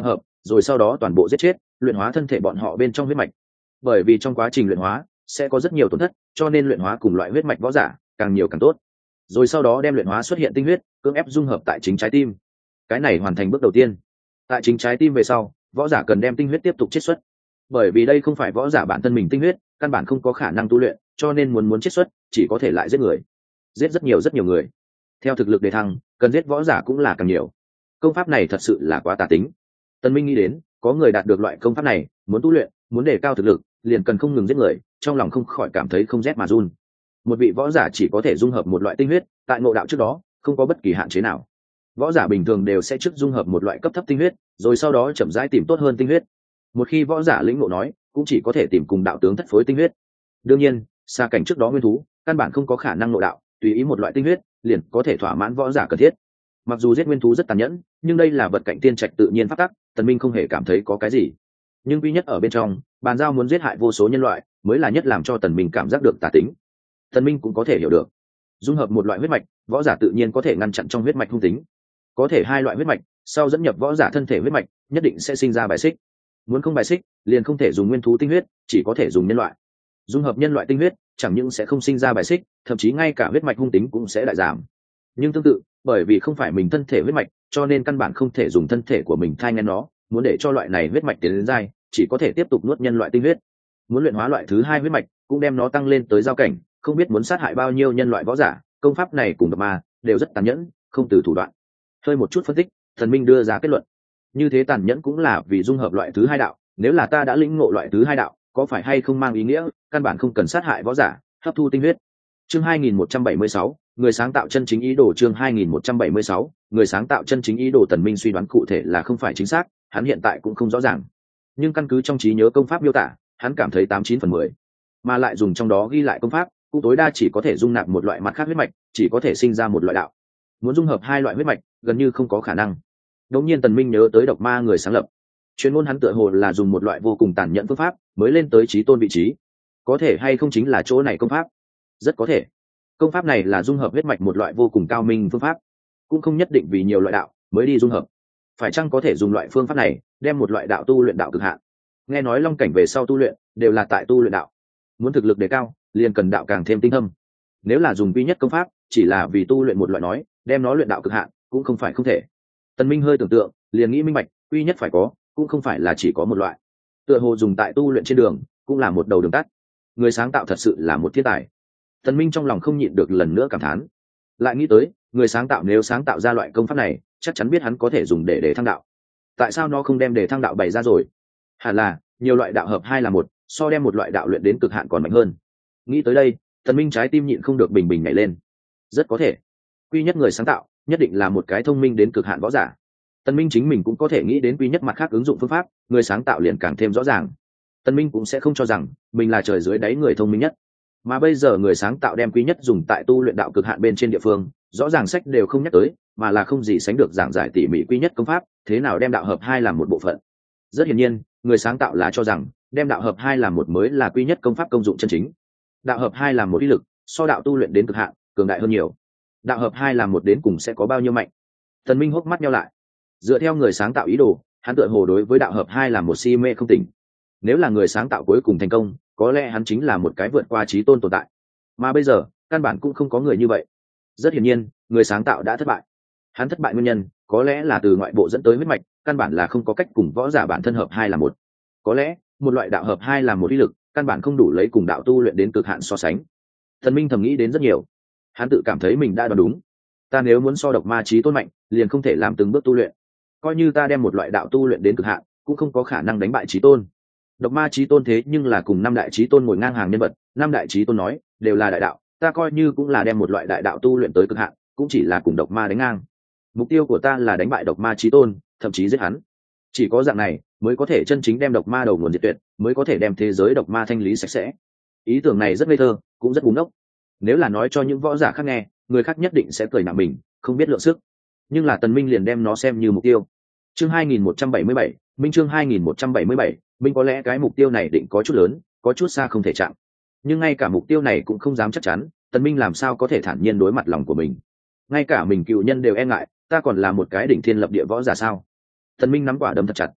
rồi sau đó toàn bộ giết chết, luyện hóa thân thể bọn họ bên trong huyết mạch. Bởi vì trong quá trình luyện hóa sẽ có rất nhiều tổn thất, cho nên luyện hóa cùng loại huyết mạch võ giả càng nhiều càng tốt. Rồi sau đó đem luyện hóa xuất hiện tinh huyết cưỡng ép dung hợp tại chính trái tim. Cái này hoàn thành bước đầu tiên. Tại chính trái tim về sau, võ giả cần đem tinh huyết tiếp tục chiết xuất. Bởi vì đây không phải võ giả bản thân mình tinh huyết, căn bản không có khả năng tu luyện, cho nên muốn chiết xuất chỉ có thể lại giết người, giết rất nhiều người. Theo thực lực đề thăng, cần giết võ giả cũng là càng nhiều. Công pháp này thật sự là quá tà tính. Tần Minh nghĩ đến, có người đạt được loại công pháp này, muốn tu luyện, muốn đề cao thực lực, liền cần không ngừng giết người, trong lòng không khỏi cảm thấy không rét mà run. Một vị võ giả chỉ có thể dung hợp một loại tinh huyết, tại ngộ đạo trước đó, không có bất kỳ hạn chế nào. Võ giả bình thường đều sẽ trước dung hợp một loại cấp thấp tinh huyết, rồi sau đó chậm rãi tìm tốt hơn tinh huyết. Một khi võ giả lĩnh ngộ nói, cũng chỉ có thể tìm cùng đạo tướng thất phối tinh huyết. Đương nhiên, xa cảnh trước đó nguyên thú, căn bản không có khả năng ngộ đạo, tùy ý một loại tinh huyết, liền có thể thỏa mãn võ giả cần thiết. Mặc dù giết nguyên thú rất tàn nhẫn, nhưng đây là vật cạnh tiên trạch tự nhiên pháp tắc, Tần Minh không hề cảm thấy có cái gì. Nhưng duy nhất ở bên trong, bàn giao muốn giết hại vô số nhân loại, mới là nhất làm cho Tần Minh cảm giác được tà tính. Tần Minh cũng có thể hiểu được, dung hợp một loại huyết mạch, võ giả tự nhiên có thể ngăn chặn trong huyết mạch hung tính. Có thể hai loại huyết mạch, sau dẫn nhập võ giả thân thể huyết mạch, nhất định sẽ sinh ra bài xích. Muốn không bài xích, liền không thể dùng nguyên thú tinh huyết, chỉ có thể dùng nhân loại. Dung hợp nhân loại tinh huyết, chẳng những sẽ không sinh ra bài xích, thậm chí ngay cả huyết mạch hung tính cũng sẽ đại giảm. Nhưng tương tự, bởi vì không phải mình thân thể huyết mạch, cho nên căn bản không thể dùng thân thể của mình thai ngén nó, muốn để cho loại này huyết mạch tiến đến dai, chỉ có thể tiếp tục nuốt nhân loại tinh huyết. Muốn luyện hóa loại thứ hai huyết mạch, cũng đem nó tăng lên tới giao cảnh, không biết muốn sát hại bao nhiêu nhân loại võ giả, công pháp này cùng độc ma đều rất tàn nhẫn, không từ thủ đoạn. Hơi một chút phân tích, Thần Minh đưa ra kết luận. Như thế tàn nhẫn cũng là vì dung hợp loại thứ hai đạo, nếu là ta đã lĩnh ngộ loại thứ hai đạo, có phải hay không mang ý nghĩa căn bản không cần sát hại võ giả, hấp thu tinh huyết. Chương 2176, người sáng tạo chân chính ý đồ. Chương 2176, người sáng tạo chân chính ý đồ. Tần Minh suy đoán cụ thể là không phải chính xác, hắn hiện tại cũng không rõ ràng. Nhưng căn cứ trong trí nhớ công pháp miêu tả, hắn cảm thấy 89/10. Mà lại dùng trong đó ghi lại công pháp, cũng tối đa chỉ có thể dung nạp một loại mặt khác huyết mạch, chỉ có thể sinh ra một loại đạo. Muốn dung hợp hai loại huyết mạch, gần như không có khả năng. Đột nhiên Tần Minh nhớ tới độc ma người sáng lập. Chuyên môn hắn tựa hồ là dùng một loại vô cùng tàn nhẫn phương pháp, mới lên tới chí tôn vị trí. Có thể hay không chính là chỗ này công pháp? Rất có thể. Công pháp này là dung hợp huyết mạch một loại vô cùng cao minh phương pháp, cũng không nhất định vì nhiều loại đạo mới đi dung hợp. Phải chăng có thể dùng loại phương pháp này đem một loại đạo tu luyện đạo cực hạn? Nghe nói long cảnh về sau tu luyện đều là tại tu luyện đạo. Muốn thực lực đề cao, liền cần đạo càng thêm tinh thâm. Nếu là dùng duy nhất công pháp, chỉ là vì tu luyện một loại nói, đem nó luyện đạo cực hạn, cũng không phải không thể. Tần Minh hơi tưởng tượng, liền nghĩ minh bạch, duy nhất phải có, cũng không phải là chỉ có một loại. Tựa hồ dùng tại tu luyện trên đường, cũng là một đầu đường tắt. Người sáng tạo thật sự là một thiên tài. Tần Minh trong lòng không nhịn được lần nữa cảm thán. Lại nghĩ tới, người sáng tạo nếu sáng tạo ra loại công pháp này, chắc chắn biết hắn có thể dùng để thăng đạo. Tại sao nó không đem để thăng đạo bày ra rồi? Hẳn là nhiều loại đạo hợp hai là một, so đem một loại đạo luyện đến cực hạn còn mạnh hơn. Nghĩ tới đây, Tần Minh trái tim nhịn không được bình bình nhảy lên. Rất có thể, quy nhất người sáng tạo nhất định là một cái thông minh đến cực hạn võ giả. Tần Minh chính mình cũng có thể nghĩ đến quy nhất mặt khác ứng dụng phương pháp, người sáng tạo liền càng thêm rõ ràng. Tần Minh cũng sẽ không cho rằng mình là trời dưới đáy người thông minh nhất, mà bây giờ người sáng tạo đem quy nhất dùng tại tu luyện đạo cực hạn bên trên địa phương, rõ ràng sách đều không nhắc tới, mà là không gì sánh được giảng giải tỉ mỉ quy nhất công pháp, thế nào đem đạo hợp hai làm một bộ phận. Rất hiển nhiên, người sáng tạo là cho rằng đem đạo hợp hai làm một mới là quy nhất công pháp công dụng chân chính. Đạo hợp hai làm một uy lực, so đạo tu luyện đến cực hạn, cường đại hơn nhiều. Đạo hợp hai làm một đến cùng sẽ có bao nhiêu mạnh? Tần Minh hốc mắt nheo lại. Dựa theo người sáng tạo ý đồ, hắn tựa hồ đối với đạo hợp hai làm một si mê không tỉnh. Nếu là người sáng tạo cuối cùng thành công, có lẽ hắn chính là một cái vượt qua chí tôn tồn tại. Mà bây giờ, căn bản cũng không có người như vậy. Rất hiển nhiên, người sáng tạo đã thất bại. Hắn thất bại nguyên nhân, có lẽ là từ ngoại bộ dẫn tới huyết mạch, căn bản là không có cách cùng võ giả bản thân hợp hai làm một. Có lẽ, một loại đạo hợp hai làm một uy lực, căn bản không đủ lấy cùng đạo tu luyện đến cực hạn so sánh. Thần Minh thầm nghĩ đến rất nhiều. Hắn tự cảm thấy mình đã đoán đúng. Ta nếu muốn so độc ma chí tôn mạnh, liền không thể làm từng bước tu luyện. Coi như ta đem một loại đạo tu luyện đến cực hạn, cũng không có khả năng đánh bại chí tôn. Độc ma chí tôn thế nhưng là cùng năm đại chí tôn ngồi ngang hàng nhân vật, năm đại chí tôn nói đều là đại đạo, ta coi như cũng là đem một loại đại đạo tu luyện tới cực hạn, cũng chỉ là cùng độc ma đánh ngang. Mục tiêu của ta là đánh bại độc ma chí tôn, thậm chí giết hắn. Chỉ có dạng này mới có thể chân chính đem độc ma đầu nguồn diệt tuyệt, mới có thể đem thế giới độc ma thanh lý sạch sẽ. Ý tưởng này rất ngây thơ, cũng rất ngu ngốc. Nếu là nói cho những võ giả khác nghe, người khác nhất định sẽ cười nhạo mình không biết lượng sức. Nhưng là Tần Minh liền đem nó xem như mục tiêu. Chương 2177, Minh chương 2177, Minh có lẽ cái mục tiêu này định có chút lớn, có chút xa không thể chạm. Nhưng ngay cả mục tiêu này cũng không dám chắc chắn, Tần Minh làm sao có thể thản nhiên đối mặt lòng của mình? Ngay cả mình cựu nhân đều e ngại, ta còn là một cái đỉnh thiên lập địa võ giả sao? Tần Minh nắm quả đấm thật chặt.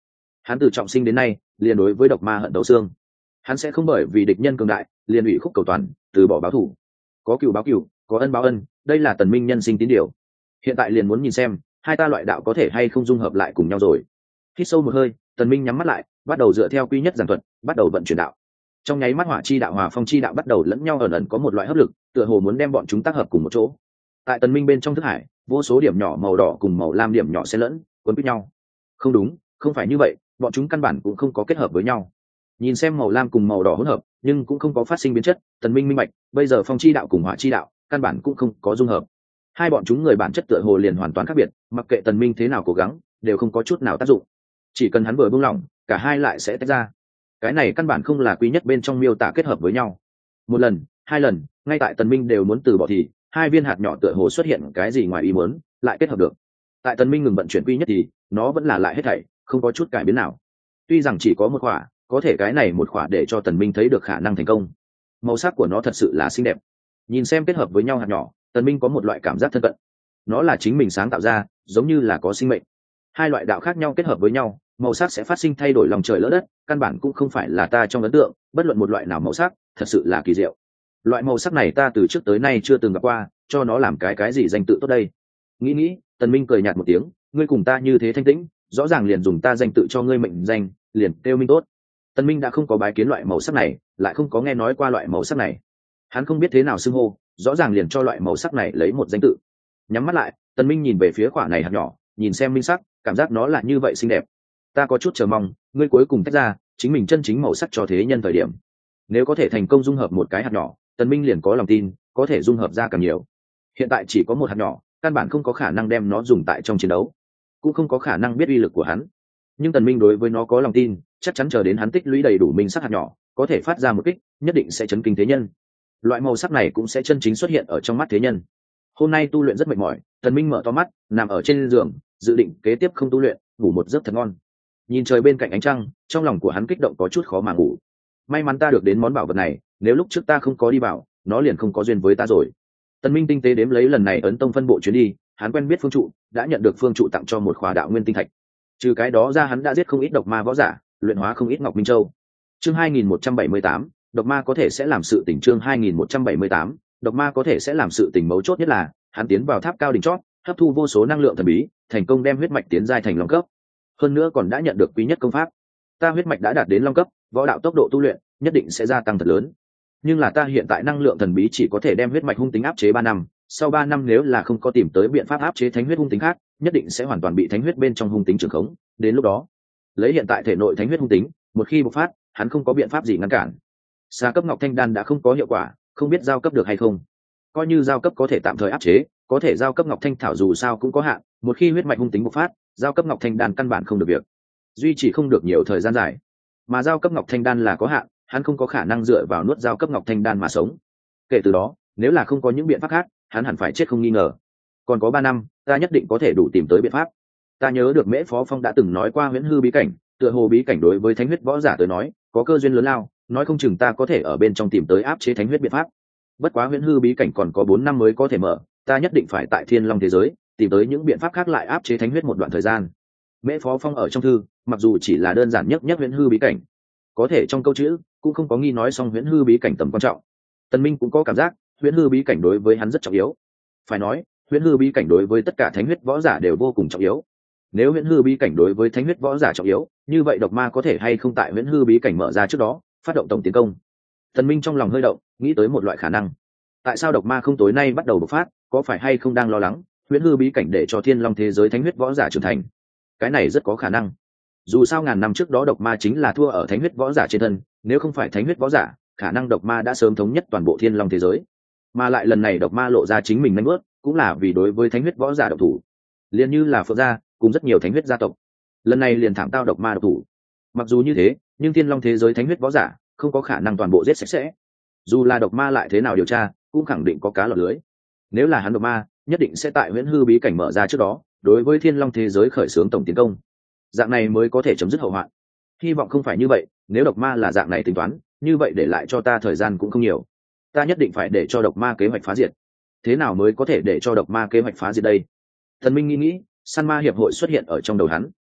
Hắn từ trọng sinh đến nay liền đối với độc ma hận tấu xương. Hắn sẽ không bởi vì địch nhân cường đại liền ủy khúc cầu toàn, từ bỏ báo thù. Có cừu báo cừu, có ân báo ân, đây là Tần Minh nhân sinh tín điều. Hiện tại liền muốn nhìn xem hai ta loại đạo có thể hay không dung hợp lại cùng nhau rồi. Hít sâu một hơi, Tần Minh nhắm mắt lại, bắt đầu dựa theo quy nhất giảng thuật, bắt đầu vận chuyển đạo. Trong nháy mắt hỏa chi đạo hòa phong chi đạo bắt đầu lẫn nhau ẩn ẩn có một loại hấp lực, tựa hồ muốn đem bọn chúng tác hợp cùng một chỗ. Tại Tần Minh bên trong thức hải, vô số điểm nhỏ màu đỏ cùng màu lam điểm nhỏ xen lẫn, quấn quýt nhau. Không đúng, không phải như vậy, bọn chúng căn bản cũng không có kết hợp với nhau. Nhìn xem màu lam cùng màu đỏ hỗn hợp, nhưng cũng không có phát sinh biến chất, Tần Minh minh bạch, bây giờ phong chi đạo cùng hỏa chi đạo, căn bản cũng không có dung hợp. Hai bọn chúng người bản chất tựa hồ liền hoàn toàn khác biệt, mặc kệ Tần Minh thế nào cố gắng, đều không có chút nào tác dụng. Chỉ cần hắn vừa buông lỏng, cả hai lại sẽ tách ra. Cái này căn bản không là quý nhất bên trong miêu tả kết hợp với nhau. Một lần, hai lần, ngay tại Tần Minh đều muốn từ bỏ thì hai viên hạt nhỏ tựa hồ xuất hiện cái gì ngoài ý muốn, lại kết hợp được. Tại Tần Minh ngừng vận chuyển quý nhất thì nó vẫn là lại hết thảy, không có chút cải biến nào. Tuy rằng chỉ có một khỏa, có thể cái này một khỏa để cho Tần Minh thấy được khả năng thành công. Màu sắc của nó thật sự là xinh đẹp. Nhìn xem kết hợp với nhau hạt nhỏ, Tần Minh có một loại cảm giác thân cận. Nó là chính mình sáng tạo ra, giống như là có sinh mệnh. Hai loại đạo khác nhau kết hợp với nhau, màu sắc sẽ phát sinh thay đổi lòng trời lỡ đất, căn bản cũng không phải là ta trong ấn tượng, bất luận một loại nào màu sắc, thật sự là kỳ diệu. Loại màu sắc này ta từ trước tới nay chưa từng gặp qua, cho nó làm cái gì danh tự tốt đây. Nghĩ, Tần Minh cười nhạt một tiếng, ngươi cùng ta như thế thanh tĩnh, rõ ràng liền dùng ta danh tự cho ngươi mệnh danh, liền kêu Minh tốt. Tần Minh đã không có bái kiến loại màu sắc này, lại không có nghe nói qua loại màu sắc này. Hắn không biết thế nào xưng hô, rõ ràng liền cho loại màu sắc này lấy một danh tự. Nhắm mắt lại, Tần Minh nhìn về phía quả này hạt nhỏ, nhìn xem minh sắc, cảm giác nó là như vậy xinh đẹp. Ta có chút chờ mong, ngươi cuối cùng tách ra, chính mình chân chính màu sắc cho thế nhân thời điểm. Nếu có thể thành công dung hợp một cái hạt nhỏ, Tần Minh liền có lòng tin, có thể dung hợp ra càng nhiều. Hiện tại chỉ có một hạt nhỏ, căn bản không có khả năng đem nó dùng tại trong chiến đấu, cũng không có khả năng biết uy lực của hắn. Nhưng Tần Minh đối với nó có lòng tin, chắc chắn chờ đến hắn tích lũy đầy đủ minh sắc hạt nhỏ, có thể phát ra một kích, nhất định sẽ chấn kinh thế nhân. Loại màu sắc này cũng sẽ chân chính xuất hiện ở trong mắt thế nhân. Hôm nay tu luyện rất mệt mỏi, Tần Minh mở to mắt, nằm ở trên giường, dự định kế tiếp không tu luyện, ngủ một giấc thật ngon. Nhìn trời bên cạnh ánh trăng, trong lòng của hắn kích động có chút khó mà ngủ. May mắn ta được đến món bảo vật này, nếu lúc trước ta không có đi vào, nó liền không có duyên với ta rồi. Tần Minh tinh tế đếm lấy lần này ấn tông phân bộ chuyến đi, hắn quen biết Phương Trụ, đã nhận được Phương Trụ tặng cho một khóa đạo nguyên tinh thạch. Trừ cái đó ra hắn đã giết không ít độc ma võ giả, luyện hóa không ít ngọc minh châu. Chương 2178, độc ma có thể sẽ làm sự tình. Chương 2178, độc ma có thể sẽ làm sự tình. Mấu chốt nhất là hắn tiến vào tháp cao đỉnh chót, hấp thu vô số năng lượng thần bí, thành công đem huyết mạch tiến giai thành long cấp. Hơn nữa còn đã nhận được quý nhất công pháp. Ta huyết mạch đã đạt đến long cấp, võ đạo tốc độ tu luyện nhất định sẽ gia tăng thật lớn. Nhưng là ta hiện tại năng lượng thần bí chỉ có thể đem huyết mạch hung tính áp chế 3 năm, sau 3 năm nếu là không có tìm tới biện pháp áp chế thánh huyết hung tính khác, nhất định sẽ hoàn toàn bị thánh huyết bên trong hung tính trưởng khống. Đến lúc đó, lấy hiện tại thể nội thánh huyết hung tính, một khi bộc phát, hắn không có biện pháp gì ngăn cản. Xa cấp ngọc thanh đan đã không có hiệu quả, không biết giao cấp được hay không. Coi như giao cấp có thể tạm thời áp chế, có thể giao cấp ngọc thanh thảo dù sao cũng có hạn, một khi huyết mạch hung tính bộc phát, giao cấp ngọc thanh đan căn bản không được việc, duy trì không được nhiều thời gian dài. Mà giao cấp ngọc thanh đan là có hạn, hắn không có khả năng dựa vào nuốt giao cấp ngọc thanh đan mà sống. Kể từ đó, nếu là không có những biện pháp khác, hắn hẳn phải chết không nghi ngờ. Còn có 3 năm, ta nhất định có thể đủ tìm tới biện pháp. Ta nhớ được Mễ Phó Phong đã từng nói qua huyễn hư bí cảnh, tựa hồ bí cảnh đối với thánh huyết võ giả tới nói, có cơ duyên lớn lao, nói không chừng ta có thể ở bên trong tìm tới áp chế thánh huyết biện pháp. Bất quá huyễn hư bí cảnh còn có 4 năm mới có thể mở, ta nhất định phải tại Thiên Long thế giới tìm tới những biện pháp khác lại áp chế thánh huyết một đoạn thời gian. Mễ Phó Phong ở trong thư, mặc dù chỉ là đơn giản nhất huyễn hư bí cảnh, có thể trong câu chữ cũng không có nghi nói xong huyễn hư bí cảnh tầm quan trọng. Tần Minh cũng có cảm giác huyễn hư bí cảnh đối với hắn rất trọng yếu. Phải nói, huyễn hư bí cảnh đối với tất cả thánh huyết võ giả đều vô cùng trọng yếu. Nếu huyễn hư bí cảnh đối với thánh huyết võ giả trọng yếu, như vậy độc ma có thể hay không tại huyễn hư bí cảnh mở ra trước đó phát động tổng tiến công. Tần Minh trong lòng hơi động, nghĩ tới một loại khả năng. Tại sao độc ma không tối nay bắt đầu bộc phát, có phải hay không đang lo lắng huyễn hư bí cảnh để cho Thiên Long thế giới thánh huyết võ giả trưởng thành? Cái này rất có khả năng. Dù sao ngàn năm trước đó độc ma chính là thua ở thánh huyết võ giả trên thân, nếu không phải thánh huyết võ giả, khả năng độc ma đã sớm thống nhất toàn bộ Thiên Long thế giới. Mà lại lần này độc ma lộ ra chính mình nhanh bước, cũng là vì đối với thánh huyết võ giả độc thủ. Liên như là Phượng gia, cùng rất nhiều thánh huyết gia tộc, lần này liền thảm tao độc ma độc thủ. Mặc dù như thế, nhưng Thiên Long thế giới thánh huyết võ giả không có khả năng toàn bộ giết sạch sẽ. Dù là độc ma lại thế nào điều tra, cũng khẳng định có cá lọt lưới. Nếu là hắn độc ma, nhất định sẽ tại huyễn hư bí cảnh mở ra trước đó, đối với Thiên Long thế giới khởi xướng tổng tiến công. Dạng này mới có thể chấm dứt hậu hoạn. Hy vọng không phải như vậy, nếu độc ma là dạng này tính toán, như vậy để lại cho ta thời gian cũng không nhiều. Ta nhất định phải để cho độc ma kế hoạch phá diệt. Thế nào mới có thể để cho độc ma kế hoạch phá diệt đây? Thần Minh nghĩ, săn ma hiệp hội xuất hiện ở trong đầu hắn.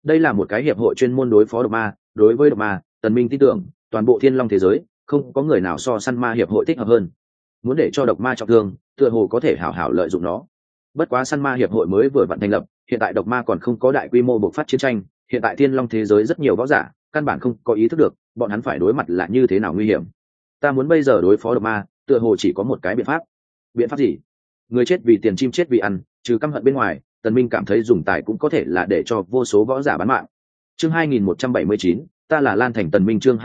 Đây là một cái hiệp hội chuyên môn đối phó độc ma. Đối với độc ma, Tần Minh tin tưởng toàn bộ thiên long thế giới không có người nào so săn ma hiệp hội thích hợp hơn. Muốn để cho độc ma trọng thương, tựa hồ có thể hảo hảo lợi dụng nó. Bất quá săn ma hiệp hội mới vừa vặn thành lập, hiện tại độc ma còn không có đại quy mô bộc phát chiến tranh, hiện tại thiên long thế giới rất nhiều võ giả căn bản không có ý thức được bọn hắn phải đối mặt là như thế nào nguy hiểm. Ta muốn bây giờ đối phó độc ma, tựa hồ chỉ có một cái biện pháp. Biện pháp gì? Người chết vì tiền, chim chết vì ăn, trừ căm hận bên ngoài, Tần Minh cảm thấy dùng tài cũng có thể là để cho vô số võ giả bán mạng. Chương 2179, ta là Lan Thành Tần Minh. Chương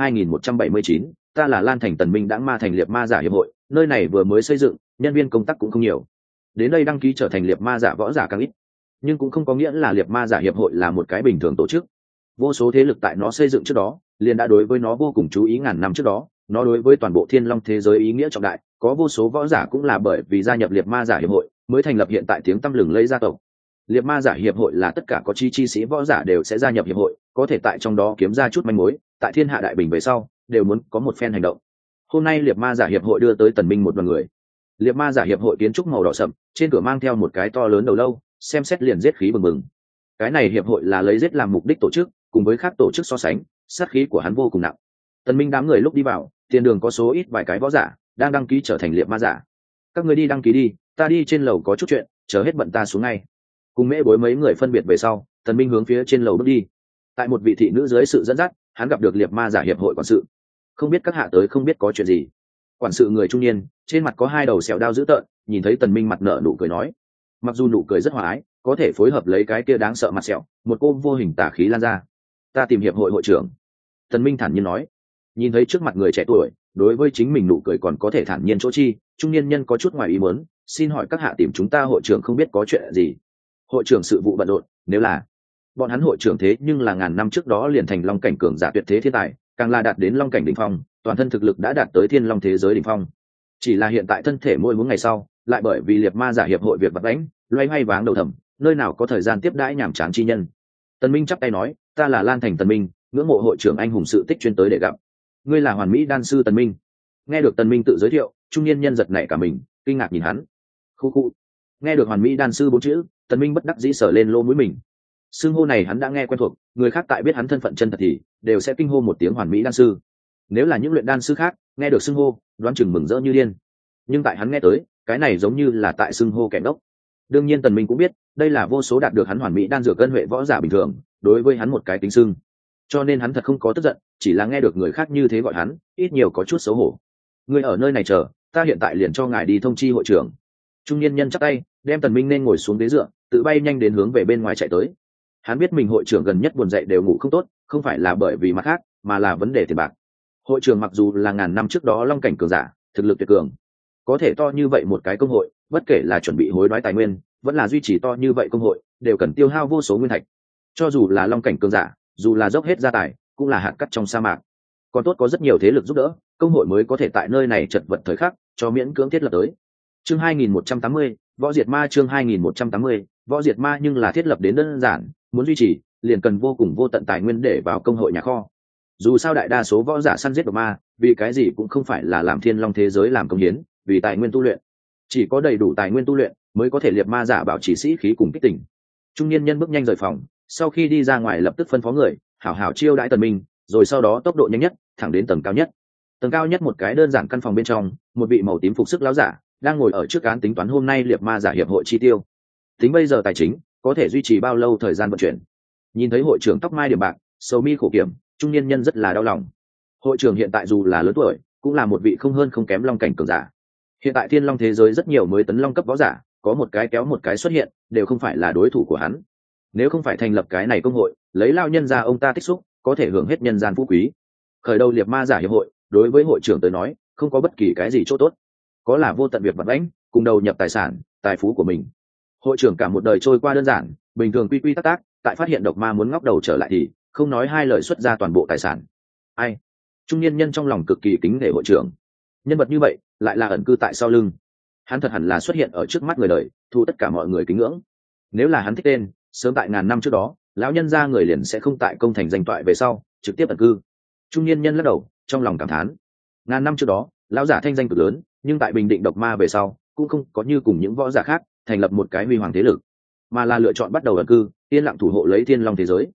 2179, ta là Lan Thành Tần Minh. Đãng ma thành liệt ma giả hiệp hội, nơi này vừa mới xây dựng, nhân viên công tác cũng không nhiều. Đến đây đăng ký trở thành liệt ma giả võ giả càng ít, nhưng cũng không có nghĩa là liệt ma giả hiệp hội là một cái bình thường tổ chức. Vô số thế lực tại nó xây dựng trước đó liền đã đối với nó vô cùng chú ý, ngàn năm trước đó nó đối với toàn bộ thiên long thế giới ý nghĩa trọng đại, có vô số võ giả cũng là bởi vì gia nhập liệt ma giả hiệp hội mới thành lập hiện tại tiếng tăm lừng lẫy gia tộc. Liệt ma giả hiệp hội là tất cả có chi sĩ võ giả đều sẽ gia nhập hiệp hội, có thể tại trong đó kiếm ra chút manh mối, tại thiên hạ đại bình về sau đều muốn có một phen hành động. Hôm nay liệt ma giả hiệp hội đưa tới Tần Minh một đoàn người. Liệt ma giả hiệp hội kiến trúc màu đỏ sậm, trên cửa mang theo một cái to lớn đầu lâu, xem xét liền giết khí bừng bừng. Cái này hiệp hội là lấy giết làm mục đích tổ chức, cùng với các tổ chức so sánh, sát khí của hắn vô cùng nặng. Tần Minh đám người lúc đi vào, tiền đường có số ít vài cái võ giả đang đăng ký trở thành liệt ma giả. Các người đi đăng ký đi, ta đi trên lầu có chút chuyện, chờ hết bận ta xuống ngay. Cùng Mễ Bối mấy người phân biệt về sau, Tần Minh hướng phía trên lầu bước đi. Tại một vị thị nữ dưới sự dẫn dắt, hắn gặp được liệt ma giả hiệp hội quản sự. Không biết các hạ tới, không biết có chuyện gì. Quản sự người trung niên, trên mặt có hai đầu sẹo đao dữ tợn, nhìn thấy Tần Minh mặt nở nụ cười nói, mặc dù nụ cười rất hòa ái, có thể phối hợp lấy cái kia đáng sợ mặt sẹo, một cô vô hình tà khí lan ra. Ta tìm hiệp hội hội trưởng. Tần Minh thản nhiên nói. Nhìn thấy trước mặt người trẻ tuổi, đối với chính mình nụ cười còn có thể thản nhiên chỗ chi, trung niên nhân có chút ngoài ý muốn, xin hỏi các hạ tìm chúng ta hội trưởng không biết có chuyện gì. Hội trưởng sự vụ bận rộn, nếu là bọn hắn hội trưởng thế nhưng là ngàn năm trước đó liền thành long cảnh cường giả tuyệt thế thiên tài, càng là đạt đến long cảnh đỉnh phong, toàn thân thực lực đã đạt tới thiên long thế giới đỉnh phong. Chỉ là hiện tại thân thể mỗi muốn ngày sau, lại bởi vì liệt ma giả hiệp hội việc bắt đánh, loay hoay váng đầu thầm, nơi nào có thời gian tiếp đãi nhảm chán chi nhân. Tần Minh chắp tay nói, ta là Lan Thành Tần Minh, ngưỡng mộ hội trưởng anh hùng sự tích chuyên tới để gặp. Ngươi là Hoàn Mỹ đan sư Tần Minh. Nghe được Tần Minh tự giới thiệu, trung niên nhân giật nảy cả mình, kinh ngạc nhìn hắn. Khu khu. Nghe được Hoàn Mỹ đan sư bốn chữ, Tần Minh bất đắc dĩ sờ lên lỗ mũi mình. Xưng hô này hắn đã nghe quen thuộc, người khác tại biết hắn thân phận chân thật thì đều sẽ kinh hô một tiếng Hoàn Mỹ đan sư. Nếu là những luyện đan sư khác, nghe được xưng hô, đoán chừng mừng rỡ như điên. Nhưng tại hắn nghe tới, cái này giống như là tại xưng hô kẻ ngốc. Đương nhiên Tần Minh cũng biết, đây là vô số đạt được hắn hoàn mỹ đan dược cân huệ võ giả bình thường, đối với hắn một cái tính xưng. Cho nên hắn thật không có tức giận, chỉ là nghe được người khác như thế gọi hắn, ít nhiều có chút xấu hổ. Ngươi ở nơi này chờ, ta hiện tại liền cho ngài đi thông chi hội trưởng. Trung niên nhân chắp tay, đem Tần Minh nên ngồi xuống ghế dựa, tự bay nhanh đến hướng về bên ngoài chạy tới. Hắn biết mình hội trưởng gần nhất buồn dậy đều ngủ không tốt, không phải là bởi vì mặt khác, mà là vấn đề tiền bạc. Hội trưởng mặc dù là ngàn năm trước đó long cảnh cường giả, thực lực tuyệt cường, có thể to như vậy một cái công hội, bất kể là chuẩn bị hối đoái tài nguyên, vẫn là duy trì to như vậy công hội, đều cần tiêu hao vô số nguyên thạch. Cho dù là long cảnh cường giả, dù là dốc hết gia tài, cũng là hạt cát trong sa mạc. Còn tốt có rất nhiều thế lực giúp đỡ, công hội mới có thể tại nơi này chật vật thời khắc, cho miễn cưỡng thiết lập tới. Chương 2180, võ diệt ma. Chương 2180, võ diệt ma. Nhưng là thiết lập đến đơn giản, muốn duy trì, liền cần vô cùng vô tận tài nguyên để vào công hội nhà kho. Dù sao đại đa số võ giả săn giết độc ma, vì cái gì cũng không phải là làm thiên long thế giới làm công hiến, vì tài nguyên tu luyện. Chỉ có đầy đủ tài nguyên tu luyện mới có thể liệt ma giả bảo trì sĩ khí cùng kích tỉnh. Trung niên nhân bước nhanh rời phòng, sau khi đi ra ngoài lập tức phân phó người hảo hảo chiêu đãi Tần Minh, rồi sau đó tốc độ nhanh nhất thẳng đến tầng cao nhất. Tầng cao nhất một cái đơn giản căn phòng bên trong, một vị màu tím phục sức lão giả đang ngồi ở trước án tính toán hôm nay liệt ma giả hiệp hội chi tiêu. Tính bây giờ tài chính có thể duy trì bao lâu thời gian vận chuyển. Nhìn thấy hội trưởng tóc mai điểm bạc, sầu mi khổ kiểm, trung niên nhân rất là đau lòng. Hội trưởng hiện tại dù là lớn tuổi, cũng là một vị không hơn không kém long cảnh cường giả. Hiện tại thiên long thế giới rất nhiều mới tấn long cấp võ giả, có một cái kéo một cái xuất hiện, đều không phải là đối thủ của hắn. Nếu không phải thành lập cái này công hội, lấy lao nhân ra ông ta tích xúc, có thể hưởng hết nhân gian phú quý. Khởi đầu liệt ma giả hiệp hội, đối với hội trưởng tới nói, không có bất kỳ cái gì chỗ tốt, có là vô tận việc vặt vãnh, cùng đầu nhập tài sản, tài phú của mình. Hội trưởng cả một đời trôi qua đơn giản, bình thường quy quy tắc tắc, tại phát hiện độc ma muốn ngóc đầu trở lại thì không nói hai lời xuất ra toàn bộ tài sản. Ai? Trung niên nhân trong lòng cực kỳ kính nể hội trưởng. Nhân vật như vậy lại là ẩn cư tại sau lưng, hắn thật hẳn là xuất hiện ở trước mắt người đời, thu tất cả mọi người kính ngưỡng. Nếu là hắn thích tên, sớm tại ngàn năm trước đó, lão nhân gia người liền sẽ không tại công thành danh toại về sau trực tiếp ẩn cư. Trung niên nhân lắc đầu, trong lòng cảm thán. Ngàn năm trước đó, lão giả thanh danh cực lớn, nhưng tại bình định độc ma về sau, cũng không có như cùng những võ giả khác thành lập một cái huy hoàng thế lực, mà là lựa chọn bắt đầu ẩn cư, yên lặng thủ hộ lấy thiên long thế giới.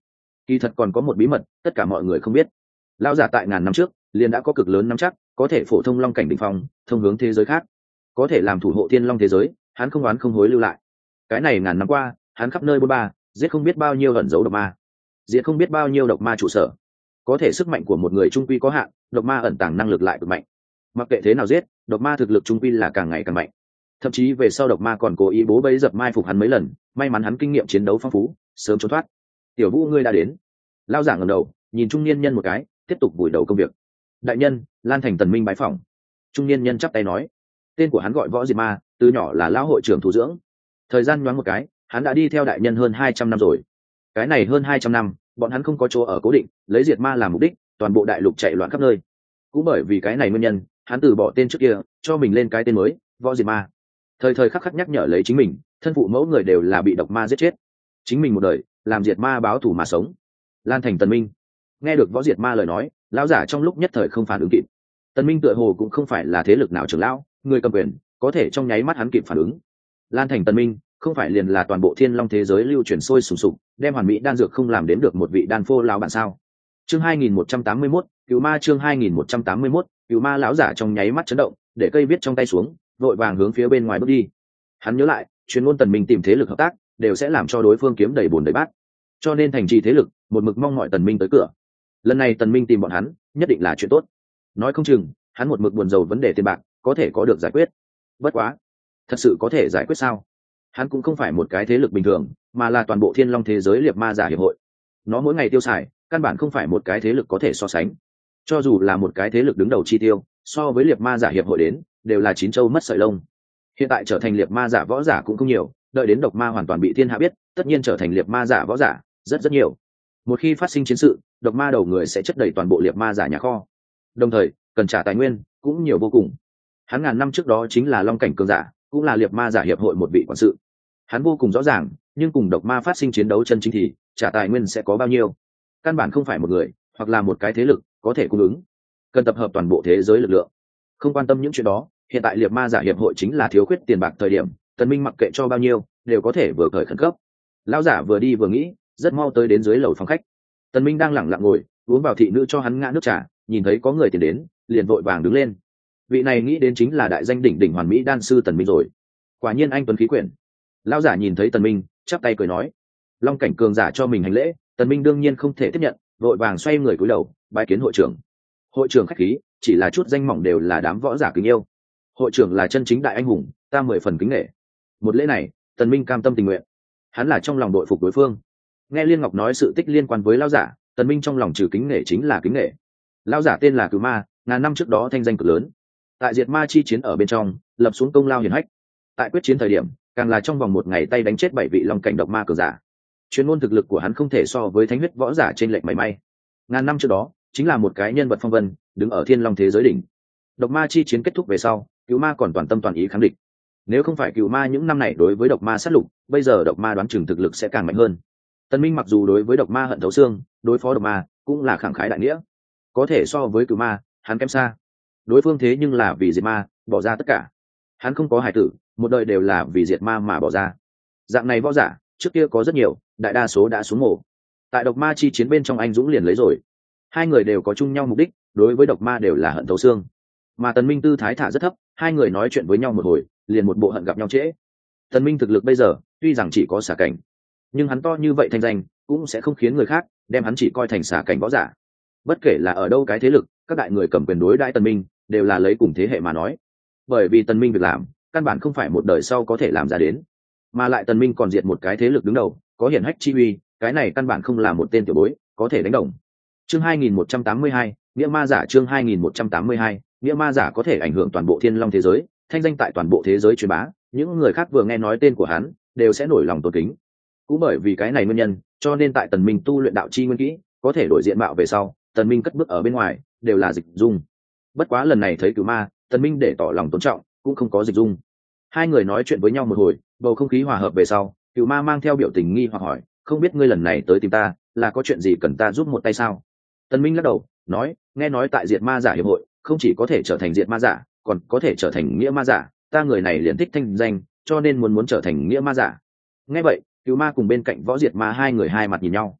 Kỳ thật còn có một bí mật tất cả mọi người không biết. Lão giả tại ngàn năm trước liền đã có cực lớn nắm chắc có thể phổ thông long cảnh đỉnh phong thông hướng thế giới khác, có thể làm thủ hộ thiên long thế giới. Hắn không oán không hối lưu lại. Cái này ngàn năm qua hắn khắp nơi bôn ba, giết không biết bao nhiêu ẩn dấu độc ma, diệt không biết bao nhiêu độc ma trụ sở. Có thể sức mạnh của một người trung quy có hạn, độc ma ẩn tàng năng lực lại cực mạnh. Mặc kệ thế nào giết, độc ma thực lực trung quy là càng ngày càng mạnh. Thậm chí về sau độc ma còn cố ý bố bẫy dập mai phục hắn mấy lần, may mắn hắn kinh nghiệm chiến đấu phong phú, sớm trốn thoát. Tiểu Vũ ngươi đã đến. Lao giả ngẩng đầu nhìn trung niên nhân một cái, tiếp tục vùi đầu công việc. Đại nhân, Lan Thành Tần Minh bái phỏng. Trung niên nhân chắp tay nói. Tên của hắn gọi Võ Diệt Ma, từ nhỏ là lão hội trưởng thủ dưỡng. Thời gian nhoáng một cái, hắn đã đi theo đại nhân hơn 200 năm rồi. Cái này hơn 200 năm, bọn hắn không có chỗ ở cố định, lấy diệt ma làm mục đích, toàn bộ đại lục chạy loạn khắp nơi. Cũng bởi vì cái này nguyên nhân, hắn từ bỏ tên trước kia, cho mình lên cái tên mới, Võ Diệt Ma. Thời thời khắc khắc nhắc nhở lấy chính mình, thân phụ mẫu người đều là bị độc ma giết chết, chính mình một đời làm diệt ma báo thù mà sống. Lan Thành Tần Minh nghe được Võ Diệt Ma lời nói, lão giả trong lúc nhất thời không phản ứng kịp. Tần Minh tựa hồ cũng không phải là thế lực nào trưởng lão, người cầm quyền, có thể trong nháy mắt hắn kịp phản ứng. Lan Thành Tần Minh không phải liền là toàn bộ thiên long thế giới lưu truyền sôi sùng sục, đem hoàn mỹ đan dược không làm đến được một vị đan phô lão bản sao? Chương 2181, Cửu Ma. Chương 2181, Cửu Ma. Lão giả trong nháy mắt chấn động, để cây viết trong tay xuống, vội vàng hướng phía bên ngoài bước đi. Hắn nhớ lại, chuyên môn Tần Minh tìm thế lực hợp tác, đều sẽ làm cho đối phương kiếm đầy bùn đầy bát, cho nên thành trì thế lực một mực mong mọi Tần Minh tới cửa. Lần này Tần Minh tìm bọn hắn, nhất định là chuyện tốt. Nói không chừng, hắn một mực buồn rầu vấn đề tiền bạc, có thể có được giải quyết. Bất quá, thật sự có thể giải quyết sao? Hắn cũng không phải một cái thế lực bình thường, mà là toàn bộ thiên long thế giới liệt ma giả hiệp hội. Nó mỗi ngày tiêu xài, căn bản không phải một cái thế lực có thể so sánh. Cho dù là một cái thế lực đứng đầu chi tiêu, so với liệt ma giả hiệp hội đến, đều là chín châu mất sợi lông. Hiện tại trở thành liệt ma giả võ giả cũng không nhiều, đợi đến độc ma hoàn toàn bị thiên hạ biết, tất nhiên trở thành liệt ma giả võ giả rất rất nhiều. Một khi phát sinh chiến sự, độc ma đầu người sẽ chất đầy toàn bộ liệt ma giả nhà kho, đồng thời cần trả tài nguyên cũng nhiều vô cùng. Hắn ngàn năm trước đó chính là long cảnh cường giả, cũng là liệt ma giả hiệp hội một vị quản sự. Hắn vô cùng rõ ràng, nhưng cùng độc ma phát sinh chiến đấu chân chính thì trả tài nguyên sẽ có bao nhiêu, căn bản không phải một người hoặc là một cái thế lực có thể cung ứng, cần tập hợp toàn bộ thế giới lực lượng. Không quan tâm những chuyện đó, hiện tại liệt ma giả hiệp hội chính là thiếu khuyết tiền bạc thời điểm, Tần Minh mặc kệ cho bao nhiêu đều có thể vừa cởi khẩn cấp. Lão giả vừa đi vừa nghĩ, rất mau tới đến dưới lầu phòng khách. Tần Minh đang lẳng lặng ngồi uống vào thị nữ cho hắn ngã nước trà, nhìn thấy có người tiến đến, liền vội vàng đứng lên. Vị này nghĩ đến chính là đại danh đỉnh đỉnh hoàn mỹ đan sư Tần Minh rồi. Quả nhiên anh tuấn khí quyển. Lão giả nhìn thấy Tần Minh, chắp tay cười nói: Long cảnh cường giả cho mình hành lễ, Tần Minh đương nhiên không thể tiếp nhận, vội vàng xoay người cúi đầu bái kiến hội trưởng. Hội trưởng khách khí, chỉ là chút danh mỏng đều là đám võ giả kính yêu. Hội trưởng là chân chính đại anh hùng, ta 10 phần kính nể. Một lễ này, Tần Minh cam tâm tình nguyện. Hắn là trong lòng đội phục đối phương. Nghe Liên Ngọc nói sự tích liên quan với lão giả, Tần Minh trong lòng trừ kính nể chính là kính nể. Lão giả tên là Cửu Ma, ngàn năm trước đó thanh danh cực lớn. Tại diệt ma chi chiến ở bên trong, lập xuống công lao hiển hách. Tại quyết chiến thời điểm, càng là trong vòng một ngày tay đánh chết 7 vị long cảnh độc ma cường giả. Chuyên môn thực lực của hắn không thể so với thánh huyết võ giả trên lệch mảy may. Ngàn năm trước đó, chính là một cái nhân vật phong vân, đứng ở thiên long thế giới đỉnh. Độc ma chi chiến kết thúc về sau, Cửu Ma còn toàn tâm toàn ý kháng địch. Nếu không phải Cửu Ma những năm này đối với độc ma sát lục, bây giờ độc ma đoán chừng thực lực sẽ càng mạnh hơn. Tần Minh mặc dù đối với độc ma hận thấu xương, đối phó độc ma cũng là khẳng khái đại nghĩa. Có thể so với Cửu Ma, hắn kém xa. Đối phương thế nhưng là vì diệt ma, bỏ ra tất cả. Hắn không có hài tử, một đời đều là vì diệt ma mà bỏ ra. Dạng này võ giả, trước kia có rất nhiều, đại đa số đã xuống mồ. Tại độc ma chi chiến bên trong anh dũng liền lấy rồi. Hai người đều có chung nhau mục đích, đối với độc ma đều là hận thấu xương. Mà Tần Minh tư thái thả rất thấp, hai người nói chuyện với nhau một hồi, liền một bộ hận gặp nhau trễ. Tần Minh thực lực bây giờ, tuy rằng chỉ có xả cảnh, nhưng hắn to như vậy thanh danh, cũng sẽ không khiến người khác đem hắn chỉ coi thành xả cảnh võ giả. Bất kể là ở đâu cái thế lực, các đại người cầm quyền đối đãi Tần Minh, đều là lấy cùng thế hệ mà nói. Bởi vì Tần Minh việc làm, căn bản không phải một đời sau có thể làm ra đến, mà lại Tần Minh còn diệt một cái thế lực đứng đầu, có hiển hách chi uy, cái này căn bản không là một tên tiểu bối có thể đánh đồng. Chương 2182, nghĩa ma giả. Chương 2182, nghĩa ma giả có thể ảnh hưởng toàn bộ thiên long thế giới, thanh danh tại toàn bộ thế giới truyền bá, những người khác vừa nghe nói tên của hắn đều sẽ nổi lòng tôn kính. Cũng bởi vì cái này nguyên nhân, cho nên tại Tần Minh tu luyện đạo chi nguyên kỹ, có thể đổi diện mạo về sau, Tần Minh cất bước ở bên ngoài đều là dịch dung. Bất quá lần này thấy Cửu Ma, Tần Minh để tỏ lòng tôn trọng, cũng không có dịch dung. Hai người nói chuyện với nhau một hồi, bầu không khí hòa hợp về sau, Cửu Ma mang theo biểu tình nghi hoặc hỏi: không biết ngươi lần này tới tìm ta, là có chuyện gì cần ta giúp một tay sao? Tần Minh lắc đầu, nói: nghe nói tại diệt ma giả hiệp hội, không chỉ có thể trở thành diệt ma giả, còn có thể trở thành nghĩa ma giả, ta người này liền thích thanh danh, cho nên muốn trở thành nghĩa ma giả. Nghe vậy, Cửu Ma cùng bên cạnh Võ Diệt Ma hai người hai mặt nhìn nhau.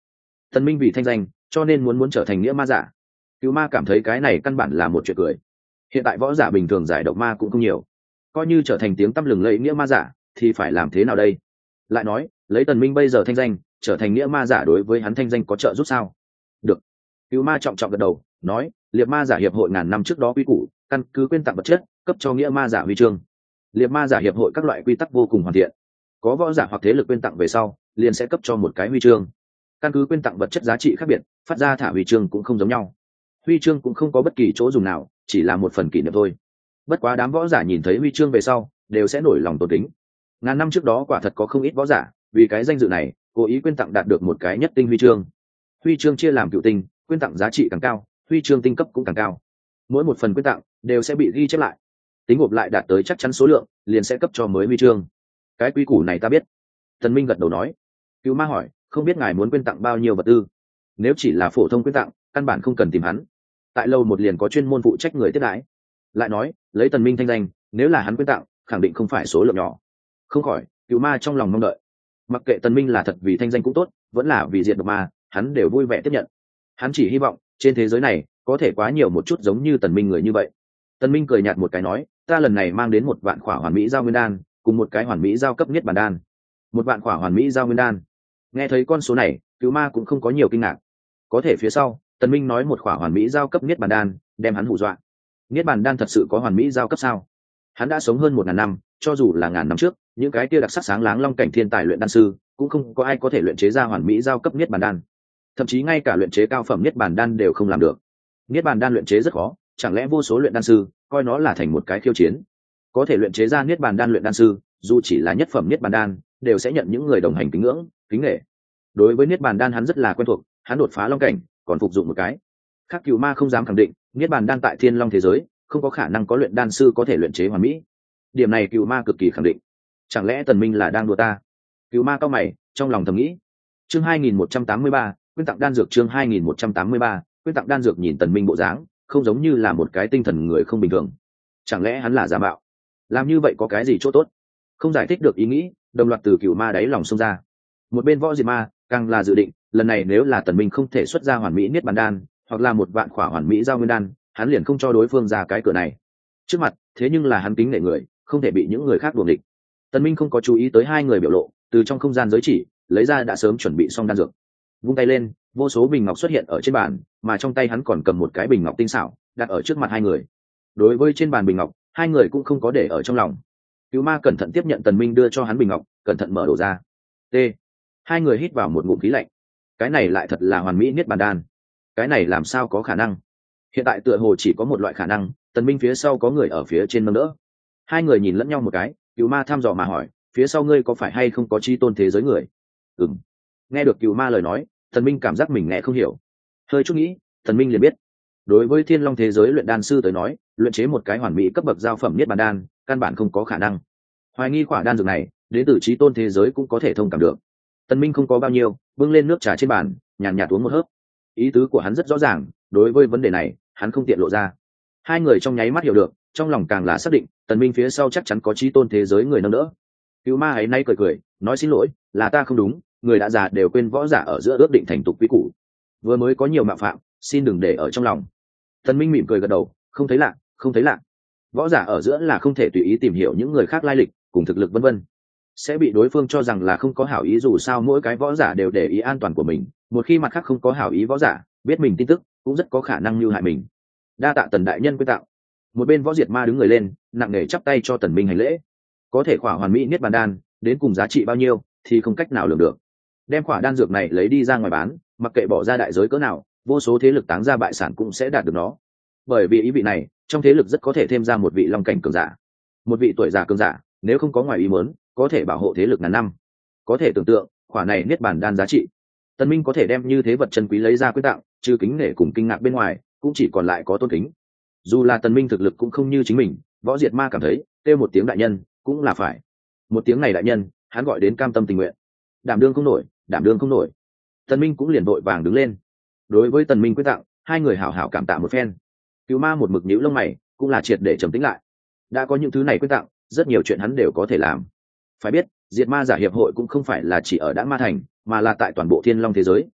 Tần Minh vì thanh danh cho nên muốn trở thành nghĩa ma giả. Cửu ma cảm thấy cái này căn bản là một chuyện cười. Hiện tại võ giả bình thường giải độc ma cũng không nhiều, coi như trở thành tiếng tăm lừng lẫy nghĩa ma giả thì phải làm thế nào đây? Lại nói lấy Tần Minh bây giờ thanh danh, trở thành nghĩa ma giả đối với hắn thanh danh có trợ giúp sao? Được. Cửu ma trọng trọng gật đầu, nói liệt ma giả hiệp hội ngàn năm trước đó quy củ, căn cứ quyên tặng vật chất cấp cho nghĩa ma giả huy chương. Liệt ma giả hiệp hội các loại quy tắc vô cùng hoàn thiện, có võ giả hoặc thế lực quyên tặng về sau liền sẽ cấp cho một cái huy chương. Căn cứ quyên tặng vật chất giá trị khác biệt, phát ra thả huy chương cũng không giống nhau. Huy chương cũng không có bất kỳ chỗ dùng nào, chỉ là một phần kỷ niệm thôi. Bất quá đám võ giả nhìn thấy huy chương về sau đều sẽ nổi lòng tôn kính. Ngàn năm trước đó quả thật có không ít võ giả vì cái danh dự này cố ý quyên tặng đạt được một cái nhất tinh huy chương. Huy chương chia làm cựu tinh, quyên tặng giá trị càng cao, huy chương tinh cấp cũng càng cao. Mỗi một phần quyên tặng đều sẽ bị ghi chép lại, tính gộp lại đạt tới chắc chắn số lượng liền sẽ cấp cho mới huy chương. Cái quy củ này ta biết. Tần Minh gật đầu nói. Cửu ma hỏi, không biết ngài muốn quyên tặng bao nhiêu vật tư? Nếu chỉ là phổ thông quyên tặng căn bản không cần tìm hắn, tại lầu một liền có chuyên môn phụ trách người tiếp đãi. Lại nói lấy Tần Minh thanh danh, nếu là hắn quyên tặng khẳng định không phải số lượng nhỏ. Không khỏi Cửu ma trong lòng mong đợi. Mặc kệ Tần Minh là thật vì thanh danh cũng tốt, vẫn là vì diệt độc ma, hắn đều vui vẻ tiếp nhận. Hắn chỉ hy vọng trên thế giới này có thể quá nhiều một chút giống như Tần Minh người như vậy. Tần Minh cười nhạt một cái nói, ta lần này mang đến 1 vạn khỏa hoàn mỹ giao nguyên đan cùng một cái hoàn mỹ giao cấp niết bàn đan. 1 vạn khỏa hoàn mỹ giao nguyên đan. Nghe thấy con số này, Cửu ma cũng không có nhiều kinh ngạc. Có thể phía sau Tần Minh nói 1 khỏa hoàn mỹ giao cấp niết bàn đan đem hắn hù dọa. Niết bàn đan thật sự có hoàn mỹ giao cấp sao? Hắn đã sống hơn 1000 năm, cho dù là ngàn năm trước những cái kia đặc sắc sáng láng long cảnh thiên tài luyện đan sư cũng không có ai có thể luyện chế ra hoàn mỹ giao cấp niết bàn đan. Thậm chí ngay cả luyện chế cao phẩm niết bàn đan đều không làm được. Niết bàn đan luyện chế rất khó, chẳng lẽ vô số luyện đan sư coi nó là thành một cái khiêu chiến? Có thể luyện chế ra niết bàn đan luyện đan sư, dù chỉ là nhất phẩm niết bàn đan, đều sẽ nhận những người đồng hành kính ngưỡng, kính nể. Đối với niết bàn đan hắn rất là quen thuộc, hắn đột phá long cảnh, còn phục dụng một cái. Khác Cửu ma không dám khẳng định, niết bàn đan tại Thiên Long thế giới, không có khả năng có luyện đan sư có thể luyện chế hoàn mỹ. Điểm này Cửu ma cực kỳ khẳng định. Chẳng lẽ Tần Minh là đang đùa ta? Cửu ma cau mày, trong lòng thầm nghĩ. Chương 2183, quyên tặng đan dược. Chương 2183, quyên tặng đan dược. Nhìn Tần Minh bộ dáng, không giống như là một cái tinh thần người không bình thường. Chẳng lẽ hắn là giả mạo? Làm như vậy có cái gì chỗ tốt? Không giải thích được ý nghĩ, đồng loạt từ Cửu ma đáy lòng xông ra. Một bên võ diệt ma càng là dự định, lần này nếu là Tần Minh không thể xuất ra hoàn mỹ niết bàn đan, hoặc là 1 vạn khỏa hoàn mỹ giao nguyên đan, hắn liền không cho đối phương ra cái cửa này. Trước mặt thế nhưng là hắn kính nể người, không thể bị những người khác đuổi địch. Tần Minh không có chú ý tới hai người biểu lộ, từ trong không gian giới chỉ lấy ra đã sớm chuẩn bị xong đan dược. Vung tay lên, vô số bình ngọc xuất hiện ở trên bàn, mà trong tay hắn còn cầm một cái bình ngọc tinh xảo đặt ở trước mặt hai người. Đối với trên bàn bình ngọc, hai người cũng không có để ở trong lòng. Cửu ma cẩn thận tiếp nhận Tần Minh đưa cho hắn bình ngọc, cẩn thận mở đổ ra. T. Hai người hít vào một ngụm khí lạnh. Cái này lại thật là hoàn mỹ niết bàn đan. Cái này làm sao có khả năng? Hiện tại tựa hồ chỉ có một loại khả năng, Tần Minh phía sau có người ở phía trên nâng đỡ. Hai người nhìn lẫn nhau một cái, Cửu ma thăm dò mà hỏi, phía sau ngươi có phải hay không có chi tôn thế giới người? Ừm. Nghe được Cửu ma lời nói, Tần Minh cảm giác mình nghe không hiểu. Hơi chút nghĩ, Tần Minh liền biết, đối với Thiên Long thế giới luyện đan sư tới nói, luyện chế một cái hoàn mỹ cấp bậc giao phẩm niết bàn đan, căn bản không có khả năng. Hoài nghi quả đan dược này, đến từ chí tôn thế giới cũng có thể thông cảm được. Tần Minh không có bao nhiêu, bưng lên nước trà trên bàn, nhàn nhạt uống một hớp. Ý tứ của hắn rất rõ ràng, đối với vấn đề này, hắn không tiện lộ ra. Hai người trong nháy mắt hiểu được, trong lòng càng là xác định, Tần Minh phía sau chắc chắn có chí tôn thế giới người nâng đỡ. Cửu ma ấy nay cười cười, nói xin lỗi, là ta không đúng, người đã già đều quên võ giả ở giữa ước định thành tục quý củ. Vừa mới có nhiều mạo phạm, xin đừng để ở trong lòng. Tần Minh mỉm cười gật đầu, không thấy lạ, không thấy lạ. Võ giả ở giữa là không thể tùy ý tìm hiểu những người khác lai lịch, cùng thực lực vân vân, sẽ bị đối phương cho rằng là không có hảo ý. Dù sao mỗi cái võ giả đều để ý an toàn của mình, một khi mặt khác không có hảo ý võ giả biết mình tin tức, cũng rất có khả năng mưu hại mình. Đa tạ Tần đại nhân quy tạo. Một bên võ diệt ma đứng người lên, nặng nề chắp tay cho Tần Minh hành lễ. Có thể khỏa hoàn mỹ niết bàn đan, đến cùng giá trị bao nhiêu thì không cách nào lường được. Đem khỏa đan dược này lấy đi ra ngoài bán, mặc kệ bỏ ra đại giới cỡ nào, vô số thế lực táng ra bại sản cũng sẽ đạt được nó. Bởi vì ý vị này, trong thế lực rất có thể thêm ra một vị long cảnh cường giả, một vị tuổi già cường giả, nếu không có ngoài ý muốn, có thể bảo hộ thế lực ngàn năm. Có thể tưởng tượng, khỏa này niết bàn đan giá trị. Tần Minh có thể đem như thế vật chân quý lấy ra quyên tặng, trừ kính nể cùng kinh ngạc bên ngoài, cũng chỉ còn lại có tôn kính. Dù là Tần Minh thực lực cũng không như chính mình, võ diệt ma cảm thấy kêu một tiếng đại nhân cũng là phải. Một tiếng này đại nhân, hắn gọi đến cam tâm tình nguyện. Đảm đương không nổi, đảm đương không nổi. Tần Minh cũng liền vội vàng đứng lên. Đối với Tần Minh quyết tặng, hai người hảo hảo cảm tạ một phen. Cửu ma một mực nhíu lông mày, cũng là triệt để trầm tĩnh lại. Đã có những thứ này quyết tặng, rất nhiều chuyện hắn đều có thể làm. Phải biết, diệt ma giả hiệp hội cũng không phải là chỉ ở Đãng Ma thành, mà là tại toàn bộ Thiên Long thế giới,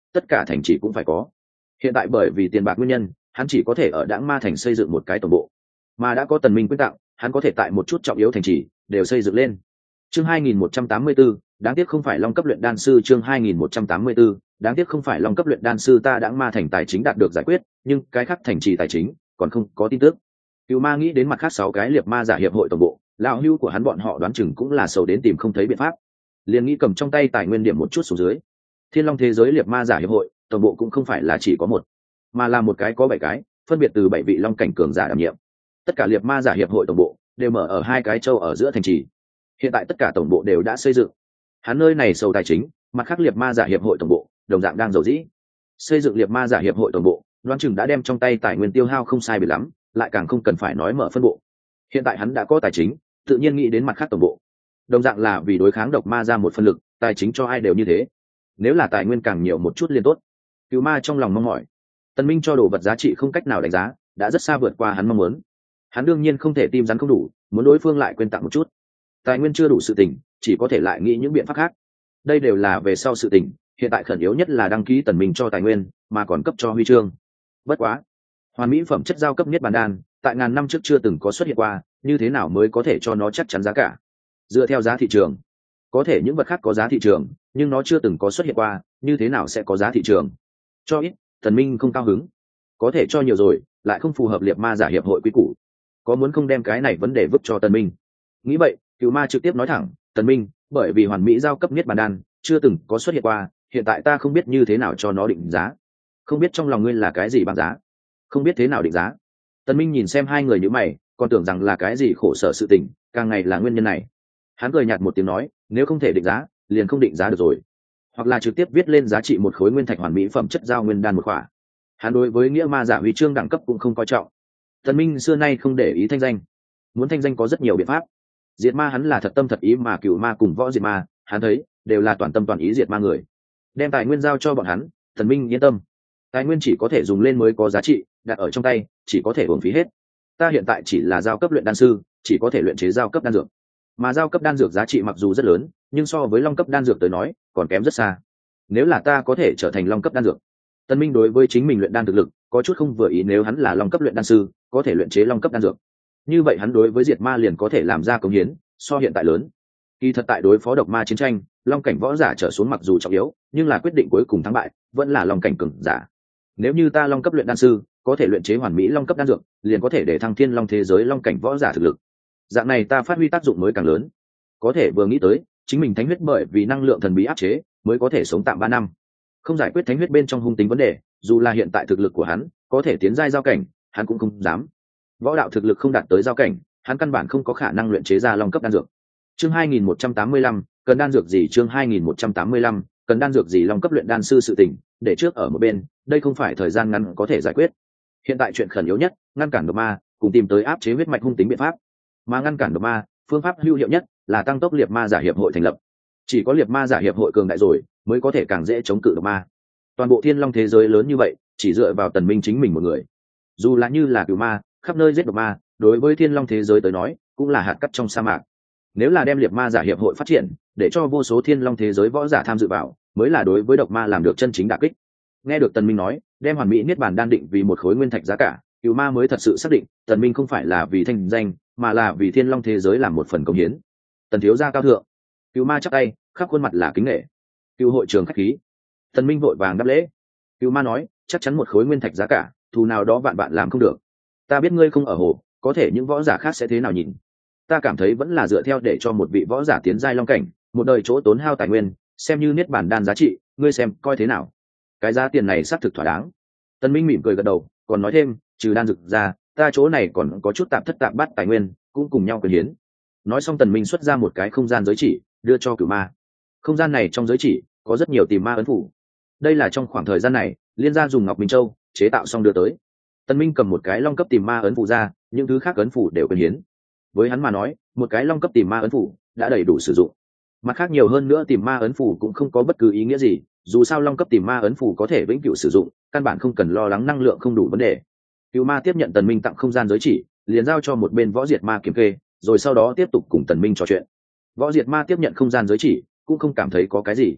tất cả thành trì cũng phải có. Hiện tại bởi vì tiền bạc nguyên nhân, hắn chỉ có thể ở Đãng Ma thành xây dựng một cái tổng bộ, mà đã có Tần Minh quyết tặng, hắn có thể tại một chút trọng yếu thành trì đều xây dựng lên. Chương 2184, đáng tiếc không phải long cấp luyện đan sư. Chương 2184, đáng tiếc không phải long cấp luyện đan sư. Ta Đãng Ma thành tài chính đạt được giải quyết, nhưng cái khác thành trì tài chính còn không có tin tức. Cửu Ma nghĩ đến mặt khác 6 cái liệt ma giả hiệp hội tổng bộ, lão hưu của hắn bọn họ đoán chừng cũng là sầu đến tìm không thấy biện pháp, liền nghĩ cầm trong tay tài nguyên điểm một chút xuống dưới. Thiên Long thế giới liệt ma giả hiệp hội tổng bộ cũng không phải là chỉ có một, mà là một cái có 7 cái, phân biệt từ 7 vị long cảnh cường giả đảm nhiệm. Tất cả liệt ma giả hiệp hội tổng bộ đều mở ở 2 cái châu ở giữa thành trì. Hiện tại tất cả tổng bộ đều đã xây dựng. Hắn nơi này sầu tài chính, mặt khác liệt ma giả hiệp hội tổng bộ đồng dạng đang dầu dĩ. Xây dựng liệt ma giả hiệp hội tổng bộ, đoán chừng đã đem trong tay tài nguyên tiêu hao không sai biệt lắm, lại càng không cần phải nói mở phân bộ. Hiện tại hắn đã có tài chính, tự nhiên nghĩ đến mặt khác tổng bộ. Đồng dạng là vì đối kháng độc ma ra một phân lực, tài chính cho ai đều như thế. Nếu là tài nguyên càng nhiều một chút liên tốt. Cửu Ma trong lòng mong mỏi. Tần Minh cho đồ vật giá trị không cách nào đánh giá, đã rất xa vượt qua hắn mong muốn. Hắn đương nhiên không thể tim rắn không đủ, muốn đối phương lại quên tặng một chút. Tài nguyên chưa đủ sự tình, chỉ có thể lại nghĩ những biện pháp khác. Đây đều là về sau sự tình, hiện tại khẩn yếu nhất là đăng ký Tần Minh cho tài nguyên, mà còn cấp cho huy chương. Bất quá, hoàn mỹ phẩm chất giao cấp niết bàn đan, tại ngàn năm trước chưa từng có xuất hiện qua, như thế nào mới có thể cho nó chắc chắn giá cả? Dựa theo giá thị trường, có thể những vật khác có giá thị trường, nhưng nó chưa từng có xuất hiện qua, như thế nào sẽ có giá thị trường? Cho ít, Tần Minh không cao hứng. Có thể cho nhiều rồi, lại không phù hợp liệt ma giả hiệp hội quy củ. Có muốn không đem cái này vấn đề vứt cho Tần Minh? Nghĩ vậy, Cửu Ma trực tiếp nói thẳng, Tần Minh, bởi vì hoàn mỹ giao cấp niết bàn đan chưa từng có xuất hiện qua, hiện tại ta không biết như thế nào cho nó định giá. Không biết trong lòng ngươi là cái gì bằng giá, không biết thế nào định giá. Tần Minh nhìn xem hai người như mày, còn tưởng rằng là cái gì khổ sở sự tình, càng ngày là nguyên nhân này. Hắn cười nhạt một tiếng nói, nếu không thể định giá, liền không định giá được rồi, hoặc là trực tiếp viết lên giá trị một khối nguyên thạch hoàn mỹ phẩm chất giao nguyên đan một khỏa. Hắn đối với nghĩa ma giả huy chương đẳng cấp cũng không coi trọng. Tần Minh xưa nay không để ý thanh danh, muốn thanh danh có rất nhiều biện pháp. Diệt ma hắn là thật tâm thật ý, mà Cửu Ma cùng võ diệt ma, hắn thấy đều là toàn tâm toàn ý diệt ma người. Đem tài nguyên giao cho bọn hắn, Tần Minh yên tâm. Tài nguyên chỉ có thể dùng lên mới có giá trị, đặt ở trong tay chỉ có thể uổng phí hết. Ta hiện tại chỉ là giao cấp luyện đan sư, chỉ có thể luyện chế giao cấp đan dược, mà giao cấp đan dược giá trị mặc dù rất lớn, nhưng so với long cấp đan dược tới nói còn kém rất xa. Nếu là ta có thể trở thành long cấp đan dược, Tần Minh đối với chính mình luyện đan thực lực có chút không vừa ý. Nếu hắn là long cấp luyện đan sư, có thể luyện chế long cấp đan dược, như vậy hắn đối với diệt ma liền có thể làm ra công hiến so hiện tại lớn. Kỳ thật tại đối phó độc ma chiến tranh, long cảnh võ giả trở xuống mặc dù trọng yếu, nhưng là quyết định cuối cùng thắng bại vẫn là long cảnh cường giả. Nếu như ta long cấp luyện đan sư có thể luyện chế hoàn mỹ long cấp đan dược, liền có thể để thăng thiên long thế giới long cảnh võ giả thực lực. Dạng này ta phát huy tác dụng mới càng lớn. Có thể vừa nghĩ tới chính mình thánh huyết bởi vì năng lượng thần bí áp chế mới có thể sống tạm 3 năm, không giải quyết thánh huyết bên trong hung tính vấn đề, dù là hiện tại thực lực của hắn có thể tiến giai giao cảnh, hắn cũng không dám. Võ đạo thực lực không đạt tới giao cảnh, hắn căn bản không có khả năng luyện chế ra long cấp đan dược. Chương 2185, cần đan dược gì? Chương 2185, cần đan dược gì? Long cấp luyện đan sư sự tình để trước ở một bên, đây không phải thời gian ngắn có thể giải quyết. Hiện tại chuyện khẩn yếu nhất, ngăn cản độc ma, cùng tìm tới áp chế huyết mạch hung tính biện pháp. Mà ngăn cản độc ma, phương pháp hữu hiệu nhất là tăng tốc liệt ma giả hiệp hội thành lập. Chỉ có liệt ma giả hiệp hội cường đại rồi, mới có thể càng dễ chống cự độc ma. Toàn bộ thiên long thế giới lớn như vậy, chỉ dựa vào Tần Minh chính mình một người, dù là như là Cửu Ma khắp nơi giết độc ma, đối với thiên long thế giới tới nói cũng là hạt cát trong sa mạc. Nếu là đem liệt ma giả hiệp hội phát triển, để cho vô số thiên long thế giới võ giả tham dự vào, mới là đối với độc ma làm được chân chính đả kích. Nghe được Tần Minh nói đem hoàn mỹ niết bàn đan định vì một khối nguyên thạch giá cả, Cửu Ma mới thật sự xác định Tần Minh không phải là vì thanh danh, mà là vì thiên long thế giới làm một phần công hiến. Tần thiếu gia cao thượng. Cửu Ma chắp tay, khắp khuôn mặt là kính nể. Cửu hội trưởng khách khí. Tần Minh vội vàng đáp lễ. Cửu Ma nói, chắc chắn một khối nguyên thạch giá cả, thù nào đó vạn bạn làm không được. Ta biết ngươi không ở hồ, có thể những võ giả khác sẽ thế nào nhìn? Ta cảm thấy vẫn là dựa theo để cho một vị võ giả tiến giai long cảnh, một đời chỗ tốn hao tài nguyên, xem như niết bàn đan giá trị, ngươi xem coi thế nào? Cái giá tiền này xác thực thỏa đáng. Tần Minh mỉm cười gật đầu, còn nói thêm, trừ đan dược ra, ta chỗ này còn có chút tạp thất tạp bát tài nguyên, cũng cùng nhau quyền hiến. Nói xong Tần Minh xuất ra một cái không gian giới chỉ, đưa cho Cửu Ma. Không gian này trong giới chỉ có rất nhiều tìm ma ấn phủ. Đây là trong khoảng thời gian này liên gia dùng ngọc minh châu chế tạo xong đưa tới. Tần Minh cầm một cái long cấp tìm ma ấn phủ ra, những thứ khác ấn phủ đều quyền hiến. Với hắn mà nói, một cái long cấp tìm ma ấn phủ đã đầy đủ sử dụng. Mặt khác nhiều hơn nữa tìm ma ấn phủ cũng không có bất cứ ý nghĩa gì, dù sao long cấp tìm ma ấn phủ có thể vĩnh cửu sử dụng, căn bản không cần lo lắng năng lượng không đủ vấn đề. Cửu Ma tiếp nhận Tần Minh tặng không gian giới chỉ, liền giao cho một bên võ diệt ma kiểm kê, rồi sau đó tiếp tục cùng Tần Minh trò chuyện. Võ diệt ma tiếp nhận không gian giới chỉ, cũng không cảm thấy có cái gì.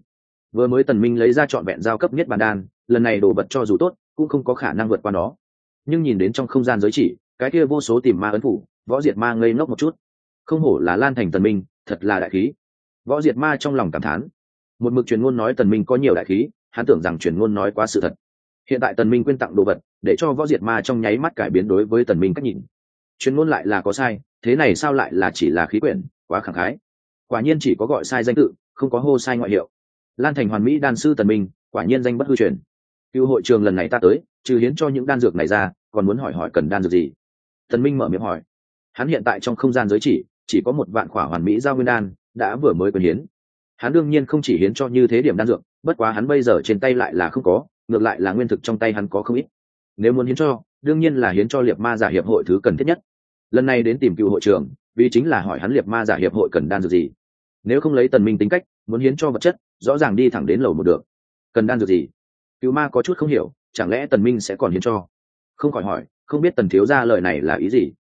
Vừa mới Tần Minh lấy ra trọn vẹn giao cấp nhất bản đan, lần này đồ vật cho dù tốt cũng không có khả năng vượt qua nó. Nhưng nhìn đến trong không gian giới chỉ cái kia vô số tìm ma ấn phủ, Võ Diệt Ma ngây ngốc một chút. Không hổ là Lan Thành Tần Minh, thật là đại khí. Võ Diệt Ma trong lòng cảm thán. Một mực truyền ngôn nói Tần Minh có nhiều đại khí, hắn tưởng rằng truyền ngôn nói quá sự thật. Hiện tại Tần Minh quyên tặng đồ vật, để cho Võ Diệt Ma trong nháy mắt cải biến đối với Tần Minh cách nhìn. Truyền ngôn lại là có sai, thế này sao lại là chỉ là khí quyển, quá khẳng khái. Quả nhiên chỉ có gọi sai danh tự, không có hô sai ngoại hiệu. Lan Thành Hoàn Mỹ đan sư Tần Minh, quả nhiên danh bất hư truyền. Cựu hội trường lần này ta tới, trừ hiến cho những đan dược này ra, còn muốn hỏi cần đan dược gì? Tần Minh mở miệng hỏi. Hắn hiện tại trong không gian giới chỉ có 1 vạn khỏa hoàn mỹ giao nguyên đan, đã vừa mới quyền hiến. Hắn đương nhiên không chỉ hiến cho như thế điểm đan dược, bất quá hắn bây giờ trên tay lại là không có, ngược lại là nguyên thực trong tay hắn có không ít. Nếu muốn hiến cho, đương nhiên là hiến cho Liệp Ma Giả hiệp hội thứ cần thiết nhất. Lần này đến tìm Cựu hội trưởng, vì chính là hỏi hắn Liệp Ma Giả hiệp hội cần đan dược gì. Nếu không lấy Tần Minh tính cách, muốn hiến cho vật chất, rõ ràng đi thẳng đến lầu một được. Cần đan dược gì? Cựu Ma có chút không hiểu, chẳng lẽ Tần Minh sẽ còn hiến cho? Không khỏi hỏi, không biết Tần thiếu gia lời này là ý gì?